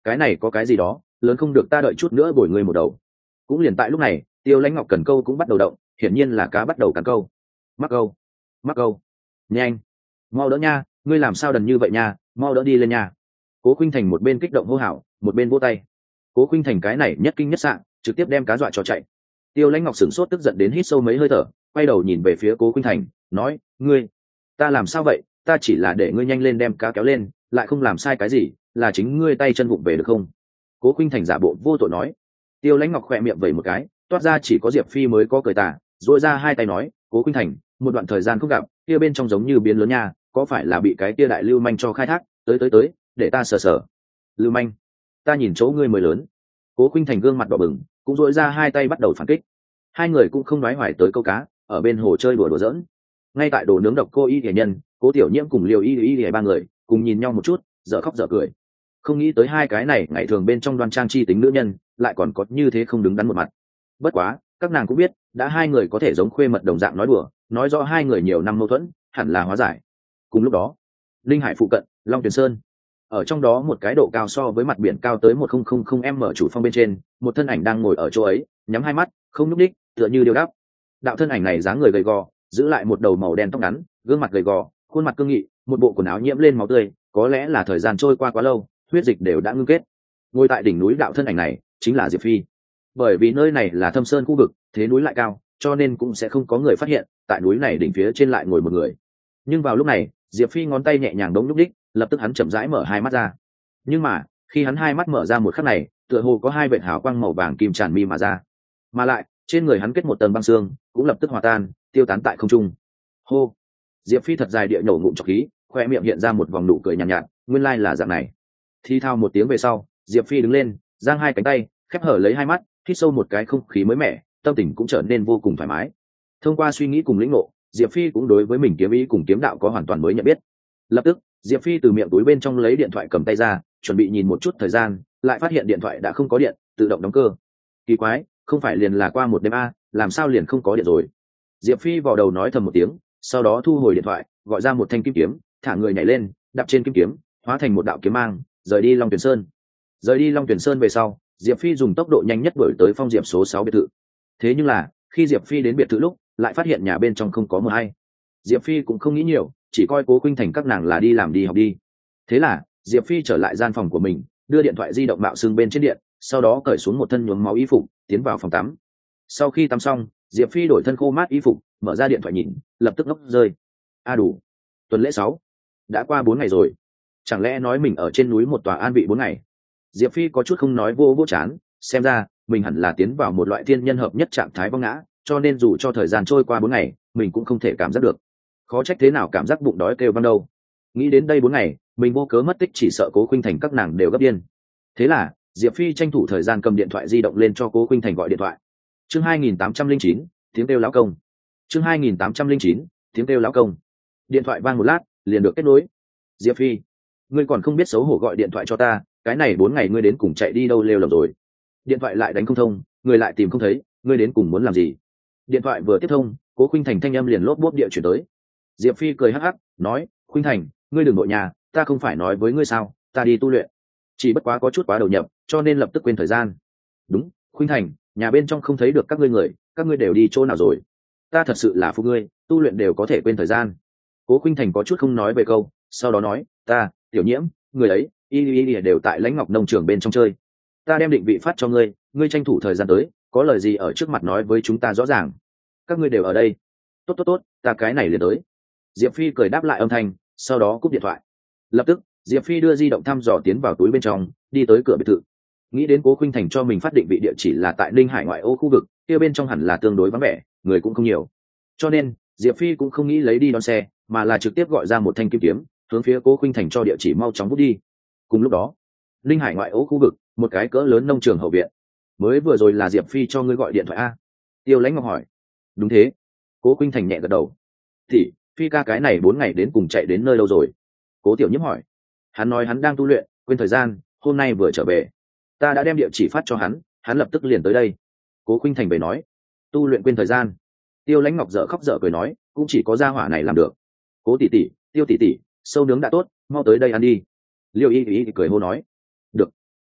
cái này có cái gì đó lớn không được, ta đợi chút nữa bồi ngươi một đầu. Cũng liền tại lúc này, Tiêu Lãnh Ngọc cần câu cũng bắt đầu động, hiển nhiên là cá bắt đầu cắn câu. Mắc câu, mắc câu, nhanh, mau đỡ nha, ngươi làm sao đần như vậy nha, mau đỡ đi lên nha. Cố Khuynh Thành một bên kích động hô hào, một bên vỗ tay. Cố Khuynh Thành cái này nhất kinh nhất sạn, trực tiếp đem cá dọa cho chạy. Tiêu Lãnh Ngọc sửng sốt tức giận đến hít sâu mấy hơi thở, quay đầu nhìn về phía Cố Khuynh Thành, nói: "Ngươi, ta làm sao vậy? Ta chỉ là để ngươi nhanh lên đem cá kéo lên, lại không làm sai cái gì, là chính ngươi tay chân vụng về được không?" Cố Khuynh Thành giả bộ vô tội nói. Tiêu Lãnh Ngọc khẽ miệng vẩy một cái, toát ra chỉ có Diệp Phi mới có cười tà, duỗi ra hai tay nói: "Cố Khuynh Thành, một đoạn thời gian không gặp, kia bên trong giống như biến lớn nha, có phải là bị cái kia đại lưu manh cho khai thác? Tới tới tới, để ta sờ sờ." "Lưu manh? Ta nhìn chỗ ngươi mới lớn." Cố Khuynh Thành gương mặt đỏ bừng, cũng duỗi ra hai tay bắt đầu phản kích. Hai người cũng không nói hoài tới câu cá, ở bên hồ chơi đùa đùa giỡn. Ngay tại đồ nướng độc cô y thể nhân, Cố Tiểu Nhiễm cùng Liêu Y Y ba người cùng nhìn nhau một chút, dở khóc dở cười. Không nghĩ tới hai cái này ngày thường bên trong đoan trang chi tính nữ nhân, lại còn có như thế không đứng đắn một mặt. Bất quá, các nàng cũng biết, đã hai người có thể giống khuê mật đồng dạng nói đùa, nói rõ hai người nhiều năm mâu thuẫn, hẳn là hóa giải. Cùng lúc đó, Linh Hải phụ cận, Long Tuyền Sơn, ở trong đó một cái độ cao so với mặt biển cao tới một nghìn m chủ phong bên trên, một thân ảnh đang ngồi ở chỗ ấy, nhắm hai mắt, không nhúc nhích, tựa như điêu đáp. Đạo thân ảnh này dáng người gầy gò, giữ lại một đầu màu đen tóc ngắn, gương mặt gầy gò, khuôn mặt cương nghị, một bộ quần áo nhiễm lên máu tươi, có lẽ là thời gian trôi qua quá lâu, huyết dịch đều đã ngưng kết. Ngồi tại đỉnh núi đạo thân ảnh này chính là Diệp Phi. Bởi vì nơi này là thâm sơn khu vực, thế núi lại cao, cho nên cũng sẽ không có người phát hiện tại núi này đỉnh phía trên lại ngồi một người. Nhưng vào lúc này, Diệp Phi ngón tay nhẹ nhàng đống lúc đích, lập tức hắn chậm rãi mở hai mắt ra. Nhưng mà khi hắn hai mắt mở ra một khắc này, tựa hồ có hai vệt hào quang màu vàng kim tràn mi mà ra, mà lại trên người hắn kết một tầng băng xương, cũng lập tức hòa tan, tiêu tán tại không trung. Hô! Diệp Phi thật dài địa nhổ ngụm trọc khí, khoe miệng hiện ra một vòng nụ cười nhàn nhạt, nhạt, nguyên lai là dạng này. Thi thao một tiếng về sau, Diệp Phi đứng lên, giang hai cánh tay, khép hở lấy hai mắt, hít sâu một cái không khí mới mẻ, tâm tình cũng trở nên vô cùng thoải mái. Thông qua suy nghĩ cùng lĩnh ngộ, Diệp Phi cũng đối với mình kiếm ý cùng kiếm đạo có hoàn toàn mới nhận biết. Lập tức, Diệp Phi từ miệng túi bên trong lấy điện thoại cầm tay ra, chuẩn bị nhìn một chút thời gian, lại phát hiện điện thoại đã không có điện, tự động đóng cơ. Kỳ quái, không phải liền là qua một đêm a, làm sao liền không có điện rồi? Diệp Phi vào đầu nói thầm một tiếng, sau đó thu hồi điện thoại, gọi ra một thanh kim kiếm, thả người nhảy lên, đạp trên kim kiếm, hóa thành một đạo kiếm mang, rời đi Long Tuyền Sơn. Rời đi Long Tuyền Sơn về sau, Diệp Phi dùng tốc độ nhanh nhất đuổi tới Phong Diệp số sáu biệt thự. Thế nhưng là, khi Diệp Phi đến biệt thự lúc, lại phát hiện nhà bên trong không có mờ hay. Diệp Phi cũng không nghĩ nhiều, chỉ coi Cố Khuynh Thành các nàng là đi làm đi học đi. Thế là, Diệp Phi trở lại gian phòng của mình, đưa điện thoại di động mạo xương bên trên điện, sau đó cởi xuống một thân nhuốm máu y phục, tiến vào phòng tắm. Sau khi tắm xong, Diệp Phi đổi thân khô mát y phục, mở ra điện thoại nhìn, lập tức ngốc rơi. A đủ, tuần lễ sáu, đã qua bốn ngày rồi. Chẳng lẽ nói mình ở trên núi một tòa an vị bốn ngày? Diệp Phi có chút không nói vô vô chán, xem ra mình hẳn là tiến vào một loại thiên nhân hợp nhất trạng thái vong ngã, cho nên dù cho thời gian trôi qua bốn ngày, mình cũng không thể cảm giác được. Khó trách thế nào cảm giác bụng đói kêu vang đâu. Nghĩ đến đây bốn ngày, mình vô cớ mất tích, chỉ sợ Cố Khuynh Thành các nàng đều gấp điên. Thế là, Diệp Phi tranh thủ thời gian cầm điện thoại di động lên cho Cố Khuynh Thành gọi điện thoại. Chương hai nghìn tám trăm lẻ chín, tiếng kêu lão công. Chương hai nghìn tám trăm lẻ chín, tiếng kêu lão công. Điện thoại vang một lát, liền được kết nối. Diệp Phi, ngươi còn không biết xấu hổ gọi điện thoại cho ta, cái này bốn ngày ngươi đến cùng chạy đi đâu lêu lồng rồi? Điện thoại lại đánh không thông, người lại tìm không thấy, ngươi đến cùng muốn làm gì? Điện thoại vừa tiếp thông, Cố Khuynh Thành thanh âm liền lốp bốp địa chuyển tới. Diệp Phi cười hắc hắc, nói: "Khuynh Thành, ngươi đừng nội nhà, ta không phải nói với ngươi sao, ta đi tu luyện. Chỉ bất quá có chút quá đầu nhập, cho nên lập tức quên thời gian." "Đúng, Khuynh Thành, nhà bên trong không thấy được các ngươi người, các ngươi đều đi chỗ nào rồi? Ta thật sự là phụ ngươi, tu luyện đều có thể quên thời gian." Cố Khuynh Thành có chút không nói về câu, sau đó nói: "Ta, Tiểu Nhiễm, người ấy, y y y đều tại Lãnh Ngọc nông trường bên trong chơi. Ta đem định vị phát cho ngươi, ngươi tranh thủ thời gian tới, có lời gì ở trước mặt nói với chúng ta rõ ràng. Các ngươi đều ở đây." "Tốt tốt tốt, ta cái này liền tới." Diệp Phi cười đáp lại âm thanh, sau đó cúp điện thoại. Lập tức, Diệp Phi đưa di động thăm dò tiến vào túi bên trong, đi tới cửa biệt thự. Nghĩ đến Cố Khuynh Thành cho mình phát định vị địa chỉ là tại Ninh Hải ngoại ô khu vực, kia bên trong hẳn là tương đối vắng vẻ, người cũng không nhiều. Cho nên, Diệp Phi cũng không nghĩ lấy đi đón xe, mà là trực tiếp gọi ra một thanh kim kiếm, hướng phía Cố Khuynh Thành cho địa chỉ mau chóng vút đi. Cùng lúc đó, Ninh Hải ngoại ô khu vực, một cái cỡ lớn nông trường hậu viện. Mới vừa rồi là Diệp Phi cho ngươi gọi điện thoại a? Tiêu Lãnh Ngọc hỏi. Đúng thế. Cố Khuynh Thành nhẹ gật đầu. Thì Phi ca cái này bốn ngày đến cùng chạy đến nơi đâu rồi? Cố Tiểu Nhiễm hỏi. Hắn nói hắn đang tu luyện, quên thời gian, hôm nay vừa trở về. Ta đã đem địa chỉ phát cho hắn, hắn lập tức liền tới đây. Cố Khuynh Thành bày nói. Tu luyện quên thời gian. Tiêu Lãnh Ngọc dở khóc dở cười nói, cũng chỉ có gia hỏa này làm được. Cố tỷ tỷ, Tiêu tỷ tỷ, sâu nướng đã tốt, mau tới đây ăn đi. Liêu Y Y cười hô nói. Được.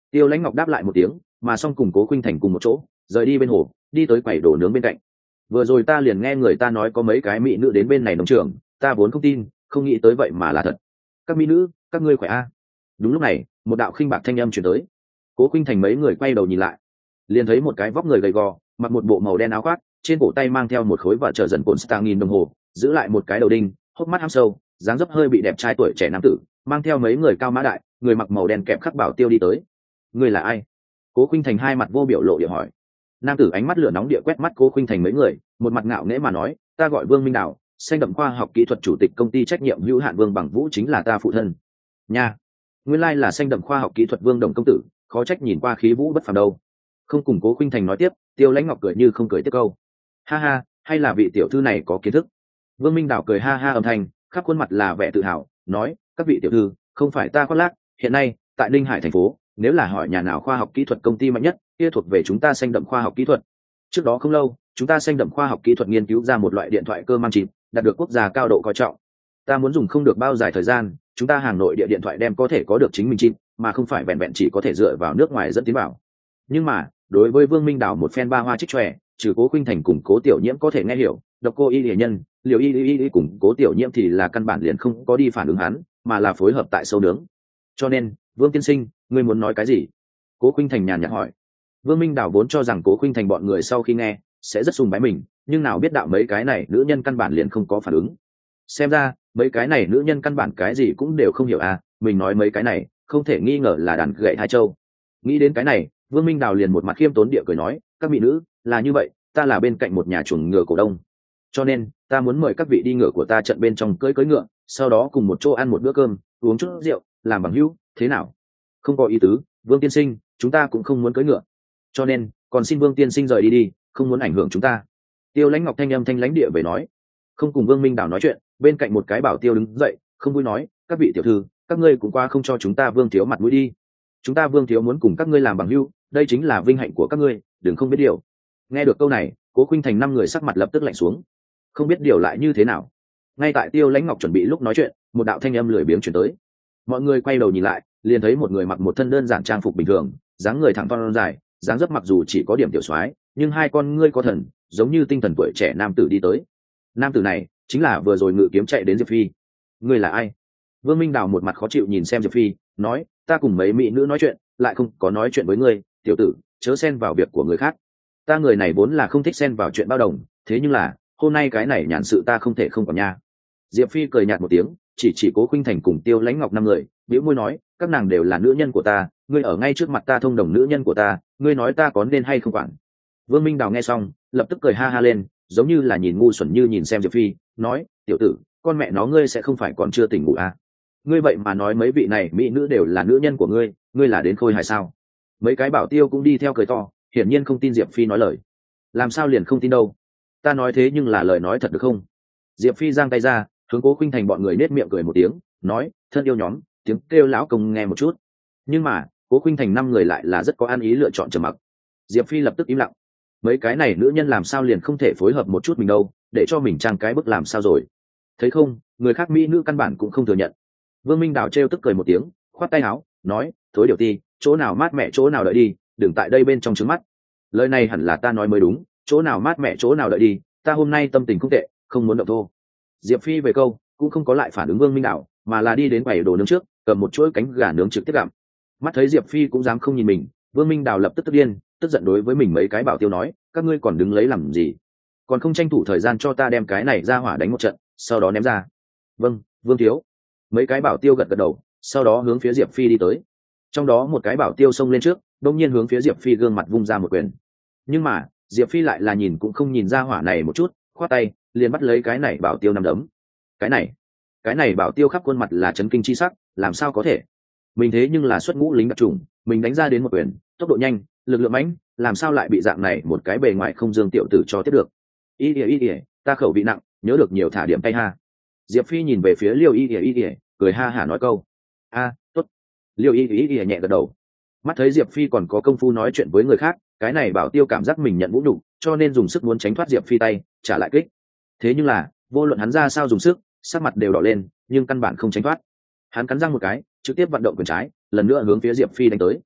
Tiêu Lãnh Ngọc đáp lại một tiếng, mà xong cùng Cố Khuynh Thành cùng một chỗ rời đi bên hồ, đi tới quầy đồ nướng bên cạnh. Vừa rồi ta liền nghe người ta nói có mấy cái mỹ nữ đến bên này nông trường, ta vốn không tin, không nghĩ tới vậy mà là thật. Các mỹ nữ, các ngươi khỏe a? Đúng lúc này, một đạo khinh bạc thanh âm truyền tới. Cố Khuynh Thành mấy người quay đầu nhìn lại, liền thấy một cái vóc người gầy gò, mặc một bộ màu đen áo khoác, trên cổ tay mang theo một khối vợ trợ dần cồn star nghìn đồng hồ, giữ lại một cái đầu đinh, hốc mắt hăm sâu, dáng dấp hơi bị đẹp trai tuổi trẻ nam tử, mang theo mấy người cao mã đại, người mặc màu đen kẹp khắc bảo tiêu đi tới. Người là ai? Cố Khuynh Thành hai mặt vô biểu lộ địa hỏi. Nam tử ánh mắt lửa nóng địa quét mắt Cố Khuynh Thành mấy người, một mặt ngạo nghễ mà nói, ta gọi Vương Minh Đào, xanh đậm khoa học kỹ thuật chủ tịch công ty trách nhiệm hữu hạn Vương Bằng Vũ chính là ta phụ thân. Nha, nguyên lai là xanh đậm khoa học kỹ thuật Vương Đồng công tử, khó trách nhìn qua khí vũ bất phàm đâu. Không cùng Cố Khuynh Thành nói tiếp, Tiêu Lãnh Ngọc cười như không cười tiếp câu. Ha ha, hay là vị tiểu thư này có kiến thức. Vương Minh Đào cười ha ha âm thanh, khắp khuôn mặt là vẻ tự hào, nói, các vị tiểu thư, không phải ta khoác lác, hiện nay tại Ninh Hải thành phố, nếu là hỏi nhà nào khoa học kỹ thuật công ty mạnh nhất, kia thuộc về chúng ta xanh đậm khoa học kỹ thuật. Trước đó không lâu, chúng ta xanh đậm khoa học kỹ thuật nghiên cứu ra một loại điện thoại cơ mang chip, đạt được quốc gia cao độ coi trọng. Ta muốn dùng không được bao dài thời gian, chúng ta hàng nội địa điện thoại đem có thể có được chính mình chip, mà không phải vẹn vẹn chỉ có thể dựa vào nước ngoài dẫn tiến vào. Nhưng mà, đối với Vương Minh Đào một phen ba hoa trích tròe, trừ Cố Khuynh Thành cùng Cố Tiểu Nhiễm có thể nghe hiểu, độc cô y liễu nhân, liều y y y cùng Cố Tiểu Nhiễm thì là căn bản liền không có đi phản ứng hắn, mà là phối hợp tại sâu nướng. Cho nên, Vương tiên sinh, ngươi muốn nói cái gì? Cố Khuynh Thành nhàn nhạt hỏi. Vương Minh Đào vốn cho rằng Cố Khuynh Thành bọn người sau khi nghe sẽ rất sùng bái mình, nhưng nào biết đạo mấy cái này nữ nhân căn bản liền không có phản ứng. Xem ra mấy cái này nữ nhân căn bản cái gì cũng đều không hiểu à, mình nói mấy cái này không thể nghi ngờ là đàn gậy hai châu. Nghĩ đến cái này, Vương Minh Đào liền một mặt khiêm tốn địa cười nói, các mỹ nữ, là như vậy, ta là bên cạnh một nhà chuồng ngựa cổ đông, cho nên ta muốn mời các vị đi ngựa của ta trận bên trong cưỡi cưỡi ngựa, sau đó cùng một chỗ ăn một bữa cơm, uống chút rượu, làm bằng hữu, thế nào? Không có ý tứ, Vương tiên sinh, chúng ta cũng không muốn cưỡi ngựa, cho nên còn xin Vương tiên sinh rời đi đi, không muốn ảnh hưởng chúng ta. Tiêu Lãnh Ngọc thanh âm thanh lãnh địa về nói. Không cùng Vương Minh Đào nói chuyện, bên cạnh một cái bảo tiêu đứng dậy, không vui nói, các vị tiểu thư, các ngươi cũng qua không cho chúng ta Vương thiếu mặt mũi đi. Chúng ta Vương thiếu muốn cùng các ngươi làm bằng hữu, đây chính là vinh hạnh của các ngươi, đừng không biết điều. Nghe được câu này, Cố Khuynh Thành năm người sắc mặt lập tức lạnh xuống. Không biết điều lại như thế nào? Ngay tại Tiêu Lãnh Ngọc chuẩn bị lúc nói chuyện, một đạo thanh âm lười biếng truyền tới. Mọi người quay đầu nhìn lại, liền thấy một người mặc một thân đơn giản trang phục bình thường, dáng người thẳng thon dài, dáng dấp mặc dù chỉ có điểm tiểu soái, nhưng hai con ngươi có thần, giống như tinh thần tuổi trẻ nam tử đi tới. Nam tử này chính là vừa rồi ngự kiếm chạy đến Diệp Phi. Ngươi là ai? Vương Minh Đào một mặt khó chịu nhìn xem Diệp Phi, nói, ta cùng mấy mỹ nữ nói chuyện, lại không có nói chuyện với ngươi, tiểu tử, chớ xen vào việc của người khác. Ta người này vốn là không thích xen vào chuyện bao đồng, thế nhưng là hôm nay cái này nhàn sự ta không thể không có nha. Diệp Phi cười nhạt một tiếng, chỉ chỉ Cố Khuynh Thành cùng Tiêu Lãnh Ngọc năm người, bĩu môi nói, các nàng đều là nữ nhân của ta, ngươi ở ngay trước mặt ta thông đồng nữ nhân của ta, ngươi nói ta có nên hay không quản? Vương Minh Đào nghe xong, lập tức cười ha ha lên, giống như là nhìn ngu xuẩn như nhìn xem Diệp Phi, nói, tiểu tử, con mẹ nó ngươi sẽ không phải còn chưa tỉnh ngủ à? Ngươi vậy mà nói mấy vị này mỹ nữ đều là nữ nhân của ngươi, ngươi là đến khôi hài sao? Mấy cái bảo tiêu cũng đi theo cười to, hiển nhiên không tin Diệp Phi nói lời. Làm sao liền không tin đâu? Ta nói thế nhưng là lời nói thật được không? Diệp Phi giang tay ra, hướng Cố Khuynh Thành bọn người nết miệng cười một tiếng, nói, thân yêu nhóm, tiếng kêu lão công nghe một chút. Nhưng mà Cố Khuynh Thành năm người lại là rất có ăn ý lựa chọn trầm mặc. Diệp Phi lập tức im lặng. Mấy cái này nữ nhân làm sao liền không thể phối hợp một chút mình đâu, để cho mình trang cái bức làm sao rồi? Thấy không, người khác mỹ nữ căn bản cũng không thừa nhận. Vương Minh Đào trêu tức cười một tiếng, khoát tay áo, nói, thối điều ti, chỗ nào mát mẹ chỗ nào đợi đi, đừng tại đây bên trong trứng mắt. Lời này hẳn là ta nói mới đúng, chỗ nào mát mẹ chỗ nào đợi đi, ta hôm nay tâm tình không tệ, không muốn động thô. Diệp Phi về câu cũng không có lại phản ứng Vương Minh Đào, mà là đi đến quầy đồ nướng trước, cầm một chuỗi cánh gà nướng trực tiếp gặm. Mắt thấy Diệp Phi cũng dám không nhìn mình, Vương Minh Đào lập tức tức điên, tức giận đối với mình mấy cái bảo tiêu nói, các ngươi còn đứng lấy làm gì, còn không tranh thủ thời gian cho ta đem cái này ra hỏa đánh một trận, sau đó ném ra. Vâng, Vương thiếu. Mấy cái bảo tiêu gật gật đầu, sau đó hướng phía Diệp Phi đi tới. Trong đó một cái bảo tiêu xông lên trước, đột nhiên hướng phía Diệp Phi gương mặt vung ra một quyền. Nhưng mà Diệp Phi lại là nhìn cũng không nhìn ra hỏa này một chút, khoát tay liền bắt lấy cái này bảo tiêu nằm đấm. Cái này, cái này bảo tiêu khắp khuôn mặt là chấn kinh chi sắc, làm sao có thể? Mình thế nhưng là xuất ngũ lính đặc trùng, mình đánh ra đến một quyền, tốc độ nhanh, lực lượng mãnh, làm sao lại bị dạng này một cái bề ngoài không dương tiểu tử cho tiếp được? Y ỉa y ỉa, ta khẩu vị nặng, nhớ được nhiều thả điểm tay ha. Diệp Phi nhìn về phía Liêu Y ỉa y ỉa, cười ha hả nói câu, a, tốt. Liêu Y ỉa ỉa nhẹ gật đầu. Mắt thấy Diệp Phi còn có công phu nói chuyện với người khác, cái này bảo tiêu cảm giác mình nhận vũ nhục, cho nên dùng sức muốn tránh thoát Diệp Phi tay, trả lại kích. Thế nhưng là vô luận hắn ra sao dùng sức, sắc mặt đều đỏ lên, nhưng căn bản không tránh thoát. Hắn cắn răng một cái, trực tiếp vận động quyền trái, lần nữa hướng phía Diệp Phi đánh tới.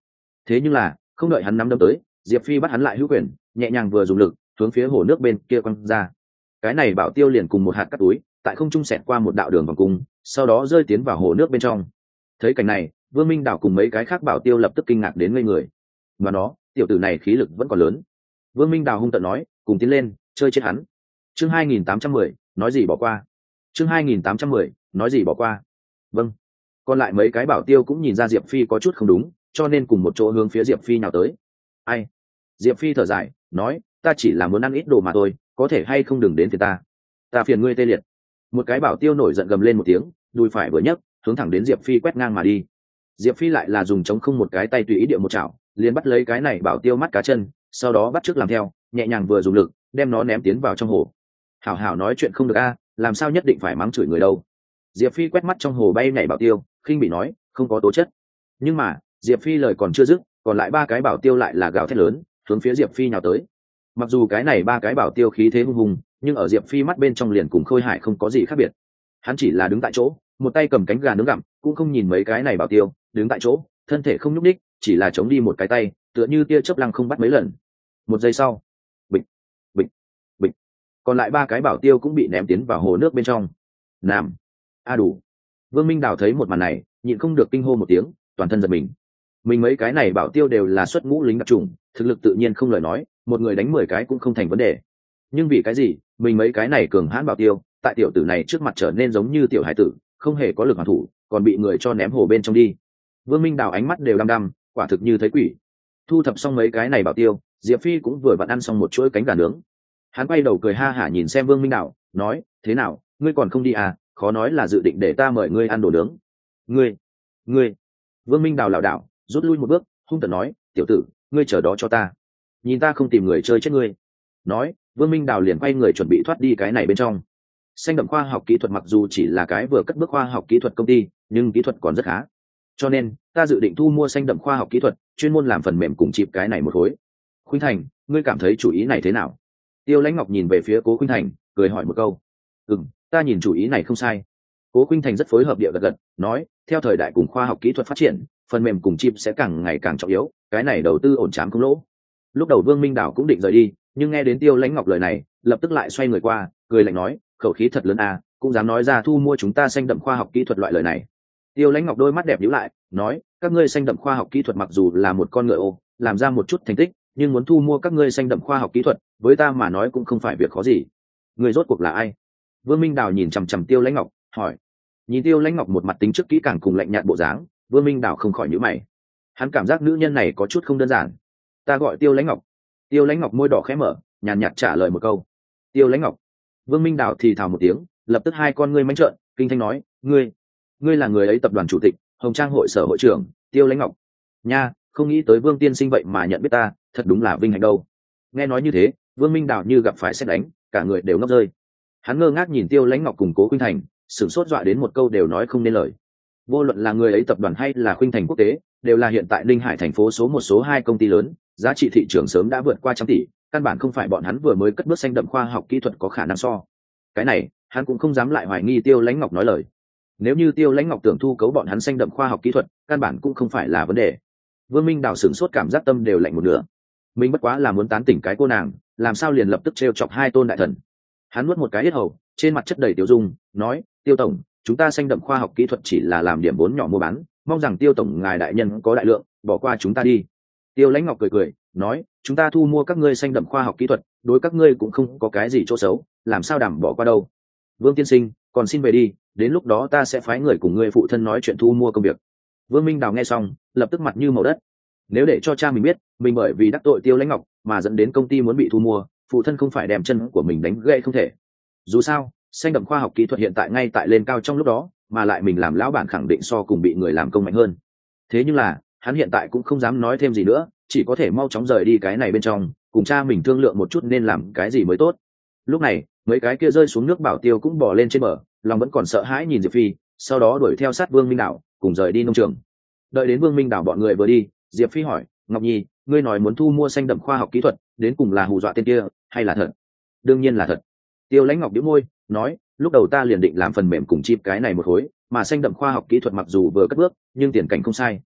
thế nhưng là không đợi hắn nắm đâm tới, diệp phi bắt hắn lại hữu quyền, nhẹ nhàng vừa dùng lực hướng phía hồ nước bên kia quăng ra. Cái này bảo tiêu liền cùng một hạt cát túi tại không trung xẹt qua một đạo đường vòng cung, sau đó rơi tiến vào hồ nước bên trong. Thấy cảnh này, Vương Minh Đảo cùng mấy cái khác bảo tiêu lập tức kinh ngạc đến ngây người. Mà nó, tiểu tử này khí lực vẫn còn lớn. Vương Minh Đảo hung tợn nói, cùng tiến lên, chơi chết hắn. Chương hai nghìn tám trăm mười, nói gì bỏ qua. Chương hai nghìn tám trăm mười, nói gì bỏ qua. Vâng. Còn lại mấy cái bảo tiêu cũng nhìn ra Diệp Phi có chút không đúng, cho nên cùng một chỗ hướng phía Diệp Phi nào tới. Ai? Diệp Phi thở dài, nói, ta chỉ là muốn ăn ít đồ mà thôi, có thể hay không đừng đến phiền ta. Ta phiền ngươi tê liệt. Một cái bảo tiêu nổi giận gầm lên một tiếng, đùi phải vừa nhấc, hướng thẳng đến Diệp Phi quét ngang mà đi. Diệp Phi lại là dùng chống không một cái tay tùy ý địa một chảo, liền bắt lấy cái này bảo tiêu mắt cá chân, sau đó bắt chước làm theo, nhẹ nhàng vừa dùng lực, đem nó ném tiến vào trong hồ. Hảo hảo nói chuyện không được a, làm sao nhất định phải mắng chửi người đâu. Diệp Phi quét mắt trong hồ bay nhảy bảo tiêu, khinh bị nói, không có tố chất. Nhưng mà, Diệp Phi lời còn chưa dứt, còn lại ba cái bảo tiêu lại là gào thét lớn, hướng phía Diệp Phi nhào tới. Mặc dù cái này ba cái bảo tiêu khí thế hung hùng, nhưng ở Diệp Phi mắt bên trong liền cùng Khôi Hải không có gì khác biệt. Hắn chỉ là đứng tại chỗ, một tay cầm cánh gà nướng gặm, cũng không nhìn mấy cái này bảo tiêu, đứng tại chỗ, thân thể không nhúc nhích, chỉ là chống đi một cái tay, tựa như tia chớp lăng không bắt mấy lần. Một giây sau, bịch, bịch, bịch, còn lại ba cái bảo tiêu cũng bị ném tiến vào hồ nước bên trong. Nam, a đủ. Vương Minh Đào thấy một màn này, nhịn không được kinh hô một tiếng, toàn thân giật mình. Mình mấy cái này bảo tiêu đều là xuất ngũ lính đặc trùng, thực lực tự nhiên không lời nói, một người đánh mười cái cũng không thành vấn đề. Nhưng vì cái gì, mình mấy cái này cường hãn bảo tiêu, tại tiểu tử này trước mặt trở nên giống như tiểu hải tử, không hề có lực hoàn thủ, còn bị người cho ném hồ bên trong đi. Vương Minh Đào ánh mắt đều đăm đăm, quả thực như thấy quỷ. Thu thập xong mấy cái này bảo tiêu, Diệp Phi cũng vừa vặn ăn xong một chuỗi cánh gà nướng. Hắn quay đầu cười ha hả nhìn xem Vương Minh Đào, nói, thế nào, ngươi còn không đi à, khó nói là dự định để ta mời ngươi ăn đồ nướng. Ngươi, ngươi. Vương Minh Đào lảo đảo, rút lui một bước, hung tợn nói, tiểu tử, ngươi chờ đó cho ta, nhìn ta không tìm người chơi chết ngươi. Nói, Vương Minh Đào liền quay người chuẩn bị thoát đi cái này bên trong. Xanh Đậm khoa học kỹ thuật mặc dù chỉ là cái vừa cất bước khoa học kỹ thuật công ty, nhưng kỹ thuật còn rất khá, cho nên ta dự định thu mua Xanh Đậm khoa học kỹ thuật, chuyên môn làm phần mềm cùng chịp cái này một khối. Khuynh Thành, ngươi cảm thấy chủ ý này thế nào? Tiêu Lãnh Ngọc nhìn về phía Cố Khuynh Thành, cười hỏi một câu. Ừm, ta nhìn chủ ý này không sai. Cố Khuynh Thành rất phối hợp địa gật gật, nói, theo thời đại cùng khoa học kỹ thuật phát triển, phần mềm cùng chip sẽ càng ngày càng trọng yếu, cái này đầu tư ổn chám không lỗ. Lúc đầu Vương Minh Đảo cũng định rời đi, nhưng nghe đến Tiêu Lãnh Ngọc lời này, lập tức lại xoay người qua, cười lạnh nói, khẩu khí thật lớn à, cũng dám nói ra thu mua chúng ta Xanh Đậm khoa học kỹ thuật loại lời này. Tiêu Lãnh Ngọc đôi mắt đẹp nhíu lại, nói, các ngươi Xanh Đậm khoa học kỹ thuật mặc dù là một con ngựa ô, làm ra một chút thành tích, nhưng muốn thu mua các ngươi Xanh Đậm khoa học kỹ thuật, với ta mà nói cũng không phải việc khó gì. Người rốt cuộc là ai? Vương Minh Đảo nhìn chằm chằm Tiêu Lãnh Ngọc, hỏi. Nhìn Tiêu Lãnh Ngọc một mặt tính trước kỹ càng cùng lạnh nhạt bộ dáng, Vương Minh Đảo không khỏi nhíu mày. Hắn cảm giác nữ nhân này có chút không đơn giản. Ta gọi Tiêu Lãnh Ngọc. Tiêu Lãnh Ngọc môi đỏ khẽ mở, nhàn nhạt trả lời một câu. Tiêu Lãnh Ngọc. Vương Minh Đảo thì thào một tiếng, lập tức hai con ngươi manh trợn, kinh thanh nói, ngươi, ngươi là người ấy tập đoàn chủ tịch, Hồng Trang hội sở hội trưởng, Tiêu Lãnh Ngọc. Nha, không nghĩ tới Vương tiên sinh vậy mà nhận biết ta, thật đúng là vinh hạnh đâu. Nghe nói như thế, Vương Minh Đảo như gặp phải sét đánh, cả người đều ngốc rơi. Hắn ngơ ngác nhìn Tiêu Lãnh Ngọc cùng Cố Khuynh Thành, sửng sốt dọa đến một câu đều nói không nên lời. Vô luận là người ấy tập đoàn hay là Khuynh Thành quốc tế, đều là hiện tại Ninh Hải thành phố số một số hai công ty lớn, giá trị thị trường sớm đã vượt qua trăm tỷ, căn bản không phải bọn hắn vừa mới cất bước Xanh Đậm khoa học kỹ thuật có khả năng so. Cái này, hắn cũng không dám lại hoài nghi Tiêu Lãnh Ngọc nói lời. Nếu như Tiêu Lãnh Ngọc tưởng thu cấu bọn hắn Xanh Đậm khoa học kỹ thuật, căn bản cũng không phải là vấn đề. Vương Minh Đào sửng sốt, cảm giác tâm đều lạnh một nửa. Mình bất quá là muốn tán tỉnh cái cô nàng, làm sao liền lập tức trêu chọc hai tôn đại thần. Hắn nuốt một cái yết hầu, trên mặt chất đầy tiêu dung, nói, Tiêu tổng, chúng ta Xanh Đậm khoa học kỹ thuật chỉ là làm điểm vốn nhỏ mua bán, mong rằng Tiêu tổng ngài đại nhân có đại lượng, bỏ qua chúng ta đi. Tiêu Lãnh Ngọc cười cười, nói, chúng ta thu mua các ngươi Xanh Đậm khoa học kỹ thuật, đối các ngươi cũng không có cái gì chỗ xấu, làm sao đảm bỏ qua đâu. Vương tiên sinh, còn xin về đi, đến lúc đó ta sẽ phái người cùng ngươi phụ thân nói chuyện thu mua công việc. Vương Minh Đào nghe xong, lập tức mặt như màu đất. Nếu để cho cha mình biết, mình bởi vì đắc tội Tiêu Lãnh Ngọc mà dẫn đến công ty muốn bị thu mua, phụ thân không phải đem chân của mình đánh gãy không thể. Dù sao, Xanh Đậm khoa học kỹ thuật hiện tại ngay tại lên cao trong lúc đó, mà lại mình làm lão bản khẳng định so cùng bị người làm công mạnh hơn. Thế nhưng là, hắn hiện tại cũng không dám nói thêm gì nữa, chỉ có thể mau chóng rời đi cái này bên trong, cùng cha mình thương lượng một chút nên làm cái gì mới tốt. Lúc này, mấy cái kia rơi xuống nước bảo tiêu cũng bò lên trên bờ, lòng vẫn còn sợ hãi nhìn Diệp Phi, sau đó đuổi theo sát Vương Minh Đảo, cùng rời đi nông trường. Đợi đến Vương Minh Đảo bọn người vừa đi, Diệp Phi hỏi, Ngọc Nhi, ngươi nói muốn thu mua Xanh Đậm khoa học kỹ thuật, đến cùng là hù dọa tên kia, hay là thật? Đương nhiên là thật. Tiêu Lãnh Ngọc bĩu môi, nói, lúc đầu ta liền định làm phần mềm cùng chip cái này một khối, mà Xanh Đậm khoa học kỹ thuật mặc dù vừa cất bước, nhưng tiền cảnh không sai.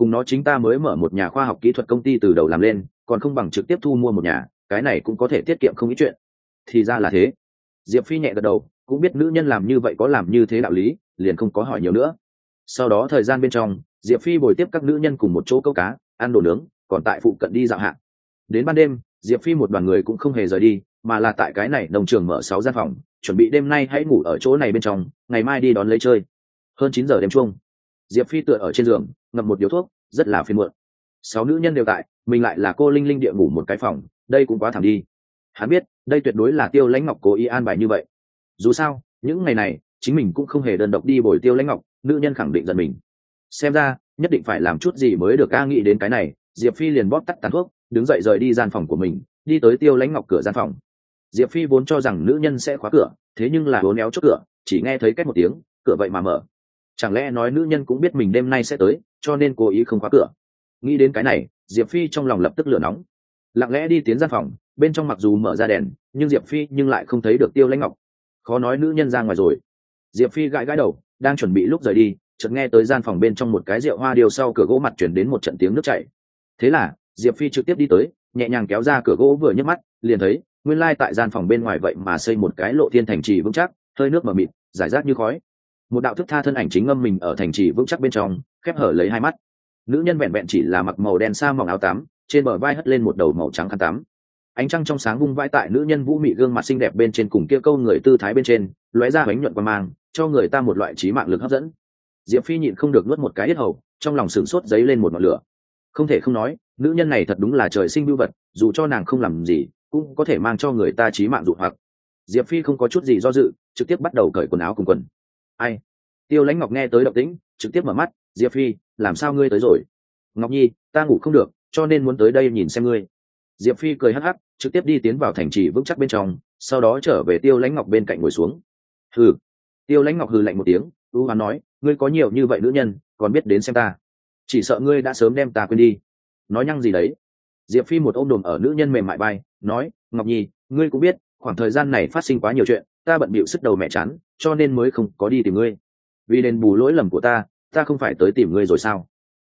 cùng nó chính ta mới mở một nhà khoa học kỹ thuật công ty từ đầu làm lên, còn không bằng trực tiếp thu mua một nhà, cái này cũng có thể tiết kiệm không ít chuyện. Thì ra là thế. Diệp Phi nhẹ gật đầu, cũng biết nữ nhân làm như vậy có làm như thế đạo lý, liền không có hỏi nhiều nữa. Sau đó thời gian bên trong, Diệp Phi bồi tiếp các nữ nhân cùng một chỗ câu cá, ăn đồ nướng, còn tại phụ cận đi dạo hạng. Đến ban đêm, Diệp Phi một đoàn người cũng không hề rời đi, mà là tại cái này nông trường mở sáu gian phòng, chuẩn bị đêm nay hãy ngủ ở chỗ này bên trong, ngày mai đi đón lấy chơi. Hơn chín giờ đêm chuông, Diệp Phi tựa ở trên giường, ngậm một điếu thuốc, rất là phiền muộn. Sáu nữ nhân đều tại, mình lại là cô linh linh địa ngủ một cái phòng, đây cũng quá thảm đi. Hắn biết, đây tuyệt đối là Tiêu Lãnh Ngọc cố ý an bài như vậy. Dù sao, những ngày này, chính mình cũng không hề đơn độc đi bồi Tiêu Lãnh Ngọc, nữ nhân khẳng định giận mình. Xem ra, nhất định phải làm chút gì mới được. A nghĩ đến cái này, Diệp Phi liền bóp tắt tàn thuốc, đứng dậy rời đi gian phòng của mình, đi tới Tiêu Lãnh Ngọc cửa gian phòng. Diệp Phi vốn cho rằng nữ nhân sẽ khóa cửa, thế nhưng là uốn éo chốt cửa, chỉ nghe thấy két một tiếng, cửa vậy mà mở. Chẳng lẽ nói nữ nhân cũng biết mình đêm nay sẽ tới, cho nên cố ý không khóa cửa. Nghĩ đến cái này, Diệp Phi trong lòng lập tức lửa nóng, lặng lẽ đi tiến gian phòng. Bên trong mặc dù mở ra đèn, nhưng Diệp Phi nhưng lại không thấy được Tiêu Lãnh Ngọc. Khó nói nữ nhân ra ngoài rồi. Diệp Phi gãi gãi đầu, đang chuẩn bị lúc rời đi, chợt nghe tới gian phòng bên trong một cái rượu hoa điều sau cửa gỗ mặt chuyển đến một trận tiếng nước chảy. Thế là Diệp Phi trực tiếp đi tới, nhẹ nhàng kéo ra cửa gỗ, vừa nhấc mắt liền thấy nguyên lai tại gian phòng bên ngoài vậy mà xây một cái lộ thiên thành trì vững chắc, hơi nước mờ mịt, giải rác như khói. Một đạo thức tha thân ảnh chính ngâm mình ở thành trì vững chắc bên trong, khép hở lấy hai mắt. Nữ nhân vẹn vẹn chỉ là mặc màu đen sa mỏng áo tắm, trên bờ vai hất lên một đầu màu trắng khăn tắm. Ánh trăng trong sáng vung vãi tại nữ nhân vũ mị gương mặt xinh đẹp bên trên, cùng kia câu người tư thái bên trên lóe ra bánh nhuận qua mang, cho người ta một loại trí mạng lực hấp dẫn. Diệp Phi nhịn không được nuốt một cái yết hầu, trong lòng sửng sốt dấy lên một ngọn lửa. Không thể không nói, nữ nhân này thật đúng là trời sinh bưu vật, dù cho nàng không làm gì cũng có thể mang cho người ta trí mạng dụ hoặc. Diệp Phi không có chút gì do dự, trực tiếp bắt đầu cởi quần áo cùng quần. Ai? Tiêu Lãnh Ngọc nghe tới động tĩnh, trực tiếp mở mắt. Diệp Phi, làm sao ngươi tới rồi? Ngọc Nhi, ta ngủ không được, cho nên muốn tới đây nhìn xem ngươi. Diệp Phi cười hắc hắc, trực tiếp đi tiến vào thành trì vững chắc bên trong, sau đó trở về Tiêu Lãnh Ngọc bên cạnh ngồi xuống. Hừ. Tiêu Lãnh Ngọc hừ lạnh một tiếng, u hoán nói, ngươi có nhiều như vậy nữ nhân, còn biết đến xem ta, chỉ sợ ngươi đã sớm đem ta quên đi. Nói nhăng gì đấy? Diệp Phi một ôm đồm ở nữ nhân mềm mại vai, nói, Ngọc Nhi, ngươi cũng biết, khoảng thời gian này phát sinh quá nhiều chuyện, ta bận bịu sức đầu mẹ chán, cho nên mới không có đi tìm ngươi. Vì đền bù lỗi lầm của ta, ta không phải tới tìm ngươi rồi sao?